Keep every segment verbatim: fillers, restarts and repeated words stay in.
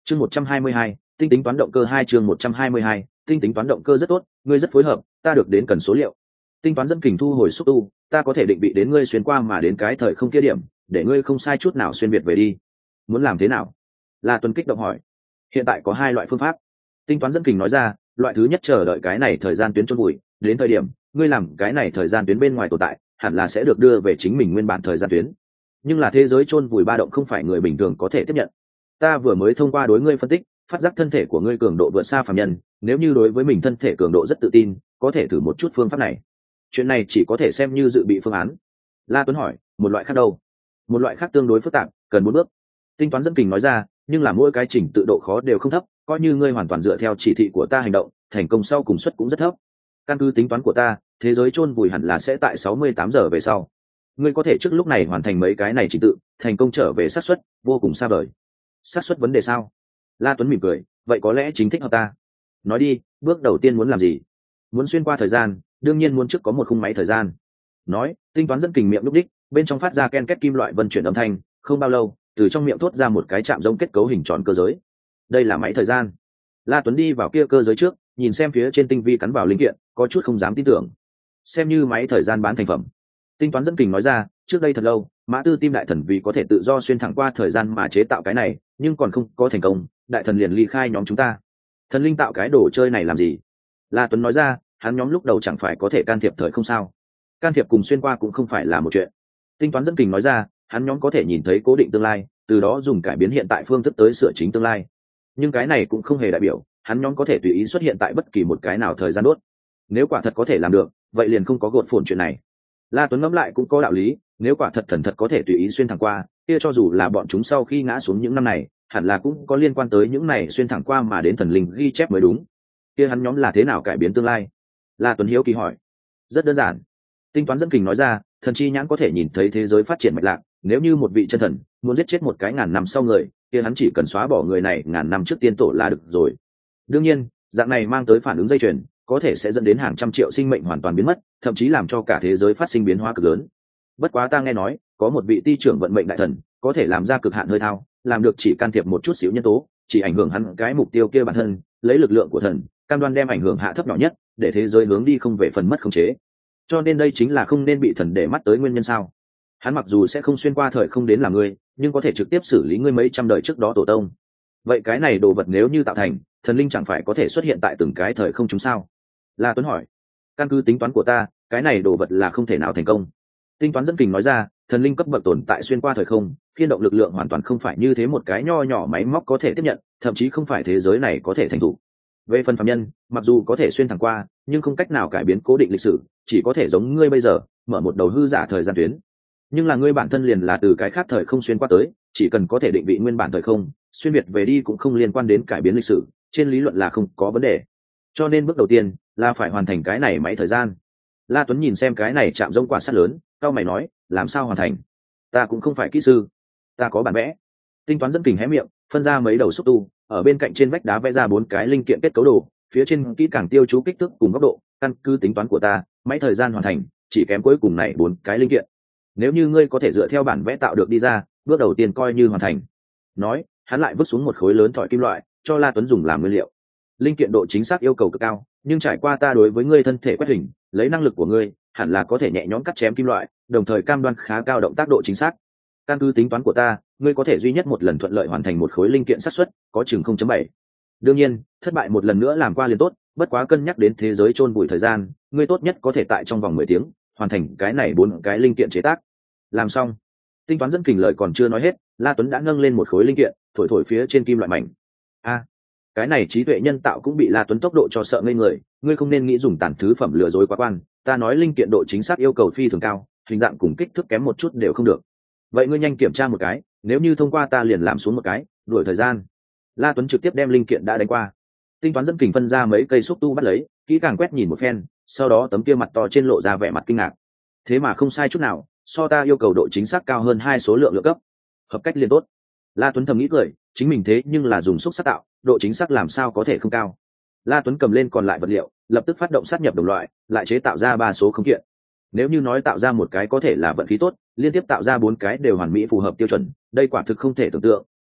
chương một trăm hai mươi hai, tinh tính toán động cơ hai chương một trăm hai mươi hai, tinh tính toán động cơ rất tốt, ngươi rất phối hợp, ta được đến cần số liệu. Tinh toán dẫn kình thu hồi xúc tu, ta có thể định vị đến ngươi xuyên qua mà đến cái thời không kia điểm, để ngươi không sai chút nào xuyên việt về đi. Muốn làm thế nào? La Tuấn kích động hỏi. Hiện tại có hai loại phương pháp. Tinh toán dẫn kình nói ra, loại thứ nhất chờ đợi cái này thời gian tuyến chôn vùi, đến thời điểm ngươi làm cái này thời gian tuyến bên ngoài tồn tại, hẳn là sẽ được đưa về chính mình nguyên bản thời gian tuyến. Nhưng là thế giới chôn vùi ba động không phải người bình thường có thể tiếp nhận. Ta vừa mới thông qua đối ngươi phân tích, phát giác thân thể của ngươi cường độ vượt xa phàm nhân, nếu như đối với mình thân thể cường độ rất tự tin, có thể thử một chút phương pháp này. Chuyện này chỉ có thể xem như dự bị phương án. La Tuấn hỏi, một loại khác đâu? Một loại khác tương đối phức tạp, cần bốn bước. Tinh toán dẫn kình nói ra, nhưng là mỗi cái chỉnh tự độ khó đều không thấp, coi như ngươi hoàn toàn dựa theo chỉ thị của ta hành động, thành công sau cùng suất cũng rất thấp. Căn cứ tính toán của ta, thế giới chôn vùi hẳn là sẽ tại sáu mươi tám giờ về sau. Ngươi có thể trước lúc này hoàn thành mấy cái này chỉnh tự, thành công trở về xác suất vô cùng xa vời. Xác suất vấn đề sao? La Tuấn mỉm cười, vậy có lẽ chính thích hợp ta. Nói đi, bước đầu tiên muốn làm gì? Muốn xuyên qua thời gian, đương nhiên muốn trước có một khung máy thời gian. Nói, tinh toán dẫn kình miệng lúc đích, bên trong phát ra ken két kim loại vân chuyển âm thanh, không bao lâu, từ trong miệng thốt ra một cái chạm giống kết cấu hình tròn cơ giới. Đây là máy thời gian. La Tuấn đi vào kia cơ giới trước, nhìn xem phía trên tinh vi cắn vào linh kiện, có chút không dám tin tưởng. Xem như máy thời gian bán thành phẩm. Tinh toán dẫn kình nói ra, trước đây thật lâu, Mã Tư Tim đại thần vì có thể tự do xuyên thẳng qua thời gian mà chế tạo cái này, nhưng còn không có thành công, đại thần liền ly khai nhóm chúng ta. Thần linh tạo cái đồ chơi này làm gì? La Tuấn nói ra, hắn nhóm lúc đầu chẳng phải có thể can thiệp thời không sao? Can thiệp cùng xuyên qua cũng không phải là một chuyện. Tinh toán dẫn kình nói ra, hắn nhóm có thể nhìn thấy cố định tương lai, từ đó dùng cải biến hiện tại phương thức tới sửa chính tương lai. Nhưng cái này cũng không hề đại biểu hắn nhóm có thể tùy ý xuất hiện tại bất kỳ một cái nào thời gian đốt. Nếu quả thật có thể làm được, vậy liền không có gột phồn chuyện này. La Tuấn ngẫm lại cũng có đạo lý, nếu quả thật thần thật có thể tùy ý xuyên thẳng qua, kia cho dù là bọn chúng sau khi ngã xuống những năm này, hẳn là cũng có liên quan tới những này xuyên thẳng qua mà đến thần linh ghi chép mới đúng. Kia hắn nhóm là thế nào cải biến tương lai? La Tuấn hiếu kỳ hỏi. Rất đơn giản. Tinh toán dẫn kình nói ra, thần chi nhãn có thể nhìn thấy thế giới phát triển mạch lạc, nếu như một vị chân thần muốn giết chết một cái ngàn năm sau người, kia hắn chỉ cần xóa bỏ người này ngàn năm trước tiên tổ là được rồi. Đương nhiên, dạng này mang tới phản ứng dây chuyền, có thể sẽ dẫn đến hàng trăm triệu sinh mệnh hoàn toàn biến mất, thậm chí làm cho cả thế giới phát sinh biến hóa cực lớn. Bất quá ta nghe nói, có một vị ti trưởng vận mệnh đại thần, có thể làm ra cực hạn hơi thao, làm được chỉ can thiệp một chút xíu nhân tố, chỉ ảnh hưởng hắn cái mục tiêu kia bản thân, lấy lực lượng của thần, cam đoan đem ảnh hưởng hạ thấp nhỏ nhất, để thế giới hướng đi không về phần mất khống chế. Cho nên đây chính là không nên bị thần để mắt tới nguyên nhân sao? Hắn mặc dù sẽ không xuyên qua thời không đến làm ngươi, nhưng có thể trực tiếp xử lý ngươi mấy trăm đời trước đó tổ tông. Vậy cái này đồ vật nếu như tạo thành, thần linh chẳng phải có thể xuất hiện tại từng cái thời không chúng sao? La Tuấn hỏi. Căn cứ tính toán của ta, cái này đồ vật là không thể nào thành công. Tinh toán dẫn kình nói ra, thần linh cấp bậc tồn tại xuyên qua thời không, phiên động lực lượng hoàn toàn không phải như thế một cái nho nhỏ máy móc có thể tiếp nhận, thậm chí không phải thế giới này có thể thành thủ. Về phần phàm nhân, mặc dù có thể xuyên thẳng qua, nhưng không cách nào cải biến cố định lịch sử, chỉ có thể giống ngươi bây giờ, mở một đầu hư giả thời gian tuyến. Nhưng là ngươi bản thân liền là từ cái khác thời không xuyên qua tới, chỉ cần có thể định vị nguyên bản thời không, xuyên việt về đi cũng không liên quan đến cải biến lịch sử, trên lý luận là không có vấn đề. Cho nên bước đầu tiên là phải hoàn thành cái này máy thời gian. La Tuấn nhìn xem cái này chạm giống quả sắt lớn, cao mày nói, làm sao hoàn thành? Ta cũng không phải kỹ sư, ta có bản vẽ. Tinh toán dẫn kình hé miệng, phân ra mấy đầu xúc tu, ở bên cạnh trên vách đá vẽ ra bốn cái linh kiện kết cấu đồ, phía trên kỹ càng tiêu chú kích thước cùng góc độ, căn cứ tính toán của ta, máy thời gian hoàn thành, chỉ kém cuối cùng này bốn cái linh kiện. Nếu như ngươi có thể dựa theo bản vẽ tạo được đi ra, bước đầu tiên coi như hoàn thành. Nói, hắn lại vứt xuống một khối lớn thỏi kim loại, cho La Tuấn dùng làm nguyên liệu. Linh kiện độ chính xác yêu cầu cực cao, nhưng trải qua ta đối với ngươi thân thể quét hình, lấy năng lực của ngươi, hẳn là có thể nhẹ nhõm cắt chém kim loại, đồng thời cam đoan khá cao động tác độ chính xác. Căn cứ tính toán của ta, ngươi có thể duy nhất một lần thuận lợi hoàn thành một khối linh kiện xác suất, có chừng không chấm bảy. Đương nhiên, thất bại một lần nữa làm qua liền tốt, bất quá cân nhắc đến thế giới chôn bụi thời gian, ngươi tốt nhất có thể tại trong vòng mười tiếng hoàn thành cái này bốn cái linh kiện chế tác. Làm xong. Tinh toán dẫn kình lợi còn chưa nói hết, La Tuấn đã nâng lên một khối linh kiện, thổi thổi phía trên kim loại mảnh. A, cái này trí tuệ nhân tạo cũng bị La Tuấn tốc độ cho sợ ngây người, ngươi không nên nghĩ dùng tàn thứ phẩm lừa dối quá quan, ta nói linh kiện độ chính xác yêu cầu phi thường cao, hình dạng cùng kích thước kém một chút đều không được. Vậy ngươi nhanh kiểm tra một cái, nếu như thông qua ta liền làm xuống một cái, đuổi thời gian. La Tuấn trực tiếp đem linh kiện đã đánh qua. Tinh toán dẫn kình phân ra mấy cây xúc tu bắt lấy, kỹ càng quét nhìn một phen, sau đó tấm kia mặt to trên lộ ra vẻ mặt kinh ngạc. Thế mà không sai chút nào, so ta yêu cầu độ chính xác cao hơn hai số lượng lượng cấp, hợp cách liền tốt. La Tuấn thầm nghĩ cười, chính mình thế nhưng là dùng xúc sắc tạo, độ chính xác làm sao có thể không cao. La Tuấn cầm lên còn lại vật liệu, lập tức phát động sát nhập đồng loại, lại chế tạo ra ba số không kiện. Nếu như nói tạo ra một cái có thể là vận khí tốt, liên tiếp tạo ra bốn cái đều hoàn mỹ phù hợp tiêu chuẩn, đây quả thực không thể tưởng tượng,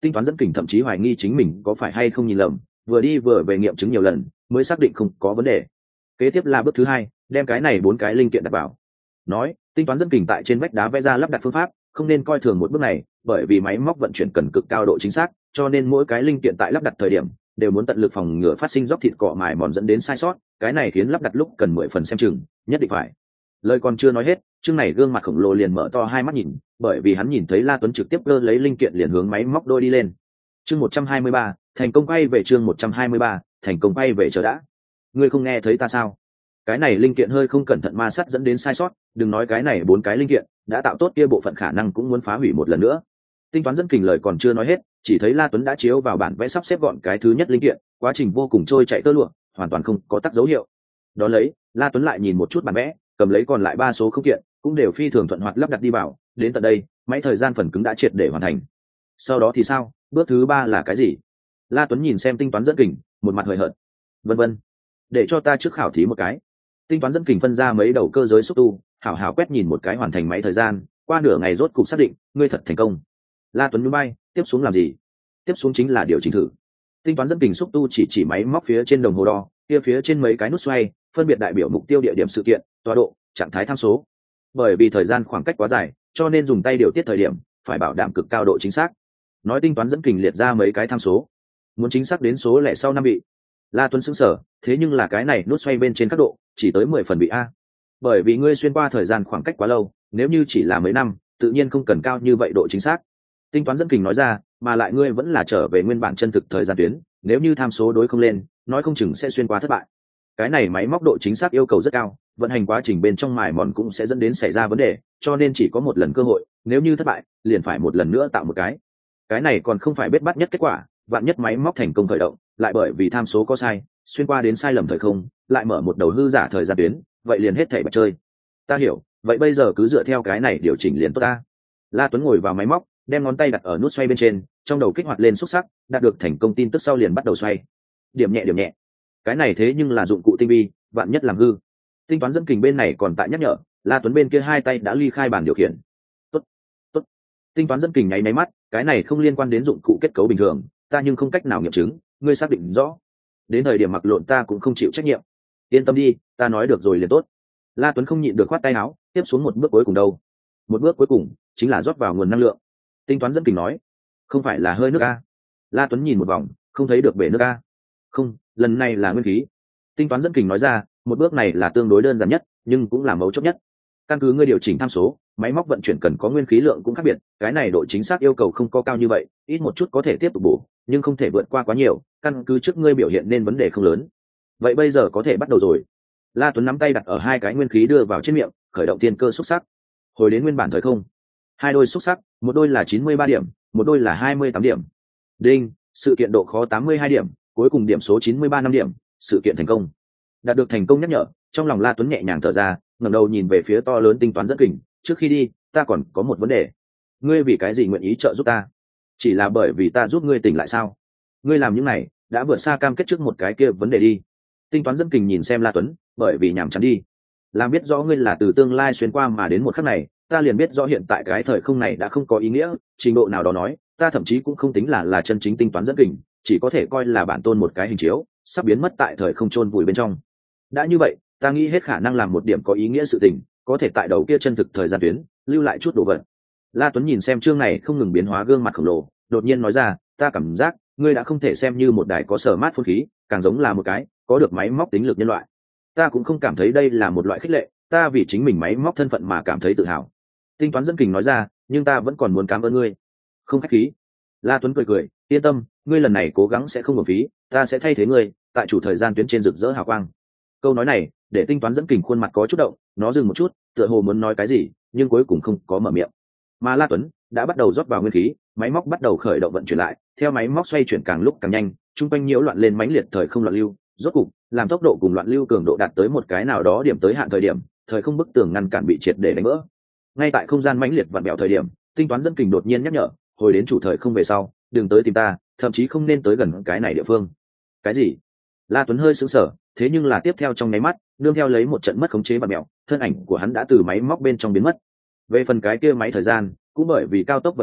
Tinh toán dẫn kình thậm chí hoài nghi chính mình có phải hay không nhìn lầm, vừa đi vừa về nghiệm chứng nhiều lần mới xác định không có vấn đề. Kế tiếp là bước thứ hai, đem cái này bốn cái linh kiện đặt vào. Nói tinh toán dẫn kình tại trên vách đá vẽ ra lắp đặt phương pháp, không nên coi thường một bước này, bởi vì máy móc vận chuyển cần cực cao độ chính xác, cho nên mỗi cái linh kiện tại lắp đặt thời điểm đều muốn tận lực phòng ngừa phát sinh róc thịt cọ mài mòn dẫn đến sai sót, cái này khiến lắp đặt lúc cần mười phần xem chừng, nhất định phải. Lời còn chưa nói hết, chương này gương mặt khổng lồ liền mở to hai mắt nhìn, bởi vì hắn nhìn thấy La Tuấn trực tiếp cơ lấy linh kiện liền hướng máy móc đôi đi lên. Chương một trăm hai mươi ba, thành công quay về chương một trăm hai mươi ba, thành công quay về chờ đã. Ngươi không nghe thấy ta sao? Cái này linh kiện hơi không cẩn thận ma sát dẫn đến sai sót, đừng nói cái này bốn cái linh kiện, đã tạo tốt kia bộ phận khả năng cũng muốn phá hủy một lần nữa. Tinh toán dẫn kình lời còn chưa nói hết, chỉ thấy La Tuấn đã chiếu vào bản vẽ sắp xếp gọn cái thứ nhất linh kiện, quá trình vô cùng trôi chạy tơ lụa, hoàn toàn không có tác dấu hiệu. Đó lấy, La Tuấn lại nhìn một chút bản vẽ, cầm lấy còn lại ba số không kiện, cũng đều phi thường thuận hoạt lắp đặt đi vào, đến tận đây, máy thời gian phần cứng đã triệt để hoàn thành. Sau đó thì sao? Bước thứ ba là cái gì? La Tuấn nhìn xem tinh toán dẫn kình, một mặt hời hợt. Vân vân. Để cho ta trước khảo thí một cái. Tinh toán dẫn kình phân ra mấy đầu cơ giới xúc tu, hảo hảo quét nhìn một cái hoàn thành máy thời gian, qua nửa ngày rốt cục xác định, ngươi thật thành công. La Tuấn nhún bay, tiếp xuống làm gì? Tiếp xuống chính là điều chỉnh thử. Tinh toán dẫn kình xúc tu chỉ chỉ máy móc phía trên đồng hồ đo, kia phía trên mấy cái nút xoay, phân biệt đại biểu mục tiêu địa điểm sự kiện, tọa độ, trạng thái tham số. Bởi vì thời gian khoảng cách quá dài, cho nên dùng tay điều tiết thời điểm, phải bảo đảm cực cao độ chính xác. Nói tinh toán dẫn kình liệt ra mấy cái tham số, muốn chính xác đến số lẻ sau năm vị. La Tuấn sững sờ, thế nhưng là cái này nút xoay bên trên các độ, chỉ tới mười phần bị a. Bởi vì ngươi xuyên qua thời gian khoảng cách quá lâu, nếu như chỉ là mấy năm, tự nhiên không cần cao như vậy độ chính xác. Tinh toán dẫn kình nói ra, mà lại ngươi vẫn là trở về nguyên bản chân thực thời gian tuyến, nếu như tham số đối không lên, nói không chừng sẽ xuyên qua thất bại. Cái này máy móc độ chính xác yêu cầu rất cao, vận hành quá trình bên trong mài mòn cũng sẽ dẫn đến xảy ra vấn đề, cho nên chỉ có một lần cơ hội, nếu như thất bại, liền phải một lần nữa tạo một cái. Cái này còn không phải bết bắt nhất kết quả, vạn nhất máy móc thành công khởi động, lại bởi vì tham số có sai, xuyên qua đến sai lầm thời không, lại mở một đầu hư giả thời gian tuyến, vậy liền hết thảy bạch chơi. Ta hiểu, vậy bây giờ cứ dựa theo cái này điều chỉnh liền tốt ta. La Tuấn ngồi vào máy móc, đem ngón tay đặt ở nút xoay bên trên, trong đầu kích hoạt lên xúc sắc, đạt được thành công tin tức sau liền bắt đầu xoay. Điểm nhẹ điểm nhẹ. Cái này thế nhưng là dụng cụ tinh vi, vạn nhất làm hư. Tinh toán dẫn kình bên này còn tại nhắc nhở, La Tuấn bên kia hai tay đã ly khai bàn điều khiển. Tốt, tốt. Tinh toán dẫn kình nháy máy mắt, cái này không liên quan đến dụng cụ kết cấu bình thường, ta nhưng không cách nào nghiệm chứng, ngươi xác định rõ. Đến thời điểm mặc lộn ta cũng không chịu trách nhiệm. Yên tâm đi, ta nói được rồi liền tốt. La Tuấn không nhịn được khoát tay áo, tiếp xuống một bước cuối cùng đâu. Một bước cuối cùng chính là rót vào nguồn năng lượng. Tinh toán dẫn kình nói, không phải là hơi nước a? La Tuấn nhìn một vòng, không thấy được bể nước a. Không, lần này là nguyên khí. Tinh toán dẫn kình nói ra, một bước này là tương đối đơn giản nhất, nhưng cũng là mấu chốt nhất. Căn cứ ngươi điều chỉnh tham số, máy móc vận chuyển cần có nguyên khí lượng cũng khác biệt, cái này độ chính xác yêu cầu không có cao như vậy, ít một chút có thể tiếp tục bổ, nhưng không thể vượt qua quá nhiều, căn cứ trước ngươi biểu hiện nên vấn đề không lớn. Vậy bây giờ có thể bắt đầu rồi. La Tuấn nắm tay đặt ở hai cái nguyên khí đưa vào trên miệng, khởi động tiên cơ xúc sắc. Hồi đến nguyên bản thời không. Hai đôi xúc sắc, một đôi là chín mươi ba điểm, một đôi là hai mươi tám điểm. Đinh, sự kiện độ khó tám mươi hai điểm, cuối cùng điểm số chín mươi ba năm điểm, sự kiện thành công. Đạt được thành công nhắc nhở, trong lòng La Tuấn nhẹ nhàng thở ra, ngẩng đầu nhìn về phía to lớn tinh toán dẫn kình, trước khi đi, ta còn có một vấn đề. Ngươi vì cái gì nguyện ý trợ giúp ta? Chỉ là bởi vì ta giúp ngươi tỉnh lại sao? Ngươi làm những này, đã vượt xa cam kết trước một cái kia vấn đề đi. Tinh toán dẫn kình nhìn xem La Tuấn, bởi vì nhảm chán đi. Làm biết rõ ngươi là từ tương lai xuyên qua mà đến một khắc này, ta liền biết rõ hiện tại cái thời không này đã không có ý nghĩa, trình độ nào đó nói, ta thậm chí cũng không tính là là chân chính tinh toán dẫn kình, chỉ có thể coi là bản tôn một cái hình chiếu, sắp biến mất tại thời không chôn vùi bên trong. Đã như vậy, ta nghĩ hết khả năng làm một điểm có ý nghĩa sự tình, có thể tại đầu kia chân thực thời gian tuyến, lưu lại chút đồ vật. La Tuấn nhìn xem chương này không ngừng biến hóa gương mặt khổng lồ, đột nhiên nói ra, ta cảm giác, ngươi đã không thể xem như một đài có sở mát phun khí, càng giống là một cái có được máy móc tính lực nhân loại. Ta cũng không cảm thấy đây là một loại khích lệ, ta vì chính mình máy móc thân phận mà cảm thấy tự hào. Tinh toán dẫn kình nói ra, nhưng ta vẫn còn muốn cảm ơn ngươi. Không khách khí. La Tuấn cười cười, yên tâm, ngươi lần này cố gắng sẽ không uổng phí, ta sẽ thay thế ngươi, tại chủ thời gian tuyến trên rực rỡ hào quang. Câu nói này, để tinh toán dẫn kình khuôn mặt có chút động, nó dừng một chút, tựa hồ muốn nói cái gì, nhưng cuối cùng không có mở miệng. Mà La Tuấn đã bắt đầu rót vào nguyên khí, máy móc bắt đầu khởi động vận chuyển lại, theo máy móc xoay chuyển càng lúc càng nhanh, trung quanh nhiễu loạn lên mãnh liệt thời không loạn lưu, rốt cục làm tốc độ cùng loạn lưu cường độ đạt tới một cái nào đó điểm tới hạn thời điểm, thời không bức tường ngăn cản bị triệt để đánh vỡ. Ngay tại không gian mãnh liệt vặn bẹo thời điểm, tinh toán dẫn kình đột nhiên nhắc nhở, hồi đến chủ thời không về sau, đừng tới tìm ta, thậm chí không nên tới gần cái này địa phương. Cái gì? La Tuấn hơi sững sờ, thế nhưng là tiếp theo trong nháy mắt, nương theo lấy một trận mất khống chế vặn bẹo, thân ảnh của hắn đã từ máy móc bên trong biến mất. Về phần cái kia máy thời gian, cũng bởi vì cao tốc vận chuyển,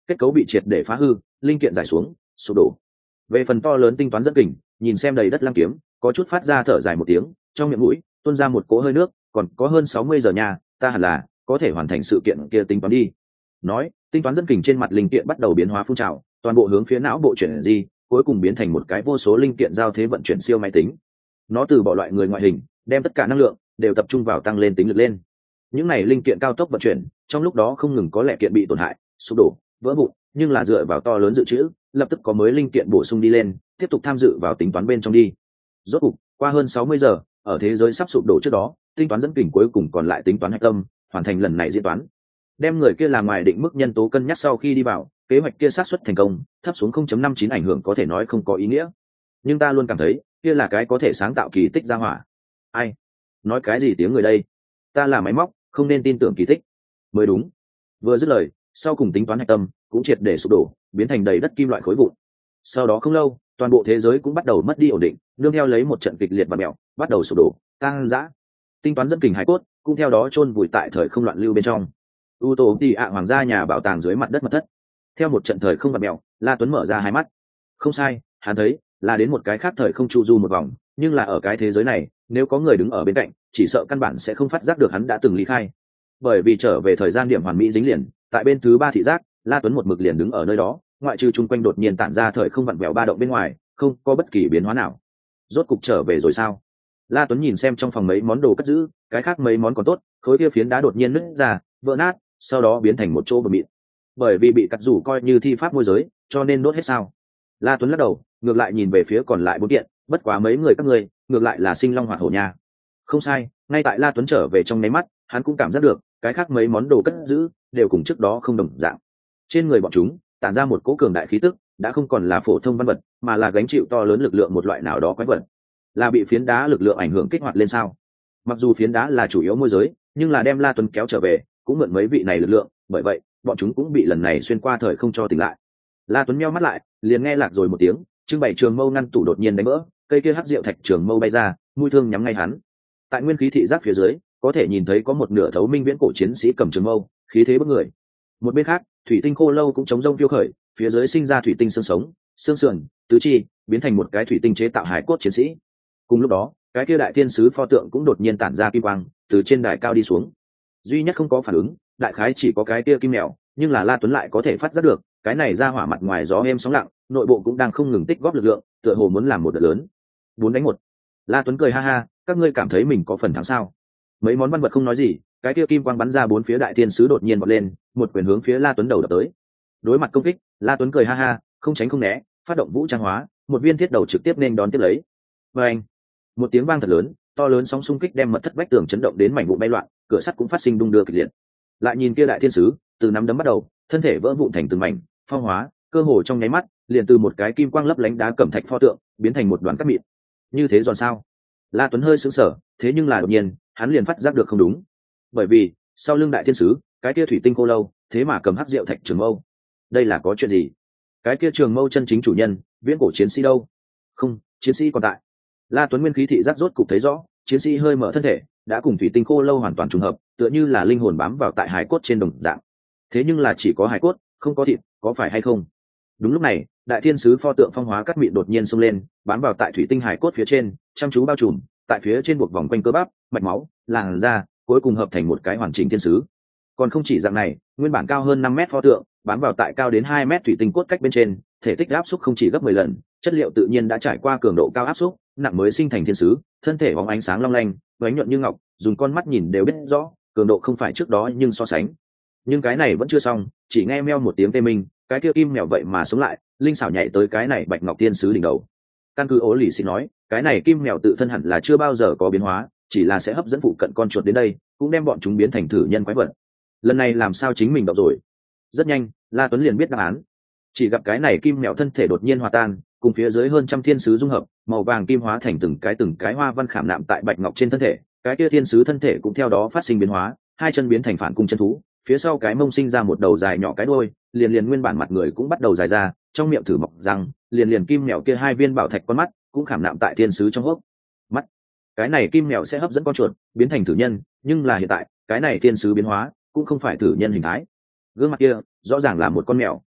kết cấu bị triệt để phá hư, linh kiện rải xuống sụp đổ. Về phần to lớn tinh toán dẫn kình, nhìn xem đầy đất lăng kiếm, có chút phát ra thở dài một tiếng, trong miệng mũi tuôn ra một cỗ hơi nước, còn có hơn sáu mươi giờ nha, ta hẳn là có thể hoàn thành sự kiện kia tính toán đi. Nói, tinh toán dẫn kình trên mặt linh kiện bắt đầu biến hóa phun trào, toàn bộ hướng phía não bộ chuyển di, cuối cùng biến thành một cái vô số linh kiện giao thế vận chuyển siêu máy tính. Nó từ bỏ loại người ngoại hình, đem tất cả năng lượng đều tập trung vào tăng lên tính lực lên. Những này linh kiện cao tốc vận chuyển, trong lúc đó không ngừng có lẻ kiện bị tổn hại, sụp đổ, vỡ vụn, nhưng là dựa vào to lớn dự trữ, lập tức có mới linh kiện bổ sung đi lên, tiếp tục tham dự vào tính toán bên trong đi. Rốt cục, qua hơn sáu mươi giờ, ở thế giới sắp sụp đổ trước đó, tính toán dẫn kình cuối cùng còn lại tính toán hạch tâm, hoàn thành lần này diễn toán. Đem người kia làm ngoài định mức nhân tố cân nhắc sau khi đi vào, kế hoạch kia xác suất thành công, thấp xuống không chấm năm chín ảnh hưởng có thể nói không có ý nghĩa. Nhưng ta luôn cảm thấy, kia là cái có thể sáng tạo kỳ tích ra hỏa. Ai? Nói cái gì tiếng người đây? Ta là máy móc, không nên tin tưởng kỳ tích. Mới đúng. Vừa dứt lời, sau cùng tính toán hạch tâm cũng triệt để sụp đổ, biến thành đầy đất kim loại khối vụn. Sau đó không lâu, toàn bộ thế giới cũng bắt đầu mất đi ổn định, nương theo lấy một trận kịch liệt và mèo, bắt đầu sụp đổ, tăng dã. Tính toán dẫn kình hải cốt cũng theo đó chôn vùi tại thời không loạn lưu bên trong. U tổ tỷ ạ hoàng gia nhà bảo tàng dưới mặt đất mật thất. Theo một trận thời không vặn mèo, La Tuấn mở ra hai mắt. Không sai, hắn thấy là đến một cái khác thời không chu du một vòng, nhưng là ở cái thế giới này, nếu có người đứng ở bên cạnh, chỉ sợ căn bản sẽ không phát giác được hắn đã từng ly khai. Bởi vì trở về thời gian điểm hoàn mỹ dính liền, tại bên thứ ba thị giác, La Tuấn một mực liền đứng ở nơi đó, ngoại trừ chung quanh đột nhiên tản ra thời không vặn vẹo ba động bên ngoài, không có bất kỳ biến hóa nào. Rốt cục trở về rồi sao? La Tuấn nhìn xem trong phòng mấy món đồ cất giữ, cái khác mấy món còn tốt, khối kia phiến đá đột nhiên nứt ra, vỡ nát, sau đó biến thành một chỗ bờ mịn. Bởi vì bị cắt rủ coi như thi pháp môi giới, cho nên đốt hết sao? La Tuấn lắc đầu, ngược lại nhìn về phía còn lại bốn kiện, bất quá mấy người các ngươi, ngược lại là sinh long hoạt hổ nha. Không sai, ngay tại La Tuấn trở về trong nháy mắt, hắn cũng cảm giác được, cái khác mấy món đồ cất giữ đều cùng trước đó không đồng dạng. Trên người bọn chúng tản ra một cỗ cường đại khí tức, đã không còn là phổ thông văn vật, mà là gánh chịu to lớn lực lượng một loại nào đó quái vật. Là bị phiến đá lực lượng ảnh hưởng kích hoạt lên sao? Mặc dù phiến đá là chủ yếu môi giới, nhưng là đem La Tuấn kéo trở về, cũng mượn mấy vị này lực lượng, bởi vậy, bọn chúng cũng bị lần này xuyên qua thời không cho tỉnh lại. La Tuấn nheo mắt lại, liền nghe lạc rồi một tiếng, trưng bày trường mâu ngăn tủ đột nhiên đánh vỡ, cây kia hắc diệu thạch trường mâu bay ra, mũi thương nhắm ngay hắn. Tại nguyên khí thị giác phía dưới, có thể nhìn thấy có một nửa thấu minh viễn cổ chiến sĩ cầm trường mâu, khí thế bức người. Một bên khác, thủy tinh khô lâu cũng chống rông phiêu khởi, phía dưới sinh ra thủy tinh xương sống, xương sườn, tứ chi, biến thành một cái thủy tinh chế tạo hải cốt chiến sĩ. Cùng lúc đó, cái kia đại thiên sứ pho tượng cũng đột nhiên tản ra kim quang, từ trên đài cao đi xuống. Duy nhất không có phản ứng, đại khái chỉ có cái kia kim mèo, nhưng là La Tuấn lại có thể phát giác được, cái này ra hỏa mặt ngoài gió êm sóng lặng, nội bộ cũng đang không ngừng tích góp lực lượng, tựa hồ muốn làm một đợt lớn. Bốn đánh một. La Tuấn cười ha ha, các ngươi cảm thấy mình có phần thắng sao? Mấy món văn vật không nói gì, cái kia kim quang bắn ra bốn phía đại thiên sứ đột nhiên vọt lên, một quyền hướng phía La Tuấn đầu đập tới. Đối mặt công kích, La Tuấn cười ha ha, không tránh không né, phát động vũ trang hóa, một viên thiết đầu trực tiếp nên đón tiếp lấy. Và anh, một tiếng vang thật lớn, to lớn sóng xung kích đem mật thất vách tường chấn động đến mảnh vụn bay loạn, cửa sắt cũng phát sinh đung đưa kịch liệt. Lại nhìn kia đại thiên sứ, từ nắm đấm bắt đầu, thân thể vỡ vụn thành từng mảnh, phong hóa, cơ hồ trong nháy mắt, liền từ một cái kim quang lấp lánh đá cẩm thạch pho tượng, biến thành một đoàn cát mịn. Như thế giòn sao? La Tuấn hơi sững sờ, thế nhưng là đột nhiên, hắn liền phát giác được không đúng. Bởi vì, sau lưng đại thiên sứ, cái kia thủy tinh cô lâu, thế mà cầm hắc diệu thạch trường mâu. Đây là có chuyện gì? Cái kia trường mâu chân chính chủ nhân, viễn cổ chiến sĩ đâu? Không, chiến sĩ còn tại. La Tuấn nguyên khí thị giác rốt cục thấy rõ, chiến sĩ hơi mở thân thể, đã cùng thủy tinh khô lâu hoàn toàn trùng hợp, tựa như là linh hồn bám vào tại hải cốt trên đồng dạng. Thế nhưng là chỉ có hải cốt, không có thịt, có phải hay không? Đúng lúc này, đại thiên sứ pho tượng phong hóa cắt mịn đột nhiên xông lên, bám vào tại thủy tinh hải cốt phía trên, chăm chú bao trùm, tại phía trên buộc vòng quanh cơ bắp, mạch máu, làn da, cuối cùng hợp thành một cái hoàn chỉnh thiên sứ. Còn không chỉ dạng này, nguyên bản cao hơn năm mét pho tượng, bám vào tại cao đến hai mét thủy tinh cốt cách bên trên, thể tích áp xúc không chỉ gấp mười lần, chất liệu tự nhiên đã trải qua cường độ cao áp xúc, nặng mới sinh thành thiên sứ, thân thể bóng ánh sáng long lanh, ánh nhuận như ngọc, dùng con mắt nhìn đều biết rõ, cường độ không phải trước đó nhưng so sánh. Nhưng cái này vẫn chưa xong, chỉ nghe meo một tiếng tê minh, cái kia kim mèo vậy mà sống lại, linh xảo nhảy tới cái này bạch ngọc thiên sứ đỉnh đầu. Căn cứ ố lì xì nói, cái này kim mèo tự thân hẳn là chưa bao giờ có biến hóa, chỉ là sẽ hấp dẫn phụ cận con chuột đến đây, cũng đem bọn chúng biến thành thử nhân quái vật. Lần này làm sao chính mình động rồi? Rất nhanh, La Tuấn liền biết đáp án. Chỉ gặp cái này kim mèo thân thể đột nhiên hòa tan, cùng phía dưới hơn trăm thiên sứ dung hợp, màu vàng kim hóa thành từng cái từng cái hoa văn khảm nạm tại bạch ngọc trên thân thể, cái kia thiên sứ thân thể cũng theo đó phát sinh biến hóa, hai chân biến thành phản cung chân thú, phía sau cái mông sinh ra một đầu dài nhỏ cái đuôi, liền liền nguyên bản mặt người cũng bắt đầu dài ra, trong miệng thử mọc răng, liền liền kim mèo kia hai viên bảo thạch con mắt cũng khảm nạm tại thiên sứ trong hốc mắt. Cái này kim mèo sẽ hấp dẫn con chuột, biến thành thử nhân, nhưng là hiện tại, cái này thiên sứ biến hóa cũng không phải thử nhân hình thái. Gương mặt kia rõ ràng là một con mèo,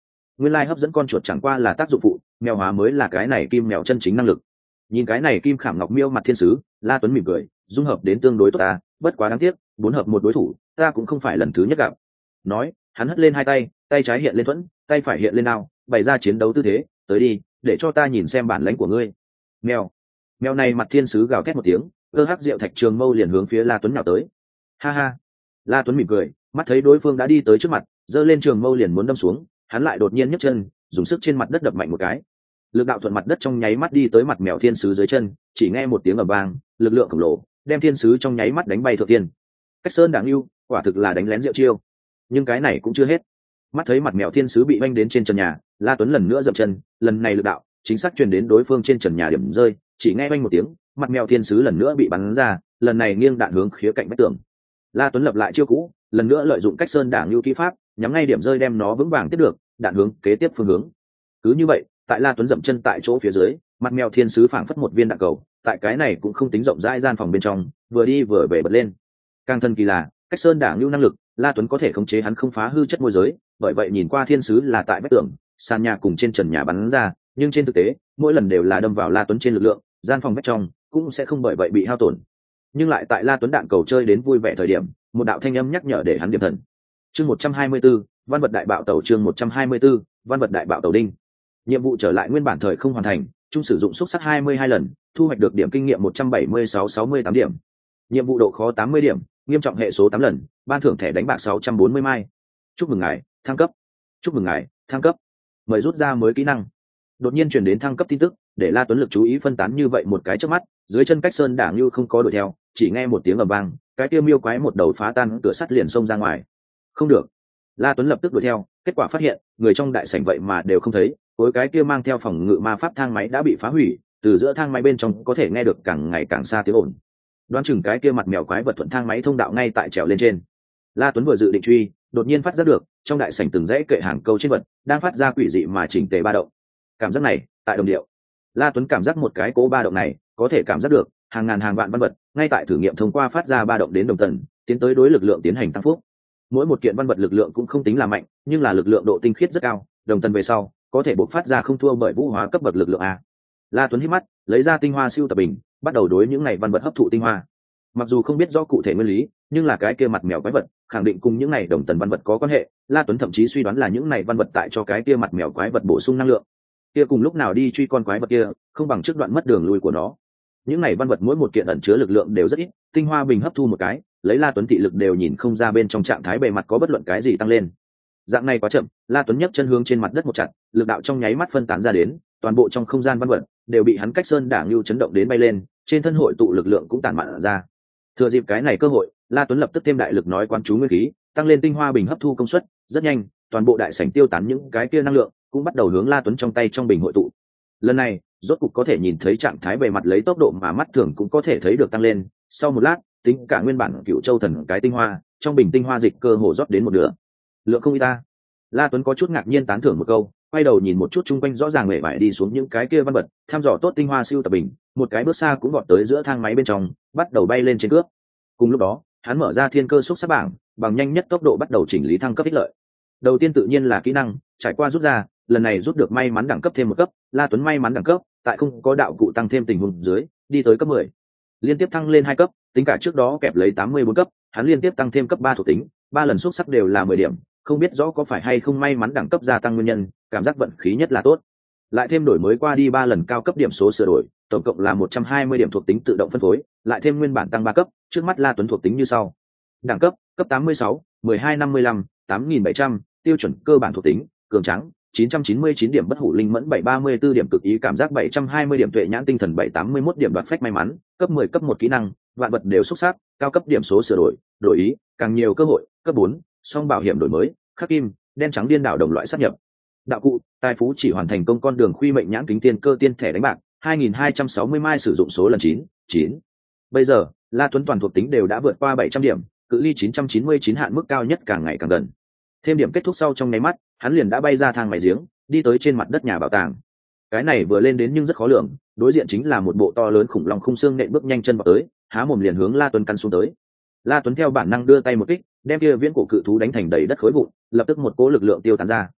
nguyên lai hấp dẫn con chuột chẳng qua là tác dụng phụ, mèo hóa mới là cái này kim mèo chân chính năng lực. Nhìn cái này kim khảm ngọc miêu mặt thiên sứ, La Tuấn mỉm cười, dung hợp đến tương đối tốt ta, bất quá đáng tiếc, bốn hợp một đối thủ, ta cũng không phải lần thứ nhất gặp. Nói, hắn hất lên hai tay, tay trái hiện lên thuẫn, tay phải hiện lên nào, bày ra chiến đấu tư thế, tới đi, để cho ta nhìn xem bản lãnh của ngươi. Mèo, mèo này mặt thiên sứ gào thét một tiếng, cơ hắc rượu thạch trường mâu liền hướng phía La Tuấn nào tới. Ha ha, La Tuấn mỉm cười, mắt thấy đối phương đã đi tới trước mặt, giơ lên trường mâu liền muốn đâm xuống, hắn lại đột nhiên nhấc chân, dùng sức trên mặt đất đập mạnh một cái. Lực đạo thuận mặt đất trong nháy mắt đi tới mặt mèo thiên sứ dưới chân, chỉ nghe một tiếng ầm vang, lực lượng khổng lồ đem thiên sứ trong nháy mắt đánh bay thượng thiên. Cách sơn đảng yêu, quả thực là đánh lén diệu chiêu. Nhưng cái này cũng chưa hết. Mắt thấy mặt mèo thiên sứ bị vanh đến trên trần nhà, La Tuấn lần nữa dậm chân, lần này lực đạo chính xác truyền đến đối phương trên trần nhà điểm rơi, chỉ nghe vang một tiếng, mặt mèo thiên sứ lần nữa bị bắn ra, lần này nghiêng đạn hướng khía cạnh vách tường. La Tuấn lập lại chiêu cũ, lần nữa lợi dụng cách sơn đảng lưu kỹ pháp, nhắm ngay điểm rơi đem nó vững vàng tiếp được, đạn hướng kế tiếp phương hướng. Cứ như vậy, tại La Tuấn dậm chân tại chỗ phía dưới, mặt mèo thiên sứ phảng phất một viên đạn cầu, tại cái này cũng không tính rộng rãi gian phòng bên trong, vừa đi vừa về bật lên. Càng thần kỳ là, cách sơn đảng lưu năng lực, La Tuấn có thể khống chế hắn không phá hư chất môi giới, bởi vậy nhìn qua thiên sứ là tại vách tường, sàn nhà cùng trên trần nhà bắn ra, nhưng trên thực tế, mỗi lần đều là đâm vào La Tuấn trên lực lượng, gian phòng vách trong cũng sẽ không bởi vậy bị hao tổn. Nhưng lại tại La Tuấn đạn cầu chơi đến vui vẻ thời điểm, một đạo thanh âm nhắc nhở để hắn điểm thần. Chương một trăm hai mươi 124, văn vật đại bạo tàu chương một trăm hai mươi 124, văn vật đại bạo tàu đinh. Nhiệm vụ trở lại nguyên bản thời không hoàn thành, chung sử dụng xúc sắc hai mươi hai lần, thu hoạch được điểm kinh nghiệm một trăm bảy mươi sáu sáu mươi tám điểm. Nhiệm vụ độ khó tám mươi điểm, nghiêm trọng hệ số tám lần, ban thưởng thẻ đánh bạc sáu trăm bốn mươi mai. Chúc mừng ngài, thăng cấp. Chúc mừng ngài, thăng cấp. Mời rút ra mới kỹ năng. Đột nhiên truyền đến thăng cấp tin tức, để La Tuấn lực chú ý phân tán như vậy một cái trước mắt, dưới chân cách sơn đảng như không có đuổi theo, chỉ nghe một tiếng ầm vang, cái kia miêu quái một đầu phá tan cửa sắt liền xông ra ngoài. Không được. La Tuấn lập tức đuổi theo, kết quả phát hiện, người trong đại sảnh vậy mà đều không thấy, khối cái kia mang theo phòng ngự ma pháp thang máy đã bị phá hủy, từ giữa thang máy bên trong có thể nghe được càng ngày càng xa tiếng ồn. Đoán chừng cái kia mặt mèo quái vật thuận thang máy thông đạo ngay tại trèo lên trên. La Tuấn vừa dự định truy, đột nhiên phát giác được, trong đại sảnh từng dãy kệ hàng câu trên vật đang phát ra quỷ dị mà chỉnh tề ba động. Cảm giác này, tại đồng điệu. La Tuấn cảm giác một cái cố ba động này, có thể cảm giác được hàng ngàn hàng vạn văn vật ngay tại thử nghiệm thông qua phát ra ba động đến đồng tần, tiến tới đối lực lượng tiến hành tăng phúc. Mỗi một kiện văn vật lực lượng cũng không tính là mạnh, nhưng là lực lượng độ tinh khiết rất cao, đồng tần về sau có thể bộc phát ra không thua bởi vũ hóa cấp bậc lực lượng a. La Tuấn hít mắt, lấy ra tinh hoa siêu tập bình, bắt đầu đối những này văn vật hấp thụ tinh hoa. Mặc dù không biết rõ cụ thể nguyên lý, nhưng là cái kia mặt mèo quái vật khẳng định cùng những này đồng tần văn vật có quan hệ. La Tuấn thậm chí suy đoán là những này văn vật tại cho cái kia mặt mèo quái vật bổ sung năng lượng. Kia cùng lúc nào đi truy con quái vật kia, không bằng trước đoạn mất đường lui của nó. Những này văn vật mỗi một kiện ẩn chứa lực lượng đều rất ít, tinh hoa bình hấp thu một cái, lấy La Tuấn thị lực đều nhìn không ra bên trong trạng thái bề mặt có bất luận cái gì tăng lên. Dạng này quá chậm, La Tuấn nhấc chân hướng trên mặt đất một chặt, lực đạo trong nháy mắt phân tán ra đến, toàn bộ trong không gian văn vật đều bị hắn cách sơn đảng lưu chấn động đến bay lên, trên thân hội tụ lực lượng cũng tản mạn ra. Thừa dịp cái này cơ hội, La Tuấn lập tức thêm đại lực nói quán chú nguyên khí, tăng lên tinh hoa bình hấp thu công suất, rất nhanh, toàn bộ đại sảnh tiêu tán những cái kia năng lượng, cũng bắt đầu hướng La Tuấn trong tay trong bình hội tụ. Lần này, rốt cục có thể nhìn thấy trạng thái bề mặt lấy tốc độ mà mắt thường cũng có thể thấy được tăng lên. Sau một lát, tính cả nguyên bản Cựu Châu thần cái tinh hoa, trong bình tinh hoa dịch cơ hồ rót đến một nửa. Lượng không y ta. La Tuấn có chút ngạc nhiên tán thưởng một câu, quay đầu nhìn một chút chung quanh rõ ràng mệt mỏi đi xuống những cái kia văn vật, thăm dò tốt tinh hoa siêu tập bình, một cái bước xa cũng vọt tới giữa thang máy bên trong, bắt đầu bay lên trên cướp. Cùng lúc đó, hắn mở ra thiên cơ xúc sắc bảng, bằng nhanh nhất tốc độ bắt đầu chỉnh lý thăng cấp ích lợi. Đầu tiên tự nhiên là kỹ năng, trải qua rút ra, lần này rút được may mắn đẳng cấp thêm một cấp, La Tuấn may mắn đẳng cấp, tại không có đạo cụ tăng thêm tình huống dưới, đi tới cấp mười. Liên tiếp thăng lên hai cấp, tính cả trước đó kẹp lấy tám mươi bốn cấp, hắn liên tiếp tăng thêm cấp ba thuộc tính, ba lần xúc sắc đều là mười điểm, không biết rõ có phải hay không may mắn đẳng cấp gia tăng nguyên nhân, cảm giác vận khí nhất là tốt. Lại thêm đổi mới qua đi ba lần cao cấp điểm số sửa đổi, tổng cộng là một trăm hai mươi điểm thuộc tính tự động phân phối, lại thêm nguyên bản tăng ba cấp, trước mắt La Tuấn thuộc tính như sau. Đẳng cấp, cấp tám mươi sáu, mười hai năm mươi lăm, tám nghìn bảy trăm, tiêu chuẩn cơ bản thuộc tính, cường trắng, chín trăm chín mươi chín điểm bất hủ linh mẫn bảy trăm ba mươi tư điểm cực ý cảm giác bảy trăm hai mươi điểm tuệ nhãn tinh thần bảy trăm tám mươi mốt điểm đoạt phách may mắn, cấp mười cấp một kỹ năng, vạn vật đều xúc sắc, cao cấp điểm số sửa đổi, đổi ý, càng nhiều cơ hội, cấp bốn, song bảo hiểm đổi mới, khắc kim, đen trắng điên đảo đồng loại sát nhập. Đạo cụ, tài phú chỉ hoàn thành công con đường khuy mệnh nhãn kính tiên cơ tiên thẻ đánh bạc, hai nghìn hai trăm sáu mươi mai sử dụng số lần chín, chín. Bây giờ, La Tuấn toàn thuộc tính đều đã vượt qua bảy trăm điểm, cự ly chín trăm chín mươi chín hạn mức cao nhất càng ngày càng gần. Thêm điểm kết thúc sau trong nháy mắt, hắn liền đã bay ra thang máy giếng, đi tới trên mặt đất nhà bảo tàng. Cái này vừa lên đến nhưng rất khó lường, đối diện chính là một bộ to lớn khủng long khung xương nện bước nhanh chân vào tới, há mồm liền hướng La Tuấn căn xuống tới. La Tuấn theo bản năng đưa tay một kích, đem kia viễn cổ cự thú đánh thành đầy đất khối vụn, lập tức một cỗ lực lượng tiêu tán ra.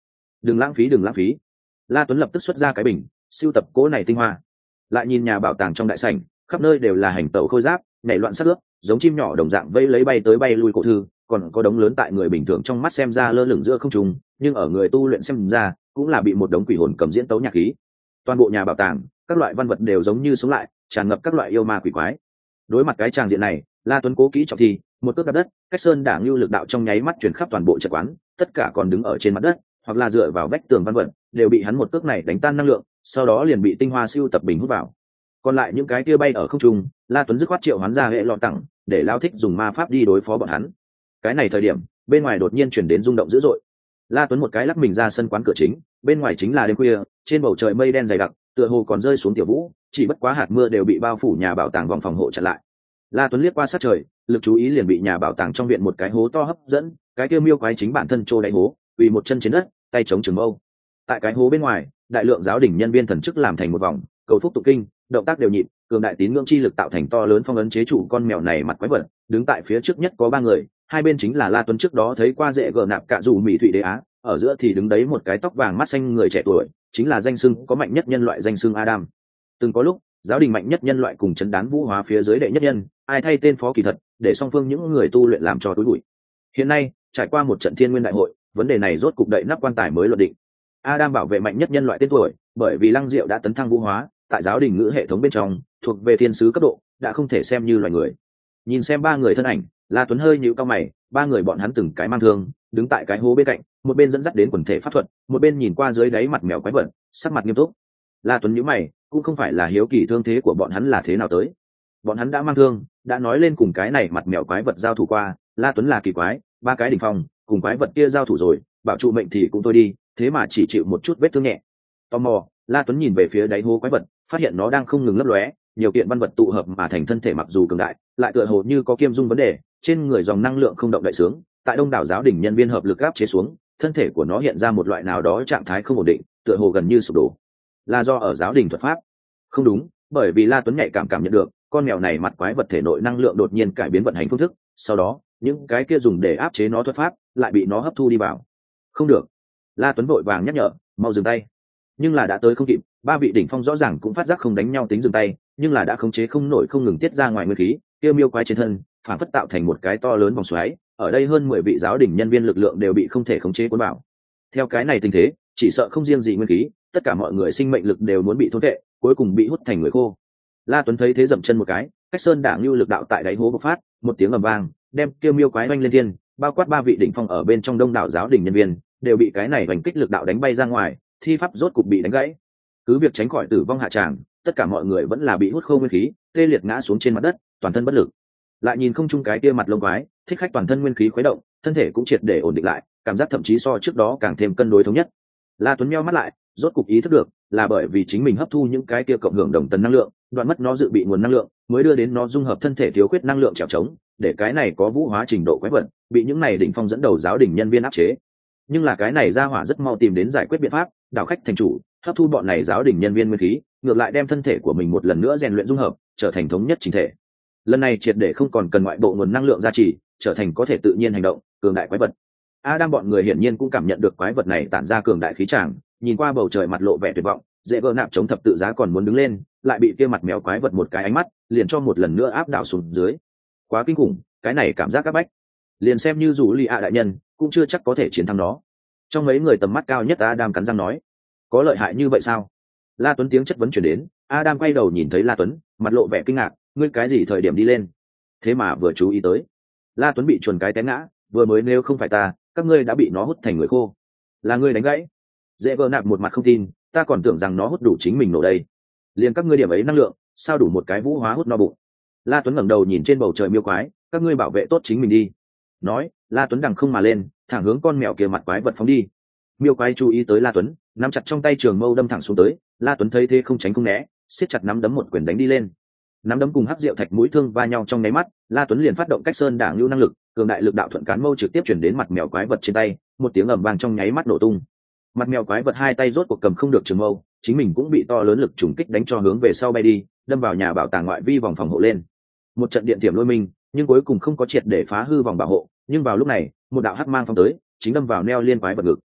đừng lãng phí đừng lãng phí. La Tuấn lập tức xuất ra cái bình siêu tập cố này tinh hoa. Lại nhìn nhà bảo tàng trong đại sảnh, khắp nơi đều là hành tẩu khôi giáp nhảy loạn sắc ướp, giống chim nhỏ đồng dạng vây lấy bay tới bay lui cổ thư, còn có đống lớn tại người bình thường trong mắt xem ra lơ lửng giữa không trung, nhưng ở người tu luyện xem ra cũng là bị một đống quỷ hồn cầm diễn tấu nhạc khí. Toàn bộ nhà bảo tàng, các loại văn vật đều giống như sống lại, tràn ngập các loại yêu ma quỷ quái. Đối mặt cái tràng diện này, La Tuấn cố kỹ trọng thi, một cước đạp đất, cách sơn đảng lưu lực đạo trong nháy mắt truyền khắp toàn bộ trận quán, tất cả còn đứng ở trên mặt đất, hoặc là dựa vào vách tường văn vật, đều bị hắn một cước này đánh tan năng lượng, sau đó liền bị tinh hoa siêu tập bình hút vào. Còn lại những cái kia bay ở không trung, La Tuấn dứt khoát triệu hoán ra hệ lọ tặng, để lao thích dùng ma pháp đi đối phó bọn hắn. Cái này thời điểm, bên ngoài đột nhiên chuyển đến rung động dữ dội. La Tuấn một cái lắc mình ra sân quán cửa chính, bên ngoài chính là đêm khuya, trên bầu trời mây đen dày đặc, tựa hồ còn rơi xuống tiểu vũ, chỉ bất quá hạt mưa đều bị bao phủ nhà bảo tàng vòng phòng hộ chặn lại. La Tuấn liếc qua sát trời, lực chú ý liền bị nhà bảo tàng trong viện một cái hố to hấp dẫn, cái kia miêu quái chính bản thân trô đáy hố, quỳ một chân trên đất, tay chống trường mâu. Tại cái hố bên ngoài, đại lượng giáo đình nhân viên thần chức làm thành một vòng, cầu phúc tụng kinh, động tác đều nhịp, cường đại tín ngưỡng chi lực tạo thành to lớn phong ấn chế trụ con mèo này mặt quái vật. Đứng tại phía trước nhất có ba người, hai bên chính là La Tuấn trước đó thấy qua dễ gờ nạp cạ dù mỹ thụy đế á, ở giữa thì đứng đấy một cái tóc vàng mắt xanh người trẻ tuổi, chính là danh xưng có mạnh nhất nhân loại danh xưng Adam. Từng có lúc, giáo đình mạnh nhất nhân loại cùng chấn đán vũ hóa phía dưới đệ nhất nhân, ai thay tên phó kỳ thật, để song phương những người tu luyện làm cho túi bụi. Hiện nay, trải qua một trận thiên nguyên đại hội, vấn đề này rốt cục đậy nắp quan tài mới luận định. Adam bảo vệ mạnh nhất nhân loại tên tuổi, bởi vì Lăng Diệu đã tấn thăng vũ hóa, tại giáo đình ngữ hệ thống bên trong, thuộc về thiên sứ cấp độ, đã không thể xem như loài người. Nhìn xem ba người thân ảnh, La Tuấn hơi nhíu cau mày, ba người bọn hắn từng cái mang thương, đứng tại cái hố bên cạnh, một bên dẫn dắt đến quần thể pháp thuật, một bên nhìn qua dưới đáy mặt mèo quái vật, sắc mặt nghiêm túc. La Tuấn nhíu mày, cũng không phải là hiếu kỳ thương thế của bọn hắn là thế nào tới. Bọn hắn đã mang thương, đã nói lên cùng cái này mặt mèo quái vật giao thủ qua, La Tuấn là kỳ quái, ba cái đỉnh phong, cùng quái vật kia giao thủ rồi, bảo trụ mệnh thì cũng thôi đi, thế mà chỉ chịu một chút vết thương nhẹ. Tò mò, La Tuấn nhìn về phía đáy hố quái vật, phát hiện nó đang không ngừng lấp lóe, nhiều kiện văn vật tụ hợp mà thành thân thể mặc dù cường đại, lại tựa hồ như có kiêm dung vấn đề, trên người dòng năng lượng không động đậy sướng, tại đông đảo giáo đình nhân viên hợp lực áp chế xuống, thân thể của nó hiện ra một loại nào đó trạng thái không ổn định, tựa hồ gần như sụp đổ. Là do ở giáo đình thuật pháp? Không đúng, bởi vì La Tuấn nhạy cảm cảm nhận được, con mèo này mặt quái vật thể nội năng lượng đột nhiên cải biến vận hành phương thức, sau đó, những cái kia dùng để áp chế nó thuật pháp, lại bị nó hấp thu đi vào. Không được. La Tuấn vội vàng nhắc nhở, mau dừng tay. Nhưng là đã tới không kịp, ba vị đỉnh phong rõ ràng cũng phát giác không đánh nhau tính dừng tay, nhưng là đã khống chế không nổi không ngừng tiết ra ngoài nguyên khí, kia miêu quái trên thân, phản phất tạo thành một cái to lớn vòng xoáy, ở đây hơn mười vị giáo đình nhân viên lực lượng đều bị không thể khống chế cuốn vào. Theo cái này tình thế, chỉ sợ không riêng gì nguyên khí, tất cả mọi người sinh mệnh lực đều muốn bị thôn phệ, cuối cùng bị hút thành người khô. La Tuấn thấy thế dậm chân một cái, cách sơn đảng lưu lực đạo tại đáy hố bộc phát, một tiếng ầm vang, đem kia miêu quái oanh lên thiên, bao quát ba vị đỉnh phong ở bên trong đông đảo giáo đình nhân viên, đều bị cái này oanh kích lực đạo đánh bay ra ngoài, thi pháp rốt cục bị đánh gãy. Cứ việc tránh khỏi tử vong hạ tràng, tất cả mọi người vẫn là bị hút khô nguyên khí, tê liệt ngã xuống trên mặt đất, toàn thân bất lực. Lại nhìn không trung cái kia mặt lông quái, thích khách toàn thân nguyên khí khuấy động, thân thể cũng triệt để ổn định lại, cảm giác thậm chí so trước đó càng thêm cân đối thống nhất. La Tuấn nheo mắt lại, rốt cục ý thức được, là bởi vì chính mình hấp thu những cái kia cộng hưởng đồng tần năng lượng, đoạn mất nó dự bị nguồn năng lượng, mới đưa đến nó dung hợp thân thể thiếu khuyết năng lượng trèo trống, để cái này có vũ hóa trình độ quái vật, bị những này đỉnh phong dẫn đầu giáo đình nhân viên áp chế. Nhưng là cái này ra hỏa rất mau tìm đến giải quyết biện pháp, đảo khách thành chủ, hấp thu bọn này giáo đình nhân viên nguyên khí, ngược lại đem thân thể của mình một lần nữa rèn luyện dung hợp, trở thành thống nhất chỉnh thể. Lần này triệt để không còn cần ngoại bộ nguồn năng lượng gia trì, trở thành có thể tự nhiên hành động, cường đại quái vật. Adam bọn người hiển nhiên cũng cảm nhận được quái vật này tản ra cường đại khí tràng, nhìn qua bầu trời mặt lộ vẻ tuyệt vọng, dễ vỡ nạp chống thập tự giá còn muốn đứng lên, lại bị kia mặt mèo quái vật một cái ánh mắt, liền cho một lần nữa áp đảo xuống dưới. Quá kinh khủng, cái này cảm giác áp bách. Liền xem như dù Ly A đại nhân, cũng chưa chắc có thể chiến thắng nó. Trong mấy người tầm mắt cao nhất Adam cắn răng nói, có lợi hại như vậy sao? La Tuấn tiếng chất vấn chuyển đến, Adam quay đầu nhìn thấy La Tuấn, mặt lộ vẻ kinh ngạc, ngươi cái gì thời điểm đi lên? Thế mà vừa chú ý tới. La Tuấn bị chuồn cái té ngã, vừa mới nếu không phải ta, các ngươi đã bị nó hút thành người khô. Là ngươi đánh gãy. Dễ vợ nạp một mặt không tin, ta còn tưởng rằng nó hút đủ chính mình nổ đây. Liền các ngươi điểm ấy năng lượng, sao đủ một cái vũ hóa hút no bụng? La Tuấn ngẩng đầu nhìn trên bầu trời miêu quái, các ngươi bảo vệ tốt chính mình đi. Nói, La Tuấn đằng không mà lên, thẳng hướng con mèo kia mặt quái vật phóng đi. Miêu quái chú ý tới La Tuấn, nắm chặt trong tay trường mâu đâm thẳng xuống tới. La Tuấn thấy thế không tránh không né, siết chặt nắm đấm một quyền đánh đi lên. Nắm đấm cùng hắc diệu thạch mũi thương va nhau trong nháy mắt, La Tuấn liền phát động cách sơn đảng lưu năng lực, cường đại lực đạo thuận cán mâu trực tiếp chuyển đến mặt mèo quái vật trên tay, một tiếng ầm vang trong nháy mắt nổ tung. Mặt mèo quái vật hai tay rốt cuộc cầm không được trường mâu, chính mình cũng bị to lớn lực trùng kích đánh cho hướng về sau bay đi, đâm vào nhà bảo tàng ngoại vi vòng phòng hộ lên. Một trận điện tiềm lôi minh, nhưng cuối cùng không có triệt để phá hư vòng bảo hộ, nhưng vào lúc này, một đạo hắc mang phong tới, chính đâm vào neo liên quái vật ngực.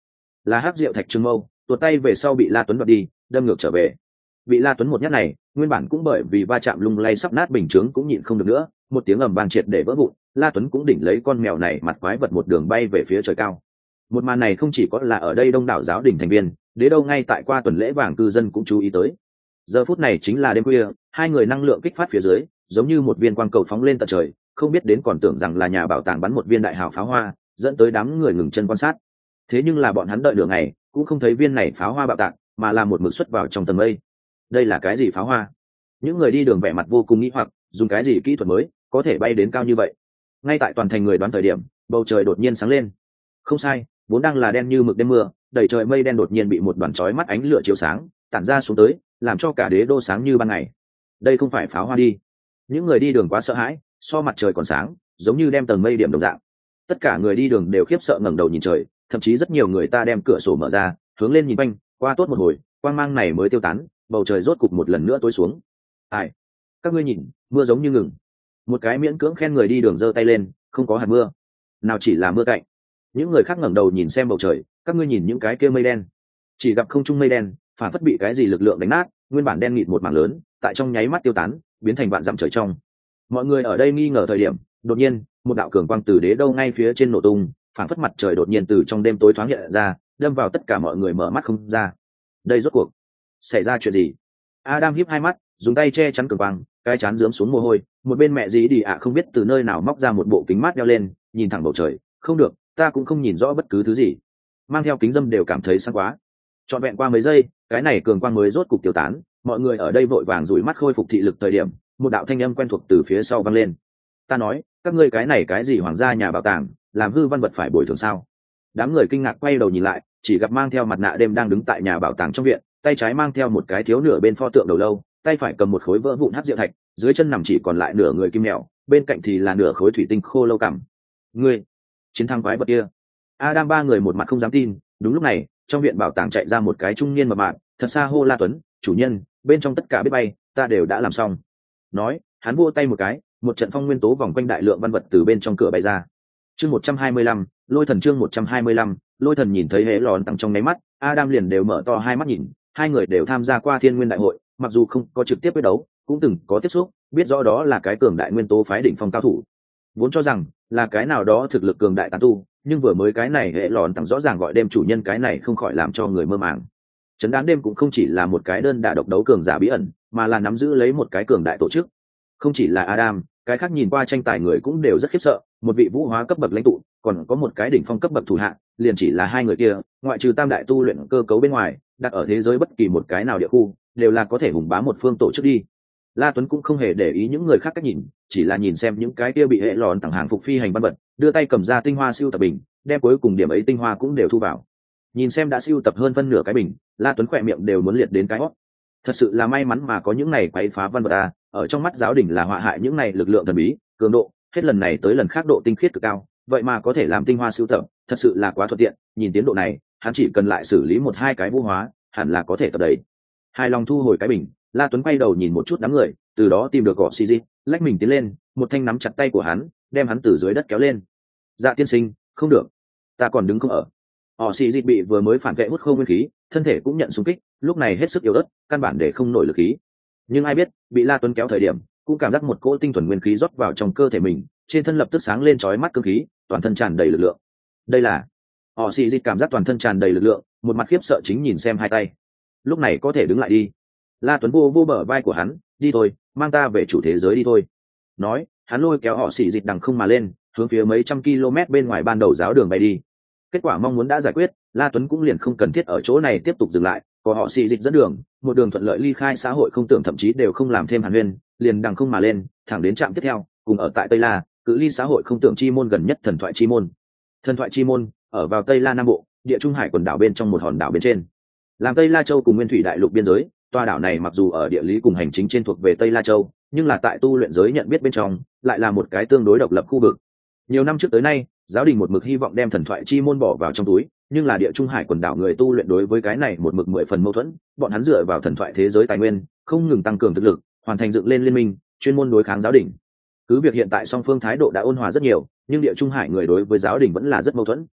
là hắc diệu thạch trương mâu, tuột tay về sau bị La Tuấn đoạt đi, đâm ngược trở về. Bị La Tuấn một nhát này, nguyên bản cũng bởi vì va chạm lung lay sắp nát bình chướng cũng nhịn không được nữa, một tiếng ầm vang triệt để vỡ vụn, La Tuấn cũng đỉnh lấy con mèo này mặt quái vật một đường bay về phía trời cao. Một màn này không chỉ có là ở đây đông đảo giáo đình thành viên, đế đâu ngay tại qua tuần lễ vàng cư dân cũng chú ý tới. Giờ phút này chính là đêm khuya, hai người năng lượng kích phát phía dưới, giống như một viên quang cầu phóng lên tận trời, không biết đến còn tưởng rằng là nhà bảo tàng bắn một viên đại hào pháo hoa, dẫn tới đám người ngừng chân quan sát. Thế nhưng là bọn hắn đợi nửa ngày, cũng không thấy viên này pháo hoa bạo tạc, mà là một mực xuất vào trong tầng mây. Đây là cái gì pháo hoa? Những người đi đường vẻ mặt vô cùng nghi hoặc, dùng cái gì kỹ thuật mới có thể bay đến cao như vậy? Ngay tại toàn thành người đoán thời điểm, bầu trời đột nhiên sáng lên. Không sai, vốn đang là đen như mực đêm mưa, đầy trời mây đen đột nhiên bị một đoàn chói mắt ánh lửa chiếu sáng, tản ra xuống tới, làm cho cả đế đô sáng như ban ngày. Đây không phải pháo hoa đi. Những người đi đường quá sợ hãi, so mặt trời còn sáng, giống như đem tầng mây điểm đồng dạng. Tất cả người đi đường đều khiếp sợ ngẩng đầu nhìn trời, thậm chí rất nhiều người ta đem cửa sổ mở ra, hướng lên nhìn quanh, qua tốt một hồi, quang mang này mới tiêu tán, bầu trời rốt cục một lần nữa tối xuống. Ai? Các ngươi nhìn, mưa giống như ngừng. Một cái miễn cưỡng khen người đi đường giơ tay lên, không có hạt mưa, nào chỉ là mưa cạnh. Những người khác ngẩng đầu nhìn xem bầu trời, các ngươi nhìn những cái kia mây đen, chỉ gặp không trung mây đen phản phất bị cái gì lực lượng đánh nát, nguyên bản đen nghịt một mảng lớn, tại trong nháy mắt tiêu tán, biến thành vạn dặm trời trong. Mọi người ở đây nghi ngờ thời điểm, đột nhiên một đạo cường quang từ đế đâu ngay phía trên nổ tung, phản phất mặt trời đột nhiên từ trong đêm tối thoáng hiện ra, đâm vào tất cả mọi người mở mắt không ra. Đây rốt cuộc xảy ra chuyện gì? Adam híp hai mắt, dùng tay che chắn cường quang, cái chán rướm xuống mồ hôi. Một bên mẹ dì đi ạ không biết từ nơi nào móc ra một bộ kính mát đeo lên, nhìn thẳng bầu trời. Không được, ta cũng không nhìn rõ bất cứ thứ gì. Mang theo kính dâm đều cảm thấy sáng quá. Trọn vẹn qua mấy giây, cái này cường quang mới rốt cục tiêu tán. Mọi người ở đây vội vàng dụi mắt khôi phục thị lực thời điểm, một đạo thanh âm quen thuộc từ phía sau vang lên. Ta nói, các ngươi cái này cái gì hoàng gia nhà bảo tàng, làm hư văn vật phải bồi thường sao? Đám người kinh ngạc quay đầu nhìn lại, chỉ gặp mang theo mặt nạ đêm đang đứng tại nhà bảo tàng trong viện, tay trái mang theo một cái thiếu nửa bên pho tượng đầu lâu, tay phải cầm một khối vỡ vụn hắc diệu thạch, dưới chân nằm chỉ còn lại nửa người kim mèo, bên cạnh thì là nửa khối thủy tinh khô lâu cằm. Ngươi, chiến thắng quái vật kia! Adam ba người một mặt không dám tin. Đúng lúc này, trong viện bảo tàng chạy ra một cái trung niên mập mạp, thật xa hô La Tuấn, chủ nhân, bên trong tất cả biết bay, ta đều đã làm xong. Nói, hắn vỗ tay một cái, một trận phong nguyên tố vòng quanh đại lượng văn vật từ bên trong cửa bay ra. Chương một trăm hai mươi lăm, lôi thần chương một trăm hai mươi lăm, lôi thần nhìn thấy hễ lòn tặng trong nháy mắt, Adam liền đều mở to hai mắt nhìn. Hai người đều tham gia qua Thiên Nguyên Đại hội, mặc dù không có trực tiếp quyết đấu, cũng từng có tiếp xúc, biết rõ đó là cái cường đại nguyên tố phái đỉnh phong cao thủ. Vốn cho rằng là cái nào đó thực lực cường đại tán tu, nhưng vừa mới cái này hệ lòn tặng rõ ràng gọi đêm chủ nhân, cái này không khỏi làm cho người mơ màng. Trấn Đán đêm cũng không chỉ là một cái đơn đả độc đấu cường giả bí ẩn, mà là nắm giữ lấy một cái cường đại tổ chức. Không chỉ là Adam, cái khác nhìn qua tranh tài người cũng đều rất khiếp sợ, một vị vũ hóa cấp bậc lãnh tụ, còn có một cái đỉnh phong cấp bậc thủ hạ, liền chỉ là hai người kia, ngoại trừ tam đại tu luyện cơ cấu bên ngoài, đặt ở thế giới bất kỳ một cái nào địa khu, đều là có thể hùng bá một phương tổ chức đi. La Tuấn cũng không hề để ý những người khác cách nhìn, chỉ là nhìn xem những cái kia bị hệ lòn tặng hàng phục phi hành văn vật, đưa tay cầm ra tinh hoa siêu tập bình, đem cuối cùng điểm ấy tinh hoa cũng đều thu vào. Nhìn xem đã siêu tập hơn phân nửa cái bình, La Tuấn khỏe miệng đều muốn liệt đến cái hót. Thật sự là may mắn mà có những này quấy phá văn vật à, ở trong mắt giáo đình là họa hại những này lực lượng thần bí, cường độ, hết lần này tới lần khác độ tinh khiết cực cao, vậy mà có thể làm tinh hoa siêu tập, thật sự là quá thuận tiện. Nhìn tiến độ này, hắn chỉ cần lại xử lý một hai cái vũ hóa, hẳn là có thể tập đấy. Hài lòng thu hồi cái bình, La Tuấn quay đầu nhìn một chút đám người, từ đó tìm được gõ xì dít, lách mình tiến lên, một thanh nắm chặt tay của hắn, đem hắn từ dưới đất kéo lên. Dạ tiên sinh, không được, ta còn đứng không ở. Họ xì dít bị vừa mới phản vệ hút không nguyên khí, thân thể cũng nhận xung kích, lúc này hết sức yếu ớt, căn bản để không nổi lực khí. Nhưng ai biết, bị La Tuấn kéo thời điểm, cũng cảm giác một cỗ tinh thuần nguyên khí rót vào trong cơ thể mình, trên thân lập tức sáng lên chói mắt cương khí, toàn thân tràn đầy lực lượng. Đây là họ xì dít cảm giác toàn thân tràn đầy lực lượng, một mặt khiếp sợ chính nhìn xem hai tay. Lúc này có thể đứng lại đi. La Tuấn vô vô bờ vai của hắn, đi thôi, mang ta về chủ thế giới đi thôi. Nói, hắn lôi kéo họ xì dịch đằng không mà lên, hướng phía mấy trăm km bên ngoài ban đầu giáo đường bay đi. Kết quả mong muốn đã giải quyết, La Tuấn cũng liền không cần thiết ở chỗ này tiếp tục dừng lại, có họ xì dịch dẫn đường, một đường thuận lợi ly khai xã hội không tưởng, thậm chí đều không làm thêm hàn huyên, liền đằng không mà lên, thẳng đến trạm tiếp theo, cùng ở tại Tây La, cự ly xã hội không tưởng chi môn gần nhất thần thoại chi môn. Thần thoại chi môn ở vào Tây La Nam Bộ, địa trung hải quần đảo bên trong một hòn đảo bên trên. Làm Tây La Châu cùng Nguyên Thủy Đại Lục biên giới, tòa đảo này mặc dù ở địa lý cùng hành chính trên thuộc về Tây La Châu, nhưng là tại tu luyện giới nhận biết bên trong, lại là một cái tương đối độc lập khu vực. Nhiều năm trước tới nay, giáo đình một mực hy vọng đem thần thoại chi môn bỏ vào trong túi, nhưng là địa trung hải quần đảo người tu luyện đối với cái này một mực mười phần mâu thuẫn, bọn hắn dựa vào thần thoại thế giới tài nguyên, không ngừng tăng cường thực lực, hoàn thành dựng lên liên minh, chuyên môn đối kháng giáo đình. Cứ việc hiện tại song phương thái độ đã ôn hòa rất nhiều, nhưng địa trung hải người đối với giáo đình vẫn là rất mâu thuẫn.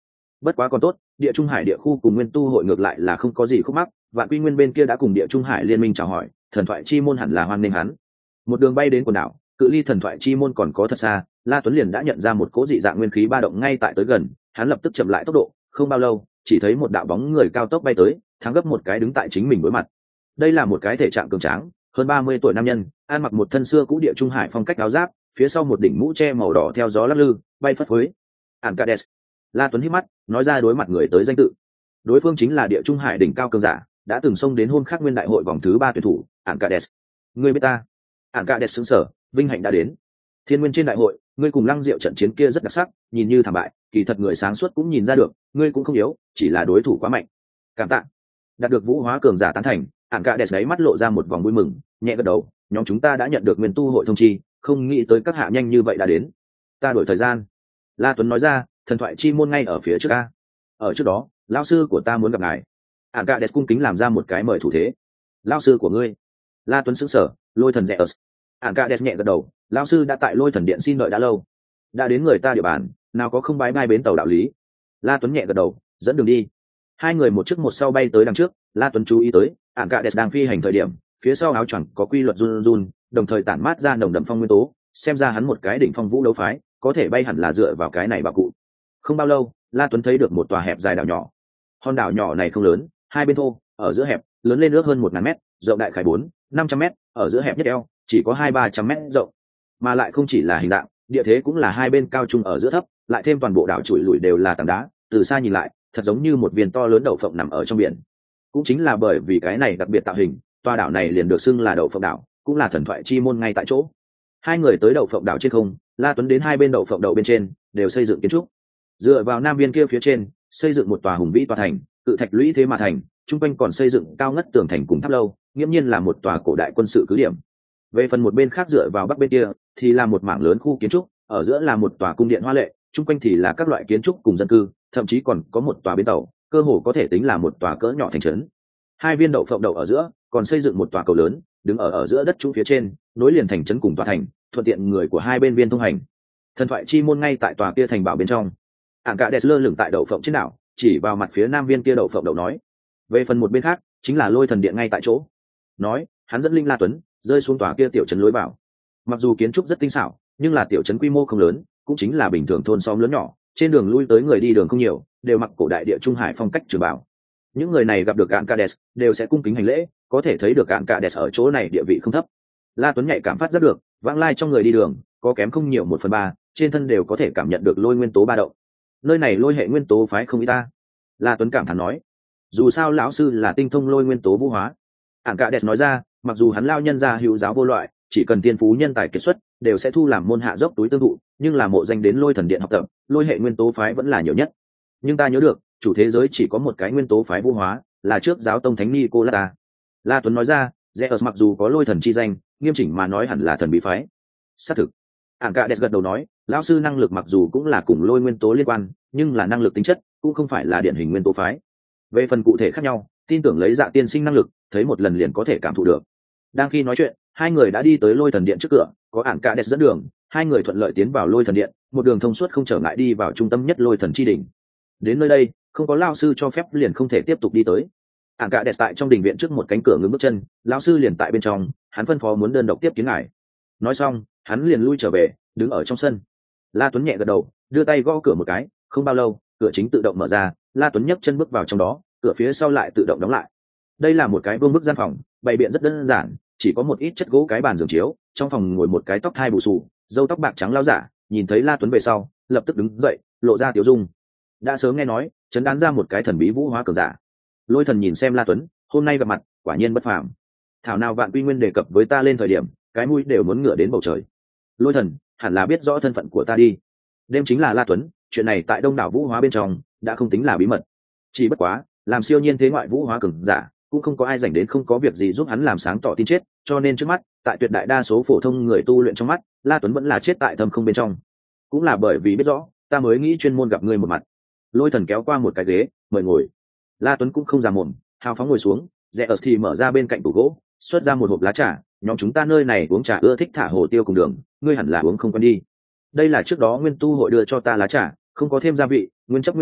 Bất quá còn tốt, địa trung hải địa khu cùng nguyên tu hội ngược lại là không có gì khúc mắc, vạn quy nguyên bên kia đã cùng địa trung hải liên minh chào hỏi, thần thoại chi môn hẳn là hoan nghênh hắn. Một đường bay đến quần đảo, cự ly thần thoại chi môn còn có thật xa, La Tuấn liền đã nhận ra một cỗ dị dạng nguyên khí ba động ngay tại tới gần, hắn lập tức chậm lại tốc độ, không bao lâu, chỉ thấy một đạo bóng người cao tốc bay tới, thắng gấp một cái đứng tại chính mình đối mặt. Đây là một cái thể trạng cường tráng, hơn ba mươi tuổi nam nhân, ăn mặc một thân xưa cũ địa trung hải phong cách áo giáp, phía sau một đỉnh mũ che màu đỏ theo gió lắc lư, bay phất phới. Ankades. La Tuấn hít mắt, nói ra đối mặt người tới danh tự. Đối phương chính là địa trung hải đỉnh cao cường giả, đã từng xông đến hôn khắc nguyên đại hội vòng thứ ba tuyển thủ, Ankades. Ngươi biết ta? Ankades sững sờ, vinh hạnh đã đến. Thiên nguyên trên đại hội, ngươi cùng Lăng Diệu trận chiến kia rất đặc sắc, nhìn như thảm bại, kỳ thật người sáng suốt cũng nhìn ra được, ngươi cũng không yếu, chỉ là đối thủ quá mạnh. Cảm tạ. Đạt được vũ hóa cường giả tán thành, Ankades đấy mắt lộ ra một vòng vui mừng, nhẹ gật đầu, nhóm chúng ta đã nhận được nguyên tu hội thông chi, không nghĩ tới các hạ nhanh như vậy đã đến. Ta đổi thời gian. La Tuấn nói ra, thần thoại chi môn ngay ở phía trước a. Ở trước đó, lão sư của ta muốn gặp ngài. Ankades cung kính làm ra một cái mời thủ thế. Lão sư của ngươi? La Tuấn sững sờ, Lôi thần Zeus. Ankades nhẹ gật đầu, lão sư đã tại Lôi thần điện xin đợi đã lâu. Đã đến người ta địa bàn, nào có không bái bai bến tàu đạo lý. La Tuấn nhẹ gật đầu, dẫn đường đi. Hai người một trước một sau bay tới đằng trước, La Tuấn chú ý tới, Ankades đang phi hành thời điểm, phía sau áo choàng có quy luật run run, đồng thời tản mát ra nồng đậm phong nguyên tố, xem ra hắn một cái đỉnh phong vũ đấu phái, có thể bay hẳn là dựa vào cái này bảo cụ. Không bao lâu, La Tuấn thấy được một tòa hẹp dài đảo nhỏ. Hòn đảo nhỏ này không lớn, hai bên thô, ở giữa hẹp, lớn lên nước hơn một ngàn mét, rộng đại khái bốn, năm trăm mét, ở giữa hẹp nhất eo, chỉ có hai ba trăm mét rộng. Mà lại không chỉ là hình dạng, địa thế cũng là hai bên cao trung ở giữa thấp, lại thêm toàn bộ đảo trụi lùi đều là tảng đá, từ xa nhìn lại, thật giống như một viên to lớn đậu phộng nằm ở trong biển. Cũng chính là bởi vì cái này đặc biệt tạo hình, tòa đảo này liền được xưng là đậu phộng đảo, cũng là thần thoại chi môn ngay tại chỗ. Hai người tới đậu phộng đảo trên không, La Tuấn đến hai bên đậu phộng đậu bên trên, đều xây dựng kiến trúc. Dựa vào nam viên kia phía trên, xây dựng một tòa hùng vĩ tòa thành, cự thạch lũy thế mà thành, trung quanh còn xây dựng cao ngất tường thành cùng tháp lâu, nghiễm nhiên là một tòa cổ đại quân sự cứ điểm. Về phần một bên khác dựa vào bắc bên kia, thì là một mảng lớn khu kiến trúc, ở giữa là một tòa cung điện hoa lệ, trung quanh thì là các loại kiến trúc cùng dân cư, thậm chí còn có một tòa bến tàu, cơ hồ có thể tính là một tòa cỡ nhỏ thành trấn. Hai viên đậu phộng đậu ở giữa, còn xây dựng một tòa cầu lớn, đứng ở ở giữa đất trũng phía trên, nối liền thành trấn cùng tòa thành, thuận tiện người của hai bên viên thông hành. Thần thoại chi môn ngay tại tòa kia thành bảo bên trong. Ankades lơ lửng tại đậu phộng trên đảo, chỉ vào mặt phía nam viên kia đậu phộng đậu nói. Về phần một bên khác, chính là Lôi thần điện ngay tại chỗ. Nói, hắn dẫn linh La Tuấn rơi xuống tòa kia tiểu trấn lối vào. Mặc dù kiến trúc rất tinh xảo, nhưng là tiểu trấn quy mô không lớn, cũng chính là bình thường thôn xóm lớn nhỏ, trên đường lui tới người đi đường không nhiều, đều mặc cổ đại địa trung hải phong cách trường bảo. Những người này gặp được Ankades đều sẽ cung kính hành lễ, có thể thấy được Ankades ở chỗ này địa vị không thấp. La Tuấn nhạy cảm phát rất được, vãng lai trong người đi đường, có kém không nhiều một phần ba, trên thân đều có thể cảm nhận được lôi nguyên tố ba động. Nơi này lôi hệ nguyên tố phái không ít ta. La Tuấn cảm thán nói, dù sao lão sư là tinh thông lôi nguyên tố vũ hóa. Ankades nói ra, mặc dù hắn lao nhân ra hữu giáo vô loại, chỉ cần tiên phú nhân tài kiệt xuất, đều sẽ thu làm môn hạ dốc túi tương thụ, nhưng là mộ danh đến lôi thần điện học tập, lôi hệ nguyên tố phái vẫn là nhiều nhất. Nhưng ta nhớ được, chủ thế giới chỉ có một cái nguyên tố phái vũ hóa, là trước giáo tông thánh Nicolas. La Tuấn nói ra, Zeus mặc dù có lôi thần chi danh, nghiêm chỉnh mà nói hẳn là thần bí phái. Xác thực. Ankades gật đầu nói, lão sư năng lực mặc dù cũng là cùng lôi nguyên tố liên quan, nhưng là năng lực tính chất cũng không phải là điển hình nguyên tố phái. Về phần cụ thể khác nhau, tin tưởng lấy Dạ tiên sinh năng lực, thấy một lần liền có thể cảm thụ được. Đang khi nói chuyện, hai người đã đi tới lôi thần điện trước cửa, có Ankades dẫn đường, hai người thuận lợi tiến vào lôi thần điện, một đường thông suốt không trở ngại đi vào trung tâm nhất lôi thần chi đỉnh. Đến nơi đây, không có lão sư cho phép liền không thể tiếp tục đi tới. Ankades tại trong đình viện trước một cánh cửa ngừng bước chân, lão sư liền tại bên trong, hắn phân phó muốn đơn độc tiếp kiến ngài. Nói xong, hắn liền lui trở về, đứng ở trong sân. La Tuấn nhẹ gật đầu, đưa tay gõ cửa một cái, không bao lâu, cửa chính tự động mở ra, La Tuấn nhấc chân bước vào trong đó, cửa phía sau lại tự động đóng lại. Đây là một cái vương bức gian phòng, bày biện rất đơn giản, chỉ có một ít chất gỗ cái bàn giường chiếu, trong phòng ngồi một cái tóc thai bù xù, râu tóc bạc trắng lão giả, nhìn thấy La Tuấn về sau, lập tức đứng dậy, lộ ra tiểu dung. Đã sớm nghe nói, chấn đán ra một cái thần bí vũ hóa cường giả. Lôi thần nhìn xem La Tuấn, hôm nay gặp mặt, quả nhiên bất phàm. Thảo nào Vạn Quy Nguyên đề cập với ta lên thời điểm, cái mũi đều muốn ngửa đến bầu trời. Lôi thần, hẳn là biết rõ thân phận của ta đi. Đêm chính là La Tuấn, chuyện này tại đông đảo vũ hóa bên trong đã không tính là bí mật. Chỉ bất quá, làm siêu nhiên thế ngoại vũ hóa cường giả, cũng không có ai dành đến không có việc gì giúp hắn làm sáng tỏ tin chết, cho nên trước mắt, tại tuyệt đại đa số phổ thông người tu luyện trong mắt, La Tuấn vẫn là chết tại thâm không bên trong. Cũng là bởi vì biết rõ, ta mới nghĩ chuyên môn gặp ngươi một mặt. Lôi thần kéo qua một cái ghế, mời ngồi. La Tuấn cũng không già mồm, hào phóng ngồi xuống, rẽ ở thì mở ra bên cạnh tủ gỗ, xuất ra một hộp lá trà, nhóm chúng ta nơi này uống trà ưa thích thả hồ tiêu cùng đường, ngươi hẳn là uống không quen đi. Đây là trước đó nguyên tu hội đưa cho ta lá trà, không có thêm gia vị, nguyên chất nguyên vị,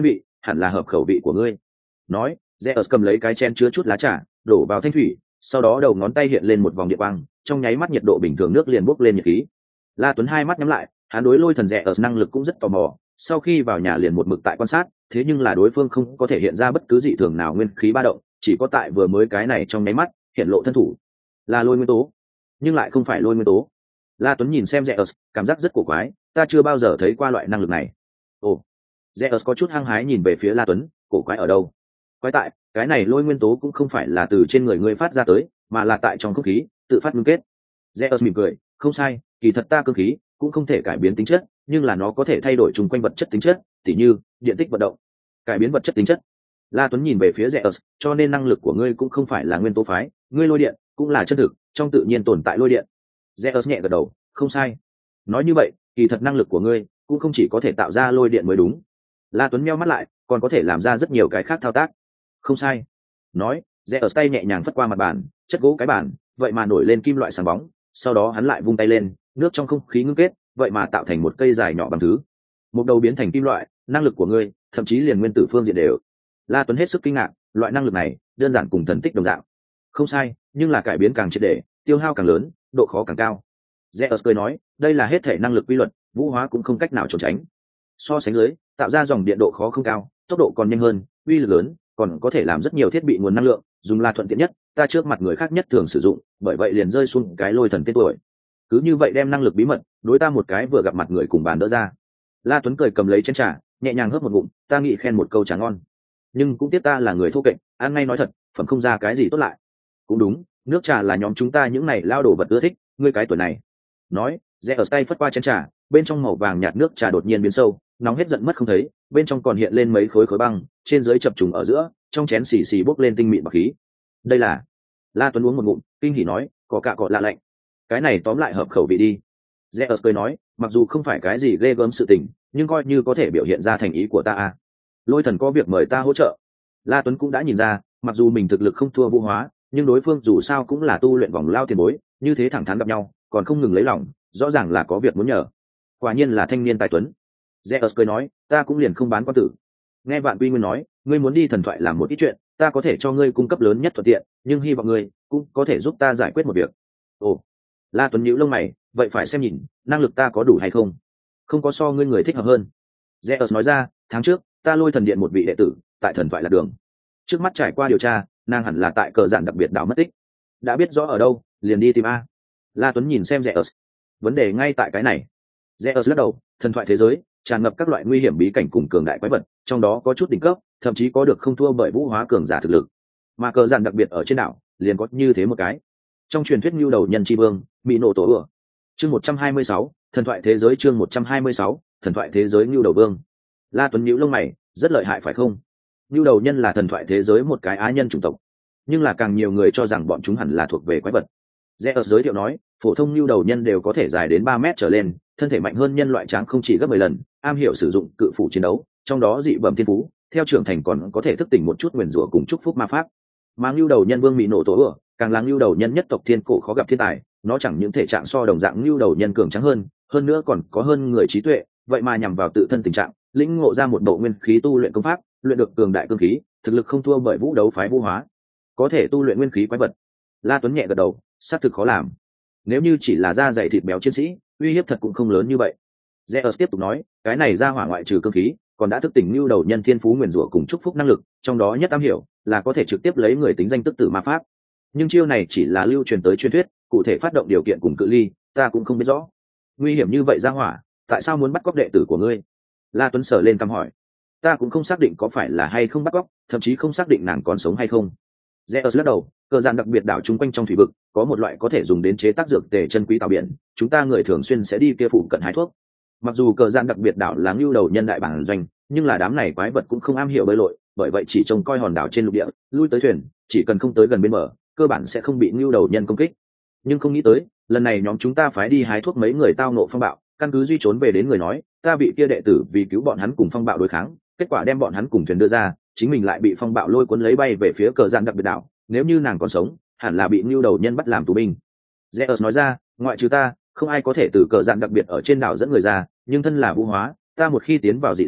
hẳn là hợp khẩu vị của ngươi. Nói, Zeus cầm lấy cái chén chứa chút lá trà, đổ vào thanh thủy, sau đó đầu ngón tay hiện lên một vòng điện quang, trong nháy mắt nhiệt độ bình thường nước liền bốc lên nhiệt khí. La Tuấn hai mắt nhắm lại, hắn đối lôi thần Zeus năng lực cũng rất tò mò, sau khi vào nhà liền một mực tại quan sát, thế nhưng là đối phương không có thể hiện ra bất cứ dị thường nào nguyên khí ba động, chỉ có tại vừa mới cái này trong nháy mắt hiện lộ thân thủ là lôi nguyên tố, nhưng lại không phải lôi nguyên tố. La Tuấn nhìn xem Zeus, cảm giác rất cổ quái, ta chưa bao giờ thấy qua loại năng lực này. Ồ, Zeus có chút hăng hái nhìn về phía La Tuấn, cổ quái ở đâu? Quái tại, cái này lôi nguyên tố cũng không phải là từ trên người ngươi phát ra tới, mà là tại trong không khí tự phát ngưng kết. Zeus mỉm cười, không sai, kỳ thật ta cơ khí cũng không thể cải biến tính chất, nhưng là nó có thể thay đổi chung quanh vật chất tính chất, tỉ như điện tích vận động, cải biến vật chất tính chất. La Tuấn nhìn về phía Zeus, cho nên năng lực của ngươi cũng không phải là nguyên tố phái, ngươi lôi điện cũng là chân thực, trong tự nhiên tồn tại lôi điện. Zeus nhẹ gật đầu, không sai. Nói như vậy, kỳ thật năng lực của ngươi cũng không chỉ có thể tạo ra lôi điện mới đúng. La Tuấn meo mắt lại, còn có thể làm ra rất nhiều cái khác thao tác. Không sai. Nói, Zeus tay nhẹ nhàng phất qua mặt bàn, chất gỗ cái bàn, vậy mà nổi lên kim loại sáng bóng, sau đó hắn lại vung tay lên, nước trong không khí ngưng kết, vậy mà tạo thành một cây dài nhỏ bằng thứ. Một đầu biến thành kim loại, năng lực của ngươi, thậm chí liền nguyên tử phương diện đều. La Tuấn hết sức kinh ngạc, loại năng lực này, đơn giản cùng thần tích đồng dạng. Không sai, nhưng là cải biến càng triệt để, tiêu hao càng lớn, độ khó càng cao. Zeus cười nói, đây là hết thể năng lực quy luật, vũ hóa cũng không cách nào trốn tránh. So sánh dưới, tạo ra dòng điện độ khó không cao, tốc độ còn nhanh hơn, uy lực lớn, còn có thể làm rất nhiều thiết bị nguồn năng lượng, dùng là thuận tiện nhất, ta trước mặt người khác nhất thường sử dụng, bởi vậy liền rơi xuống cái lôi thần tên tuổi. Cứ như vậy đem năng lực bí mật, đối ta một cái vừa gặp mặt người cùng bàn đỡ ra. La Tuấn cười cầm lấy chén trà, nhẹ nhàng hớp một ngụm, ta nghĩ khen một câu trà ngon. Nhưng cũng tiếc ta là người thô kệch, ăn ngay nói thật, phẩm không ra cái gì tốt lại. Cũng đúng, nước trà là nhóm chúng ta những này lao đồ vật ưa thích, ngươi cái tuổi này. Nói, rẽ ở tay phất qua chén trà, bên trong màu vàng nhạt nước trà đột nhiên biến sâu, nóng hết giận mất không thấy, bên trong còn hiện lên mấy khối khối băng, trên dưới chập trùng ở giữa, trong chén xì xì bốc lên tinh mịn bạc khí. Đây là. La Tuấn uống một ngụm, kinh hỉ nói, có cạ cọ lạ lạnh. Cái này tóm lại hợp khẩu vị đi. Rẽ ở cười nói, mặc dù không phải cái gì ghê gớm sự tình, nhưng coi như có thể biểu hiện ra thành ý của ta à. Lôi thần có việc mời ta hỗ trợ. La Tuấn cũng đã nhìn ra, mặc dù mình thực lực không thua vũ hóa, nhưng đối phương dù sao cũng là tu luyện vòng lao tiền bối, như thế thẳng thắn gặp nhau, còn không ngừng lấy lòng, rõ ràng là có việc muốn nhờ. Quả nhiên là thanh niên tài tuấn. Zeus cười nói, ta cũng liền không bán quan tử. Nghe Vạn Quy Nguyên nói, ngươi muốn đi thần thoại làm một ít chuyện, ta có thể cho ngươi cung cấp lớn nhất thuận tiện, nhưng hy vọng ngươi cũng có thể giúp ta giải quyết một việc. Ồ, La Tuấn nhíu lông mày, vậy phải xem nhìn, năng lực ta có đủ hay không? Không có so ngươi người thích hợp hơn. Zeus nói ra, tháng trước, ta lôi thần điện một vị đệ tử, tại thần thoại lạc đường. Trước mắt trải qua điều tra, nàng hẳn là tại cờ giản đặc biệt đảo mất tích. Đã biết rõ ở đâu, liền đi tìm a. La Tuấn nhìn xem Zeus. Vấn đề ngay tại cái này. Zeus lắc đầu, thần thoại thế giới tràn ngập các loại nguy hiểm bí cảnh cùng cường đại quái vật, trong đó có chút đỉnh cấp, thậm chí có được không thua bởi vũ hóa cường giả thực lực. Mà cờ giản đặc biệt ở trên đảo, liền có như thế một cái. Trong truyền thuyết Nưu Đầu Nhân Chi Vương, bị nổ tổ ửa. Chương một trăm hai mươi sáu, thần thoại thế giới chương một trăm hai mươi sáu, thần thoại thế giới Nưu Đầu Vương. La Tuấn nhíu lông mày, rất lợi hại phải không? Nưu Đầu Nhân là thần thoại thế giới một cái á nhân chủng tộc, nhưng là càng nhiều người cho rằng bọn chúng hẳn là thuộc về quái vật. Zeus giới thiệu nói, phổ thông Nưu Đầu Nhân đều có thể dài đến ba mét trở lên, thân thể mạnh hơn nhân loại tráng không chỉ gấp mười lần, am hiểu sử dụng cự phủ chiến đấu, trong đó dị bẩm thiên phú, theo trưởng thành còn có thể thức tỉnh một chút nguyền rủa cùng chúc phúc ma pháp. Mà Nưu Đầu Nhân Vương Mị Nổ Tổ ửa, càng là Nưu Đầu Nhân nhất tộc thiên cổ khó gặp thiên tài, nó chẳng những thể trạng so đồng dạng Nưu Đầu Nhân cường tráng hơn, hơn nữa còn có hơn người trí tuệ, vậy mà nhằm vào tự thân tình trạng, lĩnh ngộ ra một bộ nguyên khí tu luyện công pháp, luyện được cường đại cương khí, thực lực không thua bởi vũ đấu phái vũ hóa, có thể tu luyện nguyên khí quái vật. La Tuấn nhẹ gật đầu, xác thực khó làm. Nếu như chỉ là da dày thịt béo chiến sĩ, uy hiếp thật cũng không lớn như vậy. Zeus tiếp tục nói, cái này ra hỏa ngoại trừ cương khí, còn đã thức tỉnh Nưu Đầu Nhân thiên phú nguyền rủa cùng chúc phúc năng lực, trong đó nhất am hiểu là có thể trực tiếp lấy người tính danh tức tử ma pháp. Nhưng chiêu này chỉ là lưu truyền tới truyền thuyết, cụ thể phát động điều kiện cùng cự ly, ta cũng không biết rõ. Nguy hiểm như vậy ra hỏa, tại sao muốn bắt cóc đệ tử của ngươi? La Tuấn sờ lên cằm hỏi. Ta cũng không xác định có phải là hay không bắt cóc, thậm chí không xác định nàng còn sống hay không. Zeus lắc đầu, cờ giản đặc biệt đảo chung quanh trong thủy vực, có một loại có thể dùng đến chế tác dược tề chân quý tàu biển, chúng ta người thường xuyên sẽ đi kia phụ cận hái thuốc. Mặc dù cờ giản đặc biệt đảo là Nưu Đầu Nhân đại bản doanh, nhưng là đám này quái vật cũng không am hiểu bơi lội, bởi vậy chỉ trông coi hòn đảo trên lục địa, lui tới thuyền, chỉ cần không tới gần bên bờ, cơ bản sẽ không bị Nưu Đầu Nhân công kích. Nhưng không nghĩ tới, lần này nhóm chúng ta phái đi hái thuốc mấy người tao nộ phong bạo, căn cứ duy trốn về đến người nói, ta bị kia đệ tử vì cứu bọn hắn cùng phong bạo đối kháng, kết quả đem bọn hắn cùng thuyền đưa ra, chính mình lại bị phong bạo lôi cuốn lấy bay về phía cờ giản đặc biệt đảo, nếu như nàng còn sống, hẳn là bị Nưu Đầu Nhân bắt làm tù binh. Zeus nói ra, ngoại trừ ta, không ai có thể từ cờ giản đặc biệt ở trên đảo dẫn người ra, nhưng thân là vũ hóa, ta một khi tiến vào dị giới,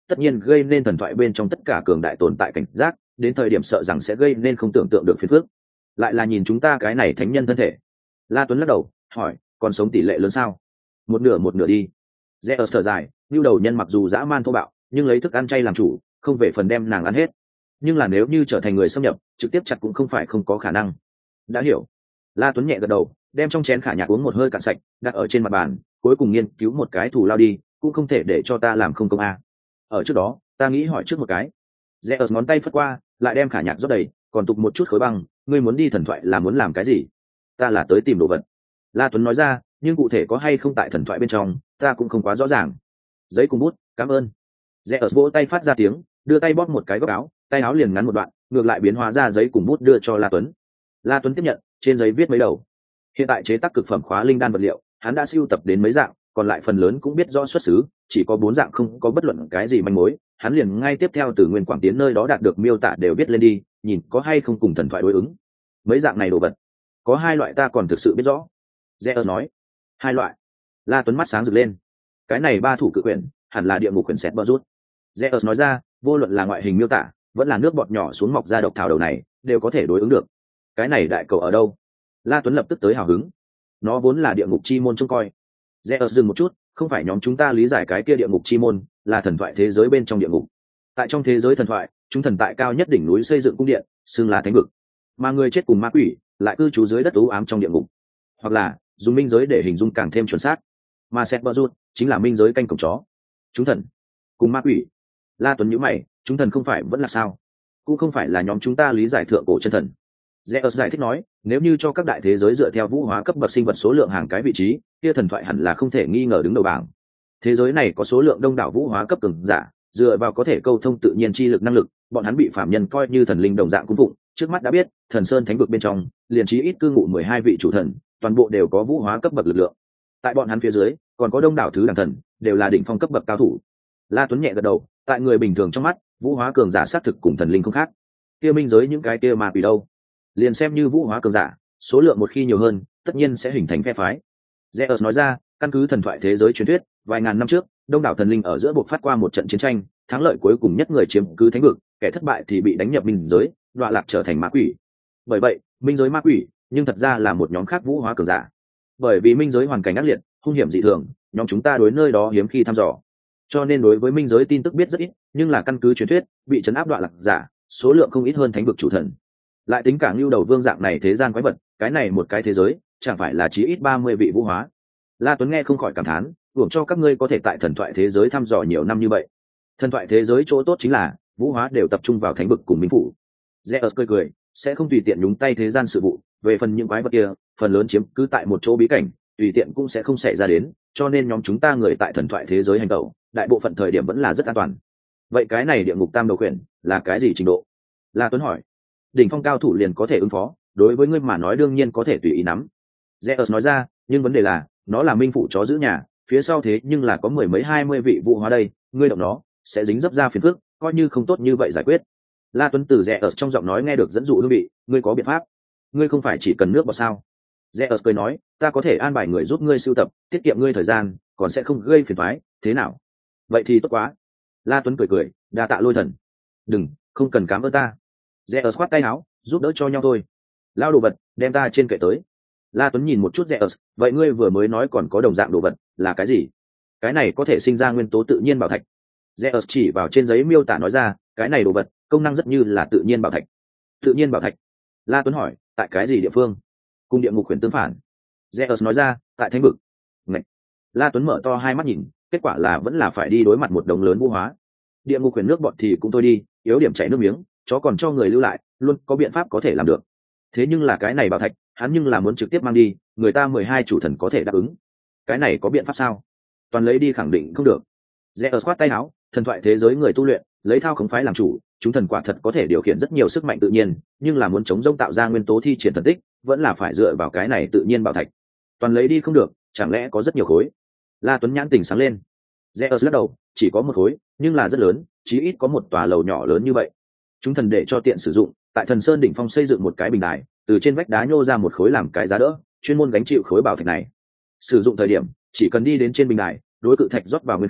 tất nhiên gây nên thần thoại bên trong tất cả cường đại tồn tại cảnh giác, đến thời điểm sợ rằng sẽ gây nên không tưởng tượng được phiền phức. Lại là nhìn chúng ta cái này thánh nhân thân thể. La Tuấn lắc đầu hỏi, còn sống tỷ lệ lớn sao? Một nửa một nửa đi. Zeus thở dài, nhu đầu nhân mặc dù dã man thô bạo, nhưng lấy thức ăn chay làm chủ, không về phần đem nàng ăn hết. Nhưng là nếu như trở thành người xâm nhập, trực tiếp chặt cũng không phải không có khả năng. Đã hiểu. La Tuấn nhẹ gật đầu, đem trong chén khả nhạc uống một hơi cạn sạch, đặt ở trên mặt bàn, cuối cùng nghiên cứu một cái thủ lao đi, cũng không thể để cho ta làm không công a. Ở trước đó, ta nghĩ hỏi trước một cái. Zeus ngón tay phất qua, lại đem khả nhạc rót đầy, còn tục một chút khối băng, ngươi muốn đi thần thoại là muốn làm cái gì? Ta là tới tìm đồ vật. La Tuấn nói ra, nhưng cụ thể có hay không tại thần thoại bên trong, ta cũng không quá rõ ràng. Giấy cùng bút, cảm ơn. Zeus vỗ tay phát ra tiếng, đưa tay bóp một cái góc áo, tay áo liền ngắn một đoạn, ngược lại biến hóa ra giấy cùng bút đưa cho La Tuấn. La Tuấn tiếp nhận, trên giấy viết mấy đầu. Hiện tại chế tác cực phẩm khóa linh đan vật liệu, hắn đã sưu tập đến mấy dạng, còn lại phần lớn cũng biết rõ xuất xứ, chỉ có bốn dạng không có bất luận cái gì manh mối, hắn liền ngay tiếp theo từ Nguyên Quảng Tiến nơi đó đạt được miêu tả đều viết lên đi, nhìn có hay không cùng thần thoại đối ứng. Mấy dạng này đồ vật, có hai loại ta còn thực sự biết rõ. Zeus nói. Hai loại. La Tuấn mắt sáng rực lên. Cái này ba thủ cự quyển, hẳn là địa ngục quyển sét bờ rút. Zeus nói ra, vô luận là ngoại hình miêu tả, vẫn là nước bọt nhỏ xuống mọc ra độc thảo đầu này, đều có thể đối ứng được. Cái này đại cầu ở đâu? La Tuấn lập tức tới hào hứng. Nó vốn là địa ngục chi môn trông coi. Zeus dừng một chút, không phải nhóm chúng ta lý giải cái kia địa ngục chi môn, là thần thoại thế giới bên trong địa ngục. Tại trong thế giới thần thoại, chúng thần tại cao nhất đỉnh núi xây dựng cung điện, xưng là thánh vực. Mà người chết cùng ma quỷ lại cư trú dưới đất u ám trong địa ngục. Hoặc là dùng minh giới để hình dung càng thêm chuẩn xác. Mà Sét Bờ Rút chính là minh giới canh cổng chó. Chúng thần cùng ma quỷ. La Tuấn nhíu mày, chúng thần không phải vẫn là sao? Cũng không phải là nhóm chúng ta lý giải thượng cổ chân thần. Zeus giải thích nói, nếu như cho các đại thế giới dựa theo vũ hóa cấp bậc sinh vật số lượng hàng cái vị trí, kia thần thoại hẳn là không thể nghi ngờ đứng đầu bảng. Thế giới này có số lượng đông đảo vũ hóa cấp cường giả, dựa vào có thể câu thông tự nhiên chi lực năng lực, bọn hắn bị phạm nhân coi như thần linh đồng dạng cung phụng. Trước mắt đã biết, thần sơn thánh vực bên trong, liền chí ít cư ngụ mười hai vị chủ thần, toàn bộ đều có vũ hóa cấp bậc lực lượng. Tại bọn hắn phía dưới, còn có đông đảo thứ đẳng thần, đều là đỉnh phong cấp bậc cao thủ. La Tuấn nhẹ gật đầu, tại người bình thường trong mắt, vũ hóa cường giả xác thực cùng thần linh không khác. Kia minh giới những cái kia mà quỷ đâu? Liền xem như vũ hóa cường giả, số lượng một khi nhiều hơn, tất nhiên sẽ hình thành phe phái. Zeus nói ra, căn cứ thần thoại thế giới truyền thuyết, vài ngàn năm trước, đông đảo thần linh ở giữa buộc phát qua một trận chiến tranh, thắng lợi cuối cùng nhất người chiếm cứ thánh vực, kẻ thất bại thì bị đánh nhập minh giới, đọa lạc trở thành ma quỷ. Bởi vậy, minh giới ma quỷ, nhưng thật ra là một nhóm khác vũ hóa cường giả. Bởi vì minh giới hoàn cảnh ác liệt, hung hiểm dị thường, nhóm chúng ta đối nơi đó hiếm khi thăm dò. Cho nên đối với minh giới tin tức biết rất ít, nhưng là căn cứ truyền thuyết, bị trấn áp đọa lạc giả, số lượng không ít hơn thánh vực chủ thần. Lại tính cả lưu đầu vương dạng này thế gian quái vật, cái này một cái thế giới, chẳng phải là chí ít ba mươi vị vũ hóa. La Tuấn nghe không khỏi cảm thán, hưởng cho các ngươi có thể tại thần thoại thế giới thăm dò nhiều năm như vậy. Thần thoại thế giới chỗ tốt chính là vũ hóa đều tập trung vào thánh vực cùng minh phủ. Zeus cười cười, sẽ không tùy tiện nhúng tay thế gian sự vụ, về phần những quái vật kia, phần lớn chiếm cứ tại một chỗ bí cảnh, tùy tiện cũng sẽ không xảy ra đến, cho nên nhóm chúng ta người tại thần thoại thế giới hành tẩu, đại bộ phận thời điểm vẫn là rất an toàn. Vậy cái này địa ngục tam đầu quyển là cái gì trình độ? La Tuấn hỏi. Đỉnh phong cao thủ liền có thể ứng phó, đối với ngươi mà nói đương nhiên có thể tùy ý nắm. Zeus nói ra, nhưng vấn đề là, nó là minh phụ chó giữ nhà, phía sau thế nhưng là có mười mấy hai mươi vị vũ hóa đây, ngươi động nó, sẽ dính dấp ra phiền phức, coi như không tốt như vậy giải quyết. La Tuấn từ Zeus trong giọng nói nghe được dẫn dụ hương vị, ngươi có biện pháp? Ngươi không phải chỉ cần nước bọt sao? Zeus cười nói, ta có thể an bài người giúp ngươi sưu tập, tiết kiệm ngươi thời gian, còn sẽ không gây phiền toái, thế nào? Vậy thì tốt quá. La Tuấn cười cười, đa tạ Lôi Thần. Đừng, không cần cảm ơn ta. Zeus khoát tay áo, giúp đỡ cho nhau thôi. Lao đồ vật, đem ta trên kệ tới. La Tuấn nhìn một chút Zeus, vậy ngươi vừa mới nói còn có đồng dạng đồ vật, là cái gì? Cái này có thể sinh ra nguyên tố tự nhiên bảo thạch. Zeus chỉ vào trên giấy miêu tả nói ra, cái này đồ vật, công năng rất như là tự nhiên bảo thạch. Tự nhiên bảo thạch. La Tuấn hỏi, tại cái gì địa phương? Cùng địa ngục huyền tương phản. Zeus nói ra, tại thánh vực. Ngậy. La Tuấn mở to hai mắt nhìn, kết quả là vẫn là phải đi đối mặt một đống lớn vũ hóa. Địa ngục huyền nước bọn thì cũng thôi đi, yếu điểm chảy nước miếng, chó còn cho người lưu lại, luôn có biện pháp có thể làm được. Thế nhưng là cái này bảo thạch, hắn nhưng là muốn trực tiếp mang đi, người ta mười hai chủ thần có thể đáp ứng. Cái này có biện pháp sao? Toàn lấy đi khẳng định không được. Zeus khoát tay áo, thần thoại thế giới người tu luyện, lấy thao khống phái làm chủ, chúng thần quả thật có thể điều khiển rất nhiều sức mạnh tự nhiên, nhưng là muốn chống rông tạo ra nguyên tố thi triển thần tích, vẫn là phải dựa vào cái này tự nhiên bảo thạch. Toàn lấy đi không được, chẳng lẽ có rất nhiều khối? La Tuấn nhãn tỉnh sáng lên. Zeus lắc đầu, chỉ có một khối, nhưng là rất lớn, chí ít có một tòa lầu nhỏ lớn như vậy. Chúng thần để cho tiện sử dụng, tại Thần Sơn đỉnh phong xây dựng một cái bình đài, từ trên vách đá nhô ra một khối làm cái giá đỡ, chuyên môn gánh chịu khối bảo thạch này. Sử dụng thời điểm, chỉ cần đi đến trên bình đài, đối cự thạch rót vào nguyên khí,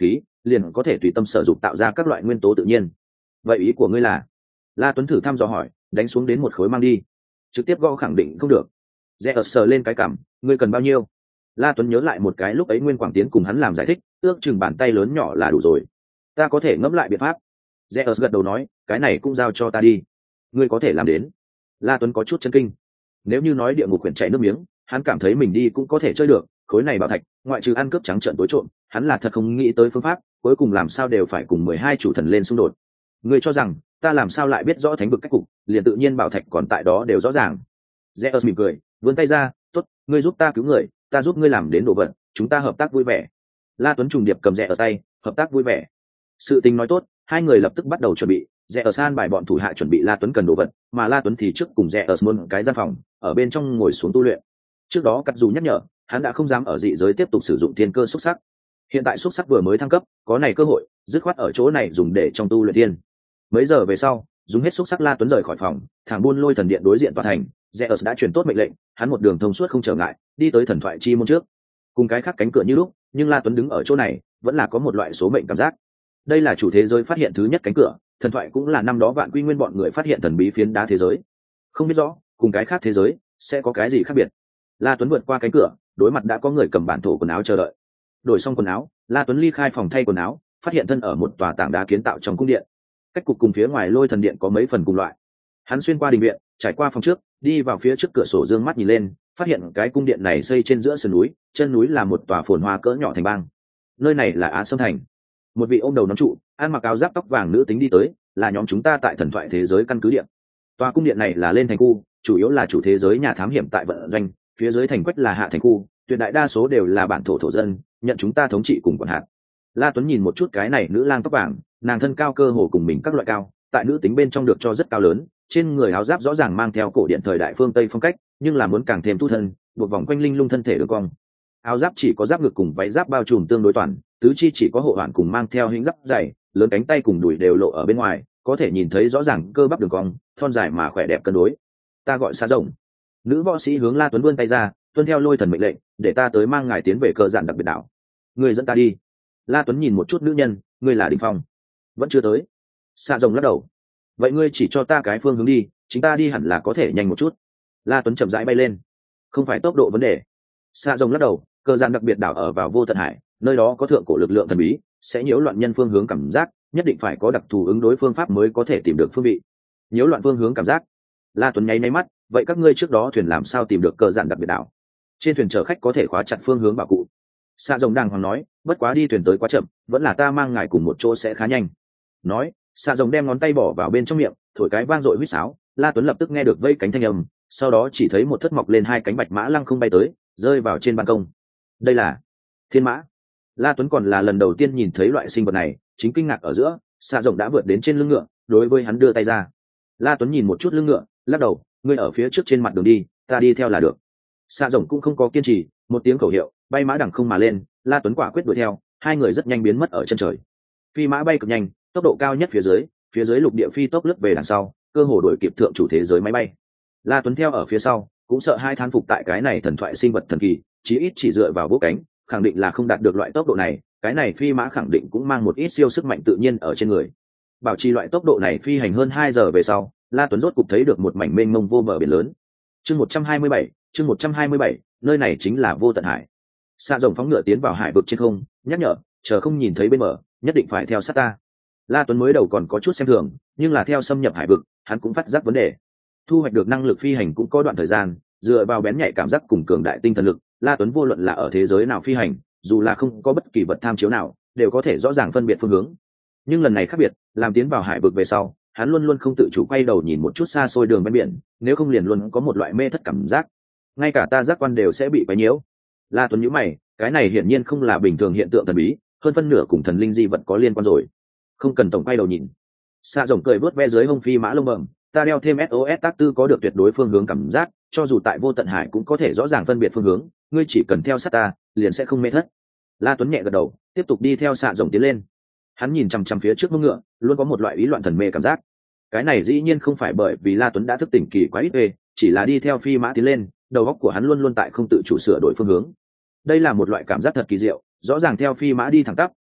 liền có thể tùy tâm sở dụng tạo ra các loại nguyên tố tự nhiên. Vậy ý của ngươi là? La Tuấn thử thăm dò hỏi. Đánh xuống đến một khối mang đi. Trực tiếp gõ khẳng định không được. Rẽ ở sờ lên cái cằm, ngươi cần bao nhiêu? La Tuấn nhớ lại một cái lúc ấy Nguyên Quảng Tiến cùng hắn làm giải thích, ước chừng bàn tay lớn nhỏ là đủ rồi. Ta có thể ngẫm lại biện pháp. Rẽ ở gật đầu nói, cái này cũng giao cho ta đi. Ngươi có thể làm đến. La Tuấn có chút chấn kinh. Nếu như nói địa ngục quyển chảy nước miếng, hắn cảm thấy mình đi cũng có thể chơi được. Khối này bảo thạch, ngoại trừ ăn cướp trắng trợn tối trộm, hắn là thật không nghĩ tới phương pháp, cuối cùng làm sao đều phải cùng mười hai chủ thần lên xung đột. Ngươi cho rằng ta làm sao lại biết rõ thánh vực cách cục, liền tự nhiên bảo thạch còn tại đó đều rõ ràng. Zeus mỉm cười, vươn tay ra, tốt, ngươi giúp ta cứu người, ta giúp ngươi làm đến đồ vật, chúng ta hợp tác vui vẻ. La Tuấn trùng điệp cầm rẽ ở tay, hợp tác vui vẻ. Sự tình nói tốt, hai người lập tức bắt đầu chuẩn bị. Rẽ ở san bài bọn thủ hạ chuẩn bị La Tuấn cần đồ vật, mà La Tuấn thì trước cùng rẽ ở muốn cái gian phòng, ở bên trong ngồi xuống tu luyện. Trước đó cắt dù nhắc nhở, hắn đã không dám ở dị giới tiếp tục sử dụng thiên cơ xúc sắc. Hiện tại xúc sắc vừa mới thăng cấp, có này cơ hội, dứt khoát ở chỗ này dùng để trong tu luyện tiên. Mấy giờ về sau, dùng hết xúc sắc La Tuấn rời khỏi phòng, thẳng buôn lôi thần điện đối diện tòa thành. Zeus đã truyền tốt mệnh lệnh, hắn một đường thông suốt không trở ngại, đi tới thần thoại chi môn trước. Cùng cái khác cánh cửa như lúc, nhưng La Tuấn đứng ở chỗ này, vẫn là có một loại số mệnh cảm giác. Đây là chủ thế giới phát hiện thứ nhất cánh cửa, thần thoại cũng là năm đó Vạn Quy Nguyên bọn người phát hiện thần bí phiến đá thế giới. Không biết rõ, cùng cái khác thế giới sẽ có cái gì khác biệt. La Tuấn vượt qua cánh cửa, đối mặt đã có người cầm bản thổ quần áo chờ đợi. Đổi xong quần áo, La Tuấn ly khai phòng thay quần áo, phát hiện thân ở một tòa tảng đá kiến tạo trong cung điện. Cách cục cùng phía ngoài lôi thần điện có mấy phần cùng loại. Hắn xuyên qua đình viện, trải qua phòng trước, đi vào phía trước cửa sổ dương mắt nhìn lên, phát hiện cái cung điện này xây trên giữa sườn núi, chân núi là một tòa phồn hoa cỡ nhỏ thành bang. Nơi này là Á Sâm thành. Một vị ôm đầu nón trụ, ăn mặc áo giáp tóc vàng nữ tính đi tới, là nhóm chúng ta tại thần thoại thế giới căn cứ điện. Tòa cung điện này là lên thành khu, chủ yếu là chủ thế giới nhà thám hiểm tại vận doanh, phía dưới thành quách là hạ thành khu, tuyệt đại đa số đều là bản thổ thổ dân, nhận chúng ta thống trị cùng quản hạt. La Tuấn nhìn một chút cái này nữ lang tóc vàng, nàng thân cao cơ hồ cùng mình các loại cao, tại nữ tính bên trong được cho rất cao lớn, trên người áo giáp rõ ràng mang theo cổ điện thời đại phương Tây phong cách, nhưng là muốn càng thêm tu thân, buộc vòng quanh linh lung thân thể đường cong. Áo giáp chỉ có giáp ngực cùng váy giáp bao trùm tương đối toàn, tứ chi chỉ có hộ hoàn cùng mang theo hình giáp dày, lớn cánh tay cùng đùi đều lộ ở bên ngoài, có thể nhìn thấy rõ ràng cơ bắp đường cong, thon dài mà khỏe đẹp cân đối. Ta gọi Sa Rồng. Nữ võ sĩ hướng La Tuấn vươn tay ra, tuân theo lôi thần mệnh lệnh, để ta tới mang ngài tiến về cơ giản đặc biệt đảo. Người dẫn ta đi. La Tuấn nhìn một chút nữ nhân, ngươi là Đỉnh Phong. Vẫn chưa tới. Sa Rồng lắc đầu. Vậy ngươi chỉ cho ta cái phương hướng đi, chúng ta đi hẳn là có thể nhanh một chút. La Tuấn chậm rãi bay lên. Không phải tốc độ vấn đề. Sa Rồng lắc đầu, cơ giản đặc biệt đảo ở vào vô tận hải, nơi đó có thượng cổ lực lượng thần bí, sẽ nhiễu loạn nhân phương hướng cảm giác, nhất định phải có đặc thù ứng đối phương pháp mới có thể tìm được phương vị. Nhiễu loạn phương hướng cảm giác. La Tuấn nháy nháy mắt, vậy các ngươi trước đó thuyền làm sao tìm được cơ giản đặc biệt đảo? Trên thuyền chở khách có thể khóa chặt phương hướng bảo cụ. Sa Rồng đàng hoàng nói, bất quá đi thuyền tới quá chậm, vẫn là ta mang ngài cùng một chỗ sẽ khá nhanh. Nói, Sa Rồng đem ngón tay bỏ vào bên trong miệng, thổi cái vang dội huýt sáo. La Tuấn lập tức nghe được vây cánh thanh âm, sau đó chỉ thấy một thất mọc lên hai cánh bạch mã lăng không bay tới, rơi vào trên ban công. Đây là thiên mã. La Tuấn còn là lần đầu tiên nhìn thấy loại sinh vật này, chính kinh ngạc ở giữa, Sa Rồng đã vượt đến trên lưng ngựa, đối với hắn đưa tay ra. La Tuấn nhìn một chút lưng ngựa, lắc đầu, ngươi ở phía trước trên mặt đường đi, ta đi theo là được. Sa Rồng cũng không có kiên trì, một tiếng khẩu hiệu, bay mã đằng không mà lên, La Tuấn quả quyết đuổi theo, hai người rất nhanh biến mất ở chân trời. Phi mã bay cực nhanh, tốc độ cao nhất phía dưới, phía dưới lục địa phi tốc lướt về đằng sau, cơ hồ đuổi kịp thượng chủ thế giới máy bay. La Tuấn theo ở phía sau, cũng sợ hai thán phục tại cái này thần thoại sinh vật thần kỳ, chí ít chỉ dựa vào vỗ cánh, khẳng định là không đạt được loại tốc độ này, cái này phi mã khẳng định cũng mang một ít siêu sức mạnh tự nhiên ở trên người. Bảo trì loại tốc độ này phi hành hơn hai giờ về sau, La Tuấn rốt cục thấy được một mảnh mênh mông vô bờ biển lớn. Chương một trăm hai mươi bảy, chương một trăm hai mươi bảy, nơi này chính là vô tận hải. Sa Rồng phóng ngựa tiến vào hải vực trên không, nhắc nhở, chờ không nhìn thấy bên bờ, nhất định phải theo sát ta. La Tuấn mới đầu còn có chút xem thường, nhưng là theo xâm nhập hải vực, hắn cũng phát giác vấn đề. Thu hoạch được năng lực phi hành cũng có đoạn thời gian, dựa vào bén nhạy cảm giác cùng cường đại tinh thần lực, La Tuấn vô luận là ở thế giới nào phi hành, dù là không có bất kỳ vật tham chiếu nào, đều có thể rõ ràng phân biệt phương hướng. Nhưng lần này khác biệt, làm tiến vào hải vực về sau, hắn luôn luôn không tự chủ quay đầu nhìn một chút xa xôi đường bên biển, nếu không liền luôn có một loại mê thất cảm giác. Ngay cả ta giác quan đều sẽ bị quấy nhiễu. La Tuấn nhíu mày, cái này hiển nhiên không là bình thường hiện tượng thần bí, hơn phân nửa cùng thần linh di vật có liên quan rồi. Không cần tổng quay đầu nhìn. Sa Rồng cười vớt ve dưới hông phi mã lông bẩm, ta đeo thêm ét ô ét tác tư có được tuyệt đối phương hướng cảm giác, cho dù tại vô tận hải cũng có thể rõ ràng phân biệt phương hướng, ngươi chỉ cần theo sát ta, liền sẽ không mê thất. La Tuấn nhẹ gật đầu, tiếp tục đi theo Sa Rồng tiến lên. Hắn nhìn chằm chằm phía trước mông ngựa, luôn có một loại ý loạn thần mê cảm giác. Cái này dĩ nhiên không phải bởi vì La Tuấn đã thức tỉnh kỳ quá ít ê, chỉ là đi theo phi mã tiến lên, đầu óc của hắn luôn luôn tại không tự chủ sửa đổi phương hướng. Đây là một loại cảm giác thật kỳ diệu, rõ ràng theo phi mã đi thẳng tắp,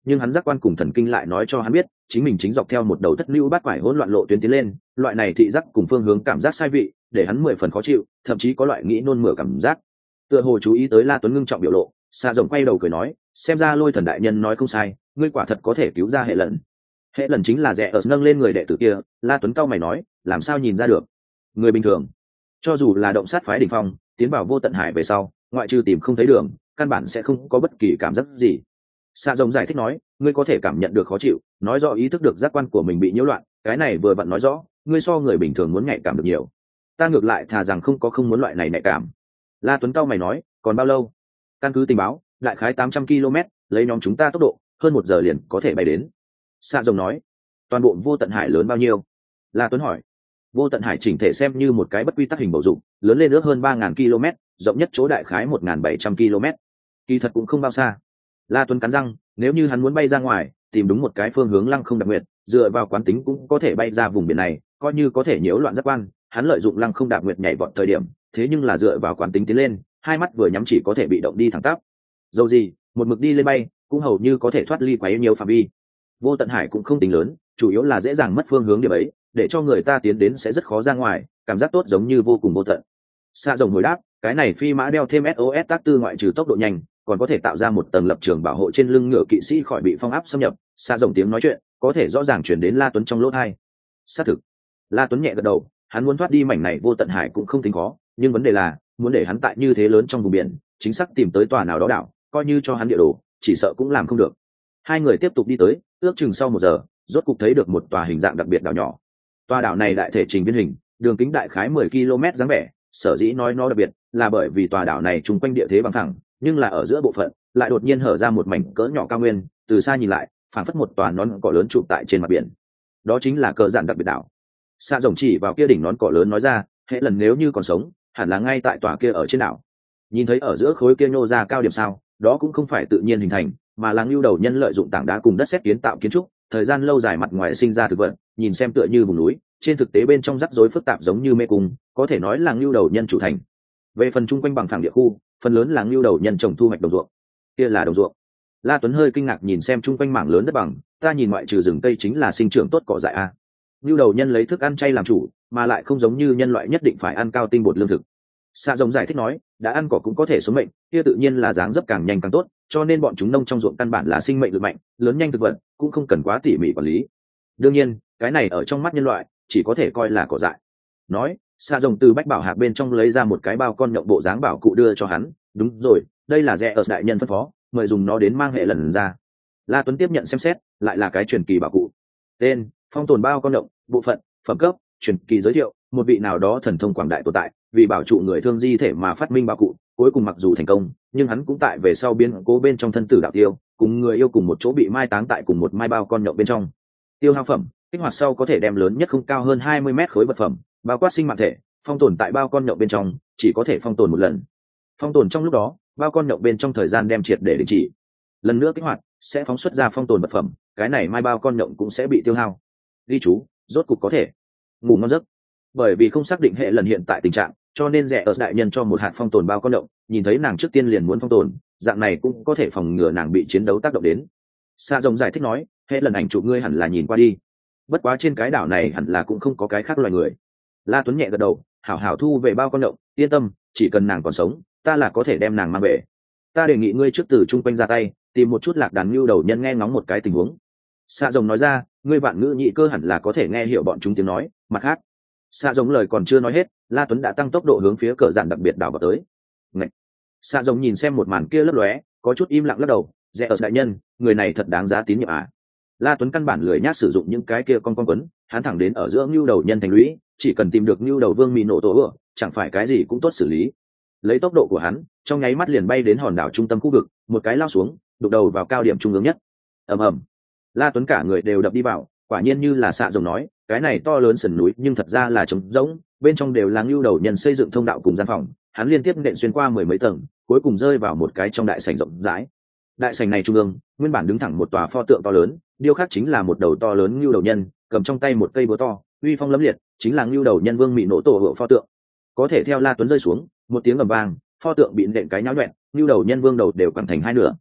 nhưng hắn giác quan cùng thần kinh lại nói cho hắn biết chính mình chính dọc theo một đầu thất lưu bát quải hỗn loạn lộ tuyến tiến lên. Loại này thị giác cùng phương hướng cảm giác sai vị để hắn mười phần khó chịu, thậm chí có loại nghĩ nôn mửa cảm giác. Tựa hồ chú ý tới La Tuấn ngưng trọng biểu lộ, Xạ Rồng quay đầu cười nói, xem ra Lôi Thần đại nhân nói không sai, ngươi quả thật có thể cứu ra Hệ Lần. Hệ Lần chính là rẻ ở nâng lên người đệ tử kia. La Tuấn cao mày nói, làm sao nhìn ra được? Người bình thường cho dù là động sát phái đỉnh phong tiến vào vô tận hải về sau, ngoại trừ tìm không thấy đường, căn bản sẽ không có bất kỳ cảm giác gì. Xạ Rồng giải thích nói, ngươi có thể cảm nhận được khó chịu, nói rõ ý thức được giác quan của mình bị nhiễu loạn, cái này vừa vặn nói rõ ngươi so người bình thường muốn nhạy cảm được nhiều. Ta ngược lại thà rằng không có không muốn loại này nhạy cảm. La Tuấn cao mày nói, còn bao lâu? Căn cứ tình báo, đại khái tám trăm ki lô mét, lấy nhóm chúng ta tốc độ hơn một giờ liền có thể bay đến. Xạ Rồng nói, toàn bộ vô tận hải lớn bao nhiêu? La Tuấn hỏi. Vô tận hải chỉnh thể xem như một cái bất quy tắc hình bầu dục, lớn lên ước hơn ba nghìn ki lô mét, rộng nhất chỗ đại khái một nghìn bảy trăm ki lô mét. Kỳ thật cũng không bao xa. La Tuấn cắn răng, nếu như hắn muốn bay ra ngoài, tìm đúng một cái phương hướng lăng không đặc nguyệt, dựa vào quán tính cũng có thể bay ra vùng biển này, coi như có thể nhiễu loạn giác quan, hắn lợi dụng lăng không đạp nguyệt nhảy vọt thời điểm, thế nhưng là dựa vào quán tính tiến lên, hai mắt vừa nhắm chỉ có thể bị động đi thẳng tắp. Dầu gì, một mực đi lên bay, cũng hầu như có thể thoát ly quá nhiều phạm vi. Vô tận hải cũng không tính lớn, chủ yếu là dễ dàng mất phương hướng điểm ấy, để cho người ta tiến đến sẽ rất khó ra ngoài, cảm giác tốt giống như vô cùng vô tận. Xạ Rồng hồi đáp, cái này phi mã đeo thêm ét ô ét tác tư ngoại trừ tốc độ nhanh, còn có thể tạo ra một tầng lập trường bảo hộ trên lưng ngựa kỵ sĩ khỏi bị phong áp xâm nhập. Xạ Rồng tiếng nói chuyện có thể rõ ràng chuyển đến La Tuấn trong lỗ tai. Xác thực. La Tuấn nhẹ gật đầu, hắn muốn thoát đi mảnh này vô tận hải cũng không tính khó, nhưng vấn đề là muốn để hắn tại như thế lớn trong vùng biển chính xác tìm tới tòa nào đó đảo, coi như cho hắn địa đồ chỉ sợ cũng làm không được. Hai người tiếp tục đi tới, ước chừng sau một giờ rốt cục thấy được một tòa hình dạng đặc biệt đảo nhỏ. Tòa đảo này đại thể trình viên hình, đường kính đại khái mười ki lô mét dáng vẻ, sở dĩ nói nó đặc biệt là bởi vì tòa đảo này chung quanh địa thế bằng thẳng, nhưng là ở giữa bộ phận lại đột nhiên hở ra một mảnh cỡ nhỏ cao nguyên, từ xa nhìn lại phảng phất một tòa nón cỏ lớn chụp tại trên mặt biển. Đó chính là cờ dạn đặc biệt đảo. Xạ Rồng chỉ vào kia đỉnh nón cỏ lớn nói ra, hệ lần nếu như còn sống hẳn là ngay tại tòa kia ở trên đảo. Nhìn thấy ở giữa khối kia nhô ra cao điểm sao, đó cũng không phải tự nhiên hình thành, mà là ngưu đầu nhân lợi dụng tảng đá cùng đất sét kiến tạo kiến trúc, thời gian lâu dài mặt ngoài sinh ra thực vật, nhìn xem tựa như vùng núi, trên thực tế bên trong rắc rối phức tạp giống như mê cung, có thể nói là ngưu đầu nhân chủ thành. Về phần chung quanh bằng phẳng địa khu, phần lớn là ngưu đầu nhân trồng thu hoạch đồng ruộng. Kia là đồng ruộng. La Tuấn hơi kinh ngạc nhìn xem chung quanh mảng lớn đất bằng, ta nhìn ngoại trừ rừng cây chính là sinh trưởng tốt cỏ dại a. Ngưu đầu nhân lấy thức ăn chay làm chủ, mà lại không giống như nhân loại nhất định phải ăn cao tinh bột lương thực. Xạ Rồng giải thích nói, đã ăn cỏ cũng có thể sống mệnh, kia tự nhiên là dáng dấp càng nhanh càng tốt, cho nên bọn chúng nông trong ruộng căn bản là sinh mệnh lực mạnh, lớn nhanh thực vật, cũng không cần quá tỉ mỉ quản lý. Đương nhiên, cái này ở trong mắt nhân loại chỉ có thể coi là cỏ dại. Nói, Xạ Rồng từ bách bảo hạc bên trong lấy ra một cái bao con nhộng bộ dáng bảo cụ đưa cho hắn, đúng rồi, đây là rẻ ở đại nhân phân phó, mời dùng nó đến mang hệ lần ra. La Tuấn tiếp nhận xem xét, lại là cái truyền kỳ bảo cụ. Tên: phong tồn bao con nhộng, bộ phận: phẩm cấp, truyền kỳ giới thiệu, một vị nào đó thần thông quảng đại tồn tại, vì bảo trụ người thương di thể mà phát minh bảo cụ, cuối cùng mặc dù thành công, nhưng hắn cũng tại về sau biến cố bên trong thân tử đạo tiêu, cùng người yêu cùng một chỗ bị mai táng tại cùng một mai bao con nhộng bên trong. Tiêu hao phẩm: kích hoạt sau có thể đem lớn nhất không cao hơn hai mươi mét khối vật phẩm, bao quát sinh mạng thể, phong tồn tại bao con nhộng bên trong, chỉ có thể phong tồn một lần. Phong tồn trong lúc đó, bao con nhộng bên trong thời gian đem triệt để đình chỉ. Lần nữa kích hoạt sẽ phóng xuất ra phong tồn vật phẩm, cái này mai bao con nhộng cũng sẽ bị tiêu hao. Ghi chú: rốt cục có thể ngủ ngon giấc. Bởi vì không xác định hệ lần hiện tại tình trạng, cho nên rẻ ở đại nhân cho một hạt phong tồn bao con động, nhìn thấy nàng trước tiên liền muốn phong tồn, dạng này cũng có thể phòng ngừa nàng bị chiến đấu tác động đến. Xạ Rồng giải thích nói, hệ lần ảnh chụp ngươi hẳn là nhìn qua đi, bất quá trên cái đảo này hẳn là cũng không có cái khác loài người. La Tuấn nhẹ gật đầu, hảo hảo thu về bao con động, yên tâm, chỉ cần nàng còn sống, ta là có thể đem nàng mang về. Ta đề nghị ngươi trước từ chung quanh ra tay, tìm một chút lạc đàn lưu đầu nhân nghe ngóng một cái tình huống. Xạ Rồng nói ra, ngươi vạn ngữ nhị cơ hẳn là có thể nghe hiểu bọn chúng tiếng nói, mặt khác. Xạ Rồng lời còn chưa nói hết, La Tuấn đã tăng tốc độ hướng phía cờ dạn đặc biệt đảo vào tới. Ngậy! Xạ Rồng nhìn xem một màn kia lấp lóe, có chút im lặng lắc đầu, rẻ ở đại nhân, người này thật đáng giá tín nhiệm à? La Tuấn căn bản lười nhác sử dụng những cái kia con con quấn, hắn thẳng đến ở giữa nhu đầu nhân thành lũy, chỉ cần tìm được nhu đầu vương mì nổ tổ ửa, chẳng phải cái gì cũng tốt xử lý. Lấy tốc độ của hắn, trong nháy mắt liền bay đến hòn đảo trung tâm khu vực, một cái lao xuống, đục đầu vào cao điểm trung ương nhất. Ầm ầm! La Tuấn cả người đều đập đi vào, quả nhiên như là Xạ Rồng nói, cái này to lớn sườn núi nhưng thật ra là trống rỗng, bên trong đều là nhu đầu nhân xây dựng thông đạo cùng gian phòng, hắn liên tiếp nện xuyên qua mười mấy tầng, cuối cùng rơi vào một cái trong đại sảnh rộng rãi. Đại sảnh này trung ương, nguyên bản đứng thẳng một tòa pho tượng to lớn, điêu khắc chính là một đầu to lớn nhu đầu nhân, cầm trong tay một cây búa to, uy phong lẫm liệt, chính là nhu đầu nhân vương mị nổ tổ hựa pho tượng. Có thể theo La Tuấn rơi xuống, một tiếng ầm vang, pho tượng bị nện cái nhão nhọẹn, nhu đầu nhân vương đầu đều quằn thành hai nửa.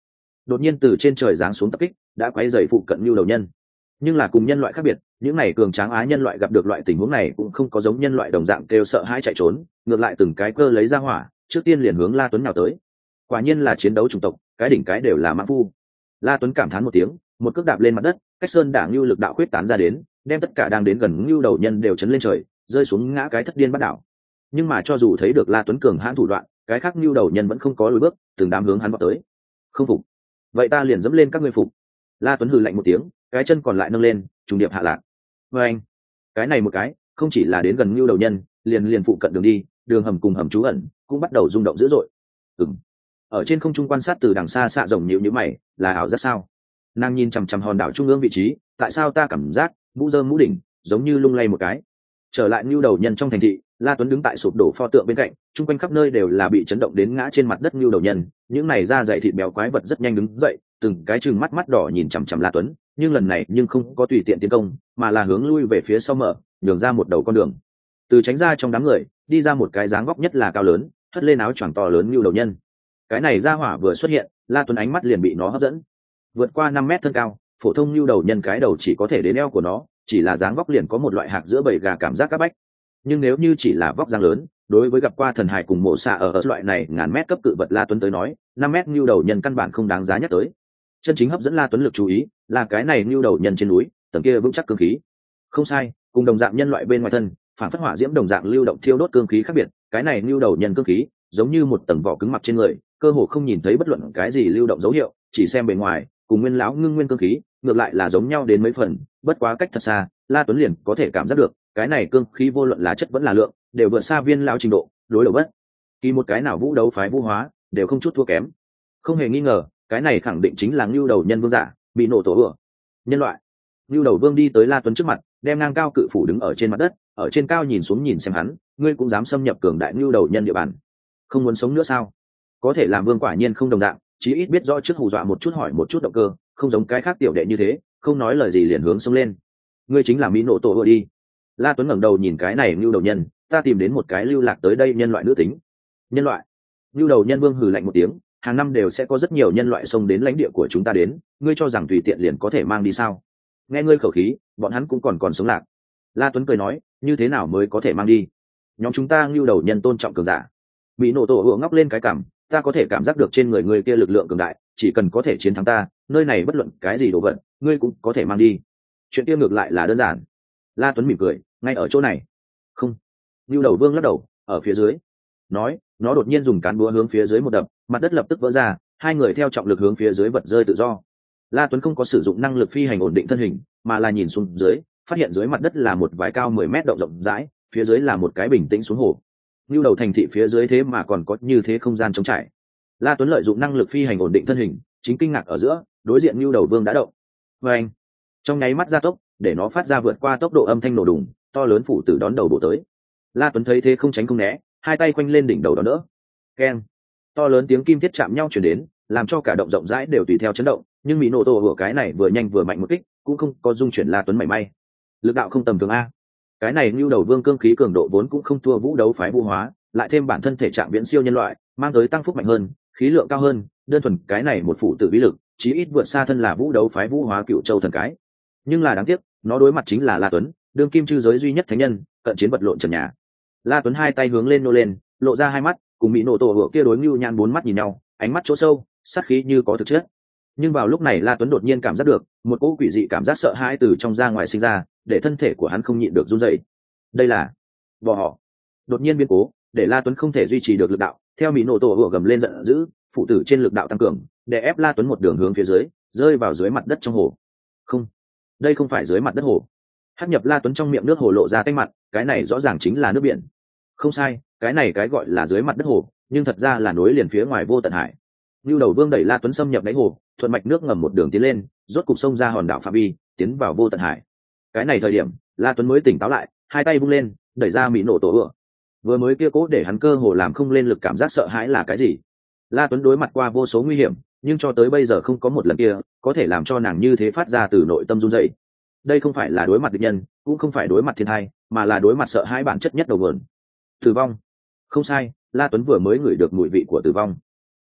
đột nhiên từ trên trời giáng xuống tập kích đã quấy dày phụ cận lưu đầu nhân. Nhưng là cùng nhân loại khác biệt, những này cường tráng á nhân loại gặp được loại tình huống này cũng không có giống nhân loại đồng dạng kêu sợ hãi chạy trốn, ngược lại từng cái cơ lấy ra hỏa trước tiên liền hướng La Tuấn nào tới. Quả nhiên là chiến đấu chủng tộc, cái đỉnh cái đều là mãng phu. La Tuấn cảm thán một tiếng, một cước đạp lên mặt đất, cách sơn đảng lưu lực đạo khuyết tán ra đến, đem tất cả đang đến gần lưu đầu nhân đều chấn lên trời, rơi xuống ngã cái thất điên bắt đảo. Nhưng mà cho dù thấy được La Tuấn cường hãn thủ đoạn, cái khác lưu đầu nhân vẫn không có lùi bước, từng đám hướng hắn vào tới. Không phục, vậy ta liền dẫm lên các ngươi phục. La Tuấn hừ lạnh một tiếng, cái chân còn lại nâng lên, trùng điệp hạ lạc. Và anh, cái này một cái, không chỉ là đến gần lưu đầu nhân, liền liền phụ cận đường đi, đường hầm cùng hầm trú ẩn cũng bắt đầu rung động dữ dội. Ừm. Ở trên không trung quan sát từ đằng xa xạ rồng nhíu nhíu mày, là ảo giác sao? Nàng nhìn chằm chằm hòn đảo trung ương vị trí, tại sao ta cảm giác mũ rơm mũ đỉnh giống như lung lay một cái. Trở lại lưu đầu nhân trong thành thị, La Tuấn đứng tại sụp đổ pho tượng bên cạnh, chung quanh khắp nơi đều là bị chấn động đến ngã trên mặt đất lưu đầu nhân, những này da dày thịt béo quái vật rất nhanh đứng dậy, từng cái trừng mắt mắt đỏ nhìn chằm chằm La Tuấn, nhưng lần này nhưng không có tùy tiện tiến công, mà là hướng lui về phía sau mở, nhường ra một đầu con đường. Từ tránh ra trong đám người, đi ra một cái dáng vóc nhất là cao lớn, hất lên áo choàng to lớn lưu đầu nhân. Cái này ra hỏa vừa xuất hiện, La Tuấn ánh mắt liền bị nó hấp dẫn. Vượt qua năm mét thân cao, phổ thông lưu đầu nhân cái đầu chỉ có thể đến eo của nó, chỉ là dáng vóc liền có một loại hạc giữa bầy gà cảm giác các bách. Nhưng nếu như chỉ là vóc dáng lớn, đối với gặp qua thần hài cùng mộ xạ ở, ở loại này ngàn mét cấp cự vật La Tuấn tới nói, năm mét lưu đầu nhân căn bản không đáng giá nhắc tới. Chân chính hấp dẫn La Tuấn lực chú ý là cái này lưu đầu nhân trên núi, tầng kia vững chắc cương khí. Không sai, cùng đồng dạng nhân loại bên ngoài thân, phản phất hỏa diễm đồng dạng lưu động thiêu đốt cương khí khác biệt, cái này lưu đầu nhân cương khí giống như một tầng vỏ cứng mặc trên người, cơ hồ không nhìn thấy bất luận cái gì lưu động dấu hiệu, chỉ xem bề ngoài cùng nguyên lão ngưng nguyên cương khí ngược lại là giống nhau đến mấy phần, bất quá cách thật xa, La Tuấn liền có thể cảm giác được cái này cương khí vô luận là chất vẫn là lượng đều vượt xa viên lão trình độ, đối đầu bất kỳ một cái nào vũ đấu phái vũ hóa đều không chút thua kém. Không hề nghi ngờ, cái này khẳng định chính là lưu đầu nhân vương giả bị nổ tổ ửa nhân loại. Lưu đầu vương đi tới La Tuấn trước mặt, đem ngang cao cự phủ đứng ở trên mặt đất, ở trên cao nhìn xuống nhìn xem hắn, ngươi cũng dám xâm nhập cường đại lưu đầu nhân địa bàn, không muốn sống nữa sao? Có thể làm vương quả nhiên không đồng dạng, chí ít biết rõ trước hù dọa một chút hỏi một chút động cơ, không giống cái khác tiểu đệ như thế không nói lời gì liền hướng xông lên. Ngươi chính là mỹ nổ tổ ửa đi. La Tuấn ngẩng đầu nhìn cái này lưu đầu nhân, ta tìm đến một cái lưu lạc tới đây nhân loại nữ tính. Nhân loại? Lưu đầu nhân vương hừ lạnh một tiếng, hàng năm đều sẽ có rất nhiều nhân loại xông đến lãnh địa của chúng ta đến, ngươi cho rằng tùy tiện liền có thể mang đi sao? Nghe ngươi khẩu khí, bọn hắn cũng còn còn sống lạc. La Tuấn cười nói, như thế nào mới có thể mang đi? Nhóm chúng ta lưu đầu nhân tôn trọng cường giả. Bị nổ tổ ửa ngóc lên cái cằm, ta có thể cảm giác được trên người ngươi kia lực lượng cường đại, chỉ cần có thể chiến thắng ta, nơi này bất luận cái gì đồ vật ngươi cũng có thể mang đi. Chuyện kia ngược lại là đơn giản. La Tuấn mỉm cười, ngay ở chỗ này. Không. Lưu đầu vương lắc đầu, ở phía dưới. Nói, nó đột nhiên dùng cán búa hướng phía dưới một đập, mặt đất lập tức vỡ ra, hai người theo trọng lực hướng phía dưới vật rơi tự do. La Tuấn không có sử dụng năng lực phi hành ổn định thân hình, mà là nhìn xuống dưới, phát hiện dưới mặt đất là một vài cao mười mét động rộng rãi, phía dưới là một cái bình tĩnh xuống hồ. Lưu đầu thành thị phía dưới thế mà còn có như thế không gian trống trải. La Tuấn lợi dụng năng lực phi hành ổn định thân hình, chính kinh ngạc ở giữa, đối diện Lưu đầu vương đã động. Và anh, trong nháy mắt gia tốc, để nó phát ra vượt qua tốc độ âm thanh nổ đùng, to lớn phủ tử đón đầu bổ tới. La Tuấn thấy thế không tránh không né, hai tay quanh lên đỉnh đầu đón đỡ. Keng, to lớn tiếng kim thiết chạm nhau truyền đến, làm cho cả động rộng rãi đều tùy theo chấn động, nhưng mỹ nổ tổ của cái này vừa nhanh vừa mạnh một kích, cũng không có dung chuyển La Tuấn mảy may. Lực đạo không tầm thường a. Cái này Lưu đầu vương cương khí cường độ vốn cũng không thua vũ đấu phái vũ hóa, lại thêm bản thân thể trạng viễn siêu nhân loại, mang tới tăng phúc mạnh hơn, khí lượng cao hơn, đơn thuần cái này một phụ tử bí lực, chí ít vượt xa thân là vũ đấu phái vũ hóa cựu châu thần cái. Nhưng là đáng tiếc, nó đối mặt chính là La Tuấn, đương kim chư giới duy nhất thánh nhân, cận chiến vật lộn trần nhà. La Tuấn hai tay hướng lên nô lên, lộ ra hai mắt, cùng mỹ nổ tổ hựa kia đối Lưu Nhan bốn mắt nhìn nhau, ánh mắt chỗ sâu, sát khí như có thực chất. Nhưng vào lúc này La Tuấn đột nhiên cảm giác được một cỗ quỷ dị cảm giác sợ hãi từ trong ra ngoài sinh ra, để thân thể của hắn không nhịn được run rẩy. Đây là bò họ. Đột nhiên biến cố, để La Tuấn không thể duy trì được lực đạo, theo mỹ nổ tổ hựa gầm lên giận dữ, phụ tử trên lực đạo tăng cường, để ép La Tuấn một đường hướng phía dưới, rơi vào dưới mặt đất trong hồ. Không, đây không phải dưới mặt đất hồ. Hắc nhập La Tuấn trong miệng nước hồ lộ ra tanh mặt, cái này rõ ràng chính là nước biển. Không sai, cái này cái gọi là dưới mặt đất hồ, nhưng thật ra là nối liền phía ngoài vô tận hải. Lưu đầu vương đẩy La Tuấn xâm nhập đáy hồ, thuận mạch nước ngầm một đường tiến lên, rốt cục sông ra hòn đảo phạm vi, tiến vào vô tận hải. Cái này thời điểm, La Tuấn mới tỉnh táo lại, hai tay vung lên, đẩy ra mỹ nổ tổ ựa. Vừa mới kia cố để hắn cơ hồ làm không lên lực cảm giác sợ hãi là cái gì? La Tuấn đối mặt qua vô số nguy hiểm, nhưng cho tới bây giờ không có một lần kia có thể làm cho nàng như thế phát ra từ nội tâm run rẩy. Đây không phải là đối mặt địch nhân, cũng không phải đối mặt thiên tai, mà là đối mặt sợ hãi bản chất nhất đầu vườn. Tử vong. Không sai, La Tuấn vừa mới ngửi được mùi vị của tử vong.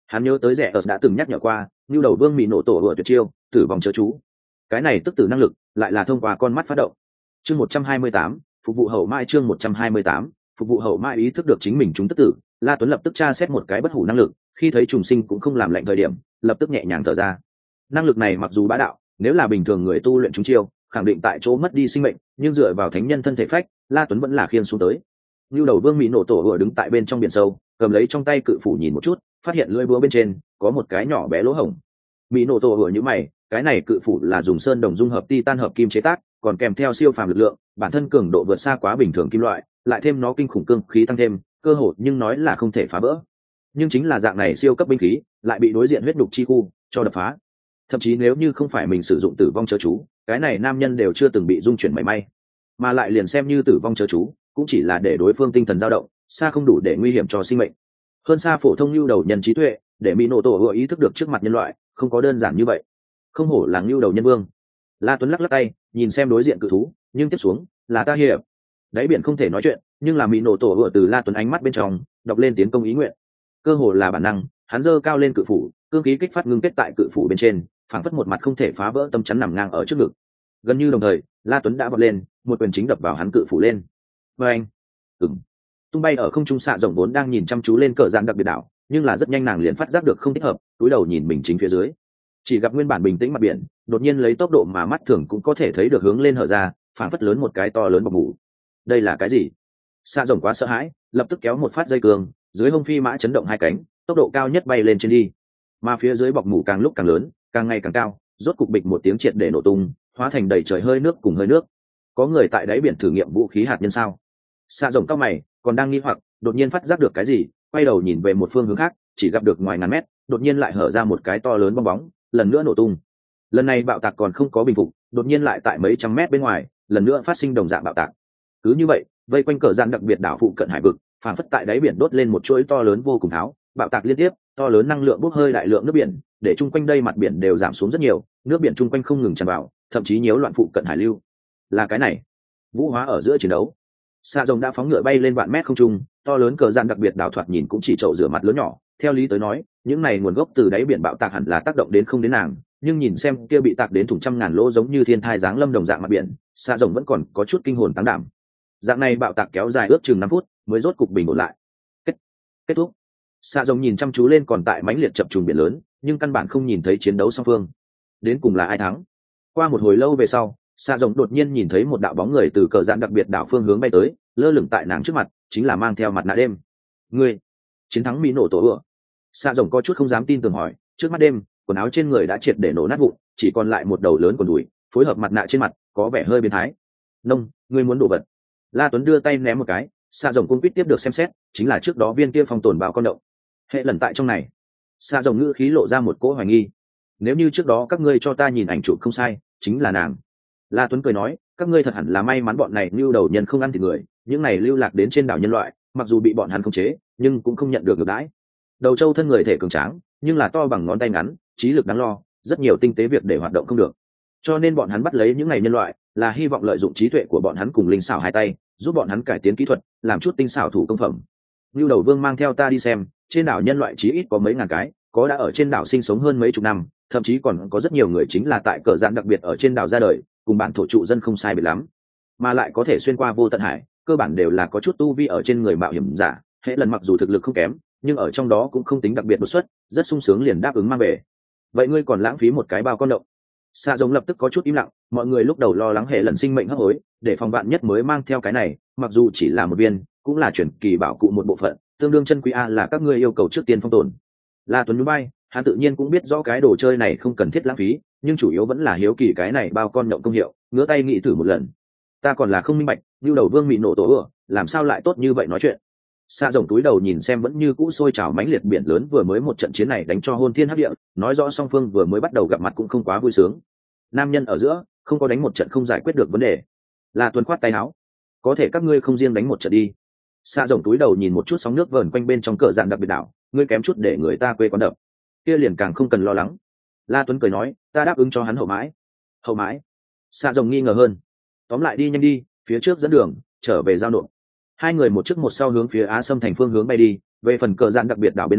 Hắn nhớ tới rẻ ở đã từng nhắc nhở qua như đầu vương mỹ nổ tổ vừa tuyệt chiêu tử vong chớ chú, cái này tức tử năng lực lại là thông qua con mắt phát động. Chương một trăm hai mươi tám, phục vụ hậu mai. Chương một trăm hai mươi tám, phục vụ hậu mai. Ý thức được chính mình chúng tức tử, La Tuấn lập tức tra xét một cái bất hủ năng lực, khi thấy trùng sinh cũng không làm lạnh thời điểm lập tức nhẹ nhàng thở ra. Năng lực này mặc dù bá đạo, nếu là bình thường người tu luyện chúng chiêu khẳng định tại chỗ mất đi sinh mệnh, nhưng dựa vào thánh nhân thân thể phách, La Tuấn vẫn là khiên xuống tới. Như đầu vương mỹ nổ tổ vừa đứng tại bên trong biển sâu, cầm lấy trong tay cự phủ nhìn một chút, phát hiện lưỡi búa bên trên có một cái nhỏ bé lỗ hổng. Mỹ nổ tổ vừa như mày, cái này cự phủ là dùng sơn đồng dung hợp titan hợp kim chế tác, còn kèm theo siêu phàm lực lượng, bản thân cường độ vượt xa quá bình thường kim loại, lại thêm nó kinh khủng cương khí tăng thêm, cơ hội nhưng nói là không thể phá vỡ. Nhưng chính là dạng này siêu cấp binh khí, lại bị đối diện huyết đục chi khu cho đập phá. Thậm chí nếu như không phải mình sử dụng tử vong chớ chú, cái này nam nhân đều chưa từng bị dung chuyển mảy may, mà lại liền xem như tử vong chớ chú, cũng chỉ là để đối phương tinh thần dao động, xa không đủ để nguy hiểm cho sinh mệnh. Hơn xa phổ thông lưu đầu nhân trí tuệ, để mỹ nổ tổ vừa ý thức được trước mặt nhân loại không có đơn giản như vậy. Không hổ là lưu đầu nhân vương. La Tuấn lắc lắc tay, nhìn xem đối diện cự thú, nhưng tiếp xuống là ta hiệp. Đáy biển không thể nói chuyện, nhưng là mỹ nổ tổ vừa từ La Tuấn ánh mắt bên trong đọc lên tiến công ý nguyện. Cơ hồ là bản năng, hắn giơ cao lên cự phủ, cương khí kích phát ngưng kết tại cự phủ bên trên, phảng phất một mặt không thể phá vỡ tâm chắn nằm ngang ở trước ngực. Gần như đồng thời, La Tuấn đã vọt lên, một quyền chính đập vào hắn cự phủ lên. Và anh, ừm, tung bay ở không trung xạ rộng vốn đang nhìn chăm chú lên cờ gian đặc biệt đảo, nhưng là rất nhanh nàng liền phát giác được không thích hợp, cúi đầu nhìn mình chính phía dưới, chỉ gặp nguyên bản bình tĩnh mặt biển đột nhiên lấy tốc độ mà mắt thường cũng có thể thấy được hướng lên hở ra, phảng phất lớn một cái to lớn bọc mủ. Đây là cái gì? Xạ rộng quá sợ hãi, lập tức kéo một phát dây cương, dưới hông phi mã chấn động hai cánh, tốc độ cao nhất bay lên trên đi. Mà phía dưới bọc mủ càng lúc càng lớn, càng ngày càng cao, rốt cục bịch một tiếng triệt để nổ tung, hóa thành đầy trời hơi nước cùng hơi nước. Có người tại đáy biển thử nghiệm vũ khí hạt nhân sao? Xạ rộng cao mày, còn đang nghi hoặc, đột nhiên phát giác được cái gì, quay đầu nhìn về một phương hướng khác, chỉ gặp được ngoài ngàn mét, đột nhiên lại hở ra một cái to lớn bong bóng, lần nữa nổ tung. Lần này bạo tạc còn không có bình phục, đột nhiên lại tại mấy trăm mét bên ngoài, lần nữa phát sinh đồng dạng bạo tạc. Cứ như vậy, vây quanh cờ gian đặc biệt đảo phụ cận hải vực, phản phất tại đáy biển đốt lên một chuỗi to lớn vô cùng tháo, bạo tạc liên tiếp, to lớn năng lượng bốc hơi đại lượng nước biển, để chung quanh đây mặt biển đều giảm xuống rất nhiều, nước biển chung quanh không ngừng tràn vào, thậm chí nhiễu loạn phụ cận hải lưu. Là cái này, vũ hóa ở giữa chiến đấu. Xạ rồng đã phóng ngựa bay lên vạn mét không trung, to lớn cờ gian đặc biệt đảo thoạt nhìn cũng chỉ chậu rửa mặt lớn nhỏ. Theo lý tới nói, những này nguồn gốc từ đáy biển bạo tạc hẳn là tác động đến không đến nàng, nhưng nhìn xem kia bị tạc đến thủng trăm ngàn lỗ giống như thiên thai giáng lâm đồng dạng mặt biển, xạ rồng vẫn còn có chút kinh hồn táng đảm. Dạng này bạo tạc kéo dài ước chừng năm phút mới rốt cục bình ổn lại. Kết kết thúc. Xạ rồng nhìn chăm chú lên còn tại mãnh liệt chập trùng biển lớn, nhưng căn bản không nhìn thấy chiến đấu song phương. Đến cùng là ai thắng? Qua một hồi lâu về sau, xạ rồng đột nhiên nhìn thấy một đạo bóng người từ cờ dạn đặc biệt đảo phương hướng bay tới, lơ lửng tại nàng trước mặt, chính là mang theo mặt nạ đêm. Ngươi chiến thắng mỹ nổ tổ ựa. Xạ rồng có chút không dám tin tưởng hỏi, trước mắt đêm, quần áo trên người đã triệt để nổ nát vụn, chỉ còn lại một đầu lớn quần đùi, phối hợp mặt nạ trên mặt, có vẻ hơi biến thái. Nông, ngươi muốn đổ vật? La Tuấn đưa tay ném một cái, xạ rồng cung quýt tiếp được xem xét, chính là trước đó viên kia phong tồn bạo con động. Hệ lần tại trong này. Xạ rồng ngữ khí lộ ra một cỗ hoài nghi. Nếu như trước đó các ngươi cho ta nhìn ảnh chụp không sai, chính là nàng. La Tuấn cười nói, các ngươi thật hẳn là may mắn bọn này lưu đầu nhân không ăn thịt người, những này lưu lạc đến trên đảo nhân loại, mặc dù bị bọn hắn khống chế, nhưng cũng không nhận được ngược đãi. Đầu châu thân người thể cường tráng, nhưng là to bằng ngón tay ngắn, trí lực đáng lo, rất nhiều tinh tế việc để hoạt động không được. Cho nên bọn hắn bắt lấy những này nhân loại, là hy vọng lợi dụng trí tuệ của bọn hắn cùng linh xảo hai tay, giúp bọn hắn cải tiến kỹ thuật, làm chút tinh xảo thủ công phẩm. Lưu đầu vương mang theo ta đi xem, trên đảo nhân loại chí ít có mấy ngàn cái, có đã ở trên đảo sinh sống hơn mấy chục năm, thậm chí còn có rất nhiều người chính là tại cờ dạn đặc biệt ở trên đảo ra đời, cùng bản thổ trụ dân không sai biệt lắm, mà lại có thể xuyên qua vô tận hải, cơ bản đều là có chút tu vi ở trên người mạo hiểm giả. Hệ lần mặc dù thực lực không kém, nhưng ở trong đó cũng không tính đặc biệt đột xuất, rất sung sướng liền đáp ứng mang về. Vậy ngươi còn lãng phí một cái bao con động? Xạ giống lập tức có chút im lặng, mọi người lúc đầu lo lắng hệ lần sinh mệnh hấp hối, để phòng vạn nhất mới mang theo cái này, mặc dù chỉ là một viên, cũng là chuyển kỳ bảo cụ một bộ phận, tương đương chân quý a là các ngươi yêu cầu trước tiên phong tồn. La Tuấn nhún vai, hắn tự nhiên cũng biết rõ cái đồ chơi này không cần thiết lãng phí, nhưng chủ yếu vẫn là hiếu kỳ cái này bao con động công hiệu, ngửa tay nghĩ thử một lần. Ta còn là không minh bạch, như đầu vương mị nổ tổ ửa, làm sao lại tốt như vậy nói chuyện. Xạ rồng túi đầu nhìn xem vẫn như cũ sôi trào mãnh liệt biển lớn, vừa mới một trận chiến này đánh cho hôn thiên hấp địa, nói rõ song phương vừa mới bắt đầu gặp mặt cũng không quá vui sướng. Nam nhân ở giữa không có đánh một trận không giải quyết được vấn đề. La Tuấn khoát tay áo, có thể các ngươi không riêng đánh một trận đi. Xạ rồng túi đầu nhìn một chút sóng nước vờn quanh bên trong cờ dạn đặc biệt đảo, ngươi kém chút để người ta quê quán đập, kia liền càng không cần lo lắng. La Tuấn cười nói, ta đáp ứng cho hắn hậu mãi. Hậu mãi? Xạ rồng nghi ngờ hơn. Tóm lại đi nhanh đi, phía trước dẫn đường, trở về giao nộp. Hai người một trước một sau hướng phía Á Sâm thành phương hướng bay đi. Về phần cờ dạn đặc biệt đảo bên này,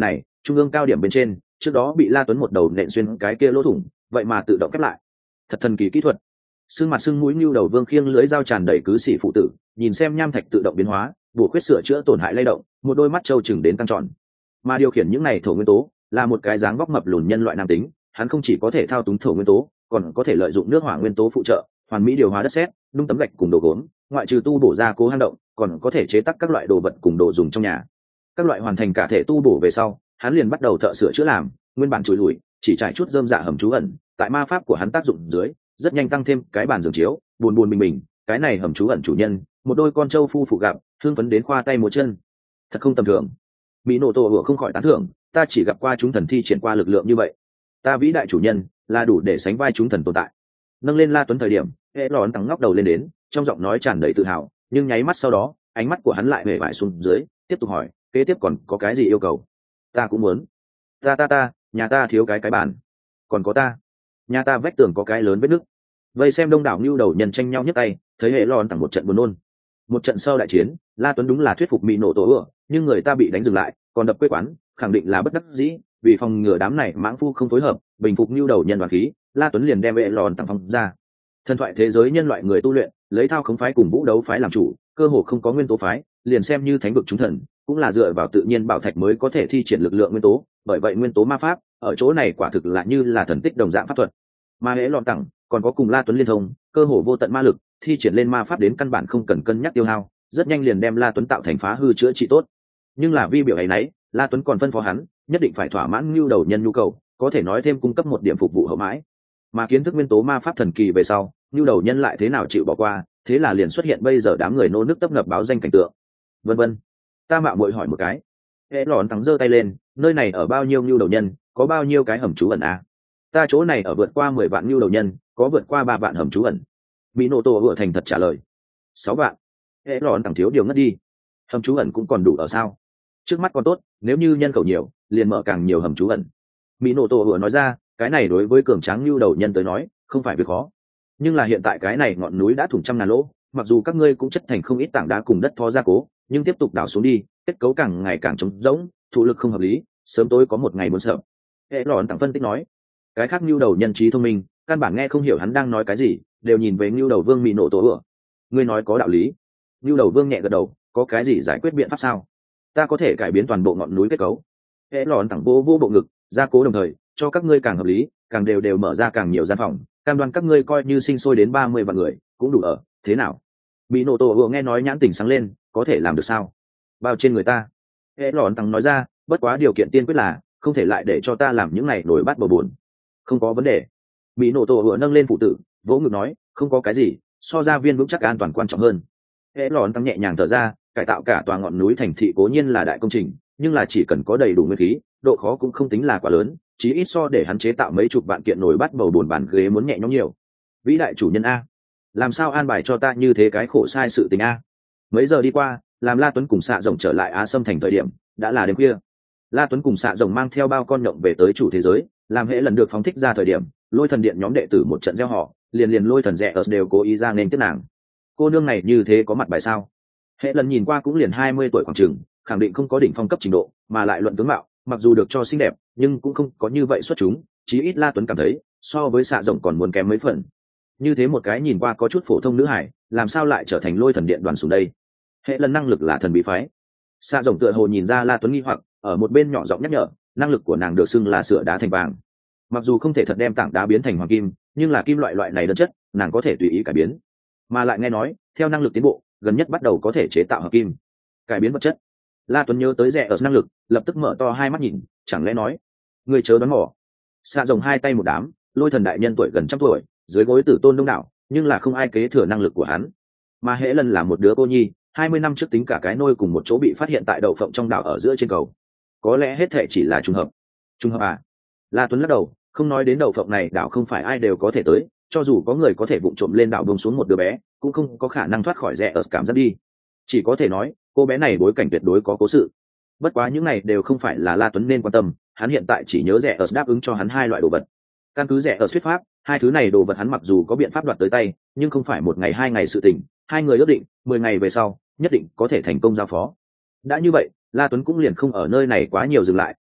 trung ương cao điểm bên trên trước đó bị La Tuấn một đầu nện xuyên cái kia lỗ thủng vậy mà tự động khép lại, thật thần kỳ kỹ thuật. Sưng mặt sưng mũi Nưu Đầu Vương khiêng lưới dao tràn đầy cứ sĩ phụ tử, nhìn xem nham thạch tự động biến hóa, bổ khuyết sửa chữa tổn hại lay động, một đôi mắt trâu chừng đến căng tròn. Mà điều khiển những này thổ nguyên tố là một cái dáng vóc mập lùn nhân loại nam tính, hắn không chỉ có thể thao túng thổ nguyên tố, còn có thể lợi dụng nước hỏa nguyên tố phụ trợ, hoàn mỹ điều hóa đất sét, nung tấm gạch cùng đồ gốm, ngoại trừ tu bổ ra cố hang động, còn có thể chế tác các loại đồ vật cùng đồ dùng trong nhà. Các loại hoàn thành cả thể tu bổ về sau, hắn liền bắt đầu thợ sửa chữa làm, nguyên bản chùi lùi, chỉ trải chút rơm dạ hầm trú ẩn, tại ma pháp của hắn tác dụng dưới, rất nhanh tăng thêm cái bàn giường chiếu, buồn buồn bình bình, cái này hầm trú ẩn chủ nhân, một đôi con trâu phu phụ gặp, thương phấn đến khoa tay múa chân. Thật không tầm thường. Mỹ nổ tổ hựa không khỏi tán thưởng, ta chỉ gặp qua chúng thần thi triển qua lực lượng như vậy. Ta vĩ đại chủ nhân, là đủ để sánh vai chúng thần tồn tại. Nâng lên La Tuấn thời điểm, hệ lòn tăng ngóc đầu lên đến, trong giọng nói tràn đầy tự hào, nhưng nháy mắt sau đó, ánh mắt của hắn lại hề vải xuống dưới, tiếp tục hỏi, kế tiếp còn có cái gì yêu cầu? Ta cũng muốn. Ta ta ta, nhà ta thiếu cái cái bàn. Còn có ta, nhà ta vách tường có cái lớn vết nứt. Vây xem đông đảo Nưu Đầu nhân tranh nhau nhấc tay, thấy hệ lòn tăng một trận buồn nôn. Một trận sau đại chiến, La Tuấn đúng là thuyết phục Mỹ nổ tổ ựa, nhưng người ta bị đánh dừng lại, còn đập quê quán, khẳng định là bất đắc dĩ, vì phòng ngừa đám này mãng phu không phối hợp, bình phục Nưu Đầu nhân đoàn khí, La Tuấn liền đem hệ lòn tăng phong ra. Thần thoại thế giới nhân loại người tu luyện, lấy thao khống phái cùng vũ đấu phái làm chủ, cơ hồ không có nguyên tố phái, liền xem như thánh vực chúng thần, cũng là dựa vào tự nhiên bảo thạch mới có thể thi triển lực lượng nguyên tố, bởi vậy nguyên tố ma pháp ở chỗ này quả thực là như là thần tích đồng dạng pháp thuật. Mà hễ lọt tặng còn có cùng La Tuấn liên thông, cơ hồ vô tận ma lực, thi triển lên ma pháp đến căn bản không cần cân nhắc tiêu hao, rất nhanh liền đem La Tuấn tạo thành phá hư chữa trị tốt. Nhưng là vi biểu ấy nấy, La Tuấn còn phân phó hắn, nhất định phải thỏa mãn Nưu Đầu nhân nhu cầu, có thể nói thêm cung cấp một điểm phục vụ hậu mãi. Mà kiến thức nguyên tố ma pháp thần kỳ về sau, Nưu Đầu nhân lại thế nào chịu bỏ qua, thế là liền xuất hiện bây giờ đám người nô nước tấp nập báo danh cảnh tượng. Vân vân. Ta mạo muội hỏi một cái. Hễ lòn thắng giơ tay lên, nơi này ở bao nhiêu Nưu Đầu nhân, có bao nhiêu cái hầm trú ẩn à? Ta chỗ này ở vượt qua mười vạn Nưu Đầu nhân, có vượt qua ba vạn hầm trú ẩn. Mỹ nô tổ vừa thành thật trả lời. Sáu vạn. Hễ lòn thắng thiếu điều ngất đi. Hầm trú ẩn cũng còn đủ ở sao? Trước mắt còn tốt, nếu như nhân khẩu nhiều, liền mở càng nhiều hầm trú ẩn. Mỹ nô tổ vừa nói ra, cái này đối với cường tráng Nưu Đầu nhân tới nói, không phải việc khó. Nhưng là hiện tại cái này ngọn núi đã thủng trăm ngàn lỗ, mặc dù các ngươi cũng chất thành không ít tảng đá cùng đất thó gia cố, nhưng tiếp tục đào xuống đi, kết cấu càng ngày càng trống rỗng, thụ lực không hợp lý, sớm tối có một ngày muốn sợ. Hệ lòn tặng phân tích nói, cái khác Nưu Đầu nhân trí thông minh, căn bản nghe không hiểu hắn đang nói cái gì, đều nhìn về Nưu Đầu Vương Mỹ nổ tổ ửa. Ngươi nói có đạo lý. Nưu Đầu Vương nhẹ gật đầu, có cái gì giải quyết biện pháp sao? Ta có thể cải biến toàn bộ ngọn núi kết cấu. Hệ lòn tặng vô vô bộ ngực, gia cố đồng thời, cho các ngươi càng hợp lý, càng đều đều mở ra càng nhiều gian phòng, cam đoan các ngươi coi như sinh sôi đến ba mươi vạn người cũng đủ ở, thế nào? Mỹ nổ tổ vừa nghe nói nhãn tỉnh sáng lên, có thể làm được sao? Bao trên người ta. Hệ lòn tăng nói ra, bất quá điều kiện tiên quyết là không thể lại để cho ta làm những này nổi bát bầu buồn. Không có vấn đề. Mỹ nổ tổ vừa nâng lên phụ tử, vỗ ngực nói, không có cái gì, so ra viên vững chắc an toàn quan trọng hơn. Hệ lòn tăng nhẹ nhàng thở ra, cải tạo cả tòa ngọn núi thành thị cố nhiên là đại công trình, nhưng là chỉ cần có đầy đủ nguyên khí, độ khó cũng không tính là quá lớn, chí ít so để hắn chế tạo mấy chục vạn kiện nồi bát bầu bồn bàn ghế muốn nhẹ nhõm nhiều. Vĩ đại chủ nhân a, làm sao an bài cho ta như thế cái khổ sai sự tình a? Mấy giờ đi qua, làm La Tuấn cùng Xạ Rồng trở lại Á Sâm thành thời điểm đã là đêm khuya. La Tuấn cùng Xạ Rồng mang theo bao con nhộng về tới chủ thế giới, làm hễ lần được phóng thích ra thời điểm, Lôi Thần Điện nhóm đệ tử một trận gieo họ, liền liền Lôi Thần Rẽ ở đều cố ý ra nên tiếp nàng. Cô nương này như thế có mặt bài sao? Hễ lần nhìn qua cũng liền hai mươi tuổi khoảng chừng, khẳng định không có đỉnh phong cấp trình độ, mà lại luận tướng mạo, mặc dù được cho xinh đẹp, nhưng cũng không có như vậy xuất chúng, chí ít La Tuấn cảm thấy, so với Xạ Rồng còn muốn kém mấy phần. Như thế một cái nhìn qua có chút phổ thông nữ hải, làm sao lại trở thành Lôi Thần Điện đoàn sủng đây? Hệ lần năng lực là thần bí phái. Xạ Rồng tựa hồ nhìn ra La Tuấn nghi hoặc, ở một bên nhỏ giọng nhắc nhở, năng lực của nàng được xưng là sửa đá thành vàng. Mặc dù không thể thật đem tảng đá biến thành hoàng kim, nhưng là kim loại loại này đơn chất, nàng có thể tùy ý cải biến. Mà lại nghe nói, theo năng lực tiến bộ, gần nhất bắt đầu có thể chế tạo hợp kim, cải biến vật chất. La Tuấn nhớ tới rẻ ở năng lực, lập tức mở to hai mắt nhìn, chẳng lẽ nói, người chớ đoán mò. Xạ Rồng hai tay một đám, Lôi Thần đại nhân tuổi gần trăm tuổi, dưới gối tử tôn đông đảo, nhưng là không ai kế thừa năng lực của hắn. Mà hễ lần là một đứa cô nhi, hai mươi năm trước tính cả cái nôi cùng một chỗ bị phát hiện tại đậu phộng trong đảo ở giữa trên cầu. Có lẽ hết thệ chỉ là trùng hợp. Trùng hợp à? La Tuấn lắc đầu, không nói đến đậu phộng này đảo không phải ai đều có thể tới, cho dù có người có thể vụng trộm lên đảo bông xuống một đứa bé, cũng không có khả năng thoát khỏi rẽ ở cảm giác đi. Chỉ có thể nói, cô bé này bối cảnh tuyệt đối có cố sự. Bất quá những này đều không phải là La Tuấn nên quan tâm, hắn hiện tại chỉ nhớ rẽ ở đáp ứng cho hắn hai loại đồ vật. Căn cứ rẽ ở thuyết pháp, hai thứ này đồ vật hắn mặc dù có biện pháp đoạt tới tay, nhưng không phải một ngày hai ngày sự tình, hai người ước định, mười ngày về sau, nhất định có thể thành công giao phó. Đã như vậy, La Tuấn cũng liền không ở nơi này quá nhiều dừng lại,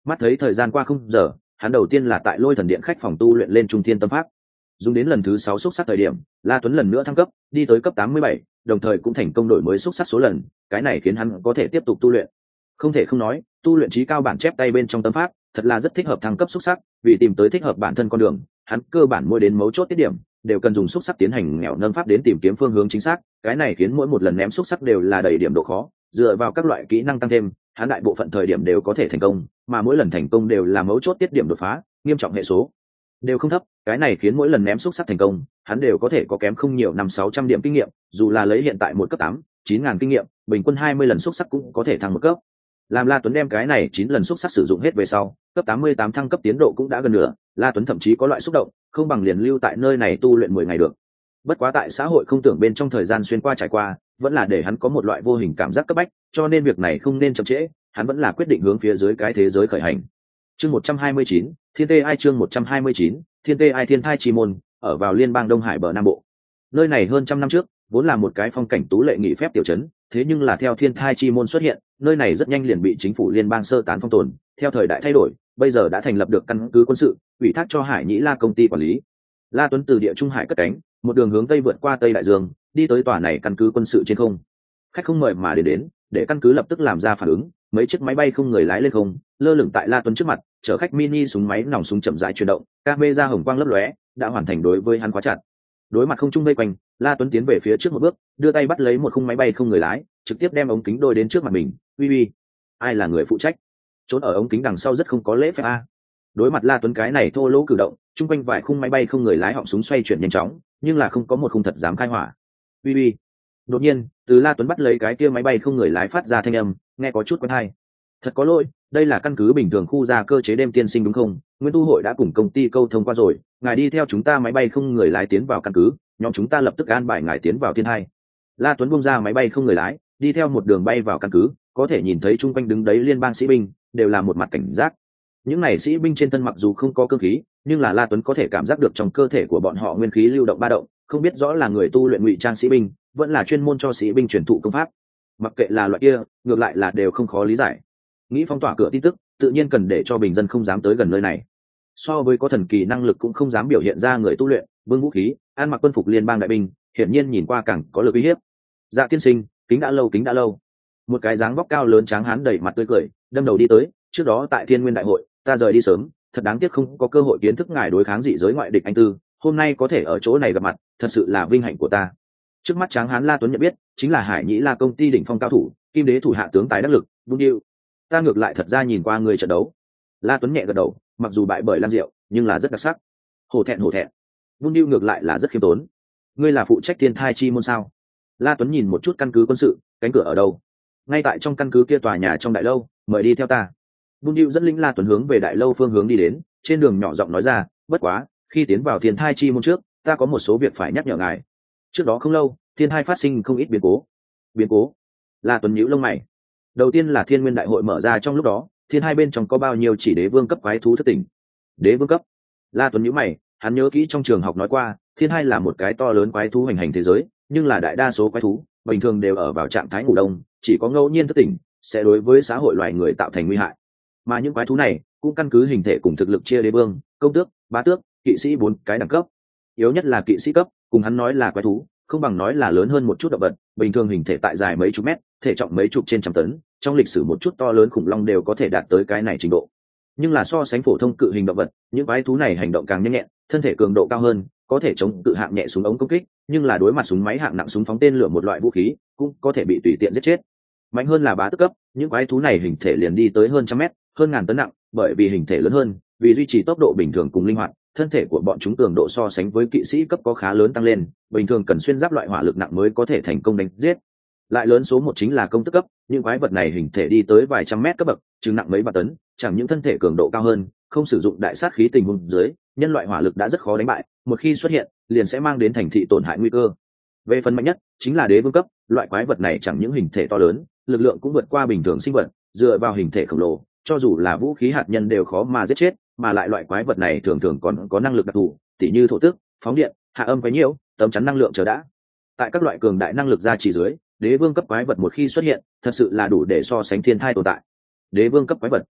Mắt thấy thời gian qua không giờ, hắn đầu tiên là tại Lôi Thần Điện khách phòng tu luyện lên Trung Thiên Tâm Pháp. Dùng đến lần thứ sáu xúc sắc thời điểm, La Tuấn lần nữa thăng cấp, đi tới cấp tám mươi bảy, đồng thời cũng thành công đổi mới xúc sắc số lần, cái này khiến hắn có thể tiếp tục tu luyện. Không thể không nói, tu luyện trí cao bản chép tay bên trong tâm pháp, thật là rất thích hợp thăng cấp xúc sắc, vì tìm tới thích hợp bản thân con đường, hắn cơ bản mỗi đến mấu chốt tiết điểm, đều cần dùng xúc sắc tiến hành nghèo nâng pháp đến tìm kiếm phương hướng chính xác, cái này khiến mỗi một lần ném xúc sắc đều là đầy điểm độ khó, dựa vào các loại kỹ năng tăng thêm, hắn đại bộ phận thời điểm đều có thể thành công, mà mỗi lần thành công đều là mấu chốt tiết điểm đột phá, nghiêm trọng hệ số đều không thấp, cái này khiến mỗi lần ném xúc sắc thành công, hắn đều có thể có kém không nhiều năm sáu trăm điểm kinh nghiệm, dù là lấy hiện tại một cấp tám, chín ngàn kinh nghiệm, bình quân hai mươi lần xúc sắc cũng có thể thăng một cấp. Làm La Tuấn đem cái này chín lần xúc sắc sử dụng hết về sau, cấp tám mươi tám thăng cấp tiến độ cũng đã gần nửa, La Tuấn thậm chí có loại xúc động, không bằng liền lưu tại nơi này tu luyện mười ngày được. Bất quá tại xã hội không tưởng bên trong thời gian xuyên qua trải qua, vẫn là để hắn có một loại vô hình cảm giác cấp bách, cho nên việc này không nên chậm trễ, hắn vẫn là quyết định hướng phía dưới cái thế giới khởi hành. Chương một trăm hai mươi chín, Thiên Tê Ai chương một trăm hai mươi chín, Thiên Tê Ai Thiên Thai Chi môn, ở vào liên bang Đông Hải bờ Nam Bộ. Nơi này hơn trăm năm trước, vốn là một cái phong cảnh tú lệ nghị phép tiểu trấn, thế nhưng là theo Thiên Thai Chi môn xuất hiện, nơi này rất nhanh liền bị chính phủ liên bang sơ tán phong tồn, theo thời đại thay đổi, bây giờ đã thành lập được căn cứ quân sự, ủy thác cho Hải Nhĩ La công ty quản lý. La Tuấn từ địa Trung Hải cất cánh, một đường hướng tây vượt qua Tây Đại Dương, đi tới tòa này căn cứ quân sự trên không. Khách không mời mà đến đến, để căn cứ lập tức làm ra phản ứng, mấy chiếc máy bay không người lái lên không, lơ lửng tại La Tuấn trước mặt, chở khách mini súng máy nòng súng chậm rãi chuyển động, camera hồng quang lấp lóe, đã hoàn thành đối với hắn khóa chặt. Đối mặt không trung vây quanh, La Tuấn tiến về phía trước một bước, đưa tay bắt lấy một khung máy bay không người lái, trực tiếp đem ống kính đôi đến trước mặt mình. Uy uy, ai là người phụ trách? Trốn ở ống kính đằng sau rất không có lễ phép a. Đối mặt La Tuấn cái này thô lỗ cử động, chung quanh vài khung máy bay không người lái họng súng xoay chuyển nhanh chóng, nhưng là không có một khung thật dám khai hỏa. Uy uy. Đột nhiên, từ La Tuấn bắt lấy cái kia máy bay không người lái phát ra thanh âm, nghe có chút quen tai. Thật có lỗi, đây là căn cứ bình thường khu gia cơ chế đêm tiên sinh đúng không? Nguyên tu hội đã cùng công ty câu thông qua rồi, ngài đi theo chúng ta máy bay không người lái tiến vào căn cứ, nhóm chúng ta lập tức an bài ngài tiến vào thiên hai. La Tuấn buông ra máy bay không người lái, đi theo một đường bay vào căn cứ, có thể nhìn thấy chung quanh đứng đấy liên bang sĩ binh, đều là một mặt cảnh giác. Những này sĩ binh trên thân mặc dù không có cơ khí, nhưng là La Tuấn có thể cảm giác được trong cơ thể của bọn họ nguyên khí lưu động ba động, không biết rõ là người tu luyện ngụy trang sĩ binh, vẫn là chuyên môn cho sĩ binh truyền thụ công pháp. Mặc kệ là loại kia, ngược lại là đều không khó lý giải. Nghĩ phong tỏa cửa tin tức, tự nhiên cần để cho bình dân không dám tới gần nơi này. So với có thần kỳ năng lực cũng không dám biểu hiện ra người tu luyện, vương vũ khí, ăn mặc quân phục liên bang đại binh, hiển nhiên nhìn qua càng có lực uy hiếp. Dạ tiên sinh, kính đã lâu kính đã lâu. Một cái dáng vóc cao lớn tráng hán đầy mặt tươi cười, đâm đầu đi tới. Trước đó tại Thiên Nguyên đại hội, ta rời đi sớm, thật đáng tiếc không có cơ hội kiến thức ngài đối kháng dị giới ngoại địch anh tư. Hôm nay có thể ở chỗ này gặp mặt, thật sự là vinh hạnh của ta. Trước mắt tráng hán La Tuấn nhận biết, chính là Hải Nhĩ La công ty đỉnh phong cao thủ, Kim Đế thủ hạ tướng tài đắc lực, Vung Diệu. Ta ngược lại thật ra nhìn qua người trận đấu. La Tuấn nhẹ gật đầu, mặc dù bại bởi Lam Diệu, nhưng là rất đặc sắc. Hổ thẹn hổ thẹn. Vung Diệu ngược lại là rất khiêm tốn. Ngươi là phụ trách Thiên Thai Chi môn sao? La Tuấn nhìn một chút căn cứ quân sự, cánh cửa ở đâu? Ngay tại trong căn cứ kia tòa nhà trong đại lâu, mời đi theo ta. Vung Diệu dẫn lính La Tuấn hướng về đại lâu phương hướng đi đến, trên đường nhỏ giọng nói ra, bất quá, khi tiến vào Thiên Thai Chi môn trước, ta có một số việc phải nhắc nhở ngài. Trước đó không lâu, Thiên Thai phát sinh không ít biến cố. Biến cố? La Tuấn nhíu lông mày. Đầu tiên là Thiên Nguyên đại hội mở ra trong lúc đó, Thiên Hai bên trong có bao nhiêu chỉ đế vương cấp quái thú thất tỉnh? Đế vương cấp? La Tuấn nhíu mày, hắn nhớ kỹ trong trường học nói qua, Thiên Hai là một cái to lớn quái thú hành hành thế giới, nhưng là đại đa số quái thú bình thường đều ở vào trạng thái ngủ đông, chỉ có ngẫu nhiên thức tỉnh sẽ đối với xã hội loài người tạo thành nguy hại. Mà những quái thú này cũng căn cứ hình thể cùng thực lực chia đế vương, công tước, bá tước, kỵ sĩ bốn cái đẳng cấp. Yếu nhất là kỵ sĩ cấp, cùng hắn nói là quái thú, không bằng nói là lớn hơn một chút động vật, bình thường hình thể tại dài mấy chục mét, thể trọng mấy chục trên trăm tấn, trong lịch sử một chút to lớn khủng long đều có thể đạt tới cái này trình độ. Nhưng là so sánh phổ thông cự hình động vật, những quái thú này hành động càng nhanh nhẹn, thân thể cường độ cao hơn, có thể chống cự hạng nhẹ súng ống công kích, nhưng là đối mặt súng máy hạng nặng súng phóng tên lửa một loại vũ khí, cũng có thể bị tùy tiện giết chết. Mạnh hơn là bá tước cấp, những quái thú này hình thể liền đi tới hơn trăm mét, hơn ngàn tấn nặng, bởi vì hình thể lớn hơn, vì duy trì tốc độ bình thường cùng linh hoạt, thân thể của bọn chúng cường độ so sánh với kỵ sĩ cấp có khá lớn tăng lên, bình thường cần xuyên giáp loại hỏa lực nặng mới có thể thành công đánh giết. Lại lớn số một chính là công tước cấp, những quái vật này hình thể đi tới vài trăm mét cấp bậc, chừng nặng mấy vạn tấn, chẳng những thân thể cường độ cao hơn, không sử dụng đại sát khí tình huống dưới, nhân loại hỏa lực đã rất khó đánh bại, một khi xuất hiện, liền sẽ mang đến thành thị tổn hại nguy cơ. Về phần mạnh nhất, chính là đế vương cấp, loại quái vật này chẳng những hình thể to lớn, lực lượng cũng vượt qua bình thường sinh vật, dựa vào hình thể khổng lồ, cho dù là vũ khí hạt nhân đều khó mà giết chết, mà lại loại quái vật này thường thường còn có năng lực đặc thù, tỉ như thổ tức, phóng điện, hạ âm quấy nhiễu, tấm chắn năng lượng chờ đã. Tại các loại cường đại năng lực gia trì dưới, đế vương cấp quái vật một khi xuất hiện, thật sự là đủ để so sánh thiên thai tồn tại. Đế vương cấp quái vật,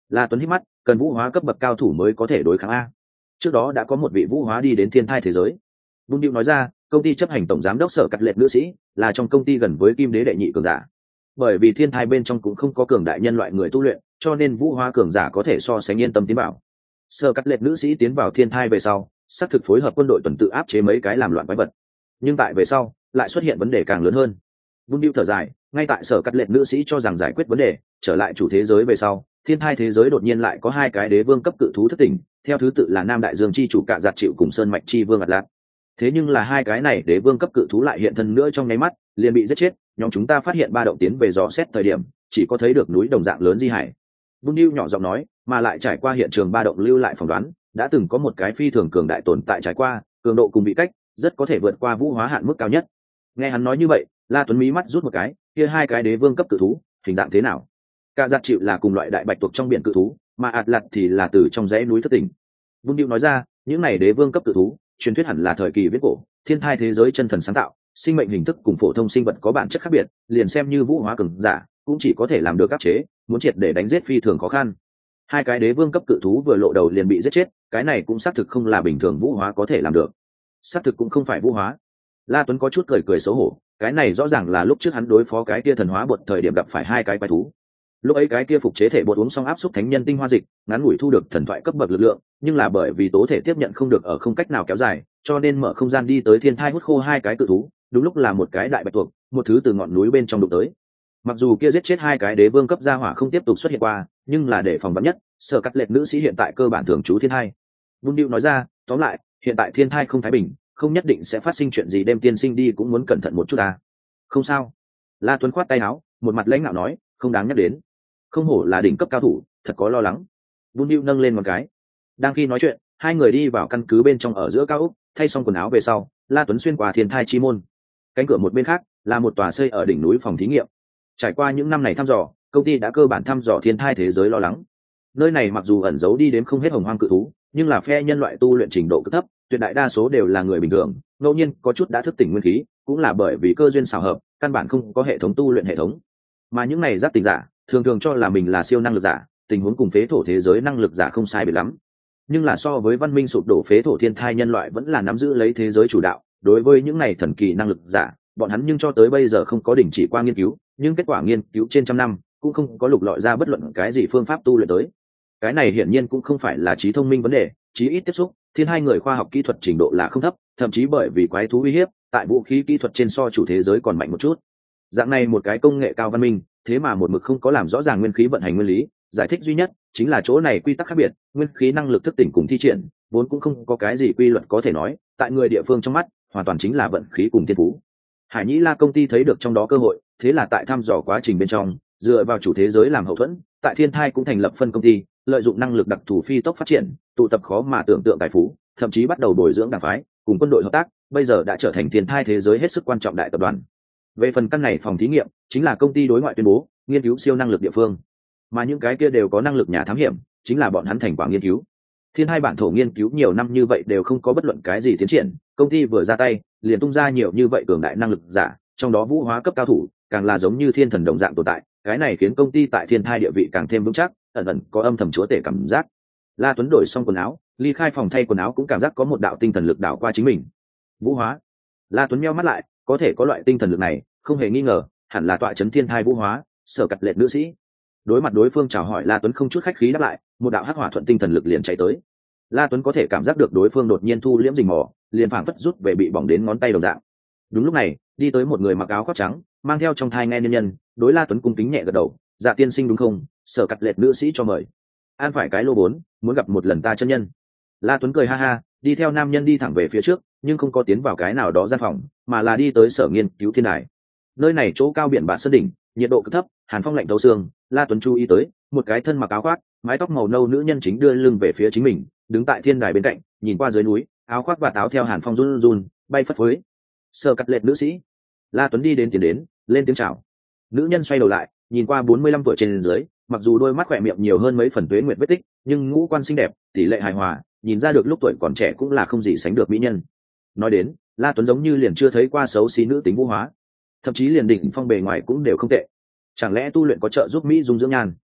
La Tuấn hít mắt, cần vũ hóa cấp bậc cao thủ mới có thể đối kháng a. Trước đó đã có một vị vũ hóa đi đến thiên thai thế giới. Bung Diệu nói ra, công ty chấp hành tổng giám đốc Sở Cắt Lệ nữ sĩ là trong công ty gần với kim đế đệ nhị cường giả. Bởi vì thiên thai bên trong cũng không có cường đại nhân loại người tu luyện, cho nên vũ hóa cường giả có thể so sánh yên tâm tiến vào. Sở Cắt Lệ nữ sĩ tiến vào thiên thai về sau, xác thực phối hợp quân đội tuần tự áp chế mấy cái làm loạn quái vật. Nhưng tại về sau, lại xuất hiện vấn đề càng lớn hơn. Bung Diệu thở dài, ngay tại Sở Cắt Lệ nữ sĩ cho rằng giải quyết vấn đề, trở lại chủ thế giới về sau, thiên thai thế giới đột nhiên lại có hai cái đế vương cấp cự thú thất tỉnh, theo thứ tự là Nam Đại Dương chi chủ Cạ Giạt Chịu cùng Sơn Mạch chi vương Atlas. Thế nhưng là hai cái này đế vương cấp cự thú lại hiện thân nữa trong nháy mắt, liền bị giết chết. Nhóm chúng ta phát hiện ba động tiến về dò xét thời điểm, chỉ có thấy được núi đồng dạng lớn di hải. Bung Diệu nhỏ giọng nói, mà lại trải qua hiện trường ba động lưu lại phỏng đoán, đã từng có một cái phi thường cường đại tồn tại trải qua, cường độ cùng vị cách, rất có thể vượt qua vũ hóa hạn mức cao nhất. Nghe hắn nói như vậy, La Tuấn mí mắt rút một cái, kia hai cái đế vương cấp cự thú, hình dạng thế nào? Cạ Giạt Chịu là cùng loại đại bạch tuộc trong biển cự thú, mà Atlas thì là từ trong dãy núi thất tỉnh. Bung Diệu nói ra, những này đế vương cấp cự thú, truyền thuyết hẳn là thời kỳ viết cổ, thiên thai thế giới chân thần sáng tạo, sinh mệnh hình thức cùng phổ thông sinh vật có bản chất khác biệt, liền xem như vũ hóa cường giả, cũng chỉ có thể làm được áp chế, muốn triệt để đánh giết phi thường khó khăn. Hai cái đế vương cấp cự thú vừa lộ đầu liền bị giết chết, cái này cũng xác thực không là bình thường vũ hóa có thể làm được. Xác thực cũng không phải vũ hóa. La Tuấn có chút cười cười xấu hổ, cái này rõ ràng là lúc trước hắn đối phó cái kia thần hóa bột thời điểm gặp phải hai cái quái thú. Lúc ấy cái kia phục chế thể bột uống xong áp xúc thánh nhân tinh hoa dịch, ngắn ngủi thu được thần thoại cấp bậc lực lượng, nhưng là bởi vì tố thể tiếp nhận không được ở không cách nào kéo dài, cho nên mở không gian đi tới thiên thai hút khô hai cái cự thú, đúng lúc là một cái đại bạch tuộc, một thứ từ ngọn núi bên trong đụng tới. Mặc dù kia giết chết hai cái đế vương cấp gia hỏa không tiếp tục xuất hiện qua, nhưng là để phòng vắn nhất, Sở Cắt Lệ nữ sĩ hiện tại cơ bản thường trú thiên thai. Bung Diệu nói ra, tóm lại, hiện tại thiên thai không thái bình, không nhất định sẽ phát sinh chuyện gì, đem tiên sinh đi cũng muốn cẩn thận một chút ta. Không sao. La Tuấn khoát tay áo, một mặt lãnh đạo nói, không đáng nhắc đến. Không hổ là đỉnh cấp cao thủ, thật có lo lắng. Bung Diệu nâng lên một cái. Đang khi nói chuyện, hai người đi vào căn cứ bên trong ở giữa cao ốc, thay xong quần áo về sau, La Tuấn xuyên qua thiên thai chi môn. Cánh cửa một bên khác là một tòa xây ở đỉnh núi phòng thí nghiệm. Trải qua những năm này thăm dò, công ty đã cơ bản thăm dò thiên thai thế giới lo lắng. Nơi này mặc dù ẩn giấu đi đến không hết hồng hoang cự thú, nhưng là phe nhân loại tu luyện trình độ cực thấp, tuyệt đại đa số đều là người bình thường, ngẫu nhiên có chút đã thức tỉnh nguyên khí, cũng là bởi vì cơ duyên xảo hợp, căn bản không có hệ thống tu luyện hệ thống. Mà những này giác tỉnh giả, thường thường cho là mình là siêu năng lực giả, tình huống cùng phế thổ thế giới năng lực giả không sai biệt lắm. Nhưng là so với văn minh sụp đổ phế thổ thiên thai, nhân loại vẫn là nắm giữ lấy thế giới chủ đạo. Đối với những này thần kỳ năng lực giả, bọn hắn nhưng cho tới bây giờ không có đình chỉ qua nghiên cứu, nhưng kết quả nghiên cứu trên trăm năm cũng không có lục lọi ra bất luận cái gì phương pháp tu luyện tới. Cái này hiển nhiên cũng không phải là trí thông minh vấn đề, chí ít tiếp xúc thiên hai người khoa học kỹ thuật trình độ là không thấp, thậm chí bởi vì quái thú uy hiếp, tại vũ khí kỹ thuật trên so chủ thế giới còn mạnh một chút. Dạng này một cái công nghệ cao văn minh, thế mà một mực không có làm rõ ràng nguyên khí vận hành nguyên lý. Giải thích duy nhất chính là chỗ này quy tắc khác biệt, nguyên khí năng lực thức tỉnh cùng thi triển vốn cũng không có cái gì quy luật có thể nói, tại người địa phương trong mắt hoàn toàn chính là vận khí cùng thiên phú. Hải Nhĩ La công ty thấy được trong đó cơ hội, thế là tại thăm dò quá trình bên trong, dựa vào chủ thế giới làm hậu thuẫn, tại thiên thai cũng thành lập phân công ty, lợi dụng năng lực đặc thù phi tốc phát triển, tụ tập khó mà tưởng tượng tài phú, thậm chí bắt đầu bồi dưỡng đảng phái, cùng quân đội hợp tác, bây giờ đã trở thành thiên thai thế giới hết sức quan trọng đại tập đoàn. Về phần căn này phòng thí nghiệm, chính là công ty đối ngoại tuyên bố nghiên cứu siêu năng lực địa phương, mà những cái kia đều có năng lực nhà thám hiểm, chính là bọn hắn thành quả nghiên cứu. Thiên hai bản thổ nghiên cứu nhiều năm như vậy đều không có bất luận cái gì tiến triển, công ty vừa ra tay liền tung ra nhiều như vậy cường đại năng lực giả, trong đó vũ hóa cấp cao thủ càng là giống như thiên thần đồng dạng tồn tại. Cái này khiến công ty tại thiên thai địa vị càng thêm vững chắc, ẩn ẩn có âm thầm chúa tể cảm giác. La Tuấn đổi xong quần áo, ly khai phòng thay quần áo cũng cảm giác có một đạo tinh thần lực đảo qua chính mình. Vũ hóa. La Tuấn meo mắt lại, có thể có loại tinh thần lực này, không hề nghi ngờ, hẳn là tọa chấn thiên thai vũ hóa, Sở Cắt Lệ nữ sĩ. Đối mặt đối phương chào hỏi, La Tuấn không chút khách khí đáp lại, một đạo hắc hỏa thuận tinh thần lực liền chạy tới. La Tuấn có thể cảm giác được đối phương đột nhiên thu liễm rình mò, liền phảng phất rút về bị bỏng đến ngón tay đồng dạng. Đúng lúc này, đi tới một người mặc áo khoác trắng, mang theo trong thai nghe nhân nhân, đối La Tuấn cung kính nhẹ gật đầu, "Dạ tiên sinh đúng không? Sở Cắt Lệ nữ sĩ cho mời." An phải cái lô bốn, muốn gặp một lần ta chân nhân. La Tuấn cười ha ha, đi theo nam nhân đi thẳng về phía trước, nhưng không có tiến vào cái nào đó gian phòng, mà là đi tới sở nghiên cứu thiên đài. Nơi này chỗ cao biển bạt sơn đỉnh, nhiệt độ cực thấp, hàn phong lạnh thấu xương. La Tuấn chú ý tới, một cái thân mặc áo khoác, mái tóc màu nâu nữ nhân chính đưa lưng về phía chính mình, đứng tại thiên đài bên cạnh, nhìn qua dưới núi, áo khoác và áo theo hàn phong run run, bay phất phới. Sở Cắt Lệ nữ sĩ. La Tuấn đi đến tiến đến, lên tiếng chào. Nữ nhân xoay đầu lại, nhìn qua bốn mươi lăm tuổi trên dưới, mặc dù đôi mắt khỏe miệng nhiều hơn mấy phần tuế nguyệt vết tích, nhưng ngũ quan xinh đẹp, tỷ lệ hài hòa, nhìn ra được lúc tuổi còn trẻ cũng là không gì sánh được mỹ nhân. Nói đến, La Tuấn giống như liền chưa thấy qua xấu xí nữ tính vũ hóa, thậm chí liền đỉnh phong bề ngoài cũng đều không tệ. Chẳng lẽ tu luyện có trợ giúp mỹ dung dưỡng nhan?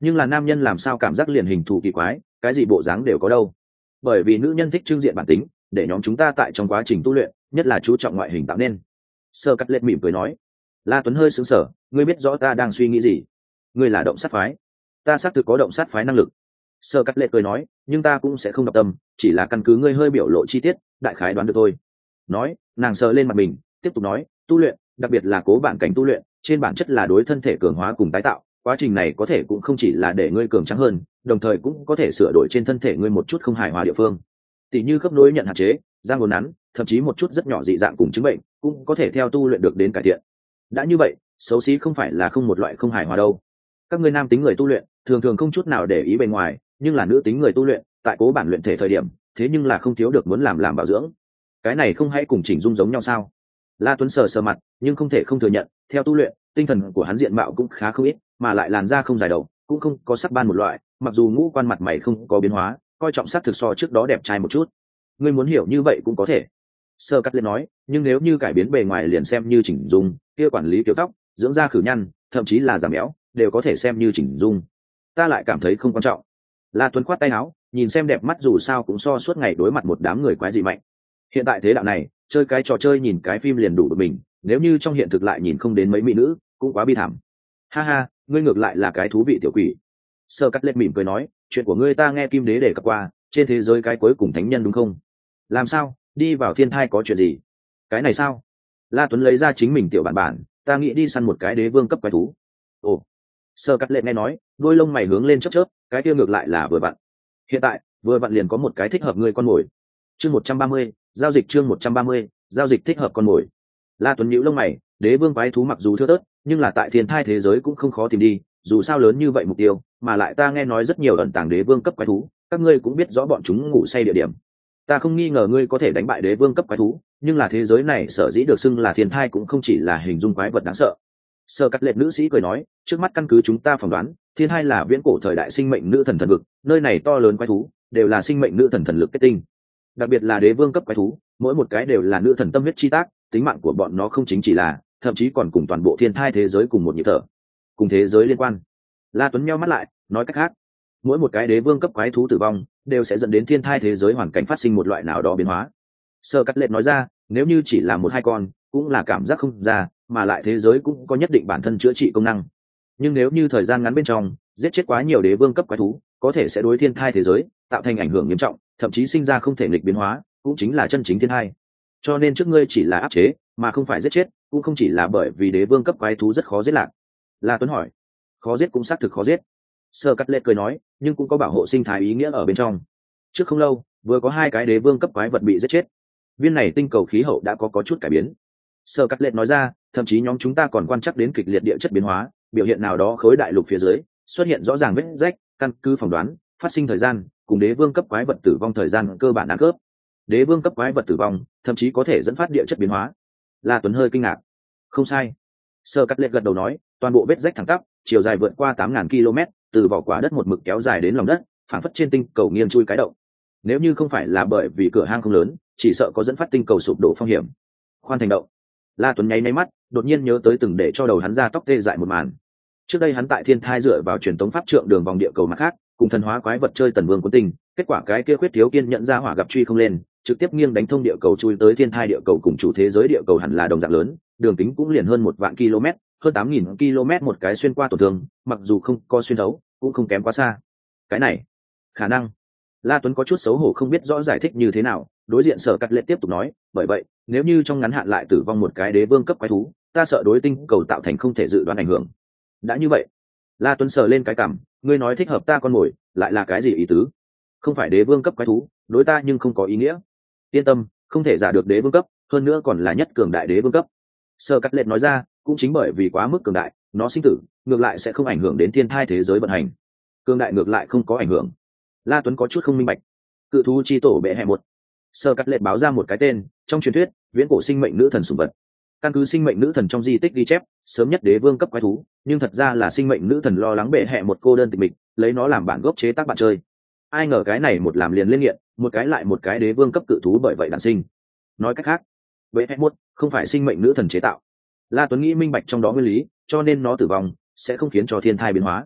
nhưng là nam nhân làm sao cảm giác liền hình thù kỳ quái, cái gì bộ dáng đều có đâu. Bởi vì nữ nhân thích trưng diện bản tính, để nhóm chúng ta tại trong quá trình tu luyện nhất là chú trọng ngoại hình tạo nên. Sơ cắt lết mỉm cười nói. La Tuấn hơi sững sờ, ngươi biết rõ ta đang suy nghĩ gì? Ngươi là động sát phái. Ta xác thực có động sát phái năng lực. Sơ cắt lệ cười nói, nhưng ta cũng sẽ không đọc tâm, chỉ là căn cứ ngươi hơi biểu lộ chi tiết, đại khái đoán được thôi. Nói, nàng sờ lên mặt mình, tiếp tục nói, tu luyện, đặc biệt là cố bản cảnh tu luyện, trên bản chất là đối thân thể cường hóa cùng tái tạo, quá trình này có thể cũng không chỉ là để ngươi cường tráng hơn, đồng thời cũng có thể sửa đổi trên thân thể ngươi một chút không hài hòa địa phương. Tỷ như khớp nối nhận hạn chế, răng uốn nắn, thậm chí một chút rất nhỏ dị dạng cùng chứng bệnh, cũng có thể theo tu luyện được đến cải thiện. Đã như vậy, xấu xí không phải là không một loại không hài hòa đâu. Các ngươi nam tính người tu luyện, thường thường không chút nào để ý bề ngoài, nhưng là nữ tính người tu luyện, tại cố bản luyện thể thời điểm, thế nhưng là không thiếu được muốn làm làm bảo dưỡng. Cái này không hãy cùng chỉnh dung giống nhau sao? La Tuấn sờ sờ mặt, nhưng không thể không thừa nhận, theo tu luyện, tinh thần của hắn diện mạo cũng khá không ít, mà lại làn da không dài đầu, cũng không có sắc ban một loại, mặc dù ngũ quan mặt mày không có biến hóa, coi trọng sắc thực so trước đó đẹp trai một chút. Ngươi muốn hiểu như vậy cũng có thể. Sơ Cắt lên nói, nhưng nếu như cải biến bề ngoài liền xem như chỉnh dung, kia quản lý kiểu tóc, dưỡng da khử nhăn, thậm chí là giảm béo, đều có thể xem như chỉnh dung. Ta lại cảm thấy không quan trọng. La Tuấn khoát tay áo, nhìn xem đẹp mắt dù sao cũng so suốt ngày đối mặt một đám người quái dị mạnh. Hiện tại thế đạo này, chơi cái trò chơi nhìn cái phim liền đủ được mình, nếu như trong hiện thực lại nhìn không đến mấy mỹ nữ, cũng quá bi thảm. Ha ha, ngươi ngược lại là cái thú vị tiểu quỷ. Sơ Cắt lên mỉm cười nói, chuyện của ngươi ta nghe Kim Đế đề cập qua, trên thế giới cái cuối cùng thánh nhân đúng không? Làm sao, đi vào thiên thai có chuyện gì? Cái này sao? La Tuấn lấy ra chính mình tiểu bản bản, ta nghĩ đi săn một cái đế vương cấp quái thú. Ồ. Sơ Cắt lệ nghe nói, đôi lông mày hướng lên chớp chớp, cái kia ngược lại là vừa vặn. Hiện tại, vừa vặn liền có một cái thích hợp ngươi con mồi. Chương một trăm ba mươi, giao dịch chương một trăm ba mươi, giao dịch thích hợp con mồi. La Tuấn nhíu lông mày, đế vương quái thú mặc dù thưa thớt, nhưng là tại thiên thai thế giới cũng không khó tìm đi, dù sao lớn như vậy mục tiêu, mà lại ta nghe nói rất nhiều ẩn tàng đế vương cấp quái thú, các ngươi cũng biết rõ bọn chúng ngủ say địa điểm. Ta không nghi ngờ ngươi có thể đánh bại đế vương cấp quái thú, nhưng là thế giới này sở dĩ được xưng là thiên thai cũng không chỉ là hình dung quái vật đáng sợ. Sơ Cắt lệ nữ sĩ cười nói, trước mắt căn cứ chúng ta phỏng đoán, thiên thai là viễn cổ thời đại sinh mệnh nữ thần thần vực, nơi này to lớn quái thú đều là sinh mệnh nữ thần thần lực kết tinh, đặc biệt là đế vương cấp quái thú, mỗi một cái đều là nữ thần tâm huyết chi tác, tính mạng của bọn nó không chính chỉ là, thậm chí còn cùng toàn bộ thiên thai thế giới cùng một nhịp thở, cùng thế giới liên quan. La Tuấn nheo mắt lại, nói cách khác, mỗi một cái đế vương cấp quái thú tử vong đều sẽ dẫn đến thiên thai thế giới hoàn cảnh phát sinh một loại nào đó biến hóa. Sơ Cắt lệ nói ra, nếu như chỉ là một hai con, cũng là cảm giác không ra, mà lại thế giới cũng có nhất định bản thân chữa trị công năng. Nhưng nếu như thời gian ngắn bên trong giết chết quá nhiều đế vương cấp quái thú, có thể sẽ đối thiên thai thế giới tạo thành ảnh hưởng nghiêm trọng, thậm chí sinh ra không thể nghịch biến hóa, cũng chính là chân chính thiên thai. Cho nên trước ngươi chỉ là áp chế, mà không phải giết chết, cũng không chỉ là bởi vì đế vương cấp quái thú rất khó giết lạc. La Tuấn hỏi, khó giết cũng xác thực khó giết. Sơ Cắt lệ cười nói, nhưng cũng có bảo hộ sinh thái ý nghĩa ở bên trong. Trước không lâu, vừa có hai cái đế vương cấp quái vật bị giết chết. Viên này tinh cầu khí hậu đã có có chút cải biến. Sơ Cắt lệ nói ra, thậm chí nhóm chúng ta còn quan trắc đến kịch liệt địa chất biến hóa, biểu hiện nào đó khối đại lục phía dưới xuất hiện rõ ràng vết rách, căn cứ phỏng đoán, phát sinh thời gian cùng đế vương cấp quái vật tử vong thời gian cơ bản ăn khớp. Đế vương cấp quái vật tử vong, thậm chí có thể dẫn phát địa chất biến hóa. La Tuấn hơi kinh ngạc. Không sai. Sơ Cắt lệ gật đầu nói, toàn bộ vết rách thẳng tắp, chiều dài vượt qua tám nghìn ki lô mét, từ vỏ quả đất một mực kéo dài đến lòng đất, phản phất trên tinh cầu nghiêng chui cái động. Nếu như không phải là bởi vì cửa hang không lớn, chỉ sợ có dẫn phát tinh cầu sụp đổ phong hiểm. Khoan thành động. La Tuấn nháy nháy mắt, đột nhiên nhớ tới từng để cho đầu hắn ra tóc tê dại một màn. Trước đây hắn tại thiên thai dựa vào truyền tống pháp trượng đường vòng địa cầu mặt khác, cùng thần hóa quái vật chơi tần vương quân tinh, kết quả cái kia khuyết thiếu kiên nhận ra hỏa gặp truy không lên, trực tiếp nghiêng đánh thông địa cầu chui tới thiên thai địa cầu cùng chủ thế giới địa cầu hẳn là đồng dạng lớn, đường kính cũng liền hơn một vạn km, hơn tám nghìn km một cái xuyên qua tổn thương, mặc dù không có xuyên thấu, cũng không kém quá xa. Cái này, khả năng. La Tuấn có chút xấu hổ không biết rõ giải thích như thế nào, đối diện Sở Cắt lệ tiếp tục nói, bởi vậy, nếu như trong ngắn hạn lại tử vong một cái đế vương cấp quái thú, ta sợ đối tinh cầu tạo thành không thể dự đoán ảnh hưởng. Đã như vậy, La Tuấn sờ lên cái cằm, ngươi nói thích hợp ta con mồi, lại là cái gì ý tứ? Không phải đế vương cấp quái thú, đối ta nhưng không có ý nghĩa. Yên tâm, không thể giả được đế vương cấp, hơn nữa còn là nhất cường đại đế vương cấp. Sở Cắt lệ nói ra, cũng chính bởi vì quá mức cường đại, nó sinh tử, ngược lại sẽ không ảnh hưởng đến thiên thai thế giới vận hành. Cường đại ngược lại không có ảnh hưởng. La Tuấn có chút không minh bạch. Cự thú chi tổ bệ hệ một. Sở Cắt lệ báo ra một cái tên, trong truyền thuyết, viễn cổ sinh mệnh nữ thần sủng vật. Căn cứ sinh mệnh nữ thần trong di tích ghi chép, sớm nhất đế vương cấp quái thú, nhưng thật ra là sinh mệnh nữ thần lo lắng bệ hệ một cô đơn tịch mịch, lấy nó làm bản gốc chế tác bạn chơi. Ai ngờ cái này một làm liền liên nghiện, một cái lại một cái đế vương cấp cự thú bởi vậy đản sinh. Nói cách khác, bệ hệ một không phải sinh mệnh nữ thần chế tạo. La Tuấn nghĩ minh bạch trong đó nguyên lý, cho nên nó tử vong sẽ không khiến cho thiên thai biến hóa.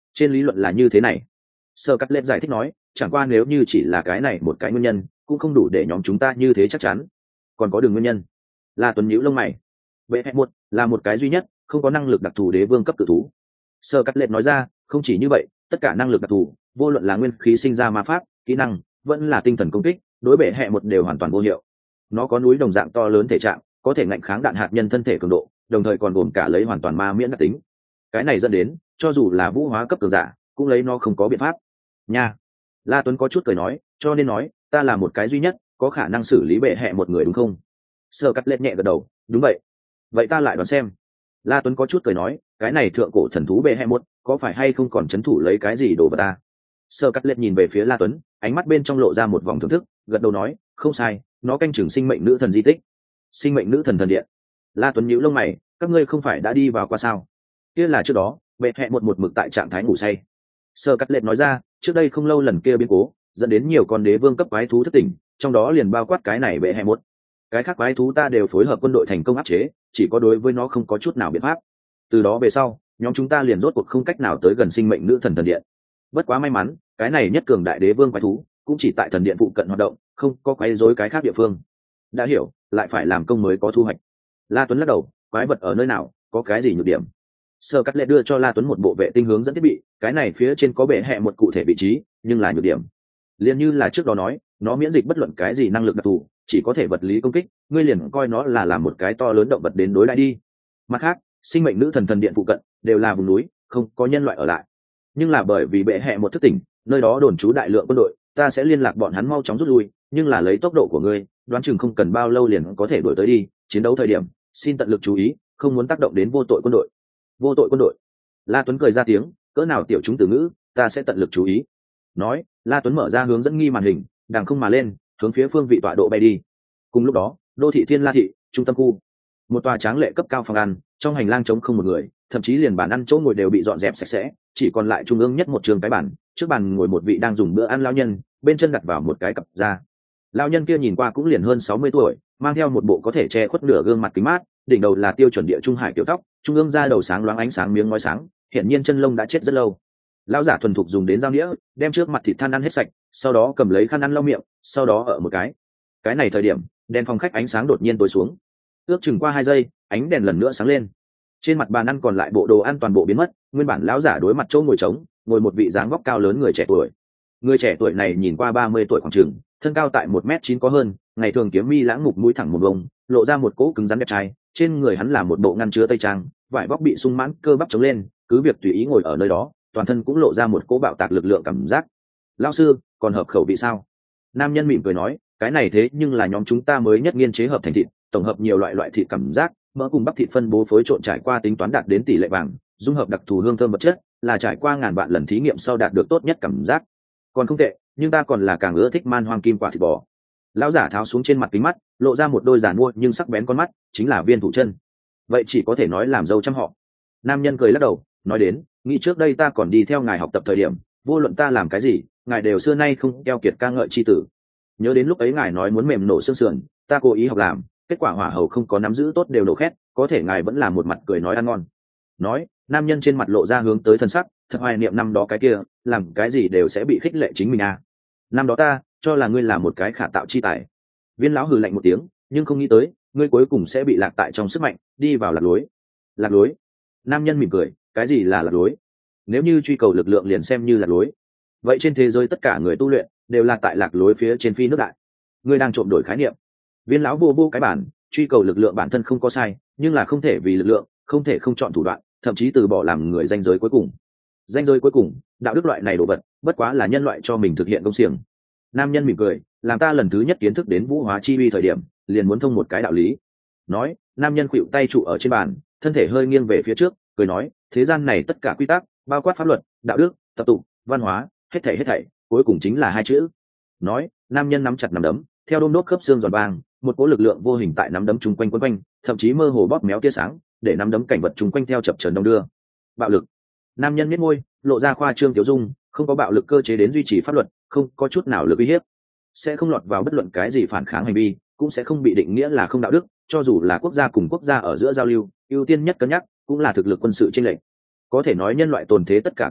Trên lý luận là như thế này. Sơ Cắt Lết giải thích nói, chẳng qua nếu như chỉ là cái này một cái nguyên nhân cũng không đủ để nhóm chúng ta như thế chắc chắn, còn có đường nguyên nhân. La Tuấn nhíu lông mày. Bệ hẹ một là một cái duy nhất không có năng lực đặc thù đế vương cấp cự thú. Sơ Cắt Lết nói ra, không chỉ như vậy, tất cả năng lực đặc thù, vô luận là nguyên khí sinh ra ma pháp, kỹ năng, vẫn là tinh thần công kích, đối bệ hẹ một đều hoàn toàn vô hiệu. Nó có núi đồng dạng to lớn thể trạng, có thể ngạnh kháng đạn hạt nhân thân thể cường độ, đồng thời còn gồm cả lấy hoàn toàn ma miễn đặc tính. Cái này dẫn đến, cho dù là vũ hóa cấp cường giả, cũng lấy nó không có biện pháp. Nha. La Tuấn có chút cười nói, cho nên nói, ta là một cái duy nhất có khả năng xử lý bệ hẹ một người đúng không? Sơ Cắt Lết nhẹ gật đầu, đúng vậy. Vậy ta lại đoán xem. La Tuấn có chút cười nói, cái này thượng cổ thần thú bệ hẹ một, có phải hay không còn chấn thủ lấy cái gì đồ vật ta? Sơ Cắt Lết nhìn về phía La Tuấn, ánh mắt bên trong lộ ra một vòng thưởng thức, gật đầu nói, không sai, nó canh chừng sinh mệnh nữ thần di tích. Sinh mệnh nữ thần thần điện. La Tuấn nhíu lông mày, các ngươi không phải đã đi vào qua sao? Kia là trước đó, bệ hẹ một một mực tại trạng thái ngủ say. Sơ Cắt Lết nói ra, trước đây không lâu lần kia biến cố, dẫn đến nhiều con đế vương cấp quái thú thất tỉnh, trong đó liền bao quát cái này bệ hẹ một. Cái khác quái thú ta đều phối hợp quân đội thành công áp chế, chỉ có đối với nó không có chút nào biện pháp. Từ đó về sau, nhóm chúng ta liền rốt cuộc không cách nào tới gần sinh mệnh nữ thần thần điện. Bất quá may mắn, cái này nhất cường đại đế vương quái thú cũng chỉ tại thần điện phụ cận hoạt động, không có quấy rối cái khác địa phương. Đã hiểu, lại phải làm công mới có thu hoạch. La Tuấn lắc đầu, quái vật ở nơi nào, có cái gì nhược điểm? Sơ Cắt Lệ đưa cho La Tuấn một bộ vệ tinh hướng dẫn thiết bị, cái này phía trên có bệ hẹ một cụ thể vị trí, nhưng là nhược điểm. Liên như là trước đó nói, nó miễn dịch bất luận cái gì năng lực đặc thù, chỉ có thể vật lý công kích, ngươi liền coi nó là làm một cái to lớn động vật đến đối đãi đi. Mặt khác, sinh mệnh nữ thần thần điện phụ cận đều là vùng núi, không có nhân loại ở lại. Nhưng là bởi vì bệ hẹ một thức tỉnh, nơi đó đồn trú đại lượng quân đội, ta sẽ liên lạc bọn hắn mau chóng rút lui, nhưng là lấy tốc độ của ngươi, đoán chừng không cần bao lâu liền có thể đuổi tới đi, chiến đấu thời điểm, xin tận lực chú ý, không muốn tác động đến vô tội quân đội. Vô tội quân đội. La Tuấn cười ra tiếng, cỡ nào tiểu chúng từ ngữ, ta sẽ tận lực chú ý. Nói, La Tuấn mở ra hướng dẫn nghi màn hình, đằng không mà lên, hướng phía phương vị tọa độ bay đi. Cùng lúc đó, đô thị Thiên La thị, trung tâm khu, một tòa tráng lệ cấp cao phòng ăn, trong hành lang trống không một người, thậm chí liền bàn ăn chỗ ngồi đều bị dọn dẹp sạch sẽ, chỉ còn lại trung ương nhất một trường cái bàn, trước bàn ngồi một vị đang dùng bữa ăn lão nhân, bên chân đặt vào một cái cặp da. Lão nhân kia nhìn qua cũng liền hơn sáu mươi tuổi, mang theo một bộ có thể che khuất nửa gương mặt kính mát, đỉnh đầu là tiêu chuẩn địa trung hải kiểu tóc, trung ương da đầu sáng loáng ánh sáng miếng ngói sáng, hiển nhiên chân lông đã chết rất lâu. Lão giả thuần thục dùng đến dao đĩa, đem trước mặt thịt than ăn hết sạch, sau đó cầm lấy khăn ăn lau miệng, sau đó ở một cái. Cái này thời điểm, đèn phòng khách ánh sáng đột nhiên tối xuống. Ước chừng qua hai giây, ánh đèn lần nữa sáng lên. Trên mặt bàn ăn còn lại bộ đồ ăn toàn bộ biến mất, nguyên bản lão giả đối mặt chỗ ngồi trống, ngồi một vị dáng vóc cao lớn người trẻ tuổi. Người trẻ tuổi này nhìn qua ba mươi tuổi khoảng chừng, thân cao tại một mét chín có hơn, ngày thường kiếm mi lãng mục mũi thẳng một vòng, lộ ra một cỗ cứng rắn đẹp trai, trên người hắn là một bộ ngăn chứa tây trang, vải vóc bị sung mãn, cơ bắp chống lên, cứ việc tùy ý ngồi ở nơi đó, toàn thân cũng lộ ra một cỗ bạo tạc lực lượng cảm giác. Lão sư, còn hợp khẩu vị sao? Nam nhân mỉm cười nói, cái này thế nhưng là nhóm chúng ta mới nhất nghiên chế hợp thành thịt, tổng hợp nhiều loại loại thịt cảm giác, mỡ cùng bắp thịt phân bố phối trộn trải qua tính toán đạt đến tỷ lệ vàng, dung hợp đặc thù hương thơm vật chất, là trải qua ngàn vạn lần thí nghiệm sau đạt được tốt nhất cảm giác. Còn không tệ, nhưng ta còn là càng ưa thích man hoang kim quả thịt bò. Lão giả tháo xuống trên mặt kính mắt, lộ ra một đôi giản mua nhưng sắc bén con mắt, chính là viên thủ chân. Vậy chỉ có thể nói làm dâu trăm họ. Nam nhân cười lắc đầu, nói đến, nghĩ trước đây ta còn đi theo ngài học tập thời điểm, vô luận ta làm cái gì, ngài đều xưa nay không keo kiệt ca ngợi chi tử. Nhớ đến lúc ấy ngài nói muốn mềm nổ xương sườn, ta cố ý học làm, kết quả hỏa hầu không có nắm giữ tốt đều nổ khét, có thể ngài vẫn là một mặt cười nói ăn ngon. Nói, nam nhân trên mặt lộ ra hướng tới thân sắc, thật hoài niệm năm đó cái kia, làm cái gì đều sẽ bị khích lệ chính mình à. Năm đó ta cho là ngươi là một cái khả tạo chi tài. Viên lão hừ lạnh một tiếng, nhưng không nghĩ tới, ngươi cuối cùng sẽ bị lạc tại trong sức mạnh, đi vào lạc lối. Lạc lối? Nam nhân mỉm cười, cái gì là lạc lối? Nếu như truy cầu lực lượng liền xem như lạc lối, vậy trên thế giới tất cả người tu luyện đều là tại lạc lối phía trên phi nước đại. Ngươi đang trộm đổi khái niệm. Viên lão vô vô cái bản, truy cầu lực lượng bản thân không có sai, nhưng là không thể vì lực lượng, không thể không chọn thủ đoạn, thậm chí từ bỏ làm người danh giới cuối cùng. Danh giới cuối cùng, đạo đức loại này đồ vật, bất quá là nhân loại cho mình thực hiện công xiềng. Nam nhân mỉm cười, làm ta lần thứ nhất kiến thức đến vũ hóa chi uy thời điểm, liền muốn thông một cái đạo lý. Nói, nam nhân khuỵu tay trụ ở trên bàn, thân thể hơi nghiêng về phía trước, cười nói, thế gian này tất cả quy tắc, bao quát pháp luật, đạo đức, tập tục, văn hóa, hết thảy hết thảy, cuối cùng chính là hai chữ. Nói, nam nhân nắm chặt nắm đấm, theo đôm đốt khớp xương giòn vàng, một cỗ lực lượng vô hình tại nắm đấm chung quanh quấn quanh, thậm chí mơ hồ bóp méo tia sáng, để nắm đấm cảnh vật chung quanh theo chập chờn đông đưa. Bạo lực. Nam nhân nhếch môi, lộ ra khoa trương tiểu dung, không có bạo lực cơ chế đến duy trì pháp luật, không có chút nào lực uy hiếp, sẽ không lọt vào bất luận cái gì phản kháng hành vi, cũng sẽ không bị định nghĩa là không đạo đức, cho dù là quốc gia cùng quốc gia ở giữa giao lưu, ưu tiên nhất cân nhắc cũng là thực lực quân sự chênh lệch. Có thể nói nhân loại tồn thế tất cả quy tắc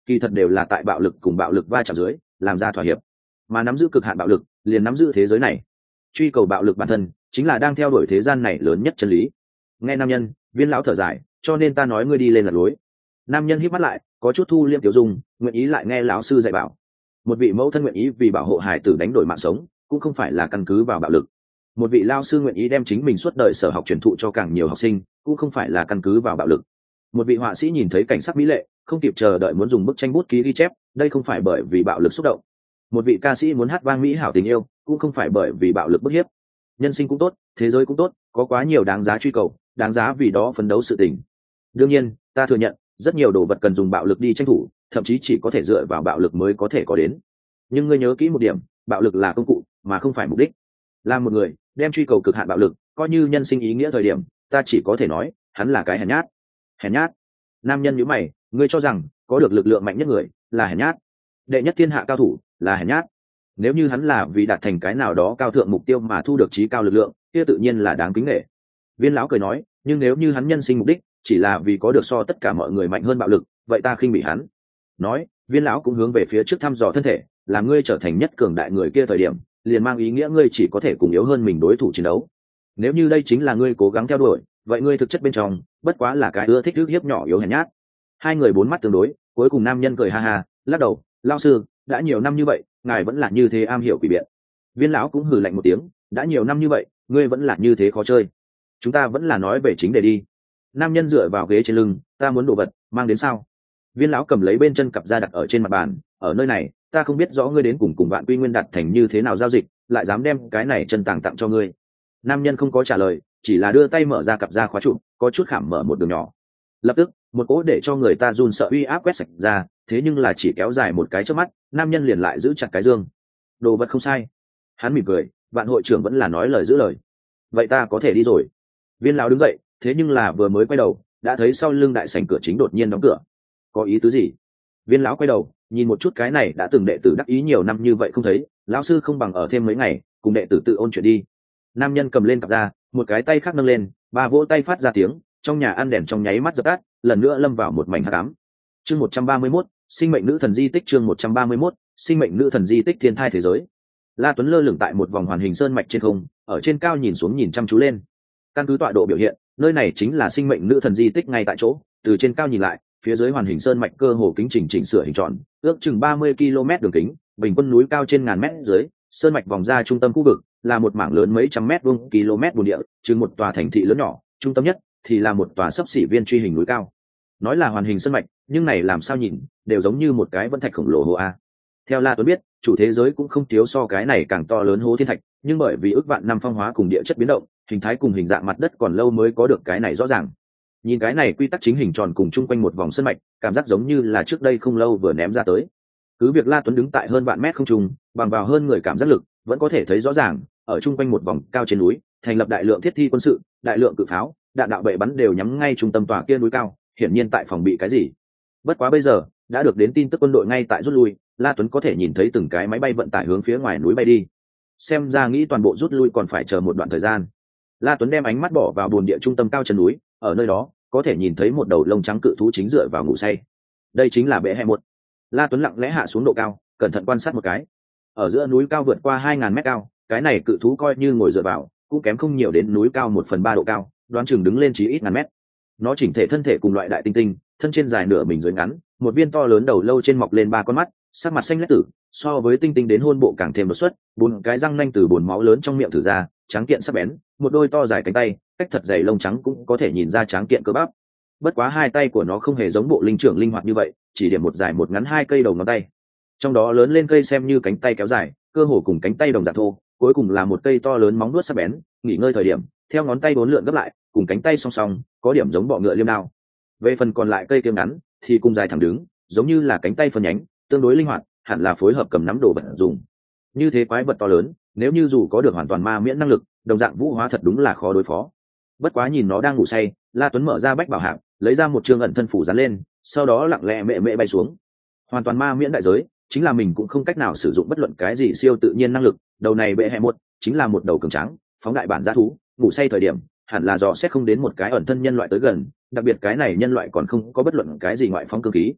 kỳ thật đều là tại bạo lực cùng bạo lực va chạm dưới làm ra thỏa hiệp, mà nắm giữ cực hạn bạo lực liền nắm giữ thế giới này. Truy cầu bạo lực bản thân chính là đang theo đuổi thế gian này lớn nhất chân lý. Nghe nam nhân, Viên lão thở dài, cho nên ta nói ngươi đi lên lật lối. Nam nhân híp mắt lại, có chút thu liêm tiểu dung, nguyện ý lại nghe lão sư dạy bảo. Một vị mẫu thân nguyện ý vì bảo hộ hài tử đánh đổi mạng sống, cũng không phải là căn cứ vào bạo lực. Một vị lao sư nguyện ý đem chính mình suốt đời sở học truyền thụ cho càng nhiều học sinh, cũng không phải là căn cứ vào bạo lực. Một vị họa sĩ nhìn thấy cảnh sắc mỹ lệ, không kịp chờ đợi muốn dùng bức tranh bút ký ghi chép, đây không phải bởi vì bạo lực xúc động. Một vị ca sĩ muốn hát vang mỹ hảo tình yêu, cũng không phải bởi vì bạo lực bức hiếp. Nhân sinh cũng tốt, thế giới cũng tốt, có quá nhiều đáng giá truy cầu, đáng giá vì đó phấn đấu sự tình. Đương nhiên, ta thừa nhận, rất nhiều đồ vật cần dùng bạo lực đi tranh thủ, thậm chí chỉ có thể dựa vào bạo lực mới có thể có đến. Nhưng ngươi nhớ kỹ một điểm, bạo lực là công cụ, mà không phải mục đích. Là một người đem truy cầu cực hạn bạo lực coi như nhân sinh ý nghĩa thời điểm, ta chỉ có thể nói, hắn là cái hèn nhát. Hèn nhát? Nam nhân nhíu mày, ngươi cho rằng có được lực lượng mạnh nhất người là hèn nhát? Đệ nhất thiên hạ cao thủ là hèn nhát? Nếu như hắn là vì đạt thành cái nào đó cao thượng mục tiêu mà thu được trí cao lực lượng, kia tự nhiên là đáng kính nể. Viên lão cười nói, nhưng nếu như hắn nhân sinh mục đích chỉ là vì có được so tất cả mọi người mạnh hơn bạo lực, vậy ta khinh bỉ hắn. Nói, Viên lão cũng hướng về phía trước thăm dò thân thể, là ngươi trở thành nhất cường đại người kia thời điểm, liền mang ý nghĩa ngươi chỉ có thể cùng yếu hơn mình đối thủ chiến đấu. Nếu như đây chính là ngươi cố gắng theo đuổi, vậy ngươi thực chất bên trong bất quá là cái ưa thích ức hiếp nhỏ yếu hèn nhát. Hai người bốn mắt tương đối, cuối cùng nam nhân cười ha ha, lắc đầu, lão sư, đã nhiều năm như vậy, ngài vẫn là như thế am hiểu quỷ biện. Viên lão cũng hừ lạnh một tiếng, đã nhiều năm như vậy, ngươi vẫn là như thế khó chơi. Chúng ta vẫn là nói về chính đề đi. Nam nhân dựa vào ghế trên lưng, ta muốn đồ vật, mang đến sao? Viên lão cầm lấy bên chân cặp ra đặt ở trên mặt bàn, ở nơi này, ta không biết rõ ngươi đến cùng cùng Vạn Quy Nguyên đặt thành như thế nào giao dịch, lại dám đem cái này chân tàng tặng cho ngươi. Nam nhân không có trả lời, chỉ là đưa tay mở ra cặp da khóa trụ, có chút khảm mở một đường nhỏ. Lập tức, một cỗ để cho người ta run sợ uy áp quét sạch ra, thế nhưng là chỉ kéo dài một cái trước mắt, nam nhân liền lại giữ chặt cái dương. Đồ vật không sai. Hắn mỉm cười, Vạn hội trưởng vẫn là nói lời giữ lời. Vậy ta có thể đi rồi. Viên lão đứng dậy, thế nhưng là vừa mới quay đầu, đã thấy sau lưng đại sảnh cửa chính đột nhiên đóng cửa. Có ý tứ gì? Viên lão quay đầu, nhìn một chút cái này đã từng đệ tử đắc ý nhiều năm như vậy không thấy, lão sư không bằng ở thêm mấy ngày, cùng đệ tử tự ôn chuyện đi. Nam nhân cầm lên cặp ra, một cái tay khác nâng lên, ba vỗ tay phát ra tiếng, trong nhà ăn đèn trong nháy mắt dập tắt, lần nữa lâm vào một mảnh hắc ám. Chương một trăm ba mươi mốt, sinh mệnh nữ thần di tích. Chương một trăm ba mươi mốt, sinh mệnh nữ thần di tích thiên thai thế giới. La Tuấn lơ lửng tại một vòng hoàn hình sơn mạch trên không, ở trên cao nhìn xuống nhìn chăm chú lên. Căn cứ tọa độ biểu hiện, nơi này chính là sinh mệnh nữ thần di tích ngay tại chỗ, từ trên cao nhìn lại, phía dưới hoàn hình sơn mạch cơ hồ kính chỉnh chỉnh sửa hình tròn, ước chừng ba mươi ki lô mét đường kính, bình quân núi cao trên ngàn mét dưới, sơn mạch vòng ra trung tâm khu vực là một mảng lớn mấy trăm mét vuông km bùn địa, chừng một tòa thành thị lớn nhỏ, trung tâm nhất thì là một tòa sấp xỉ viên truy hình núi cao. Nói là hoàn hình sơn mạch, nhưng này làm sao nhìn, đều giống như một cái vân thạch khổng lồ hồ a. Theo La Tuấn biết, chủ thế giới cũng không thiếu so cái này càng to lớn hố thiên thạch, nhưng bởi vì ước vạn năm phong hóa cùng địa chất biến động, hình thái cùng hình dạng mặt đất còn lâu mới có được cái này rõ ràng. Nhìn cái này quy tắc chính hình tròn cùng chung quanh một vòng sơn mạch, cảm giác giống như là trước đây không lâu vừa ném ra tới. Cứ việc La Tuấn đứng tại hơn vạn mét không trung, bằng vào hơn người cảm giác lực, vẫn có thể thấy rõ ràng, ở chung quanh một vòng cao trên núi, thành lập đại lượng thiết thi quân sự, đại lượng cự pháo, đạn đạo bệ bắn đều nhắm ngay trung tâm tòa kia núi cao, hiển nhiên tại phòng bị cái gì. Bất quá bây giờ, đã được đến tin tức quân đội ngay tại rút lui, La Tuấn có thể nhìn thấy từng cái máy bay vận tải hướng phía ngoài núi bay đi. Xem ra nghĩ toàn bộ rút lui còn phải chờ một đoạn thời gian. La Tuấn đem ánh mắt bỏ vào bồn địa trung tâm cao chân núi, ở nơi đó có thể nhìn thấy một đầu lông trắng cự thú chính dựa vào ngủ say. Đây chính là bệ hệ một. La Tuấn lặng lẽ hạ xuống độ cao, cẩn thận quan sát một cái. Ở giữa núi cao vượt qua hai ngàn mét cao, cái này cự thú coi như ngồi dựa vào, cũng kém không nhiều đến núi cao một phần ba độ cao, đoán chừng đứng lên chỉ ít ngàn mét. Nó chỉnh thể thân thể cùng loại đại tinh tinh, thân trên dài nửa mình dưới ngắn, một viên to lớn đầu lâu trên mọc lên ba con mắt, sắc mặt xanh lét tử, so với tinh tinh đến hôn bộ càng thêm đột xuất, bốn cái răng nanh từ buồn máu lớn trong miệng thử ra, trắng kiện sắc bén, một đôi to dài cánh tay, cách thật dày lông trắng cũng có thể nhìn ra trắng kiện cơ bắp. Bất quá hai tay của nó không hề giống bộ linh trưởng linh hoạt như vậy, chỉ điểm một dài một ngắn hai cây đầu ngón tay. Trong đó lớn lên cây xem như cánh tay kéo dài, cơ hồ cùng cánh tay đồng dạng thô, cuối cùng là một cây to lớn móng vuốt sắc bén, nghỉ ngơi thời điểm, theo ngón tay bốn lượn gấp lại, cùng cánh tay song song, có điểm giống bọ ngựa liêm đao. Về phần còn lại cây kiếm ngắn, thì cùng dài thẳng đứng, giống như là cánh tay phân nhánh, tương đối linh hoạt, hẳn là phối hợp cầm nắm đồ vật dùng. Như thế quái vật to lớn, nếu như dù có được hoàn toàn ma miễn năng lực, đồng dạng vũ hóa thật đúng là khó đối phó. Bất quá nhìn nó đang ngủ say, La Tuấn mở ra bách bảo hạng, lấy ra một chương ẩn thân phủ dán lên, sau đó lặng lẽ mẹ mẹ bay xuống. Hoàn toàn ma miễn đại giới, chính là mình cũng không cách nào sử dụng bất luận cái gì siêu tự nhiên năng lực. Đầu này bệ hệ một, chính là một đầu cường tráng, phóng đại bản giá thú, ngủ say thời điểm, hẳn là dò xét không đến một cái ẩn thân nhân loại tới gần, đặc biệt cái này nhân loại còn không có bất luận cái gì ngoại phóng cơ khí.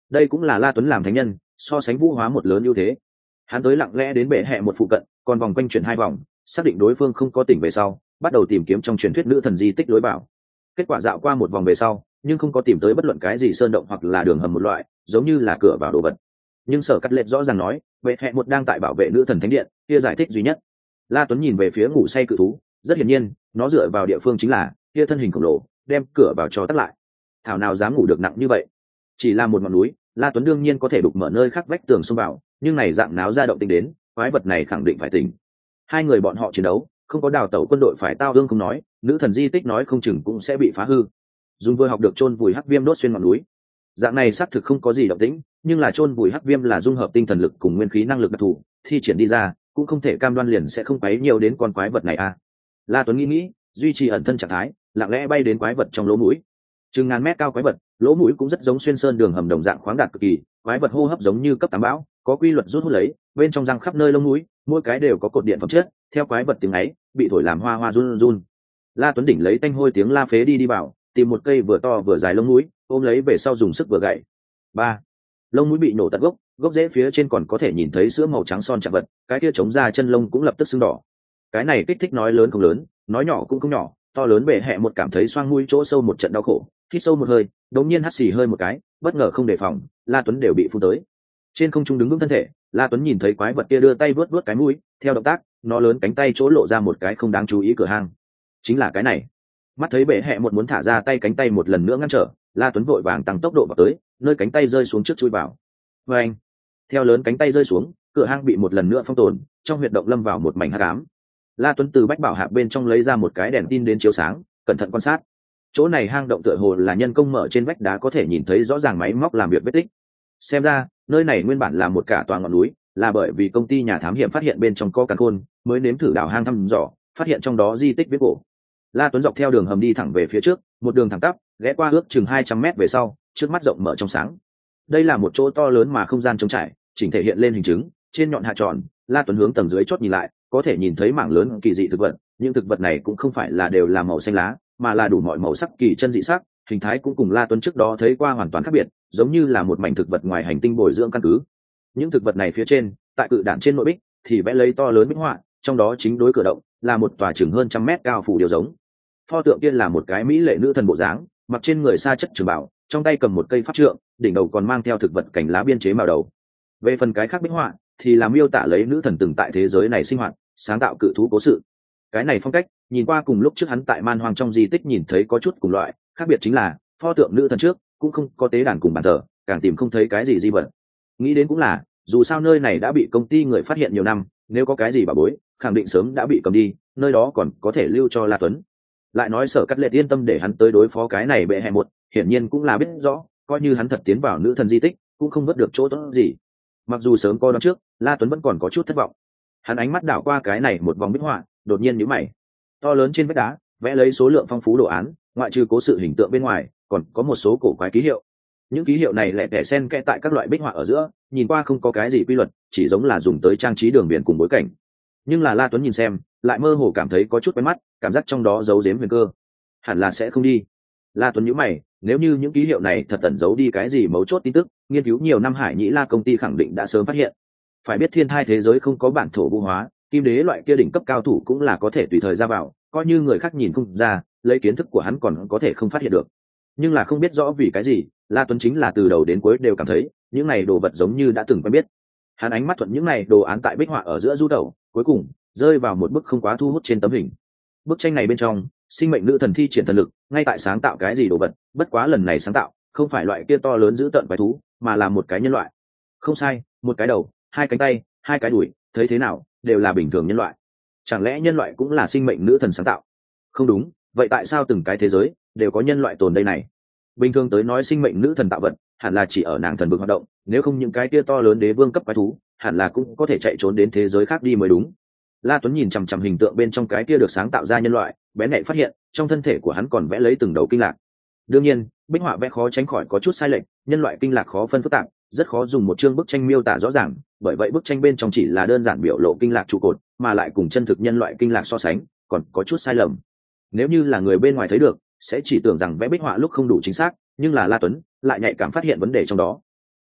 đây cũng là La Tuấn làm thánh nhân so sánh vũ hóa một lớn ưu thế. Hắn tới lặng lẽ đến bệ hệ một phụ cận, còn vòng quanh chuyển hai vòng, xác định đối phương không có tỉnh về sau, bắt đầu tìm kiếm trong truyền thuyết nữ thần di tích lối vào. Kết quả dạo qua một vòng về sau, nhưng không có tìm tới bất luận cái gì sơn động hoặc là đường hầm một loại, giống như là cửa vào đồ vật. Nhưng Sở Cắt Lệ rõ ràng nói, bệ hệ một đang tại bảo vệ nữ thần thánh điện, kia giải thích duy nhất. La Tuấn nhìn về phía ngủ say cự thú, rất hiển nhiên, nó dựa vào địa phương chính là kia thân hình khổng lồ, đem cửa vào cho tắt lại. Thảo nào dám ngủ được nặng như vậy? Chỉ là một ngọn núi, La Tuấn đương nhiên có thể đục mở nơi khác vách tường xông vào, nhưng này dạng náo ra động tĩnh đến, quái vật này khẳng định phải tỉnh. Hai người bọn họ chiến đấu, không có đào tẩu quân đội phải tao ương không nói, nữ thần di tích nói không chừng cũng sẽ bị phá hư. Dùng vừa học được chôn vùi hắc viêm đốt xuyên ngọn núi. Dạng này xác thực không có gì động tĩnh, nhưng là chôn vùi hắc viêm là dung hợp tinh thần lực cùng nguyên khí năng lực đặc thù, thi triển đi ra, cũng không thể cam đoan liền sẽ không quấy nhiều đến con quái vật này à. La Tuấn nghĩ nghĩ, duy trì ẩn thân trạng thái, lặng lẽ bay đến quái vật trong lỗ mũi. Chừng ngàn mét cao quái vật, lỗ mũi cũng rất giống xuyên sơn đường hầm đồng dạng khoáng đạt cực kỳ, quái vật hô hấp giống như cấp tám bão, có quy luật rút hút lấy, bên trong răng khắp nơi lông mũi, mỗi cái đều có cột điện phẩm chất, theo quái vật tiếng ấy, bị thổi làm hoa hoa run run. La Tuấn đỉnh lấy tanh hôi tiếng la phế đi đi vào, tìm một cây vừa to vừa dài lông mũi, ôm lấy về sau dùng sức vừa gậy. Ba, lông mũi bị nổ tận gốc, gốc rễ phía trên còn có thể nhìn thấy sữa màu trắng son chạm vật, cái kia chống ra chân lông cũng lập tức sưng đỏ. Cái này kích thích nói lớn không lớn, nói nhỏ cũng không nhỏ, to lớn bệ hệ một cảm thấy xoang mũi chỗ sâu một trận đau khổ, hít sâu một hơi, đột nhiên hắt xì hơi một cái, bất ngờ không đề phòng, La Tuấn đều bị phun tới. Trên không trung đứng vững thân thể, La Tuấn nhìn thấy quái vật kia đưa tay vuốt vuốt cái mũi, theo động tác, nó lớn cánh tay chỗ lộ ra một cái không đáng chú ý cửa hang. Chính là cái này. Mắt thấy bệ hệ một muốn thả ra tay cánh tay một lần nữa ngăn trở, La Tuấn vội vàng tăng tốc độ vào tới, nơi cánh tay rơi xuống trước chui vào. Và anh, theo lớn cánh tay rơi xuống, cửa hang bị một lần nữa phong tồn, trong huyệt động lâm vào một mảnh hắc ám. La Tuấn từ bách bảo hạp bên trong lấy ra một cái đèn tin đến chiếu sáng, cẩn thận quan sát. Chỗ này hang động tựa hồ là nhân công mở trên vách đá có thể nhìn thấy rõ ràng máy móc làm việc vết tích. Xem ra, nơi này nguyên bản là một cả tòa ngọn núi, là bởi vì công ty nhà thám hiểm phát hiện bên trong có càn khôn, mới nếm thử đào hang thăm dò, phát hiện trong đó di tích viết cổ. La Tuấn dọc theo đường hầm đi thẳng về phía trước, một đường thẳng tắp, ghé qua ước chừng hai trăm mét về sau, trước mắt rộng mở trong sáng. Đây là một chỗ to lớn mà không gian trống trải, chỉnh thể hiện lên hình chứng, trên nhọn hạ tròn. La Tuấn hướng tầng dưới chót nhìn lại, có thể nhìn thấy mảng lớn kỳ dị thực vật, những thực vật này cũng không phải là đều là màu xanh lá, mà là đủ mọi màu sắc kỳ chân dị sắc, hình thái cũng cùng La Tuấn trước đó thấy qua hoàn toàn khác biệt, giống như là một mảnh thực vật ngoài hành tinh bồi dưỡng căn cứ. Những thực vật này phía trên, tại cự đản trên nội bích thì vẽ lấy to lớn bích họa, trong đó chính đối cửa động là một tòa chừng hơn trăm mét cao phủ điều giống. Pho tượng kia là một cái mỹ lệ nữ thần bộ dáng, mặc trên người sa chất trường bảo, trong tay cầm một cây pháp trượng, đỉnh đầu còn mang theo thực vật cành lá biên chế màu đầu. Về phần cái khác bích họa thì là miêu tả lấy nữ thần từng tại thế giới này sinh hoạt, sáng tạo cự thú cố sự. Cái này phong cách nhìn qua cùng lúc trước hắn tại man hoang trong di tích nhìn thấy có chút cùng loại, khác biệt chính là pho tượng nữ thần trước cũng không có tế đàn cùng bàn thờ, càng tìm không thấy cái gì di vật. Nghĩ đến cũng là, dù sao nơi này đã bị công ty người phát hiện nhiều năm, nếu có cái gì bà bối khẳng định sớm đã bị cầm đi, nơi đó còn có thể lưu cho La Tuấn. Lại nói Sở Cắt Lệ yên tâm để hắn tới đối phó cái này bệ hệ một, hiển nhiên cũng là biết rõ, coi như hắn thật tiến vào nữ thần di tích cũng không vớt được chỗ tốt gì. Mặc dù sớm coi đoán trước, La Tuấn vẫn còn có chút thất vọng. Hắn ánh mắt đảo qua cái này một vòng bích họa, đột nhiên nhíu mày. To lớn trên vách đá vẽ lấy số lượng phong phú đồ án, ngoại trừ cố sự hình tượng bên ngoài, còn có một số cổ quái ký hiệu. Những ký hiệu này lẻ tẻ xen kẽ tại các loại bích họa ở giữa, nhìn qua không có cái gì quy luật, chỉ giống là dùng tới trang trí đường biển cùng bối cảnh. Nhưng là La Tuấn nhìn xem, lại mơ hồ cảm thấy có chút quen mắt, cảm giác trong đó giấu giếm huyền cơ. Hẳn là sẽ không đi. La Tuấn nhíu mày, nếu như những ký hiệu này thật tẩn giấu đi cái gì mấu chốt tin tức, nghiên cứu nhiều năm Hải Nhĩ La công ty khẳng định đã sớm phát hiện. Phải biết thiên thai thế giới không có bản thổ vũ hóa, kim đế loại kia đỉnh cấp cao thủ cũng là có thể tùy thời ra vào, coi như người khác nhìn không ra, lấy kiến thức của hắn còn có thể không phát hiện được. Nhưng là không biết rõ vì cái gì, La Tuấn chính là từ đầu đến cuối đều cảm thấy những này đồ vật giống như đã từng quen biết. Hắn ánh mắt thuận những này đồ án tại bích họa ở giữa du tẩu, cuối cùng rơi vào một bức không quá thu hút trên tấm hình. Bức tranh này bên trong, sinh mệnh nữ thần thi triển thần lực, ngay tại sáng tạo cái gì đồ vật, bất quá lần này sáng tạo không phải loại kia to lớn dữ tợn quái thú, mà là một cái nhân loại. Không sai, một cái đầu, hai cánh tay, hai cái đùi, thấy thế nào đều là bình thường nhân loại. Chẳng lẽ nhân loại cũng là sinh mệnh nữ thần sáng tạo? Không đúng, vậy tại sao từng cái thế giới đều có nhân loại tồn đây này? Bình thường tới nói sinh mệnh nữ thần tạo vật hẳn là chỉ ở nàng thần vực hoạt động, nếu không những cái kia to lớn đế vương cấp quái thú hẳn là cũng có thể chạy trốn đến thế giới khác đi mới đúng. La Tuấn nhìn chằm chằm hình tượng bên trong cái kia được sáng tạo ra nhân loại, bén nhạy phát hiện trong thân thể của hắn còn vẽ lấy từng đầu kinh lạc. Đương nhiên, bích họa vẽ khó tránh khỏi có chút sai lệch, nhân loại kinh lạc khó phân phức tạp, rất khó dùng một chương bức tranh miêu tả rõ ràng, bởi vậy bức tranh bên trong chỉ là đơn giản biểu lộ kinh lạc trụ cột, mà lại cùng chân thực nhân loại kinh lạc so sánh, còn có chút sai lầm. Nếu như là người bên ngoài thấy được, sẽ chỉ tưởng rằng vẽ bích họa lúc không đủ chính xác, nhưng là La Tuấn lại nhạy cảm phát hiện vấn đề trong đó.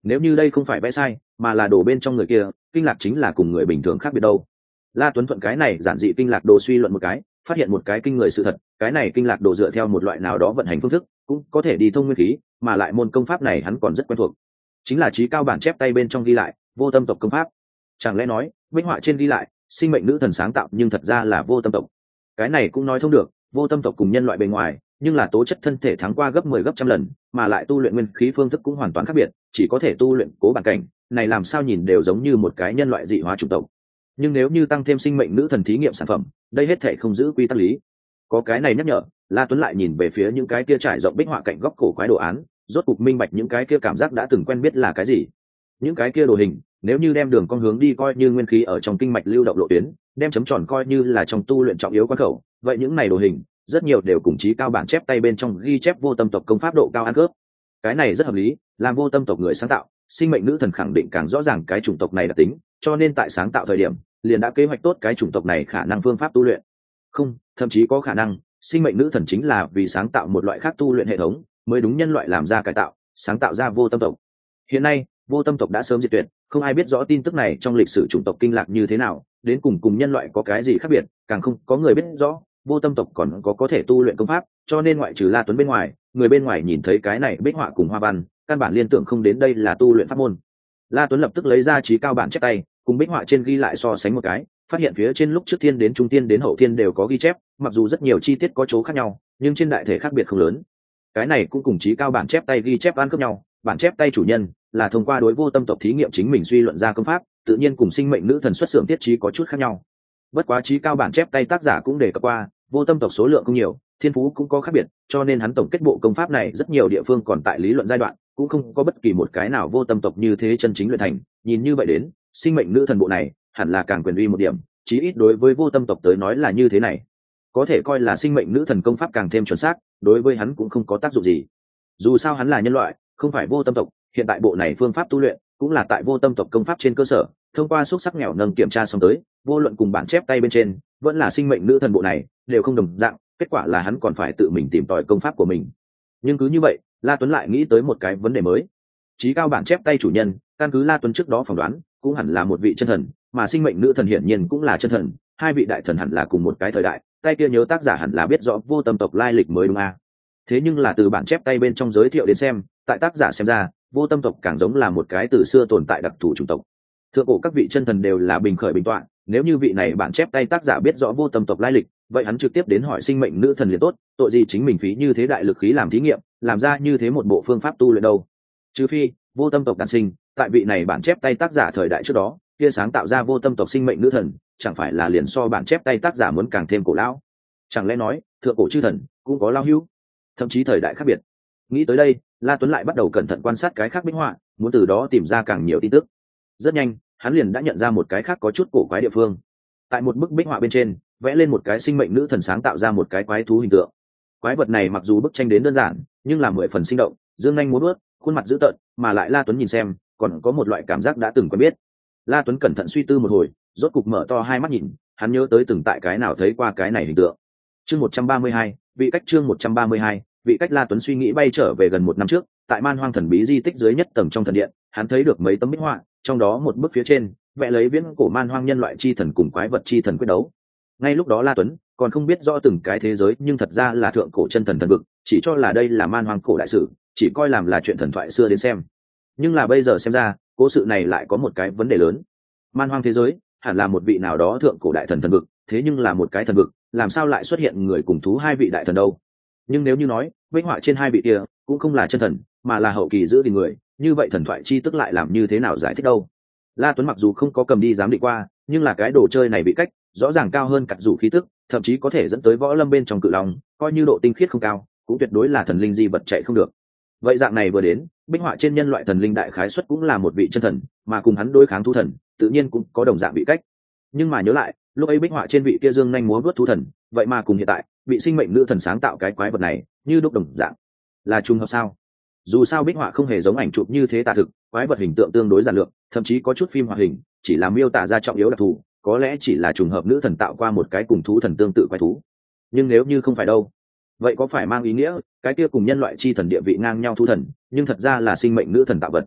Nếu như đây không phải vẽ sai mà là đồ bên trong người kia, kinh lạc chính là cùng người bình thường khác biệt đâu. La Tuấn thuận cái này giản dị kinh lạc đồ suy luận một cái, phát hiện một cái kinh người sự thật, cái này kinh lạc đồ dựa theo một loại nào đó vận hành phương thức, cũng có thể đi thông nguyên khí, mà lại môn công pháp này hắn còn rất quen thuộc, chính là chí cao bản chép tay bên trong ghi lại vô tâm tộc công pháp. Chẳng lẽ nói minh họa trên ghi lại sinh mệnh nữ thần sáng tạo nhưng thật ra là vô tâm tộc? Cái này cũng nói thông được, vô tâm tộc cùng nhân loại bề ngoài nhưng là tố chất thân thể thắng qua gấp mười gấp trăm lần, mà lại tu luyện nguyên khí phương thức cũng hoàn toàn khác biệt, chỉ có thể tu luyện cố bản cảnh này, làm sao nhìn đều giống như một cái nhân loại dị hóa chủng tộc. Nhưng nếu như tăng thêm sinh mệnh nữ thần thí nghiệm sản phẩm, đây hết thể không giữ quy tắc lý. Có cái này nhắc nhở, La Tuấn lại nhìn về phía những cái kia trải rộng bích họa cạnh góc cổ quái đồ án, rốt cục minh bạch những cái kia cảm giác đã từng quen biết là cái gì. Những cái kia đồ hình, nếu như đem đường con hướng đi coi như nguyên khí ở trong kinh mạch lưu động lộ tuyến, đem chấm tròn coi như là trong tu luyện trọng yếu quan khẩu, vậy những này đồ hình rất nhiều đều cùng chí cao bản chép tay bên trong ghi chép vô tâm tộc công pháp độ cao ăn cướp. Cái này rất hợp lý, làm vô tâm tộc người sáng tạo, sinh mệnh nữ thần khẳng định càng rõ ràng cái chủng tộc này đặc tính, cho nên tại sáng tạo thời điểm liền đã kế hoạch tốt cái chủng tộc này khả năng phương pháp tu luyện. Không, thậm chí có khả năng sinh mệnh nữ thần chính là vì sáng tạo một loại khác tu luyện hệ thống mới đúng nhân loại làm ra cải tạo, sáng tạo ra vô tâm tộc. Hiện nay vô tâm tộc đã sớm diệt tuyệt, không ai biết rõ tin tức này trong lịch sử chủng tộc kinh lạc như thế nào, đến cùng cùng nhân loại có cái gì khác biệt, càng không có người biết rõ vô tâm tộc còn có có thể tu luyện công pháp, cho nên ngoại trừ La Tuấn bên ngoài, người bên ngoài nhìn thấy cái này bích họa cùng hoa văn, căn bản liên tưởng không đến đây là tu luyện pháp môn. La Tuấn lập tức lấy ra chí cao bản chép tay, cùng bích họa trên ghi lại so sánh một cái, phát hiện phía trên lúc trước thiên đến trung thiên đến hậu thiên đều có ghi chép, mặc dù rất nhiều chi tiết có chỗ khác nhau, nhưng trên đại thể khác biệt không lớn. Cái này cũng cùng chí cao bản chép tay ghi chép ăn cướp nhau, bản chép tay chủ nhân là thông qua đối vô tâm tộc thí nghiệm chính mình suy luận ra công pháp, tự nhiên cùng sinh mệnh nữ thần xuất xưởng tiết trí có chút khác nhau. Bất quá chí cao bản chép tay tác giả cũng đề cập qua, vô tâm tộc số lượng không nhiều, thiên phú cũng có khác biệt, cho nên hắn tổng kết bộ công pháp này rất nhiều địa phương còn tại lý luận giai đoạn, cũng không có bất kỳ một cái nào vô tâm tộc như thế chân chính luyện thành. Nhìn như vậy đến, sinh mệnh nữ thần bộ này hẳn là càng quyền uy một điểm, chí ít đối với vô tâm tộc tới nói là như thế này. Có thể coi là sinh mệnh nữ thần công pháp càng thêm chuẩn xác, đối với hắn cũng không có tác dụng gì. Dù sao hắn là nhân loại, không phải vô tâm tộc, hiện tại bộ này phương pháp tu luyện cũng là tại vô tâm tộc công pháp trên cơ sở, thông qua xúc sắc nghèo nâng kiểm tra xong tới, vô luận cùng bản chép tay bên trên, vẫn là sinh mệnh nữ thần bộ này, đều không đồng dạng, kết quả là hắn còn phải tự mình tìm tòi công pháp của mình. Nhưng cứ như vậy, La Tuấn lại nghĩ tới một cái vấn đề mới. Chí cao bản chép tay chủ nhân, căn cứ La Tuấn trước đó phỏng đoán, cũng hẳn là một vị chân thần, mà sinh mệnh nữ thần hiển nhiên cũng là chân thần, hai vị đại thần hẳn là cùng một cái thời đại, tay kia nhớ tác giả hẳn là biết rõ vô tâm tộc lai lịch mới đúng à. Thế nhưng là từ bản chép tay bên trong giới thiệu đến xem, tại tác giả xem ra, vô tâm tộc càng giống là một cái từ xưa tồn tại đặc thù chủng tộc. Thượng cổ các vị chân thần đều là bình khởi bình tọa, nếu như vị này bản chép tay tác giả biết rõ vô tâm tộc lai lịch, vậy hắn trực tiếp đến hỏi sinh mệnh nữ thần liền tốt, tội gì chính mình phí như thế đại lực khí làm thí nghiệm, làm ra như thế một bộ phương pháp tu luyện đâu. Trừ phi vô tâm tộc đản sinh tại vị này bản chép tay tác giả thời đại trước đó, kia sáng tạo ra vô tâm tộc sinh mệnh nữ thần, chẳng phải là liền so bản chép tay tác giả muốn càng thêm cổ lão? Chẳng lẽ nói thượng cổ chư thần cũng có lao hữu, thậm chí thời đại khác biệt? Nghĩ tới đây, La Tuấn lại bắt đầu cẩn thận quan sát cái khác bích họa, muốn từ đó tìm ra càng nhiều tin tức. Rất nhanh, hắn liền đã nhận ra một cái khác có chút cổ quái địa phương. Tại một bức bích họa bên trên, vẽ lên một cái sinh mệnh nữ thần sáng tạo ra một cái quái thú hình tượng. Quái vật này mặc dù bức tranh đến đơn giản, nhưng là mười phần sinh động, dương nhanh múa vuốt, khuôn mặt dữ tợn, mà lại La Tuấn nhìn xem, còn có một loại cảm giác đã từng quen biết. La Tuấn cẩn thận suy tư một hồi, rốt cục mở to hai mắt nhìn, hắn nhớ tới từng tại cái nào thấy qua cái này hình tượng. Chương một trăm ba mươi hai, vị cách chương một trăm ba mươi hai, vị cách. La Tuấn suy nghĩ bay trở về gần một năm trước, tại Man Hoang thần bí di tích dưới nhất tầng trong thần điện, hắn thấy được mấy tấm bích họa, trong đó một bức phía trên vẽ lấy viễn cổ Man Hoang nhân loại chi thần cùng quái vật chi thần quyết đấu. Ngay lúc đó La Tuấn còn không biết rõ từng cái thế giới, nhưng thật ra là thượng cổ chân thần thần vực, chỉ cho là đây là Man Hoang cổ đại sử, chỉ coi làm là chuyện thần thoại xưa đến xem. Nhưng là bây giờ xem ra, cố sự này lại có một cái vấn đề lớn. Man Hoang thế giới hẳn là một vị nào đó thượng cổ đại thần thần vực, thế nhưng là một cái thần vực, làm sao lại xuất hiện người cùng thú hai vị đại thần đâu? Nhưng nếu như nói bích họa trên hai vị kia cũng không là chân thần, mà là hậu kỳ giữ gìn người, như vậy thần thoại chi tức lại làm như thế nào giải thích đâu? La Tuấn mặc dù không có cầm đi giám định qua, nhưng là cái đồ chơi này bị cách rõ ràng cao hơn cặt rủ khí tức, thậm chí có thể dẫn tới võ lâm bên trong cự long, coi như độ tinh khiết không cao, cũng tuyệt đối là thần linh di vật chạy không được. Vậy dạng này vừa đến, bích họa trên nhân loại thần linh đại khái xuất cũng là một vị chân thần, mà cùng hắn đối kháng thú thần, tự nhiên cũng có đồng dạng bị cách. Nhưng mà nhớ lại, lúc ấy bích họa trên vị kia dương nhanh múa vuốt thú thần, vậy mà cùng hiện tại bị sinh mệnh nữ thần sáng tạo cái quái vật này như đúc đồng dạng, là trùng hợp sao? Dù sao bích họa không hề giống ảnh chụp như thế tả thực, quái vật hình tượng tương đối giản lược, thậm chí có chút phim hoạt hình, chỉ là miêu tả ra trọng yếu đặc thù, có lẽ chỉ là trùng hợp nữ thần tạo qua một cái cùng thú thần tương tự quái thú. Nhưng nếu như không phải đâu, vậy có phải mang ý nghĩa cái kia cùng nhân loại chi thần địa vị ngang nhau thú thần, nhưng thật ra là sinh mệnh nữ thần tạo vật?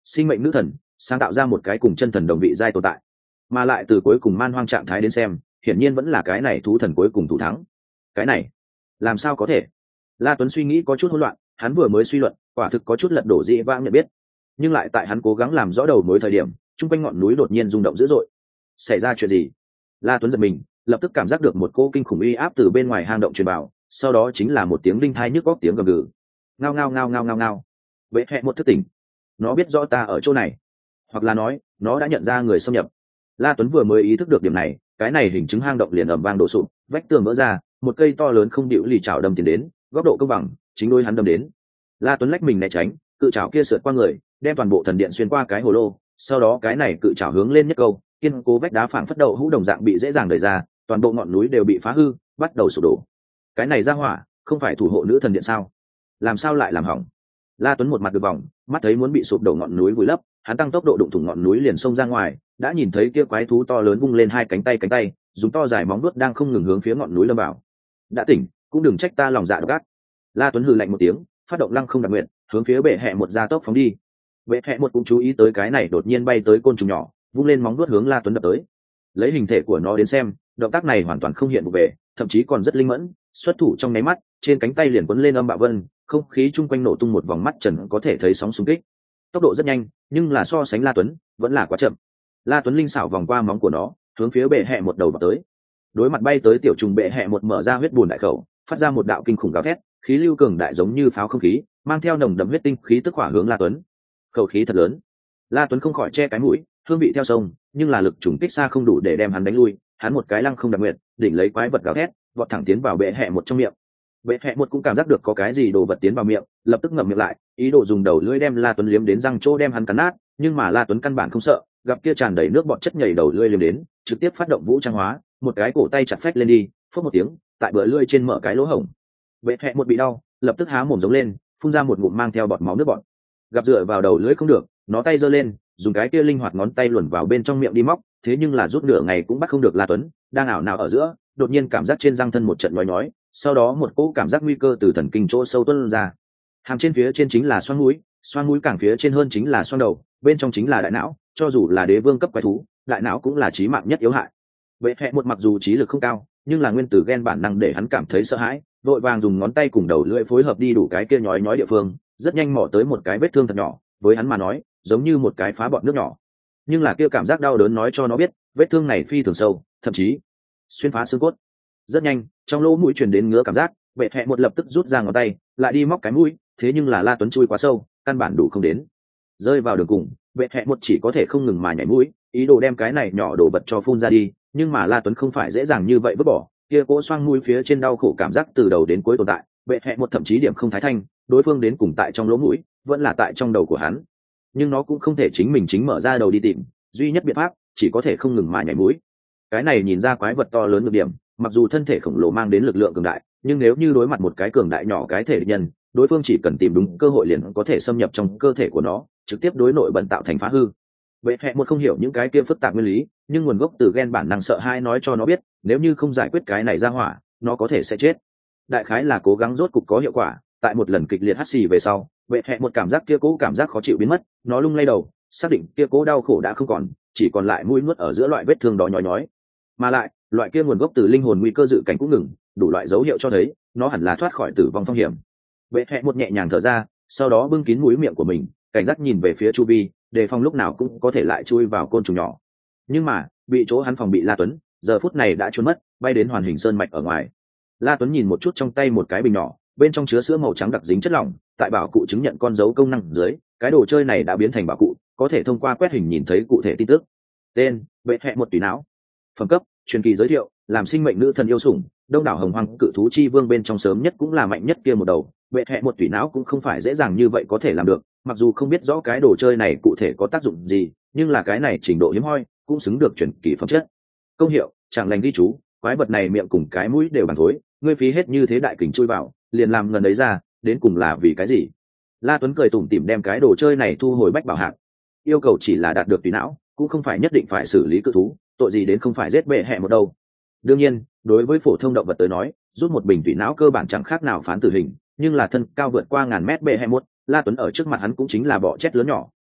sinh mệnh nữ thần sáng tạo ra một cái cùng chân thần đồng vị giai tồn tại, mà lại từ cuối cùng man hoang trạng thái đến xem hiển nhiên vẫn là cái này thú thần cuối cùng thủ thắng. Cái này làm sao có thể? La Tuấn suy nghĩ có chút hỗn loạn, hắn vừa mới suy luận quả thực có chút lật đổ dĩ vãng nhận biết, nhưng lại tại hắn cố gắng làm rõ đầu mối thời điểm chung quanh ngọn núi đột nhiên rung động dữ dội. Xảy ra chuyện gì? La Tuấn giật mình, lập tức cảm giác được một cỗ kinh khủng uy áp từ bên ngoài hang động truyền vào, sau đó chính là một tiếng đinh thai nhức góc tiếng gầm gừ. Ngao ngao ngao ngao ngao ngao. Vệ hẹ một thức tỉnh, nó biết rõ ta ở chỗ này, hoặc là nói nó đã nhận ra người xâm nhập. La Tuấn vừa mới ý thức được điểm này, cái này hình chứng hang động liền ầm vang đổ sụp, vách tường vỡ ra, một cây to lớn không điệu lì chảo đâm tiến đến, góc độ công bằng, chính đôi hắn đâm đến. La Tuấn lách mình né tránh, cự chảo kia sượt qua người, đem toàn bộ thần điện xuyên qua cái hồ lô, sau đó cái này cự chảo hướng lên nhất câu, kiên cố vách đá phảng phất đậu hũ đồng dạng bị dễ dàng đẩy ra, toàn bộ ngọn núi đều bị phá hư, bắt đầu sụp đổ. Cái này ra hỏa, không phải thủ hộ nữ thần điện sao? Làm sao lại làm hỏng? La Tuấn một mặt được vòng, mắt thấy muốn bị sụp đổ ngọn núi vùi lấp, hắn tăng tốc độ đụng thủng ngọn núi liền xông ra ngoài, đã nhìn thấy kia quái thú to lớn vung lên hai cánh tay cánh tay, dùng to dài móng vuốt đang không ngừng hướng phía ngọn núi lâm vào. Đã tỉnh, cũng đừng trách ta lòng dạ độc ác. La Tuấn hừ lạnh một tiếng, phát động lăng không đặc nguyện, hướng phía bệ hẹ một gia tốc phóng đi. Bệ hẹ một cũng chú ý tới cái này đột nhiên bay tới côn trùng nhỏ, vung lên móng vuốt hướng La Tuấn đập tới. Lấy hình thể của nó đến xem, động tác này hoàn toàn không hiện vụ về, thậm chí còn rất linh mẫn, xuất thủ trong nháy mắt, trên cánh tay liền quấn lên âm bạo vân, không khí chung quanh nổ tung một vòng mắt trần có thể thấy sóng xung kích. Tốc độ rất nhanh, nhưng là so sánh La Tuấn, vẫn là quá chậm. La Tuấn linh xảo vòng qua móng của nó, hướng phía bệ hẹ một đầu vào tới. Đối mặt bay tới tiểu trùng bệ hẹ một mở ra huyết bùn đại khẩu, phát ra một đạo kinh khủng gào thét, khí lưu cường đại giống như pháo không khí, mang theo nồng đậm huyết tinh khí tức hỏa hướng La Tuấn. Khẩu khí thật lớn. La Tuấn không khỏi che cái mũi, hương vị theo sông, nhưng là lực trùng kích xa không đủ để đem hắn đánh lui, hắn một cái lăng không đặc nguyện, đỉnh lấy quái vật gào thét, vọt thẳng tiến vào bệ hẹ một trong miệng. Bệ hẹ một cũng cảm giác được có cái gì đồ vật tiến vào miệng, lập tức ngậm miệng lại, ý đồ dùng đầu lưỡi đem La Tuấn liếm đến răng chỗ đem hắn cắn nát, nhưng mà La Tuấn căn bản không sợ, gặp kia tràn đầy nước bọt chất nhảy đầu lưỡi liếm đến, trực tiếp phát động vũ trang hóa, một cái cổ tay chặt phách lên đi, phốc một tiếng, tại bờ lưỡi trên mở cái lỗ hổng. Bệ hẹ một bị đau, lập tức há mồm giống lên, phun ra một ngụm mang theo bọt máu nước bọt. Gặp dựa vào đầu lưỡi không được, nó tay giơ lên, dùng cái kia linh hoạt ngón tay luồn vào bên trong miệng đi móc, thế nhưng là rút nửa ngày cũng bắt không được La Tuấn, đang ảo nào ở giữa, đột nhiên cảm giác trên răng thân một trận nhói nhói, sau đó một cỗ cảm giác nguy cơ từ thần kinh chỗ sâu tuôn ra. Hàm trên phía trên chính là xoang mũi, xoang mũi càng phía trên hơn chính là xoang đầu, bên trong chính là đại não, cho dù là đế vương cấp quái thú, đại não cũng là chí mạng nhất yếu hại. Vệ hẹ một mặc dù trí lực không cao, nhưng là nguyên tử gen bản năng để hắn cảm thấy sợ hãi, vội vàng dùng ngón tay cùng đầu lưỡi phối hợp đi đủ cái kia nhói nhói địa phương, rất nhanh mò tới một cái vết thương thật nhỏ, với hắn mà nói, giống như một cái phá bọt nước nhỏ. Nhưng là kia cảm giác đau đớn nói cho nó biết, vết thương này phi thường sâu, thậm chí xuyên phá xương cốt. Rất nhanh, trong lỗ mũi truyền đến ngứa cảm giác, vệ hẹ một lập tức rút ra ngón tay, lại đi móc cái mũi, thế nhưng là La Tuấn chui quá sâu, căn bản đủ không đến. Rơi vào đường cùng, vệ hẹ một chỉ có thể không ngừng mà nhảy mũi, ý đồ đem cái này nhỏ đồ vật cho phun ra đi, nhưng mà La Tuấn không phải dễ dàng như vậy vứt bỏ, kia cỗ xoang mũi phía trên đau khổ cảm giác từ đầu đến cuối tồn tại, vệ hẹ một thậm chí điểm không thái thanh, đối phương đến cùng tại trong lỗ mũi, vẫn là tại trong đầu của hắn. Nhưng nó cũng không thể chính mình chính mở ra đầu đi tìm, duy nhất biện pháp chỉ có thể không ngừng mà nhảy mũi. Cái này nhìn ra quái vật to lớn nhược điểm, mặc dù thân thể khổng lồ mang đến lực lượng cường đại, nhưng nếu như đối mặt một cái cường đại nhỏ cái thể địch nhân, đối phương chỉ cần tìm đúng cơ hội liền có thể xâm nhập trong cơ thể của nó, trực tiếp đối nội bẩn tạo thành phá hư. Vệ hẹ một không hiểu những cái kia phức tạp nguyên lý, nhưng nguồn gốc từ gen bản năng sợ hai nói cho nó biết, nếu như không giải quyết cái này ra hỏa, nó có thể sẽ chết. Đại khái là cố gắng rốt cục có hiệu quả, tại một lần kịch liệt hắt xì về sau, vệ hẹ một cảm giác kia cố cảm giác khó chịu biến mất, nó lung lay đầu, xác định kia cố đau khổ đã không còn, chỉ còn lại mũi nuốt ở giữa loại vết thương đó nhói nhói. Mà lại, loại kia nguồn gốc từ linh hồn nguy cơ dự cảnh cũng ngừng, đủ loại dấu hiệu cho thấy nó hẳn là thoát khỏi tử vong phong hiểm. Vệ hẹ một nhẹ nhàng thở ra, sau đó bưng kín mũi miệng của mình, cảnh giác nhìn về phía chu vi, đề phòng lúc nào cũng có thể lại chui vào côn trùng nhỏ. Nhưng mà bị chỗ hắn phòng bị La Tuấn giờ phút này đã trốn mất, bay đến hoàn hình sơn mạch ở ngoài. La Tuấn nhìn một chút trong tay một cái bình nhỏ, bên trong chứa sữa màu trắng đặc dính chất lỏng, tại bảo cụ chứng nhận con dấu công năng dưới, cái đồ chơi này đã biến thành bảo cụ, có thể thông qua quét hình nhìn thấy cụ thể tin tức. Tên: Vệ hẹ một tùy não. Phẩm cấp: truyền kỳ giới thiệu, làm sinh mệnh nữ thần yêu sủng, đông đảo hồng hoang cự thú chi vương bên trong sớm nhất cũng là mạnh nhất kia một đầu. Vệ hẹ một tùy não cũng không phải dễ dàng như vậy có thể làm được, mặc dù không biết rõ cái đồ chơi này cụ thể có tác dụng gì, nhưng là cái này trình độ hiếm hoi, cũng xứng được truyền kỳ phẩm chất. Công hiệu: chẳng lành ghi chú, quái vật này miệng cùng cái mũi đều bằng thối, ngươi phí hết như thế đại kình chui vào, liền làm ngần ấy ra, đến cùng là vì cái gì? La Tuấn cười tủm tỉm đem cái đồ chơi này thu hồi bách bảo hạng. Yêu cầu chỉ là đạt được tùy não, cũng không phải nhất định phải xử lý cự thú, tội gì đến không phải giết bệ hẹ một đâu. Đương nhiên, đối với phổ thông động vật tới nói, rút một bình tùy não cơ bản chẳng khác nào phán tử hình, nhưng là thân cao vượt qua ngàn mét bệ hẹ một, La Tuấn ở trước mặt hắn cũng chính là bọ chết lớn nhỏ,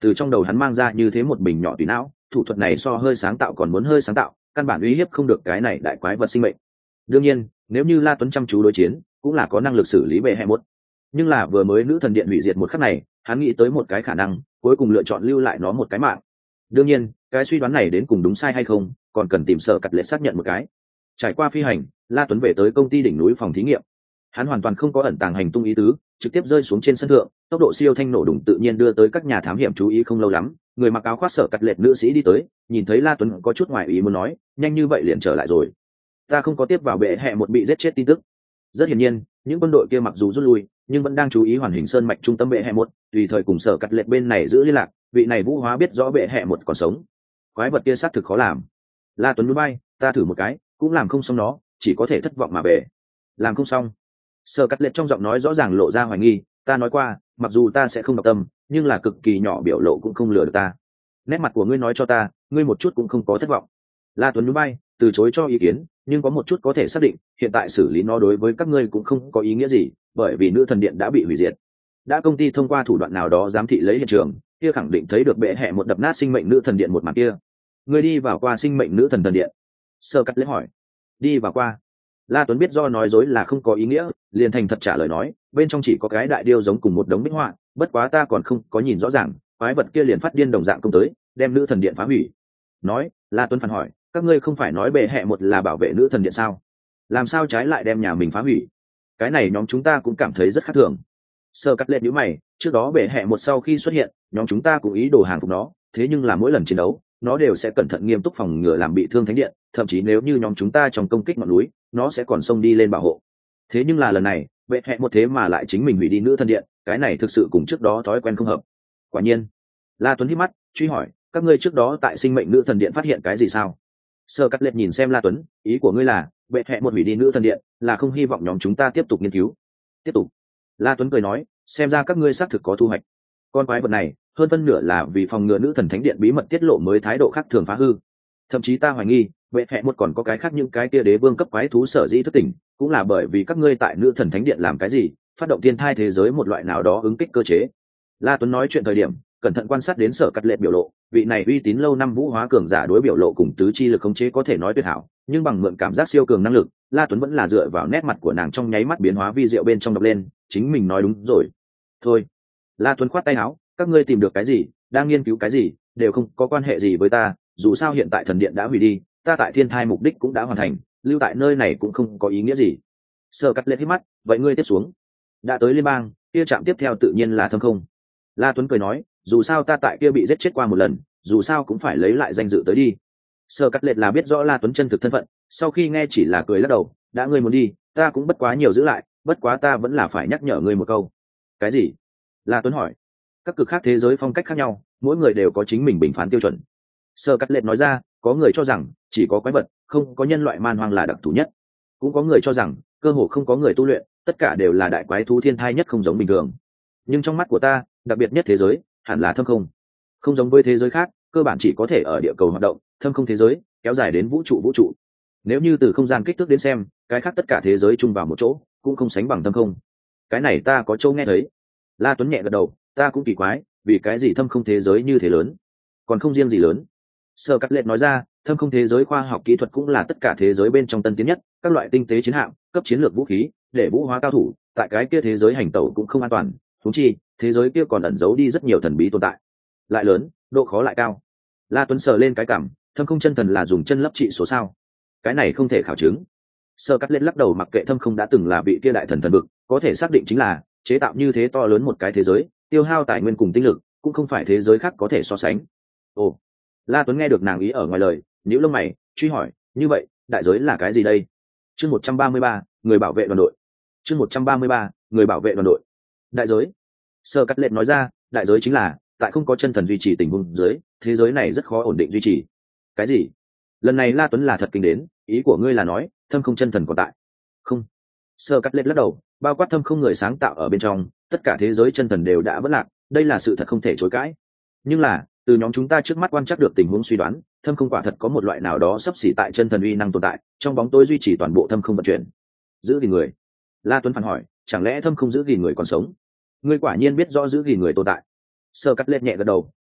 từ trong đầu hắn mang ra như thế một bình nhỏ tùy não, thủ thuật này so hơi sáng tạo còn muốn hơi sáng tạo, căn bản uy hiếp không được cái này đại quái vật sinh mệnh. Đương nhiên nếu như La Tuấn chăm chú đối chiến cũng là có năng lực xử lý bệ hệ một, nhưng là vừa mới nữ thần điện hủy diệt một khắc này, hắn nghĩ tới một cái khả năng, cuối cùng lựa chọn lưu lại nó một cái mạng. Đương nhiên cái suy đoán này đến cùng đúng sai hay không còn cần tìm Sở Cắt Lệ xác nhận một cái. Trải qua phi hành, La Tuấn về tới công ty đỉnh núi phòng thí nghiệm. Hắn hoàn toàn không có ẩn tàng hành tung ý tứ, trực tiếp rơi xuống trên sân thượng, tốc độ siêu thanh nổ đùng tự nhiên đưa tới các nhà thám hiểm chú ý. Không lâu lắm, người mặc áo khoác Sở Cắt Lệ nữ sĩ đi tới, nhìn thấy La Tuấn có chút ngoài ý muốn nói, nhanh như vậy liền trở lại rồi. Ta không có tiếp vào bệ hệ một bị giết chết tin tức. Rất hiển nhiên, những quân đội kia mặc dù rút lui, nhưng vẫn đang chú ý hoàn hình sơn mạch trung tâm bệ hệ một, tùy thời cùng Sở Cắt Lệ bên này giữ liên lạc. Vị này Vũ Hóa biết rõ bệ hệ một còn sống. Quái vật kia xác thực khó làm. La Tuấn núi bay, ta thử một cái, cũng làm không xong nó, chỉ có thể thất vọng mà về. Làm không xong. Sở Cắt Lệ trong giọng nói rõ ràng lộ ra hoài nghi, ta nói qua, mặc dù ta sẽ không đọc tâm, nhưng là cực kỳ nhỏ biểu lộ cũng không lừa được ta. Nét mặt của ngươi nói cho ta, ngươi một chút cũng không có thất vọng. La Tuấn núi bay, từ chối cho ý kiến, nhưng có một chút có thể xác định, hiện tại xử lý nó đối với các ngươi cũng không có ý nghĩa gì, bởi vì nữ thần điện đã bị hủy diệt. Đã công ty thông qua thủ đoạn nào đó giám thị lấy hiện trường, kia khẳng định thấy được bệ hệ một đập nát sinh mệnh nữ thần điện một màn kia. Ngươi đi vào qua sinh mệnh nữ thần thần điện? Sở Cắt Lệ hỏi. Đi vào qua. La Tuấn biết do nói dối là không có ý nghĩa, liền thành thật trả lời nói, bên trong chỉ có cái đại điêu giống cùng một đống bích họa, bất quá ta còn không có nhìn rõ ràng, quái vật kia liền phát điên đồng dạng công tới, đem nữ thần điện phá hủy. Nói, La Tuấn phản hỏi, các ngươi không phải nói bệ hệ một là bảo vệ nữ thần điện sao? Làm sao trái lại đem nhà mình phá hủy? Cái này nhóm chúng ta cũng cảm thấy rất khác thường. Sở Cắt Lệ nhíu mày, trước đó bệ hệ một sau khi xuất hiện, nhóm chúng ta cũng ý đồ hàng phục nó, thế nhưng là mỗi lần chiến đấu, nó đều sẽ cẩn thận nghiêm túc phòng ngừa làm bị thương thánh điện, thậm chí nếu như nhóm chúng ta trong công kích ngọn núi, nó sẽ còn xông đi lên bảo hộ. Thế nhưng là lần này, bệ hệ một thế mà lại chính mình hủy đi nữ thần điện, cái này thực sự cùng trước đó thói quen không hợp. Quả nhiên. La Tuấn hít mắt, truy hỏi, các ngươi trước đó tại sinh mệnh nữ thần điện phát hiện cái gì sao? Sở Cắt Lệ nhìn xem La Tuấn, ý của ngươi là, bệ hệ một hủy đi nữ thần điện, là không hy vọng nhóm chúng ta tiếp tục nghiên cứu. Tiếp tục. La Tuấn cười nói, xem ra các ngươi xác thực có thu hoạch. Con quái vật này, hơn phân nửa là vì phòng ngừa nữ thần thánh điện bí mật tiết lộ mới thái độ khác thường phá hư. Thậm chí ta hoài nghi, bệ hệ một còn có cái khác, những cái kia đế vương cấp quái thú sở dĩ thức tỉnh, cũng là bởi vì các ngươi tại nữ thần thánh điện làm cái gì, phát động thiên thai thế giới một loại nào đó ứng kích cơ chế. La Tuấn nói chuyện thời điểm, cẩn thận quan sát đến Sở Cắt Lệ biểu lộ, vị này uy tín lâu năm Vũ Hóa cường giả đối biểu lộ cùng tứ chi lực khống chế có thể nói tuyệt hảo, nhưng bằng mượn cảm giác siêu cường năng lực, La Tuấn vẫn là dựa vào nét mặt của nàng trong nháy mắt biến hóa vi diệu bên trong đọc lên, chính mình nói đúng rồi. Thôi. La Tuấn khoát tay áo, các ngươi tìm được cái gì, đang nghiên cứu cái gì, đều không có quan hệ gì với ta, dù sao hiện tại thần điện đã hủy đi, ta tại thiên thai mục đích cũng đã hoàn thành, lưu tại nơi này cũng không có ý nghĩa gì. Sở Cắt Lệ hít mắt, vậy ngươi tiếp xuống. Đã tới liên bang, kia trạm tiếp theo tự nhiên là Thâm Không. La Tuấn cười nói, dù sao ta tại kia bị giết chết qua một lần, dù sao cũng phải lấy lại danh dự tới đi. Sở Cắt Lệ là biết rõ La Tuấn chân thực thân phận, sau khi nghe chỉ là cười lắc đầu, đã ngươi muốn đi, ta cũng bất quá nhiều giữ lại, bất quá ta vẫn là phải nhắc nhở ngươi một câu. Cái gì? La Tuấn hỏi. Các cực khác thế giới phong cách khác nhau, mỗi người đều có chính mình bình phán tiêu chuẩn. Sở Cắt Lệ nói ra, có người cho rằng chỉ có quái vật, không có nhân loại man hoang là đặc thù nhất, cũng có người cho rằng cơ hồ không có người tu luyện, tất cả đều là đại quái thú thiên thai nhất không giống bình thường. Nhưng trong mắt của ta, đặc biệt nhất thế giới hẳn là Thâm Không. Không giống với thế giới khác, cơ bản chỉ có thể ở địa cầu hoạt động, Thâm Không thế giới kéo dài đến vũ trụ vũ trụ. Nếu như từ không gian kích thước đến xem, cái khác tất cả thế giới chung vào một chỗ cũng không sánh bằng Thâm Không. Cái này ta có châu nghe thấy. La Tuấn nhẹ gật đầu, ta cũng kỳ quái, vì cái gì Thâm Không thế giới như thế lớn, còn không riêng gì lớn. Sở Cắt Lệ nói ra, Thâm Không thế giới khoa học kỹ thuật cũng là tất cả thế giới bên trong tân tiến nhất, các loại tinh tế chiến hạm, cấp chiến lược vũ khí, để Vũ Hóa cao thủ tại cái kia thế giới hành tẩu cũng không an toàn, huống chi thế giới kia còn ẩn giấu đi rất nhiều thần bí tồn tại, lại lớn, độ khó lại cao. La Tuấn sờ lên cái cảm, Thâm Không chân thần là dùng chân lấp trị số sao? Cái này không thể khảo chứng. Sở Cắt Lệ lắc đầu, mặc kệ Thâm Không đã từng là vị kia đại thần thần vực, có thể xác định chính là chế tạo như thế to lớn một cái thế giới, tiêu hao tài nguyên cùng tinh lực cũng không phải thế giới khác có thể so sánh. Ồ. La Tuấn nghe được nàng ý ở ngoài lời, nhíu lông mày, truy hỏi, như vậy đại giới là cái gì đây? Chương một trăm ba mươi ba, người bảo vệ đoàn đội. Chương một trăm ba mươi ba, người bảo vệ đoàn đội. Đại giới. Sở Cắt Lệ nói ra, đại giới chính là tại không có chân thần duy trì tình huống dưới, thế giới này rất khó ổn định duy trì. Cái gì? Lần này La Tuấn là thật kinh đến, ý của ngươi là nói Thâm Không chân thần còn tại? Không. Sở Cắt Lệ lắc đầu, bao quát Thâm Không người sáng tạo ở bên trong, tất cả thế giới chân thần đều đã vỡ lạc, đây là sự thật không thể chối cãi. Nhưng là từ nhóm chúng ta trước mắt quan trắc được tình huống suy đoán, Thâm Không quả thật có một loại nào đó sắp xỉ tại chân thần uy năng tồn tại, trong bóng tối duy trì toàn bộ Thâm Không vận chuyển. Giữ gìn người. La Tuấn phản hỏi, chẳng lẽ Thâm Không giữ gìn người còn sống? Ngươi quả nhiên biết rõ giữ gìn người tồn tại. Sở Cắt Lệ nhẹ gật đầu,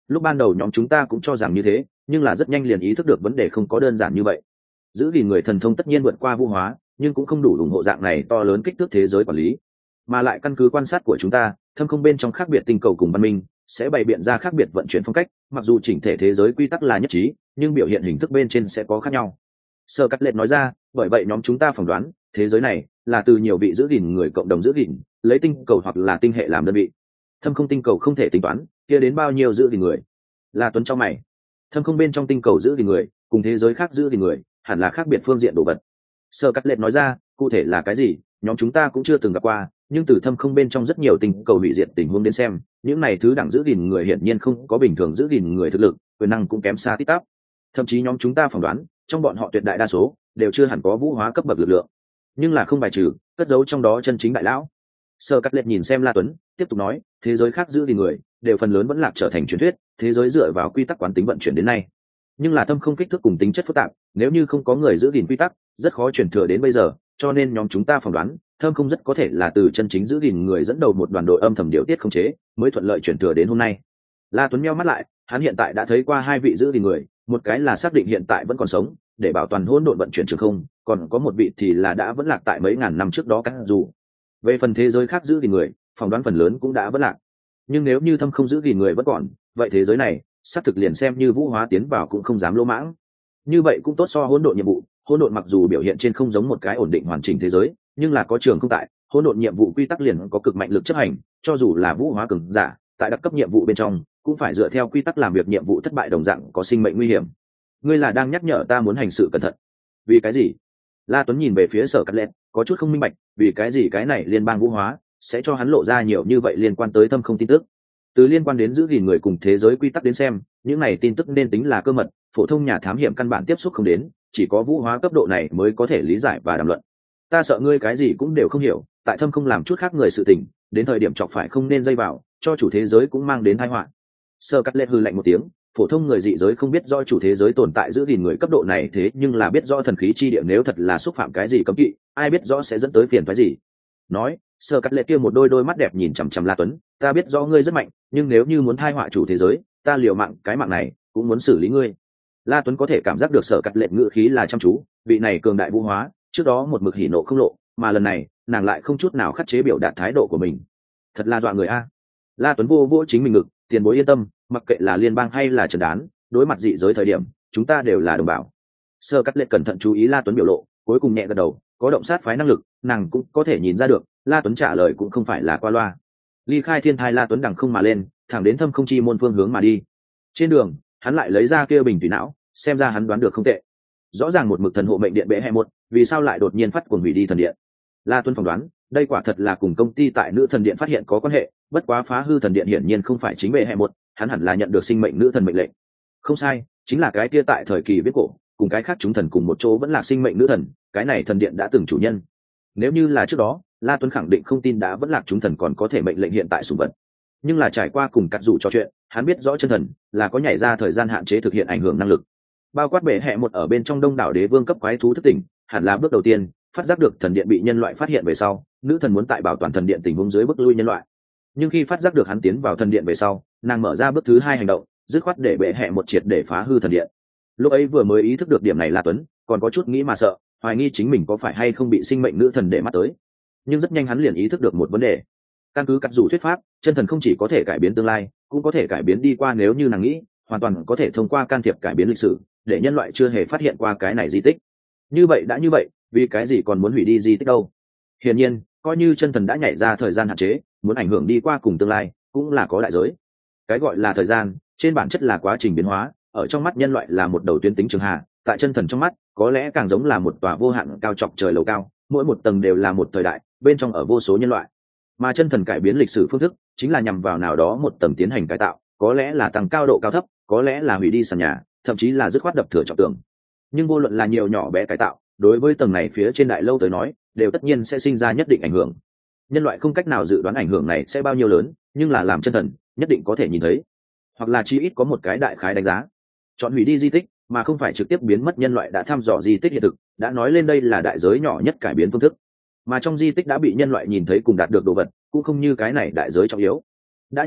Lúc ban đầu nhóm chúng ta cũng cho rằng như thế, nhưng là rất nhanh liền ý thức được vấn đề không có đơn giản như vậy. Giữ gìn người thần thông tất nhiên vượt qua vũ hóa, nhưng cũng không đủ ủng hộ dạng này to lớn kích thước thế giới quản lý. Mà lại căn cứ quan sát của chúng ta, thâm không bên trong khác biệt tinh cầu cùng văn minh sẽ bày biện ra khác biệt vận chuyển phong cách, mặc dù chỉnh thể thế giới quy tắc là nhất trí, nhưng biểu hiện hình thức bên trên sẽ có khác nhau. Sơ Cắt Lệ nói ra, bởi vậy nhóm chúng ta phỏng đoán thế giới này là từ nhiều vị giữ gìn người cộng đồng giữ gìn, lấy tinh cầu hoặc là tinh hệ làm đơn vị. Thâm không tinh cầu không thể tính toán, kia đến bao nhiêu giữ gìn người? Là Tuấn cho mày. Thâm không bên trong tinh cầu giữ gìn người, cùng thế giới khác giữ gìn người, hẳn là khác biệt phương diện đồ vật. Sơ Cắt Lệ nói ra, cụ thể là cái gì, nhóm chúng ta cũng chưa từng gặp qua, nhưng từ thâm không bên trong rất nhiều tinh cầu hủy diệt tình huống đến xem, những này thứ đẳng giữ gìn người hiển nhiên không có bình thường giữ gìn người thực lực, quyền năng cũng kém xa tít tắp. Thậm chí nhóm chúng ta phỏng đoán, trong bọn họ tuyệt đại đa số đều chưa hẳn có vũ hóa cấp bậc lực lượng, nhưng là không bài trừ cất giấu trong đó chân chính đại lão. Sơ Cắt Lệ nhìn xem La Tuấn, tiếp tục nói, thế giới khác giữ gìn người đều phần lớn vẫn lạc trở thành truyền thuyết, thế giới dựa vào quy tắc quán tính vận chuyển đến nay, nhưng là thâm không kích thước cùng tính chất phức tạp, nếu như không có người giữ gìn quy tắc, rất khó truyền thừa đến bây giờ, cho nên nhóm chúng ta phỏng đoán thâm không rất có thể là từ chân chính giữ gìn người dẫn đầu một đoàn đội âm thầm điều tiết khống chế, mới thuận lợi truyền thừa đến hôm nay. La Tuấn nheo mắt lại, hắn hiện tại đã thấy qua hai vị giữ gìn người, một cái là xác định hiện tại vẫn còn sống để bảo toàn hỗn độn vận chuyển trường không, còn có một vị thì là đã vẫn lạc tại mấy ngàn năm trước đó. Các dù về phần thế giới khác giữ gìn người, phỏng đoán phần lớn cũng đã vẫn lạc, nhưng nếu như thâm không giữ gìn người vẫn còn, vậy thế giới này xác thực liền xem như vũ hóa tiến vào cũng không dám lỗ mãng. Như vậy cũng tốt so hỗn độn nhiệm vụ. Hỗn độn mặc dù biểu hiện trên không giống một cái ổn định hoàn chỉnh thế giới, nhưng là có trường không tại, hỗn độn nhiệm vụ quy tắc liền có cực mạnh lực chấp hành, cho dù là vũ hóa cường giả tại đặc cấp nhiệm vụ bên trong cũng phải dựa theo quy tắc làm việc, nhiệm vụ thất bại đồng dạng có sinh mệnh nguy hiểm. Ngươi là đang nhắc nhở ta muốn hành sự cẩn thận? Vì cái gì? La Tuấn nhìn về phía Sở Cắt Lệ, có chút không minh bạch, vì cái gì cái này liên bang vũ hóa sẽ cho hắn lộ ra nhiều như vậy liên quan tới thâm không tin tức. Từ liên quan đến giữ gìn người cùng thế giới quy tắc đến xem, những này tin tức nên tính là cơ mật, phổ thông nhà thám hiểm căn bản tiếp xúc không đến, chỉ có vũ hóa cấp độ này mới có thể lý giải và đàm luận. Ta sợ ngươi cái gì cũng đều không hiểu, tại thâm không làm chút khác người sự tình, đến thời điểm chọc phải không nên dây vào, cho chủ thế giới cũng mang đến tai họa. Sơ Cắt Lệ hừ lạnh một tiếng, phổ thông người dị giới không biết do chủ thế giới tồn tại giữ gìn người cấp độ này, thế nhưng là biết rõ thần khí chi địa nếu thật là xúc phạm cái gì cấm kỵ, ai biết rõ sẽ dẫn tới phiền phức gì. Nói, Sơ Cắt Lệ kia một đôi đôi mắt đẹp nhìn chằm chằm La Tuấn, ta biết rõ ngươi rất mạnh, nhưng nếu như muốn tai họa chủ thế giới, ta liều mạng cái mạng này cũng muốn xử lý ngươi. La Tuấn có thể cảm giác được Sở Cắt Lệ ngữ khí là chăm chú, vị này cường đại vũ hóa, trước đó một mực hỉ nộ không lộ, mà lần này, nàng lại không chút nào khắc chế biểu đạt thái độ của mình. Thật là dọa người a. La Tuấn vô vỗ chính mình ngực, tiền bối yên tâm, mặc kệ là liên bang hay là trần đán, đối mặt dị giới thời điểm, chúng ta đều là đồng bào. Sơ Cắt Lệ cẩn thận chú ý La Tuấn biểu lộ, cuối cùng nhẹ gật đầu, có động sát phái năng lực, nàng cũng có thể nhìn ra được, La Tuấn trả lời cũng không phải là qua loa. Ly khai thiên thai, La Tuấn đằng không mà lên, thẳng đến thâm không chi môn phương hướng mà đi. Trên đường, hắn lại lấy ra kia bình thủy não, xem ra hắn đoán được không tệ. Rõ ràng một mực thần hộ mệnh điện bệ hệ một, vì sao lại đột nhiên phát cuồng hủy đi thần điện? La Tuấn phỏng đoán, đây quả thật là cùng công ty tại nữ thần điện phát hiện có quan hệ, bất quá phá hư thần điện hiển nhiên không phải chính bệ hệ một, hắn hẳn là nhận được sinh mệnh nữ thần mệnh lệnh. Không sai, chính là cái kia tại thời kỳ viết cổ, cùng cái khác chúng thần cùng một chỗ vẫn là sinh mệnh nữ thần, cái này thần điện đã từng chủ nhân. Nếu như là trước đó, La Tuấn khẳng định không tin đã vẫn lạc chúng thần còn có thể mệnh lệnh hiện tại sủng vật. Nhưng là trải qua cùng cắt rủ trò chuyện, hắn biết rõ chân thần là có nhảy ra thời gian hạn chế thực hiện ảnh hưởng năng lực. Bao quát bệ hệ một ở bên trong đông đảo đế vương cấp quái thú thức tỉnh, hẳn là bước đầu tiên, phát giác được thần điện bị nhân loại phát hiện về sau, nữ thần muốn tại bảo toàn thần điện tình huống dưới bức lui nhân loại. Nhưng khi phát giác được hắn tiến vào thần điện về sau, nàng mở ra bước thứ hai hành động, dứt khoát để bệ hệ một triệt để phá hư thần điện. Lúc ấy vừa mới ý thức được điểm này La Tuấn còn có chút nghĩ mà sợ, hoài nghi chính mình có phải hay không bị sinh mệnh nữ thần để mắt tới. Nhưng rất nhanh hắn liền ý thức được một vấn đề. Căn cứ cắt rủ thuyết pháp, chân thần không chỉ có thể cải biến tương lai, cũng có thể cải biến đi qua, nếu như nàng nghĩ, hoàn toàn có thể thông qua can thiệp cải biến lịch sử, để nhân loại chưa hề phát hiện qua cái này di tích. Như vậy đã như vậy, vì cái gì còn muốn hủy đi di tích đâu? Hiển nhiên, coi như chân thần đã nhảy ra thời gian hạn chế, muốn ảnh hưởng đi qua cùng tương lai, cũng là có đại giới. Cái gọi là thời gian, trên bản chất là quá trình biến hóa, ở trong mắt nhân loại là một đầu tuyến tính trường hạ, tại chân thần trong mắt, có lẽ càng giống là một tòa vô hạn cao chọc trời lầu cao, mỗi một tầng đều là một thời đại, bên trong ở vô số nhân loại. Mà chân thần cải biến lịch sử phương thức, chính là nhằm vào nào đó một tầng tiến hành cải tạo, có lẽ là tăng cao độ cao thấp, có lẽ là hủy đi sàn nhà, thậm chí là dứt khoát đập thừa trọng tường. Nhưng vô luận là nhiều nhỏ bé cải tạo, đối với tầng này phía trên đại lâu tới nói, đều tất nhiên sẽ sinh ra nhất định ảnh hưởng. Nhân loại không cách nào dự đoán ảnh hưởng này sẽ bao nhiêu lớn, nhưng là làm chân thần, nhất định có thể nhìn thấy, hoặc là chi ít có một cái đại khái đánh giá. Chọn hủy đi di tích, mà không phải trực tiếp biến mất nhân loại đã thăm dò di tích hiện thực, đã nói lên đây là đại giới nhỏ nhất cải biến phương thức. Mà trong di tích đã bị nhân loại nhìn thấy cùng đạt được đồ vật, cũng không như cái này đại giới trọng yếu. Đã như vậy,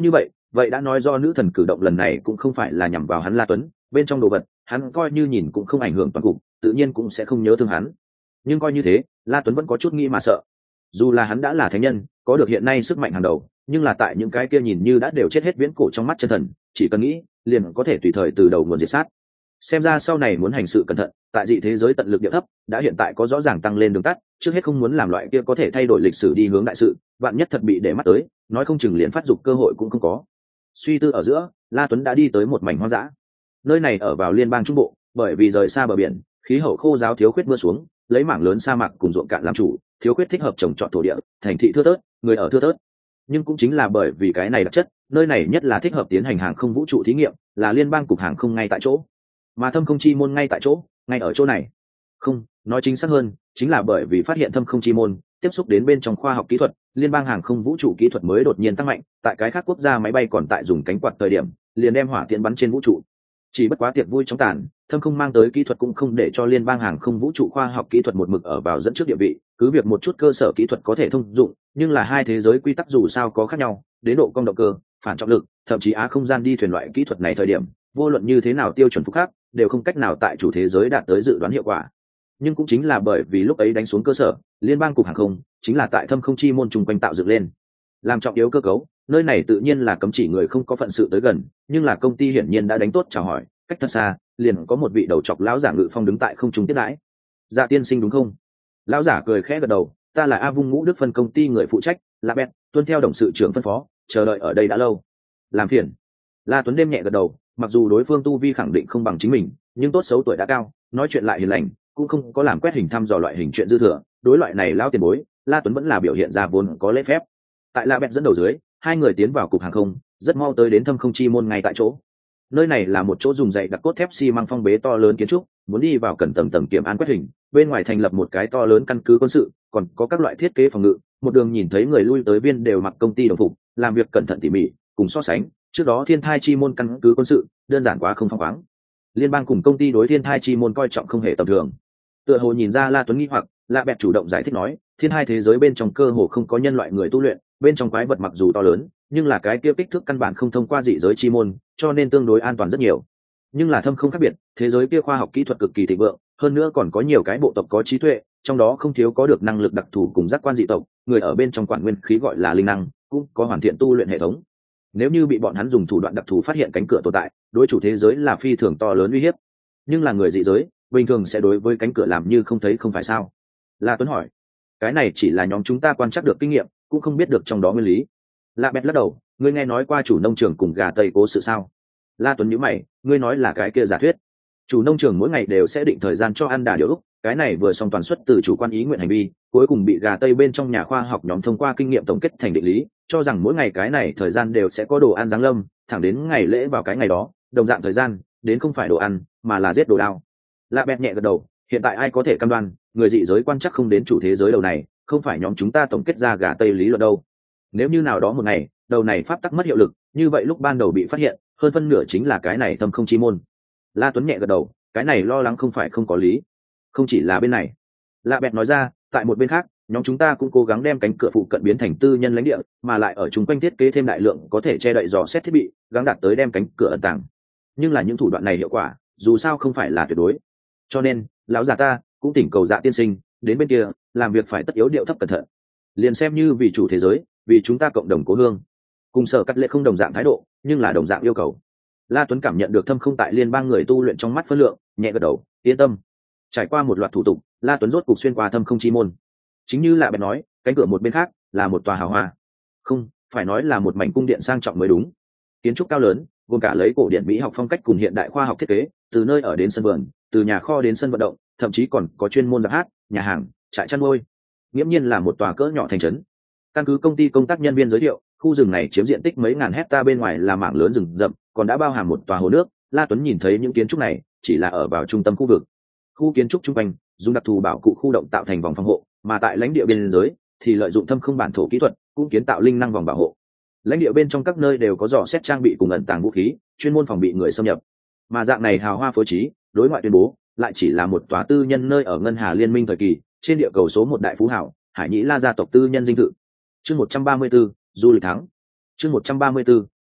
vậy đã nói do nữ thần cử động lần này cũng không phải là nhằm vào hắn La Tuấn, bên trong đồ vật hắn coi như nhìn cũng không ảnh hưởng toàn cục, tự nhiên cũng sẽ không nhớ thương hắn. Nhưng coi như thế, La Tuấn vẫn có chút nghĩ mà sợ. Dù là hắn đã là thánh nhân, có được hiện nay sức mạnh hàng đầu, nhưng là tại những cái kia nhìn như đã đều chết hết viễn cổ trong mắt chân thần, chỉ cần nghĩ liền có thể tùy thời từ đầu nguồn diệt sát. Xem ra sau này muốn hành sự cẩn thận, tại dị thế giới tận lực địa thấp đã hiện tại có rõ ràng tăng lên đường tắt, trước hết không muốn làm loại kia có thể thay đổi lịch sử đi hướng đại sự, vạn nhất thật bị để mắt tới, nói không chừng liền phát dục cơ hội cũng không có. Suy tư ở giữa, La Tuấn đã đi tới một mảnh hoang dã. Nơi này ở vào liên bang trung bộ, bởi vì rời xa bờ biển, khí hậu khô ráo, thiếu khuyết mưa xuống, lấy mảng lớn sa mạc cùng ruộng cạn làm chủ, thiếu khuyết thích hợp trồng trọt thổ địa, thành thị thưa thớt, người ở thưa thớt. Nhưng cũng chính là bởi vì cái này đặc chất, nơi này nhất là thích hợp tiến hành hàng không vũ trụ thí nghiệm, là liên bang cục hàng không ngay tại chỗ, mà thâm không chi môn ngay tại chỗ, ngay ở chỗ này. Không, nói chính xác hơn, chính là bởi vì phát hiện thâm không chi môn, tiếp xúc đến bên trong khoa học kỹ thuật, liên bang hàng không vũ trụ kỹ thuật mới đột nhiên tăng mạnh, tại cái khác quốc gia máy bay còn tại dùng cánh quạt thời điểm, liền đem hỏa tiễn bắn trên vũ trụ. Chỉ bất quá tiệc vui trong tàn, thâm không mang tới kỹ thuật cũng không để cho liên bang hàng không vũ trụ khoa học kỹ thuật một mực ở vào dẫn trước địa vị, cứ việc một chút cơ sở kỹ thuật có thể thông dụng, nhưng là hai thế giới quy tắc dù sao có khác nhau, đến độ cong động cơ, phản trọng lực, thậm chí á không gian đi thuyền loại kỹ thuật này thời điểm, vô luận như thế nào tiêu chuẩn phúc khác, đều không cách nào tại chủ thế giới đạt tới dự đoán hiệu quả. Nhưng cũng chính là bởi vì lúc ấy đánh xuống cơ sở, liên bang cục hàng không chính là tại thâm không chi môn chung quanh tạo dựng lên, làm trọng yếu cơ cấu. Nơi này tự nhiên là cấm chỉ người không có phận sự tới gần, nhưng là công ty hiển nhiên đã đánh tốt chào hỏi, cách thật xa liền có một vị đầu chọc lão giả ngự phong đứng tại không trung tiếp đãi. Dạ tiên sinh đúng không? Lão giả cười khẽ gật đầu, ta là A Vung Ngũ Đức phân công ty người phụ trách, La Bẹt, tuân theo đồng sự trưởng phân phó, chờ đợi ở đây đã lâu. Làm phiền. La Tuấn đêm nhẹ gật đầu, mặc dù đối phương tu vi khẳng định không bằng chính mình, nhưng tốt xấu tuổi đã cao, nói chuyện lại hiền lành, cũng không có làm quét hình thăm dò loại hình chuyện dư thừa. Đối loại này lao tiền bối, La Tuấn vẫn là biểu hiện ra vốn có lễ phép. Tại La Bẹt dẫn đầu dưới, hai người tiến vào cục hàng không, rất mau tới đến thâm không chi môn ngay tại chỗ. Nơi này là một chỗ dùng dày đặc cốt thép xi măng phong bế to lớn kiến trúc, muốn đi vào cần tầng tầng kiểm an quét hình, bên ngoài thành lập một cái to lớn căn cứ quân sự, còn có các loại thiết kế phòng ngự, một đường nhìn thấy người lui tới viên đều mặc công ty đồng phục, làm việc cẩn thận tỉ mỉ, cùng so sánh, trước đó Thiên Thai chi môn căn cứ quân sự, đơn giản quá không phóng khoáng. Liên bang cùng công ty đối Thiên Thai chi môn coi trọng không hề tầm thường. Tựa hồ nhìn ra La Tuấn nghi hoặc, La Bẹt chủ động giải thích nói, Thiên Hai thế giới bên trong cơ hồ không có nhân loại người tu luyện, bên trong quái vật mặc dù to lớn, nhưng là cái kia kích thước căn bản không thông qua dị giới chi môn, cho nên tương đối an toàn rất nhiều. Nhưng là thâm không khác biệt, thế giới kia khoa học kỹ thuật cực kỳ thịnh vượng, hơn nữa còn có nhiều cái bộ tộc có trí tuệ, trong đó không thiếu có được năng lực đặc thù cùng giác quan dị tộc, người ở bên trong quản nguyên khí gọi là linh năng, cũng có hoàn thiện tu luyện hệ thống. Nếu như bị bọn hắn dùng thủ đoạn đặc thù phát hiện cánh cửa tồn tại, đối chủ thế giới là phi thường to lớn uy hiếp. Nhưng là người dị giới, bình thường sẽ đối với cánh cửa làm như không thấy không phải sao? La Tuấn hỏi. Cái này chỉ là nhóm chúng ta quan trắc được kinh nghiệm, cũng không biết được trong đó nguyên lý. La Bẹt lắc đầu, ngươi nghe nói qua chủ nông trường cùng gà tây cố sự sao? La Tuấn nhíu mày, ngươi nói là cái kia giả thuyết. Chủ nông trường mỗi ngày đều sẽ định thời gian cho ăn đà điều úc, cái này vừa xong toàn xuất từ chủ quan ý nguyện hành vi, cuối cùng bị gà tây bên trong nhà khoa học nhóm thông qua kinh nghiệm tổng kết thành định lý, cho rằng mỗi ngày cái này thời gian đều sẽ có đồ ăn giáng lâm, thẳng đến ngày lễ vào cái ngày đó, đồng dạng thời gian, đến không phải đồ ăn, mà là giết đồ đao. La Bẹt nhẹ gật đầu, hiện tại ai có thể cam đoan, người dị giới quan chắc không đến chủ thế giới đầu này, không phải nhóm chúng ta tổng kết ra gà tây lý luận đâu. Nếu như nào đó một ngày, đầu này pháp tắc mất hiệu lực, như vậy lúc ban đầu bị phát hiện, hơn phân nửa chính là cái này thâm không chi môn. La Tuấn nhẹ gật đầu, cái này lo lắng không phải không có lý. Không chỉ là bên này. La Bẹt nói ra, tại một bên khác, nhóm chúng ta cũng cố gắng đem cánh cửa phụ cận biến thành tư nhân lãnh địa, mà lại ở chung quanh thiết kế thêm đại lượng có thể che đậy dò xét thiết bị, gắng đạt tới đem cánh cửa ẩn tàng. Nhưng là những thủ đoạn này hiệu quả, dù sao không phải là tuyệt đối. Cho nên, lão già ta cũng thỉnh cầu Dạ tiên sinh, đến bên kia, làm việc phải tất yếu điệu thấp cẩn thận. Liền xem như vì chủ thế giới, vì chúng ta cộng đồng cố hương. Cùng Sở Cắt Lệ không đồng dạng thái độ, nhưng là đồng dạng yêu cầu. La Tuấn cảm nhận được thâm không tại liên bang người tu luyện trong mắt phân lượng, nhẹ gật đầu, yên tâm. Trải qua một loạt thủ tục, La Tuấn rốt cục xuyên qua thâm không chi môn. Chính như Lạ Bẹt nói, cánh cửa một bên khác là một tòa hào hoa. Không, phải nói là một mảnh cung điện sang trọng mới đúng. Kiến trúc cao lớn, gồm cả lấy cổ điển mỹ học phong cách cùng hiện đại khoa học thiết kế, từ nơi ở đến sân vườn, từ nhà kho đến sân vận động, thậm chí còn có chuyên môn giáp hát, nhà hàng, trại chăn nuôi. Nghiễm nhiên là một tòa cỡ nhỏ thành trấn. Căn cứ công ty công tác nhân viên giới thiệu, khu rừng này chiếm diện tích mấy ngàn hecta, bên ngoài là mảng lớn rừng rậm, còn đã bao hàm một tòa hồ nước. La Tuấn nhìn thấy những kiến trúc này chỉ là ở vào trung tâm khu vực. Khu kiến trúc trung quanh dùng đặc thù bảo cụ khu động tạo thành vòng phòng hộ, mà tại lãnh địa biên giới thì lợi dụng thâm không bản thổ kỹ thuật, cũng kiến tạo linh năng vòng bảo hộ. Lãnh địa bên trong các nơi đều có dò xét trang bị cùng ẩn tàng vũ khí, chuyên môn phòng bị người xâm nhập. Mà dạng này hào hoa phối trí, đối ngoại tuyên bố lại chỉ là một tòa tư nhân nơi ở ngân hà liên minh thời kỳ, trên địa cầu số một đại phú hảo, Hải Nhĩ La gia tộc tư nhân dinh thự. Chương một trăm ba mươi du lịch thắng. Chương một trăm ba mươi du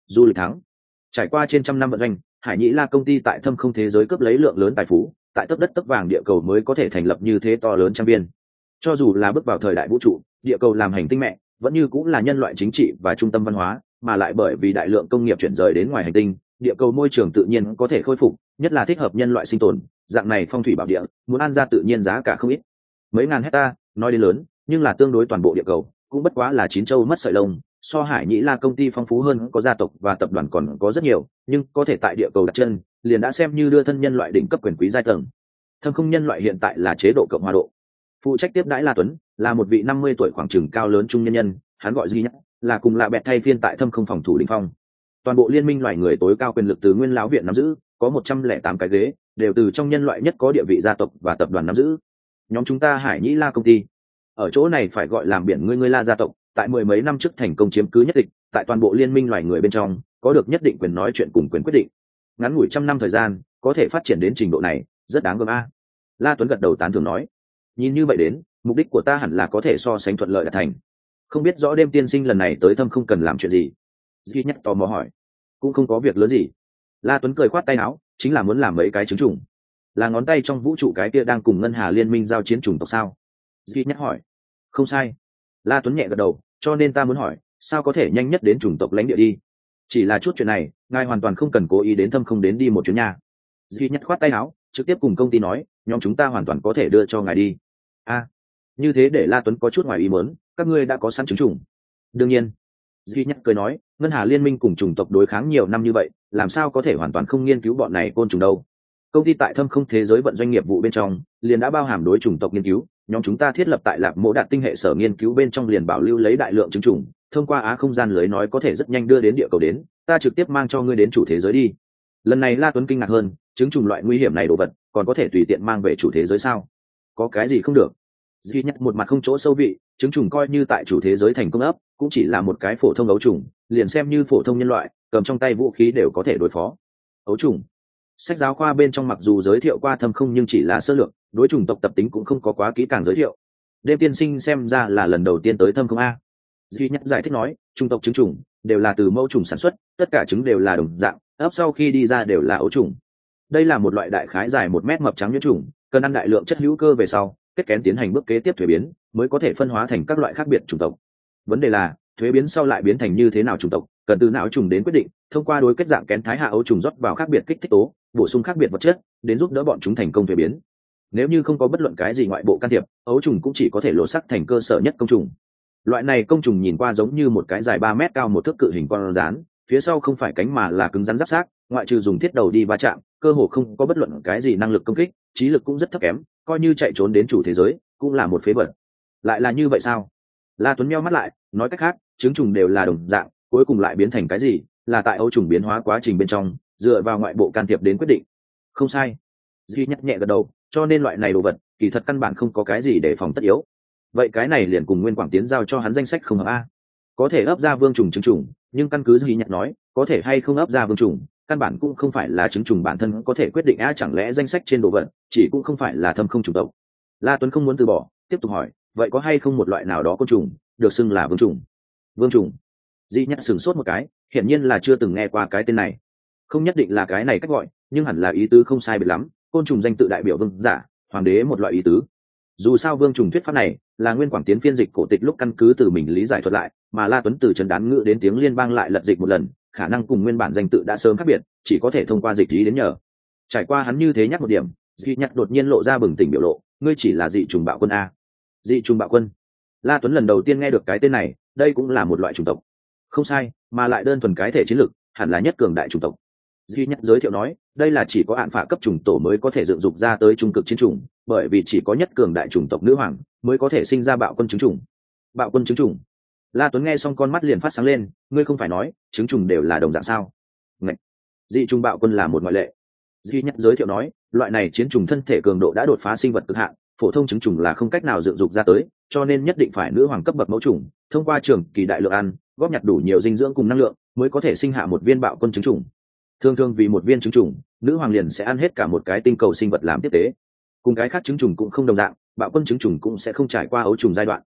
du lịch thắng. Trải qua trên trăm năm vận doanh, Hải Nhĩ La công ty tại thâm không thế giới cướp lấy lượng lớn tài phú, tại tấc đất tấc vàng địa cầu mới có thể thành lập như thế to lớn trang viên. Cho dù là bước vào thời đại vũ trụ, địa cầu làm hành tinh mẹ, vẫn như cũng là nhân loại chính trị và trung tâm văn hóa, mà lại bởi vì đại lượng công nghiệp chuyển rời đến ngoài hành tinh, địa cầu môi trường tự nhiên có thể khôi phục, nhất là thích hợp nhân loại sinh tồn, dạng này phong thủy bảo địa, muốn ăn ra tự nhiên giá cả không ít. Mấy ngàn hecta, nói đến lớn, nhưng là tương đối toàn bộ địa cầu, cũng bất quá là chín châu mất sợi lông, so Hải Nhĩ La công ty phong phú hơn, có gia tộc và tập đoàn còn có rất nhiều, nhưng có thể tại địa cầu đặt chân, liền đã xem như đưa thân nhân loại đỉnh cấp quyền quý giai tầng. Thâm không nhân loại hiện tại là chế độ cộng hòa độ. Phụ trách tiếp đãi La Tuấn là một vị năm mươi tuổi khoảng chừng cao lớn trung nhân nhân, hắn gọi duy nhất là cùng là bẹt thay phiên tại thâm không phòng thủ đỉnh phong. Toàn bộ liên minh loài người tối cao quyền lực từ Nguyên lão viện nắm giữ, có một trăm lẻ tám cái ghế, đều từ trong nhân loại nhất có địa vị gia tộc và tập đoàn nắm giữ. Nhóm chúng ta Hải Nhĩ La công ty, ở chỗ này phải gọi làm biển ngươi ngươi La gia tộc, tại mười mấy năm trước thành công chiếm cứ nhất định, tại toàn bộ liên minh loài người bên trong, có được nhất định quyền nói chuyện cùng quyền quyết định. Ngắn ngủi trăm năm thời gian, có thể phát triển đến trình độ này, rất đáng gờm a. La Tuấn gật đầu tán thưởng nói, nhìn như vậy đến, mục đích của ta hẳn là có thể so sánh thuận lợi đạt thành. Không biết rõ đêm tiên sinh lần này tới thâm không cần làm chuyện gì? Duy nhất tò mò hỏi. Cũng không có việc lớn gì. La Tuấn cười khoát tay áo, chính là muốn làm mấy cái trứng trùng. Là ngón tay trong vũ trụ cái kia đang cùng ngân hà liên minh giao chiến chủng tộc sao? Duy nhất hỏi. Không sai. La Tuấn nhẹ gật đầu, cho nên ta muốn hỏi, sao có thể nhanh nhất đến chủng tộc lãnh địa đi? Chỉ là chút chuyện này, ngài hoàn toàn không cần cố ý đến thâm không đến đi một chuyến nhà. Duy nhất khoát tay áo, trực tiếp cùng công ty nói, nhóm chúng ta hoàn toàn có thể đưa cho ngài đi. A, à, như thế để La Tuấn có chút ngoài ý muốn, các ngươi đã có sẵn chứng chủng. Đương nhiên. Duy nhất cười nói, ngân hà liên minh cùng chủng tộc đối kháng nhiều năm như vậy, làm sao có thể hoàn toàn không nghiên cứu bọn này côn trùng đâu. Công ty tại thâm không thế giới vận doanh nghiệp vụ bên trong, liền đã bao hàm đối chủng tộc nghiên cứu, nhóm chúng ta thiết lập tại Lạc Mộ Đạt tinh hệ sở nghiên cứu bên trong liền bảo lưu lấy đại lượng chứng chủng, thông qua á không gian lưới nói có thể rất nhanh đưa đến địa cầu đến, ta trực tiếp mang cho ngươi đến chủ thế giới đi. Lần này La Tuấn kinh ngạc hơn, chứng chủng loại nguy hiểm này đồ vật, còn có thể tùy tiện mang về chủ thế giới sao? Có cái gì không được? Duy nhất một mặt không chỗ sâu vị, chứng chủng coi như tại chủ thế giới thành công ấp, cũng chỉ là một cái phổ thông ấu trùng, liền xem như phổ thông nhân loại, cầm trong tay vũ khí đều có thể đối phó. Ấu trùng. Sách giáo khoa bên trong mặc dù giới thiệu qua thâm không nhưng chỉ là sơ lược, đối chủng tộc tập tính cũng không có quá kỹ càng giới thiệu. Đêm tiên sinh xem ra là lần đầu tiên tới thâm không a. Duy nhất giải thích nói, chủng tộc trứng trùng đều là từ mẫu trùng sản xuất, tất cả trứng đều là đồng dạng, ấp sau khi đi ra đều là ấu trùng. Đây là một loại đại khái dài một mét mập trắng nhuyễn trùng, cần ăn đại lượng chất hữu cơ về sau, kết kén tiến hành bước kế tiếp thuế biến, mới có thể phân hóa thành các loại khác biệt chủng tộc. Vấn đề là, thuế biến sau lại biến thành như thế nào chủng tộc, cần từ não trùng đến quyết định, thông qua đối kết dạng kén thái hạ ấu trùng rót vào khác biệt kích thích tố, bổ sung khác biệt vật chất, đến giúp đỡ bọn chúng thành công thuế biến. Nếu như không có bất luận cái gì ngoại bộ can thiệp, ấu trùng cũng chỉ có thể lộ sắc thành cơ sở nhất công trùng. Loại này công trùng nhìn qua giống như một cái dài ba mét cao một thước cự hình con rán, phía sau không phải cánh mà là cứng rắn giáp xác, ngoại trừ dùng thiết đầu đi va chạm, cơ hồ không có bất luận cái gì năng lực công kích, trí lực cũng rất thấp kém, coi như chạy trốn đến chủ thế giới, cũng là một phế vật. Lại là như vậy sao? La Tuấn meo mắt lại, nói cách khác, trứng trùng đều là đồng dạng, cuối cùng lại biến thành cái gì, là tại ấu trùng biến hóa quá trình bên trong, dựa vào ngoại bộ can thiệp đến quyết định. Không sai. Duy nhắc nhẹ gật đầu, cho nên loại này đồ vật, kỳ thật căn bản không có cái gì để phòng tất yếu. Vậy cái này liền cùng Nguyên Quảng Tiến giao cho hắn danh sách không hợp a. Có thể ấp ra vương trùng trứng trùng, nhưng căn cứ Duy nhắc nói, có thể hay không ấp ra vương trùng, căn bản cũng không phải là trứng trùng bản thân có thể quyết định a, chẳng lẽ danh sách trên đồ vật, chỉ cũng không phải là thâm không trùng tộc. La Tuấn không muốn từ bỏ, tiếp tục hỏi, vậy có hay không một loại nào đó côn trùng, được xưng là vương trùng? Vương trùng. Duy nhắc sửng sốt một cái, hiển nhiên là chưa từng nghe qua cái tên này. Không nhất định là cái này cách gọi, nhưng hẳn là ý tứ không sai biệt lắm, côn trùng danh tự đại biểu vương giả, hoàng đế một loại ý tứ. Dù sao vương trùng thuyết pháp này là Nguyên Quảng Tiến phiên dịch cổ tịch lúc căn cứ từ mình lý giải thuật lại, mà La Tuấn từ trần đán ngữ đến tiếng liên bang lại lật dịch một lần, khả năng cùng nguyên bản danh tự đã sớm khác biệt, chỉ có thể thông qua dịch lý đến nhờ. Trải qua hắn như thế nhắc một điểm, Duy nhắc đột nhiên lộ ra bừng tỉnh biểu lộ, ngươi chỉ là dị trùng bạo quân a? Dị trùng bạo quân? La Tuấn lần đầu tiên nghe được cái tên này, đây cũng là một loại chủng tộc. Không sai, mà lại đơn thuần cái thể chiến lược, hẳn là nhất cường đại chủng tộc. Duy nhất giới thiệu nói, đây là chỉ có án phạ cấp chủng tổ mới có thể dựng dục ra tới trung cực chiến chủng, bởi vì chỉ có nhất cường đại chủng tộc nữ hoàng mới có thể sinh ra bạo quân trứng chủng. Bạo quân trứng chủng. La Tuấn nghe xong con mắt liền phát sáng lên, ngươi không phải nói trứng chủng đều là đồng dạng sao? Ngậy. Dị trùng bạo quân là một ngoại lệ. Duy nhất giới thiệu nói, loại này chiến trùng thân thể cường độ đã đột phá sinh vật cực hạn, phổ thông trứng trùng là không cách nào dựng dục ra tới, cho nên nhất định phải nữ hoàng cấp bậc mẫu trùng, thông qua trường kỳ đại lượng ăn, góp nhặt đủ nhiều dinh dưỡng cùng năng lượng, mới có thể sinh hạ một viên bạo quân trứng trùng. Thường thường vì một viên trứng trùng, nữ hoàng liền sẽ ăn hết cả một cái tinh cầu sinh vật làm tiếp tế. Cùng cái khác trứng trùng cũng không đồng dạng, bạo quân trứng trùng cũng sẽ không trải qua ấu trùng giai đoạn.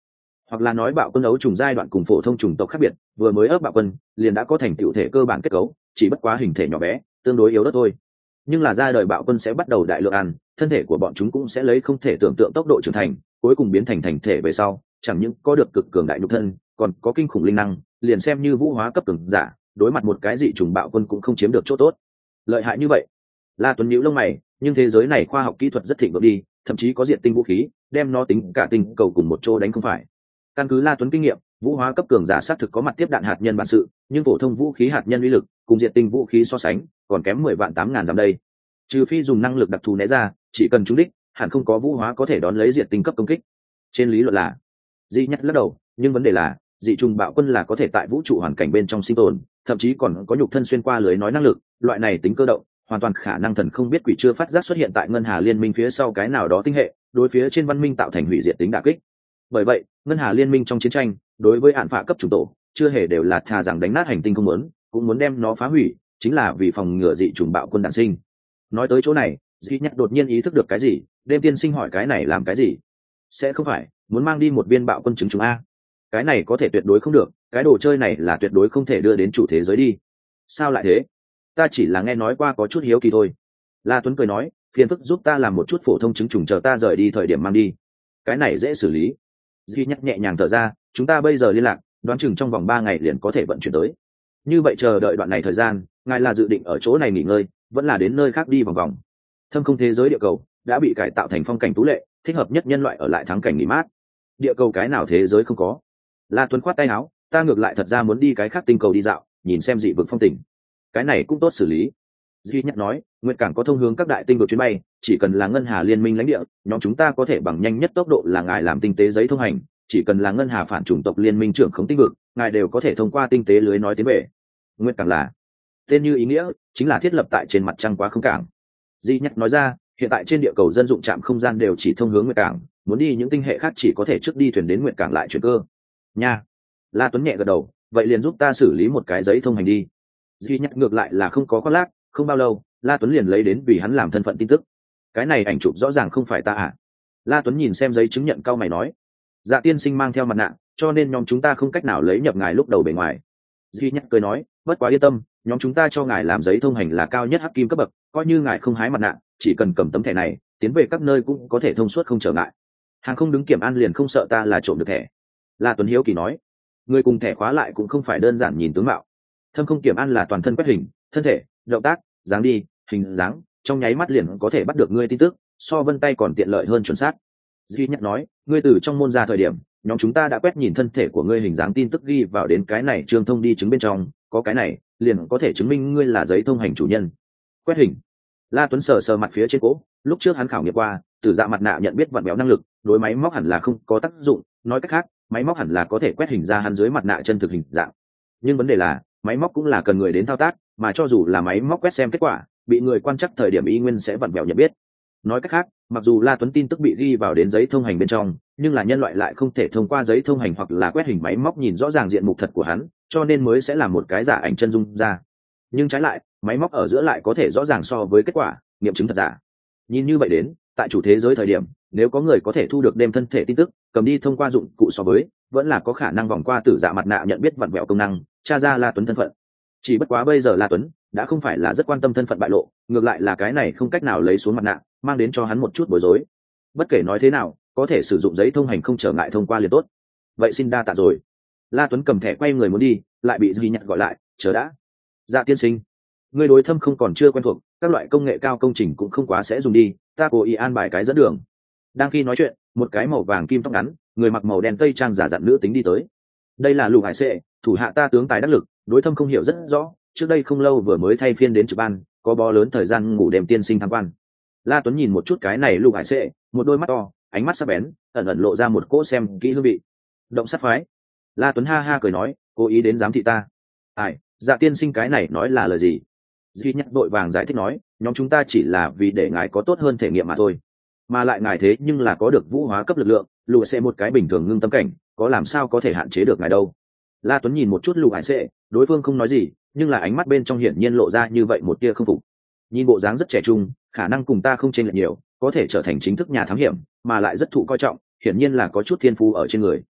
hoặc là nói bạo quân ấu trùng giai đoạn cùng phổ thông trùng tộc khác biệt, vừa mới ấp bạo quân liền đã có thành tựu thể cơ bản kết cấu, chỉ bất quá hình thể nhỏ bé, tương đối yếu đất thôi. Nhưng là ra đời bạo quân sẽ bắt đầu đại lượng ăn, thân thể của bọn chúng cũng sẽ lấy không thể tưởng tượng tốc độ trưởng thành, cuối cùng biến thành thành thể về sau, chẳng những có được cực cường đại nhục thân, còn có kinh khủng linh năng, liền xem như vũ hóa cấp cường giả, đối mặt một cái dị trùng bạo quân cũng không chiếm được chỗ tốt. Lợi hại như vậy. La Tuấn nhíu lông mày, nhưng thế giới này khoa học kỹ thuật rất thịnh vượng đi, thậm chí có diện tinh vũ khí, đem nó tính cả tinh cầu cùng một chỗ đánh không phải. Căn cứ La Tuấn kinh nghiệm, vũ hóa cấp cường giả xác thực có mặt tiếp đạn hạt nhân bản sự, nhưng phổ thông vũ khí hạt nhân uy lực cùng diện tinh vũ khí so sánh, còn kém mười vạn tám ngàn dặm đây. Trừ phi dùng năng lực đặc thù né ra, chỉ cần trúng đích, hẳn không có vũ hóa có thể đón lấy diện tinh cấp công kích. Trên lý luận là, Di Nhất lắc đầu, nhưng vấn đề là, dị trùng bạo quân là có thể tại vũ trụ hoàn cảnh bên trong sinh tồn, thậm chí còn có nhục thân xuyên qua lưới nói năng lực, loại này tính cơ động, hoàn toàn khả năng thần không biết quỷ chưa phát giác xuất hiện tại ngân hà liên minh phía sau cái nào đó tinh hệ, đối phía trên văn minh tạo thành hủy diệt tính đả kích. Bởi vậy, ngân hà liên minh trong chiến tranh, đối với án phạ cấp chủng tổ, chưa hề đều là thà rằng đánh nát hành tinh không muốn, cũng muốn đem nó phá hủy, chính là vì phòng ngừa dị trùng bạo quân đản sinh. Nói tới chỗ này, Di Nhất đột nhiên ý thức được cái gì, đêm tiên sinh hỏi cái này làm cái gì? Sẽ không phải muốn mang đi một viên bạo quân trứng trùng a? Cái này có thể tuyệt đối không được, cái đồ chơi này là tuyệt đối không thể đưa đến chủ thế giới đi. Sao lại thế? Ta chỉ là nghe nói qua có chút hiếu kỳ thôi. La Tuấn cười nói, phiền phức giúp ta làm một chút phổ thông trứng trùng chờ ta rời đi thời điểm mang đi. Cái này dễ xử lý. Duy Nhất nhẹ nhàng thở ra, chúng ta bây giờ liên lạc, đoán chừng trong vòng ba ngày liền có thể vận chuyển tới. Như vậy chờ đợi đoạn này thời gian, ngài là dự định ở chỗ này nghỉ ngơi, vẫn là đến nơi khác đi vòng vòng? Thâm không thế giới địa cầu đã bị cải tạo thành phong cảnh tú lệ, thích hợp nhất nhân loại ở lại thắng cảnh nghỉ mát. Địa cầu cái nào thế giới không có? La Tuấn khoát tay áo, ta ngược lại thật ra muốn đi cái khác tinh cầu đi dạo, nhìn xem dị vực phong tình. Cái này cũng tốt xử lý. Duy Nhất nói, nguyệt cảng có thông hướng các đại tinh vực chuyến bay, chỉ cần là ngân hà liên minh lãnh địa, nhóm chúng ta có thể bằng nhanh nhất tốc độ là ngài làm tinh tế giấy thông hành, chỉ cần là ngân hà phản chủng tộc liên minh trưởng khống tinh vực, ngài đều có thể thông qua tinh tế lưới nói tiến về. Nguyệt cảng là tên như ý nghĩa, chính là thiết lập tại trên mặt trăng quá không cảng. Duy Nhất nói ra, hiện tại trên địa cầu dân dụng trạm không gian đều chỉ thông hướng nguyệt cảng, muốn đi những tinh hệ khác chỉ có thể trước đi thuyền đến nguyệt cảng lại chuyển cơ. Nha. La Tuấn nhẹ gật đầu, vậy liền giúp ta xử lý một cái giấy thông hành đi. Duy Nhất ngược lại là không có khoác lác, không bao lâu, La Tuấn liền lấy đến vì hắn làm thân phận tin tức. Cái này ảnh chụp rõ ràng không phải ta à? La Tuấn nhìn xem giấy chứng nhận cao mày nói, Dạ tiên sinh mang theo mặt nạ, cho nên nhóm chúng ta không cách nào lấy nhập ngài lúc đầu bề ngoài. Duy Nhất cười nói, bất quá yên tâm, nhóm chúng ta cho ngài làm giấy thông hành là cao nhất hắc kim cấp bậc, coi như ngài không hái mặt nạ, chỉ cần cầm tấm thẻ này, tiến về các nơi cũng có thể thông suốt không trở ngại. Hàng không đứng kiểm an liền không sợ ta là trộm được thẻ. La Tuấn hiếu kỳ nói, người cùng thẻ khóa lại cũng không phải đơn giản nhìn tướng mạo. Thâm không kiểm an là toàn thân quét hình, thân thể, động tác, dáng đi, hình dáng, trong nháy mắt liền có thể bắt được ngươi tin tức, so vân tay còn tiện lợi hơn chuẩn xác. Duy Nhất nói, ngươi từ trong môn ra thời điểm, nhóm chúng ta đã quét nhìn thân thể của ngươi hình dáng tin tức ghi vào đến cái này trương thông đi chứng bên trong, có cái này, liền có thể chứng minh ngươi là giấy thông hành chủ nhân. Quét hình. La Tuấn sờ sờ mặt phía trên cỗ, lúc trước hắn khảo nghiệm qua, từ dạ mặt nạ nhận biết vặn béo năng lực, đối máy móc hẳn là không có tác dụng, nói cách khác, máy móc hẳn là có thể quét hình ra hắn dưới mặt nạ chân thực hình dạng. Nhưng vấn đề là, máy móc cũng là cần người đến thao tác, mà cho dù là máy móc quét xem kết quả, bị người quan trắc thời điểm y nguyên sẽ vặn vẹo nhận biết. Nói cách khác, mặc dù La Tuấn tin tức bị ghi vào đến giấy thông hành bên trong, nhưng là nhân loại lại không thể thông qua giấy thông hành hoặc là quét hình máy móc nhìn rõ ràng diện mục thật của hắn, cho nên mới sẽ làm một cái giả ảnh chân dung ra. Nhưng trái lại, máy móc ở giữa lại có thể rõ ràng so với kết quả, nghiệm chứng thật giả. Nhìn như vậy đến, tại chủ thế giới thời điểm, nếu có người có thể thu được đem thân thể tin tức, cầm đi thông qua dụng cụ so với, vẫn là có khả năng vòng qua tử dạ mặt nạ nhận biết vặn vẹo công năng, tra ra La Tuấn thân phận. Chỉ bất quá bây giờ La Tuấn đã không phải là rất quan tâm thân phận bại lộ, ngược lại là cái này không cách nào lấy xuống mặt nạ, mang đến cho hắn một chút bối rối. Bất kể nói thế nào, có thể sử dụng giấy thông hành không trở ngại thông qua liền tốt. Vậy xin đa tạ rồi. La Tuấn cầm thẻ quay người muốn đi, lại bị Duy Nhất gọi lại, chờ đã. Dạ tiên sinh, ngươi đối thâm không còn chưa quen thuộc, các loại công nghệ cao công trình cũng không quá sẽ dùng đi, ta cố ý an bài cái dẫn đường. Đang khi nói chuyện, một cái màu vàng kim tóc ngắn, người mặc màu đen tây trang giả dặn nữ tính đi tới. Đây là Lục Hải Sệ, thủ hạ ta tướng tài đắc lực, đối thâm không hiểu rất rõ, trước đây không lâu vừa mới thay phiên đến trực ban, có bó lớn thời gian ngủ đêm tiên sinh tham quan. La Tuấn nhìn một chút cái này Lục Hải Sệ, một đôi mắt to, ánh mắt sắc bén, ẩn ẩn lộ ra một cỗ xem kỹ hương vị. Động sát phái. La Tuấn ha ha cười nói, cố ý đến giám thị ta. Ai, dạ tiên sinh cái này nói là lời gì? Duy Nhất đội vàng giải thích nói, nhóm chúng ta chỉ là vì để ngài có tốt hơn thể nghiệm mà thôi. Mà lại ngài thế nhưng là có được vũ hóa cấp lực lượng, Lục sẽ một cái bình thường ngưng tâm cảnh, có làm sao có thể hạn chế được ngài đâu. La Tuấn nhìn một chút Lục Hải Sệ, đối phương không nói gì, nhưng là ánh mắt bên trong hiển nhiên lộ ra như vậy một tia không phục. Nhìn bộ dáng rất trẻ trung, khả năng cùng ta không chênh lệch nhiều, có thể trở thành chính thức nhà thám hiểm, mà lại rất thụ coi trọng, hiển nhiên là có chút thiên phú ở trên người.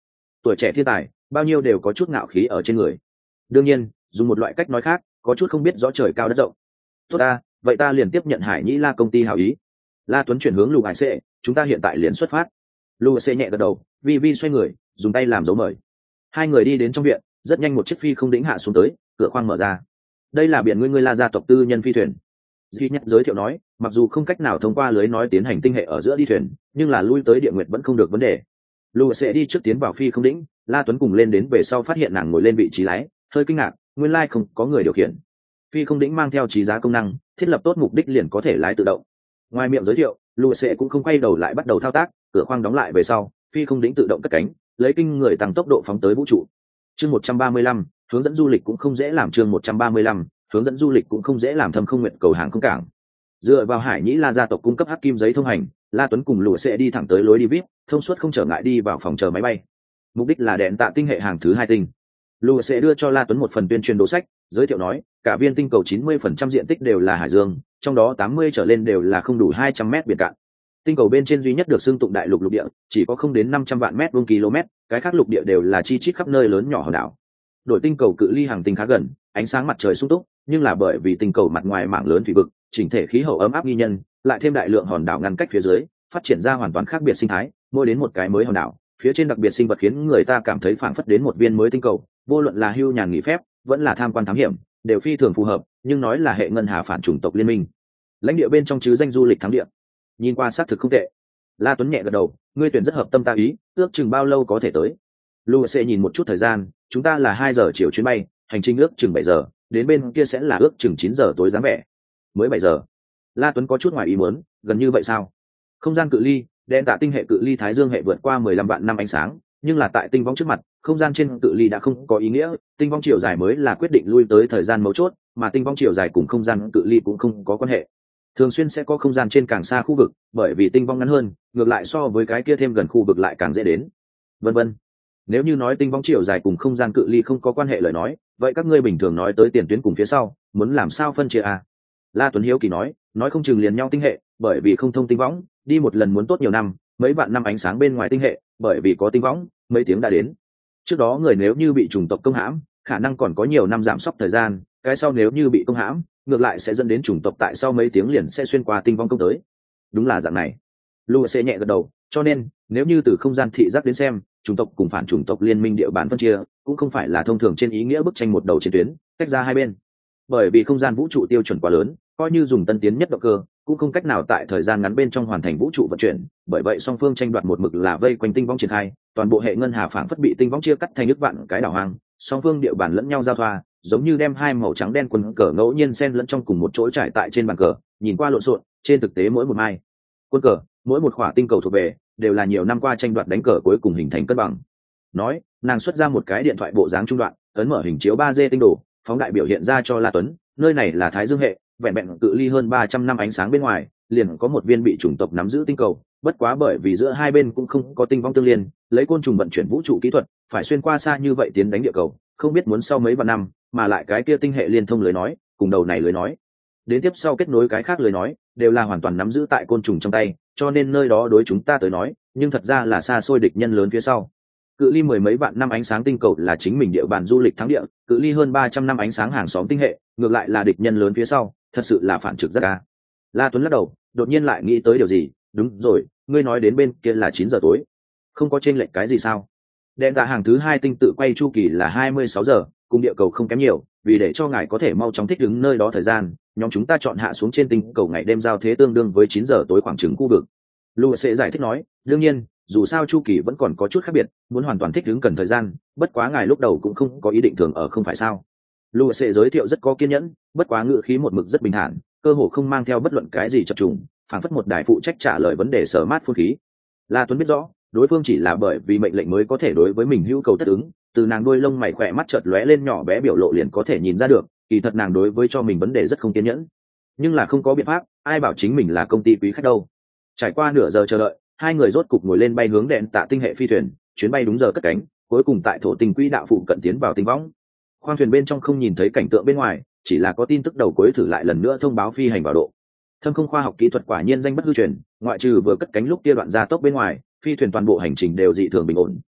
tuổi trẻ thiên tài bao nhiêu đều có chút ngạo khí ở trên người. Đương nhiên dùng một loại cách nói khác, có chút không biết rõ trời cao đất rộng. Tốt ta, vậy ta liền tiếp nhận Hải Nhĩ La công ty hảo ý. La Tuấn chuyển hướng Lục Hải Sệ, chúng ta hiện tại liền xuất phát. Lục Hải Sệ nhẹ gật đầu, vi vi xoay người dùng tay làm dấu mời. Hai người đi đến trong viện, rất nhanh một chiếc phi không đĩnh hạ xuống tới, cửa khoang mở ra. Đây là biển ngươi ngươi La gia tộc tư nhân phi thuyền. Duy nhất giới thiệu nói, mặc dù không cách nào thông qua lưới nói tiến hành tinh hệ ở giữa đi thuyền, nhưng là lui tới địa nguyệt vẫn không được vấn đề. Lục sẽ đi trước tiến vào phi không đĩnh, La Tuấn cùng lên đến về sau phát hiện nàng ngồi lên vị trí lái, hơi kinh ngạc, nguyên lai không có người điều khiển. Phi không đĩnh mang theo trí giá công năng, thiết lập tốt mục đích liền có thể lái tự động. Ngoài miệng giới thiệu, Lục sẽ cũng không quay đầu lại bắt đầu thao tác, cửa khoang đóng lại về sau, phi không đĩnh tự động cất cánh, lấy kinh người tăng tốc độ phóng tới vũ trụ. Chương một trăm ba mươi lăm, hướng dẫn du lịch cũng không dễ làm chương một trăm ba mươi lăm, hướng dẫn du lịch cũng không dễ làm thâm không nguyện cầu hàng không cảng. Dựa vào Hải Nhĩ La gia tộc cung cấp hắc kim giấy thông hành, La Tuấn cùng Lục sẽ đi thẳng tới lối đi vip, thông suốt không trở ngại đi vào phòng chờ máy bay. Mục đích là đèn tạ tinh hệ hàng thứ hai tinh. Lục sẽ đưa cho La Tuấn một phần tuyên truyền đồ sách, giới thiệu nói, cả viên tinh cầu chín mươi phần trăm diện tích đều là hải dương, trong đó tám mươi trở lên đều là không đủ hai trăm mét biển cạn. Tinh cầu bên trên duy nhất được xưng tụng đại lục lục địa, chỉ có không đến năm trăm vạn mét vuông km, cái khác lục địa đều là chi chít khắp nơi lớn nhỏ hòn đảo. Đội tinh cầu cự ly hàng tinh khá gần, ánh sáng mặt trời sung túc, nhưng là bởi vì tinh cầu mặt ngoài mảng lớn thủy vực, chỉnh thể khí hậu ấm áp nghi nhân, lại thêm đại lượng hòn đảo ngăn cách phía dưới, phát triển ra hoàn toàn khác biệt sinh thái, mỗi đến một cái mới hòn đảo, phía trên đặc biệt sinh vật khiến người ta cảm thấy phảng phất đến một viên mới tinh cầu, vô luận là hưu nhàn nghỉ phép, vẫn là tham quan thám hiểm, đều phi thường phù hợp, nhưng nói là hệ ngân hà phản chủng tộc liên minh. Lãnh địa bên trong chứ danh du lịch thắng địa. Nhìn qua xác thực không tệ. La Tuấn nhẹ gật đầu, ngươi tuyển rất hợp tâm ta ý, ước chừng bao lâu có thể tới? Luce nhìn một chút thời gian, chúng ta là hai giờ chiều chuyến bay, hành trình ước chừng bảy giờ, đến bên kia sẽ là ước chừng chín giờ tối dáng vẻ. Mới bảy giờ. La Tuấn có chút ngoài ý muốn, gần như vậy sao? Không gian cự ly, đen tạ tinh hệ cự ly Thái Dương hệ vượt qua mười lăm vạn năm ánh sáng, nhưng là tại tinh vong trước mặt, không gian trên cự ly đã không có ý nghĩa, tinh vong chiều dài mới là quyết định lui tới thời gian mấu chốt, mà tinh vong chiều dài cùng không gian cự ly cũng không có quan hệ. Thường xuyên sẽ có không gian trên càng xa khu vực, bởi vì tinh vong ngắn hơn, ngược lại so với cái kia thêm gần khu vực lại càng dễ đến. Vân vân. Nếu như nói tinh vong chiều dài cùng không gian cự ly không có quan hệ lời nói, vậy các ngươi bình thường nói tới tiền tuyến cùng phía sau, muốn làm sao phân chia à? La Tuấn hiếu kỳ nói, nói không chừng liền nhau tinh hệ, bởi vì không thông tinh võng, đi một lần muốn tốt nhiều năm, mấy vạn năm ánh sáng bên ngoài tinh hệ, bởi vì có tinh võng, mấy tiếng đã đến. Trước đó người nếu như bị chủng tộc công hãm, khả năng còn có nhiều năm giảm sốc thời gian, cái sau nếu như bị công hãm, ngược lại sẽ dẫn đến chủng tộc tại sau mấy tiếng liền sẽ xuyên qua tinh vong công tới. Đúng là dạng này. Luce nhẹ gật đầu, cho nên nếu như từ không gian thị giác đến xem, chủng tộc cùng phản chủng tộc liên minh địa bàn phân chia, cũng không phải là thông thường trên ý nghĩa bức tranh một đầu chiến tuyến, tách ra hai bên. Bởi vì không gian vũ trụ tiêu chuẩn quá lớn, coi như dùng tân tiến nhất động cơ, cũng không cách nào tại thời gian ngắn bên trong hoàn thành vũ trụ vận chuyển, bởi vậy song phương tranh đoạt một mực là vây quanh tinh vong triển khai, toàn bộ hệ ngân hà phảng phất bị tinh vong chia cắt thành nước vạn cái đảo hoang, song phương địa bàn lẫn nhau giao thoa, giống như đem hai màu trắng đen quân cờ ngẫu nhiên xen lẫn trong cùng một chỗ trải tại trên bàn cờ, nhìn qua lộn xộn, trên thực tế mỗi một mai quân cờ, mỗi một khỏa tinh cầu thuộc về, đều là nhiều năm qua tranh đoạt đánh cờ cuối cùng hình thành cân bằng. Nói, nàng xuất ra một cái điện thoại bộ dáng trung đoạn, ấn mở hình chiếu ba D tinh đồ, phóng đại biểu hiện ra cho La Tuấn, nơi này là Thái Dương hệ, vẹn vẹn cự ly hơn ba trăm năm ánh sáng bên ngoài, liền có một viên bị chủng tộc nắm giữ tinh cầu, bất quá bởi vì giữa hai bên cũng không có tinh vong tương liên, lấy côn trùng vận chuyển vũ trụ kỹ thuật, phải xuyên qua xa như vậy tiến đánh địa cầu, không biết muốn sau mấy vạn năm, mà lại cái kia tinh hệ liên thông lưới nói, cùng đầu này lưới nói, đến tiếp sau kết nối cái khác lưới nói, đều là hoàn toàn nắm giữ tại côn trùng trong tay, cho nên nơi đó đối chúng ta tới nói, nhưng thật ra là xa xôi địch nhân lớn phía sau. Cự ly mười mấy vạn năm ánh sáng tinh cầu là chính mình địa bàn du lịch thắng địa, cự ly hơn ba trăm năm ánh sáng hàng xóm tinh hệ, ngược lại là địch nhân lớn phía sau, thật sự là phản trực rất ca. La Tuấn lắc đầu, đột nhiên lại nghĩ tới điều gì, đúng rồi, ngươi nói đến bên kia là chín giờ tối, không có chênh lệch cái gì sao? Đèn tạ hàng thứ hai tinh tự quay chu kỳ là hai mươi sáu giờ, cùng địa cầu không kém nhiều, vì để cho ngài có thể mau chóng thích ứng nơi đó thời gian, nhóm chúng ta chọn hạ xuống trên tinh cầu ngày đêm giao thế tương đương với chín giờ tối khoảng chừng khu vực. Lu sẽ giải thích nói, đương nhiên, dù sao chu kỳ vẫn còn có chút khác biệt, muốn hoàn toàn thích ứng cần thời gian, bất quá ngài lúc đầu cũng không có ý định thường ở không phải sao? Lu sẽ giới thiệu rất có kiên nhẫn, bất quá ngữ khí một mực rất bình thản, cơ hồ không mang theo bất luận cái gì chập trùng, phản phất một đài phụ trách trả lời vấn đề sở mát phun khí. La Tuấn biết rõ, đối phương chỉ là bởi vì mệnh lệnh mới có thể đối với mình hữu cầu tất ứng, từ nàng đôi lông mày khỏe mắt chợt lóe lên nhỏ bé biểu lộ liền có thể nhìn ra được, kỳ thật nàng đối với cho mình vấn đề rất không kiên nhẫn. Nhưng là không có biện pháp, ai bảo chính mình là công ty quý khách đâu. Trải qua nửa giờ chờ đợi, hai người rốt cục ngồi lên bay hướng đèn tạ tinh hệ phi thuyền, chuyến bay đúng giờ cất cánh, cuối cùng tại thổ tinh quỹ đạo phụ cận tiến vào tinh võng. Khoang thuyền bên trong không nhìn thấy cảnh tượng bên ngoài, chỉ là có tin tức đầu cuối thử lại lần nữa thông báo phi hành vào độ. Thâm không khoa học kỹ thuật quả nhiên danh bất hư truyền, ngoại trừ vừa cất cánh lúc kia đoạn gia tốc bên ngoài, phi thuyền toàn bộ hành trình đều dị thường bình ổn,